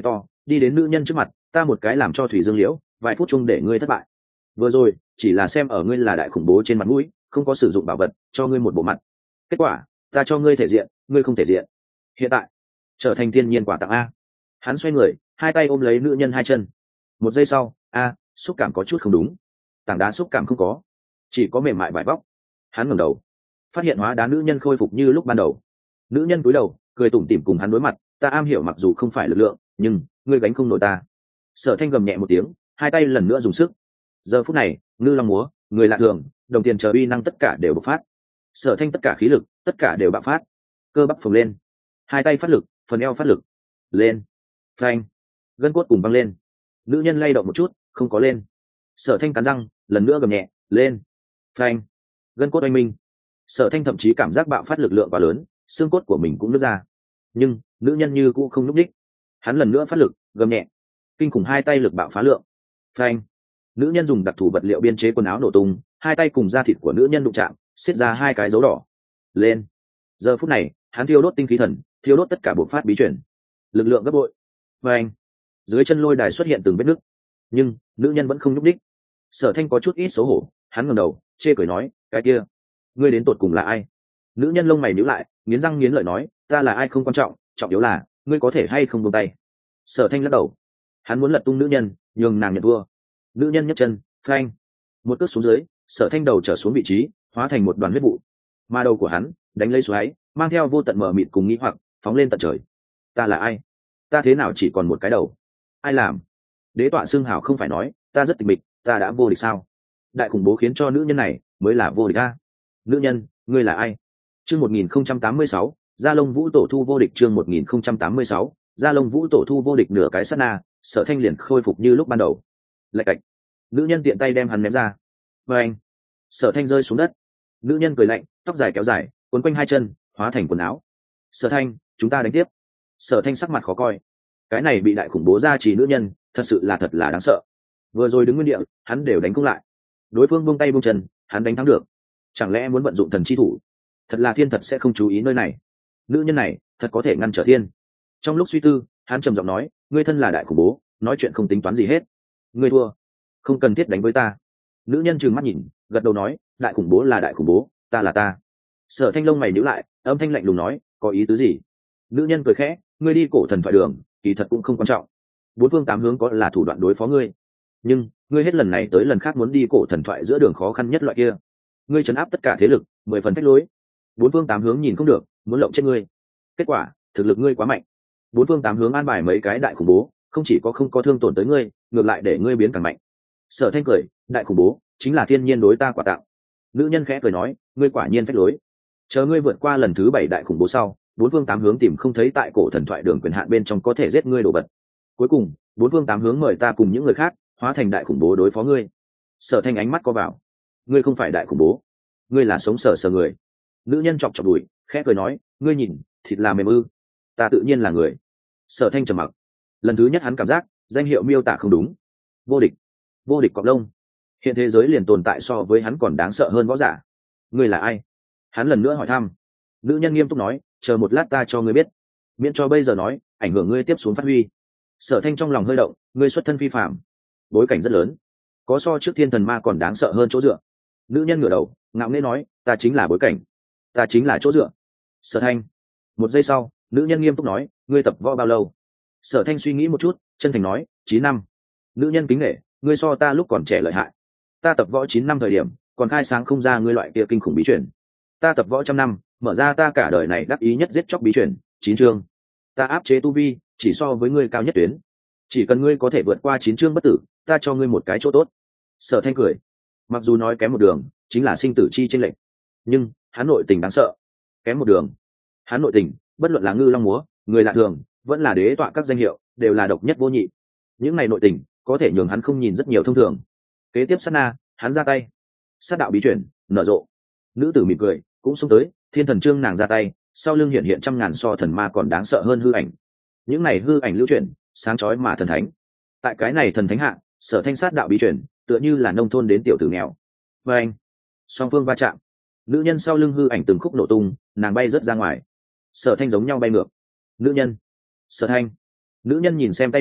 đi đến nữ nhân trước mặt, ta một cái làm cho thủy dương liễu, vài phút chung để ngươi thất bại. Vừa rồi chỉ là xem ở ngươi là đại khủng bố trên mặt mũi, không có sử dụng bảo vật cho ngươi một bộ mặt. Kết quả ta cho ngươi thể diện, ngươi không thể diện. Hiện tại trở thành thiên nhiên quả tặng a. Hắn xoay người, hai tay ôm lấy nữ nhân hai chân. Một giây sau, a, xúc cảm có chút không đúng. Tảng đá xúc cảm không có, chỉ có mềm mại vải vóc. Hắn ngẩng đầu, phát hiện hóa đá nữ nhân khôi phục như lúc ban đầu. Nữ nhân cúi đầu, cười tủm tỉm cùng hắn đối mặt, ta am hiểu mặc dù không phải lực lượng, nhưng ngươi gánh không nổi ta. Sở Thanh gầm nhẹ một tiếng, hai tay lần nữa dùng sức. Giờ phút này, ngư long múa, người lạ thường, đồng tiền chờ uy năng tất cả đều bộc phát. Sở Thanh tất cả khí lực, tất cả đều bạo phát. Cơ bắp phồng lên, hai tay phát lực, phần eo phát lực. Lên. Phanh. Gân cốt cùng văng lên. Nữ nhân lay động một chút, không có lên. Sở Thanh cắn răng, lần nữa gầm nhẹ, lên. Phanh. Gân cốt oanh minh. Sở Thanh thậm chí cảm giác bạo phát lực lượng quá lớn, xương cốt của mình cũng nứt ra. Nhưng nữ nhân như cũng không núp đích. Hắn lần nữa phát lực, gầm nhẹ. Kinh khủng hai tay lực bạo phá lượng. Phanh. Nữ nhân dùng đặc thù vật liệu biên chế quần áo nổ tung, hai tay cùng da thịt của nữ nhân đụng chạm, xiết ra hai cái dấu đỏ. Lên. Giờ phút này, hắn thiêu đốt tinh khí thần, thiêu đốt tất cả bộc phát bí chuyển, lực lượng gấp bội. Phanh. Dưới chân lôi đài xuất hiện từng vết nứt, nhưng nữ nhân vẫn không nhúc đích. Sở Thanh có chút ít xấu hổ, hắn ngẩng đầu, chê cười nói, cái kia, ngươi đến tột cùng là ai? Nữ nhân lông mày nhíu lại, nghiến răng nghiến lợi nói, ta là ai không quan trọng, trọng yếu là ngươi có thể hay không buông tay. Sở Thanh lắc đầu, hắn muốn lật tung nữ nhân, nhường nàng nhận thua. Nữ nhân nhấc chân, phanh, một cước xuống dưới, Sở Thanh đầu trở xuống vị trí, hóa thành một đoàn huyết vụ. Mà đầu của hắn đánh lấy xoáy, mang theo vô tận mờ mịt cùng nghĩ hoặc, phóng lên tận trời. Ta là ai? Ta thế nào chỉ còn một cái đầu? Ai làm? Đế tọa xương hào không phải nói, ta rất tịch mịch, ta đã vô địch sao? Đại khủng bố khiến cho nữ nhân này mới là vô địch a. Nữ nhân, ngươi là ai? Chương một nghìn không trăm tám mươi sáu, Gia Long Vũ Tổ thu vô địch. Chương một nghìn không trăm tám mươi sáu, Gia Long Vũ Tổ thu vô địch. Nửa cái sát na, Sở Thanh liền khôi phục như lúc ban đầu. Lạch cạch. Nữ nhân tiện tay đem hắn ném ra. Và anh. Sở Thanh rơi xuống đất. Nữ nhân cười lạnh, tóc dài kéo dài, quấn quanh hai chân, hóa thành quần áo. Sở Thanh, chúng ta đánh tiếp. Sở Thanh sắc mặt khó coi. Cái này bị đại khủng bố gia trì nữ nhân, thật sự là thật là đáng sợ. Vừa rồi đứng nguyên địa, hắn đều đánh không lại. Đối phương buông tay buông chân, hắn đánh thắng được. Chẳng lẽ muốn vận dụng thần chi thủ? Thật là thiên thật sẽ không chú ý nơi này. Nữ nhân này thật có thể ngăn trở thiên. Trong lúc suy tư, hắn trầm giọng nói, ngươi thân là đại khủng bố, nói chuyện không tính toán gì hết. Ngươi thua, không cần thiết đánh với ta. Nữ nhân trừng mắt nhìn, gật đầu nói, đại khủng bố là đại khủng bố, ta là ta. Sở Thanh lông mày nhíu lại, âm thanh lạnh lùng nói, có ý tứ gì? Nữ nhân cười khẽ, ngươi đi cổ thần thoại đường, kỳ thật cũng không quan trọng. Bốn phương tám hướng có là thủ đoạn đối phó ngươi, nhưng ngươi hết lần này tới lần khác muốn đi cổ thần thoại giữa đường khó khăn nhất loại kia. Ngươi trấn áp tất cả thế lực, mười phần phách lối. Bốn phương tám hướng nhìn không được, muốn lộng chết ngươi. Kết quả, thực lực ngươi quá mạnh. Bốn phương tám hướng an bài mấy cái đại khủng bố, không chỉ có không có thương tổn tới ngươi, ngược lại để ngươi biến càng mạnh. Sở Thanh cười, đại khủng bố chính là thiên nhiên đối ta quả tạo. Nữ nhân khẽ cười nói, ngươi quả nhiên phách lối. Chờ ngươi vượt qua lần thứ bảy đại khủng bố sau, bốn phương tám hướng tìm không thấy tại cổ thần thoại đường quyền hạn bên trong có thể giết ngươi đổ bật. Cuối cùng, bốn phương tám hướng mời ta cùng những người khác hóa thành đại khủng bố đối phó ngươi. Sở Thanh ánh mắt co vào, ngươi không phải đại khủng bố, ngươi là sống sờ sờ người. Nữ nhân chọc chọc đùi, khẽ cười nói, ngươi nhìn, thịt là mềm ư? Ta tự nhiên là người. Sở Thanh trầm mặc. Lần thứ nhất hắn cảm giác danh hiệu miêu tả không đúng. Vô địch, vô địch cọp lông. Hiện thế giới liền tồn tại so với hắn còn đáng sợ hơn võ giả. Ngươi là ai? Hắn lần nữa hỏi thăm. Nữ nhân nghiêm túc nói, chờ một lát ta cho ngươi biết, miễn cho bây giờ nói ảnh hưởng ngươi tiếp xuống phát huy. Sở Thanh trong lòng hơi động, ngươi xuất thân phi phạm, bối cảnh rất lớn, có so trước thiên thần ma còn đáng sợ hơn chỗ dựa. Nữ nhân ngửa đầu ngạo nghễ nói, ta chính là bối cảnh, ta chính là chỗ dựa. Sở Thanh. Một giây sau, nữ nhân nghiêm túc nói, ngươi tập võ bao lâu? Sở Thanh suy nghĩ một chút, chân thành nói, chín năm. Nữ nhân kính nể, ngươi so ta lúc còn trẻ lợi hại. Ta tập võ chín năm thời điểm còn khai sáng không ra ngươi loại kia kinh khủng bí truyền. Ta tập võ trăm năm, mở ra ta cả đời này đắc ý nhất giết chóc bí truyền, chín chương. Ta áp chế tu vi, chỉ so với ngươi cao nhất tuyến. Chỉ cần ngươi có thể vượt qua chín chương bất tử, ta cho ngươi một cái chỗ tốt. Sở Thanh cười, mặc dù nói kém một đường, chính là sinh tử chi trên lệnh, nhưng hắn nội tình đáng sợ. Kém một đường, hắn nội tình, bất luận là ngư long múa, người lạ thường, vẫn là đế tọa các danh hiệu, đều là độc nhất vô nhị. Những này nội tình có thể nhường hắn không nhìn rất nhiều thông thường. Kế tiếp sát na, hắn ra tay, sát đạo bí truyền nở rộ. Nữ tử mỉm cười, cũng xông tới, thiên thần trương nàng ra tay, sau lưng hiện hiện trăm ngàn so thần ma còn đáng sợ hơn hư ảnh. Những này hư ảnh lưu truyền, sáng chói mà thần thánh. Tại cái này thần thánh hạ, Sở Thanh sát đạo bí truyền, tựa như là nông thôn đến tiểu tử nghèo. Và anh, song phương va chạm, nữ nhân sau lưng hư ảnh từng khúc nổ tung, nàng bay rớt ra ngoài. Sở Thanh giống nhau bay ngược. Nữ nhân, Sở Thanh. Nữ nhân nhìn xem tay nhỏ,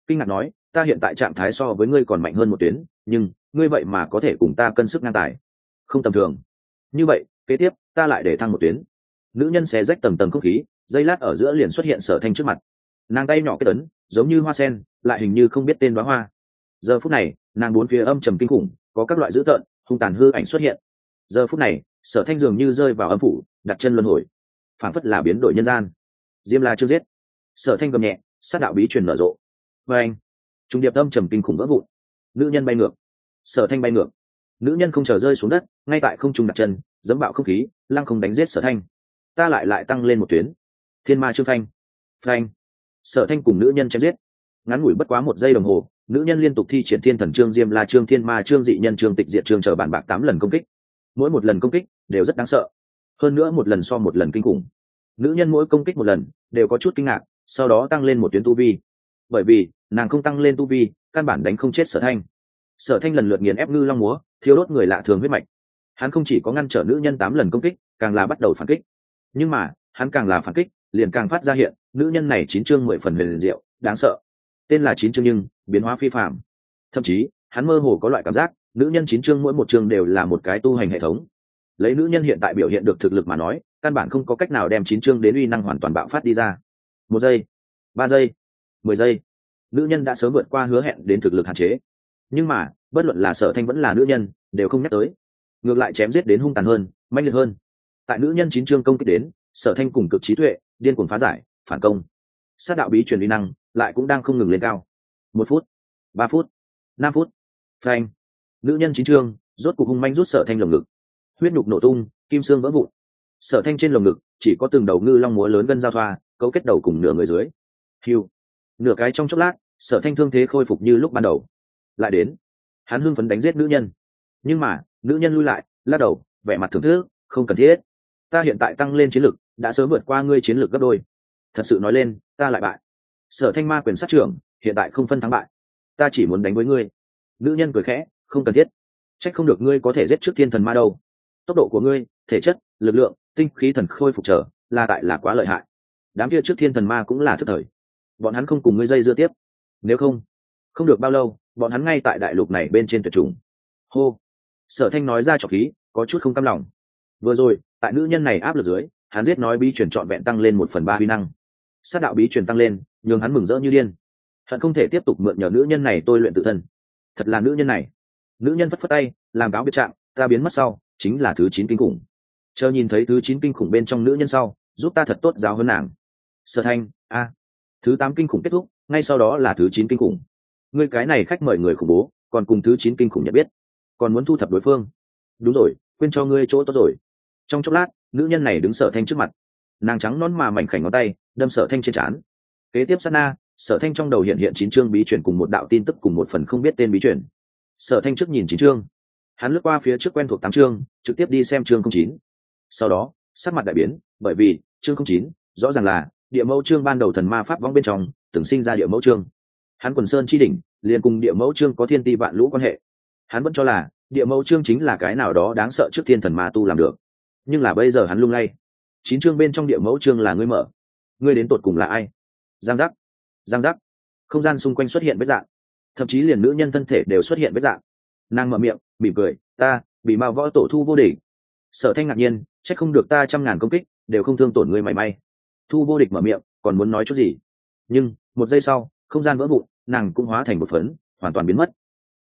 kinh ngạc nói, ta hiện tại trạng thái so với ngươi còn mạnh hơn một tuyến, nhưng ngươi vậy mà có thể cùng ta cân sức ngang tài, không tầm thường. Như vậy kế tiếp ta lại để thăng một tuyến. Nữ nhân xé rách tầng tầng không khí, giây lát ở giữa liền xuất hiện Sở Thanh trước mặt. Nàng tay nhỏ kết ấn, giống như hoa sen, lại hình như không biết tên đóa hoa. Giờ phút này nàng bốn phía âm trầm kinh khủng, có các loại dữ tợn hung tàn hư ảnh xuất hiện. Giờ phút này Sở Thanh dường như rơi vào âm phủ, đặt chân luân hồi, phảng phất là biến đổi nhân gian. Diêm La chưa giết. Sở Thanh gầm nhẹ, sát đạo bí truyền nở rộ. Và anh trung điệp âm trầm kinh khủng vỡ vụn. Nữ nhân bay ngược. Sở Thanh bay ngược. Nữ nhân không chờ rơi xuống đất, ngay tại không trung đặt chân, dẫm bạo không khí, lăng không đánh giết Sở Thanh. Ta lại lại tăng lên một tuyến. Thiên ma trương phanh. Phanh. Sở Thanh cùng nữ nhân chém giết. Ngắn ngủi bất quá một giây đồng hồ, nữ nhân liên tục thi triển thiên thần trương, diêm la trương, thiên ma trương, dị nhân trương, tịch diệt trương chờ bản bạc tám lần công kích. Mỗi một lần công kích đều rất đáng sợ, hơn nữa một lần so một lần kinh khủng. Nữ nhân mỗi công kích một lần đều có chút kinh ngạc, sau đó tăng lên một tuyến tu vi. Bởi vì nàng không tăng lên tu vi, căn bản đánh không chết Sở Thanh. Sở Thanh lần lượt nghiền ép ngư long múa, thiêu đốt người lạ thường huyết mạch. Hắn không chỉ có ngăn trở nữ nhân tám lần công kích, càng là bắt đầu phản kích. Nhưng mà hắn càng là phản kích, liền càng phát ra hiện nữ nhân này chín chương mười phần huyền diệu, đáng sợ. Tên là chín chương nhưng biến hóa phi phàm. Thậm chí hắn mơ hồ có loại cảm giác, nữ nhân chín chương mỗi một chương đều là một cái tu hành hệ thống. Lấy nữ nhân hiện tại biểu hiện được thực lực mà nói, căn bản không có cách nào đem chín chương đến uy năng hoàn toàn bạo phát đi ra. Một giây, ba giây, mười giây, nữ nhân đã sớm vượt qua hứa hẹn đến thực lực hạn chế. Nhưng mà bất luận là Sở Thanh vẫn là nữ nhân, đều không nhắc tới, ngược lại chém giết đến hung tàn hơn, mãnh liệt hơn. Tại nữ nhân chín chương công kích đến, Sở Thanh cùng cực trí tuệ điên cuồng phá giải, phản công. Sát đạo bí truyền uy năng lại cũng đang không ngừng lên cao. Một phút, ba phút, năm phút. Phanh. Nữ nhân chín chương rốt cục hung manh rút Sở Thanh lồng ngực, huyết nhục nổ tung, kim xương vỡ vụn. Sở Thanh trên lồng ngực chỉ có từng đầu ngư long múa lớn gân giao thoa, cấu kết đầu cùng nửa người dưới. Hiu. Nửa cái trong chốc lát, Sở Thanh thương thế khôi phục như lúc ban đầu. Lại đến, hắn hưng phấn đánh giết nữ nhân, nhưng mà nữ nhân lui lại, lắc đầu, vẻ mặt thưởng thức, không cần thiết. Ta hiện tại tăng lên chiến lực, đã sớm vượt qua ngươi chiến lực gấp đôi. Thật sự nói lên, ta lại bại. Sở Thanh ma quyền sát trưởng, hiện tại không phân thắng bại. Ta chỉ muốn đánh với ngươi. Nữ nhân cười khẽ, không cần thiết. Trách không được ngươi có thể giết trước thiên thần ma đâu. Tốc độ của ngươi, thể chất, lực lượng, tinh khí thần khôi phục trở, là tại là quá lợi hại. Đám kia trước thiên thần ma cũng là thức thời. Bọn hắn không cùng ngươi dây dưa tiếp. Nếu không, không được bao lâu, bọn hắn ngay tại đại lục này bên trên tuyệt chủng. Hô. Sở Thanh nói ra trọc khí, có chút không cam lòng. Vừa rồi tại nữ nhân này áp lực dưới, hắn giết nói bí truyền trọn vẹn tăng lên một phần ba uy năng. Sát đạo bí truyền tăng lên, nhường hắn mừng rỡ như điên. Hắn không thể tiếp tục mượn nhờ nữ nhân này tôi luyện tự thân. Thật là nữ nhân này. Nữ nhân phất phất tay, làm cáo biệt trạng, ta biến mất sau chính là thứ chín kinh khủng. Chờ nhìn thấy thứ chín kinh khủng bên trong nữ nhân sau, giúp ta thật tốt giáo hơn nàng. Sở Thanh, a, thứ tám kinh khủng kết thúc, ngay sau đó là thứ chín kinh khủng. Ngươi cái này khách mời người khủng bố, còn cùng thứ chín kinh khủng nhận biết, còn muốn thu thập đối phương. Đúng rồi, quên cho ngươi chỗ tốt rồi. Trong chốc lát, nữ nhân này đứng Sở Thanh trước mặt, nàng trắng nón mà mảnh khảnh ngón tay đâm Sở Thanh trên trán. Kế tiếp sát na, Sở Thanh trong đầu hiện hiện chín chương bí truyền cùng một đạo tin tức cùng một phần không biết tên bí truyền. Sở Thanh trước nhìn chín chương, hắn lướt qua phía trước quen thuộc tám chương, trực tiếp đi xem chương không chín. Sau đó sắc mặt đại biến, bởi vì chương không chín rõ ràng là địa mẫu chương ban đầu thần ma pháp vong bên trong từng sinh ra địa mẫu chương. Hắn quần sơn chi đỉnh liền cùng địa mẫu chương có thiên ti vạn lũ quan hệ. Hắn vẫn cho là địa mẫu chương chính là cái nào đó đáng sợ trước thiên thần ma tu làm được, nhưng là bây giờ hắn lung lay. Chín chương bên trong địa mẫu chương là ngươi mở, ngươi đến tột cùng là ai? Giang giác, giang giác, không gian xung quanh xuất hiện vết dạng, thậm chí liền nữ nhân thân thể đều xuất hiện vết dạng. Nàng mở miệng mỉm cười, ta bị mao võ tổ thu vô địch. Sở Thanh ngạc nhiên, trách không được ta trăm ngàn công kích đều không thương tổn ngươi mảy may. Thu vô địch mở miệng còn muốn nói chút gì, nhưng một giây sau không gian vỡ vụn, nàng cũng hóa thành một phấn, hoàn toàn biến mất.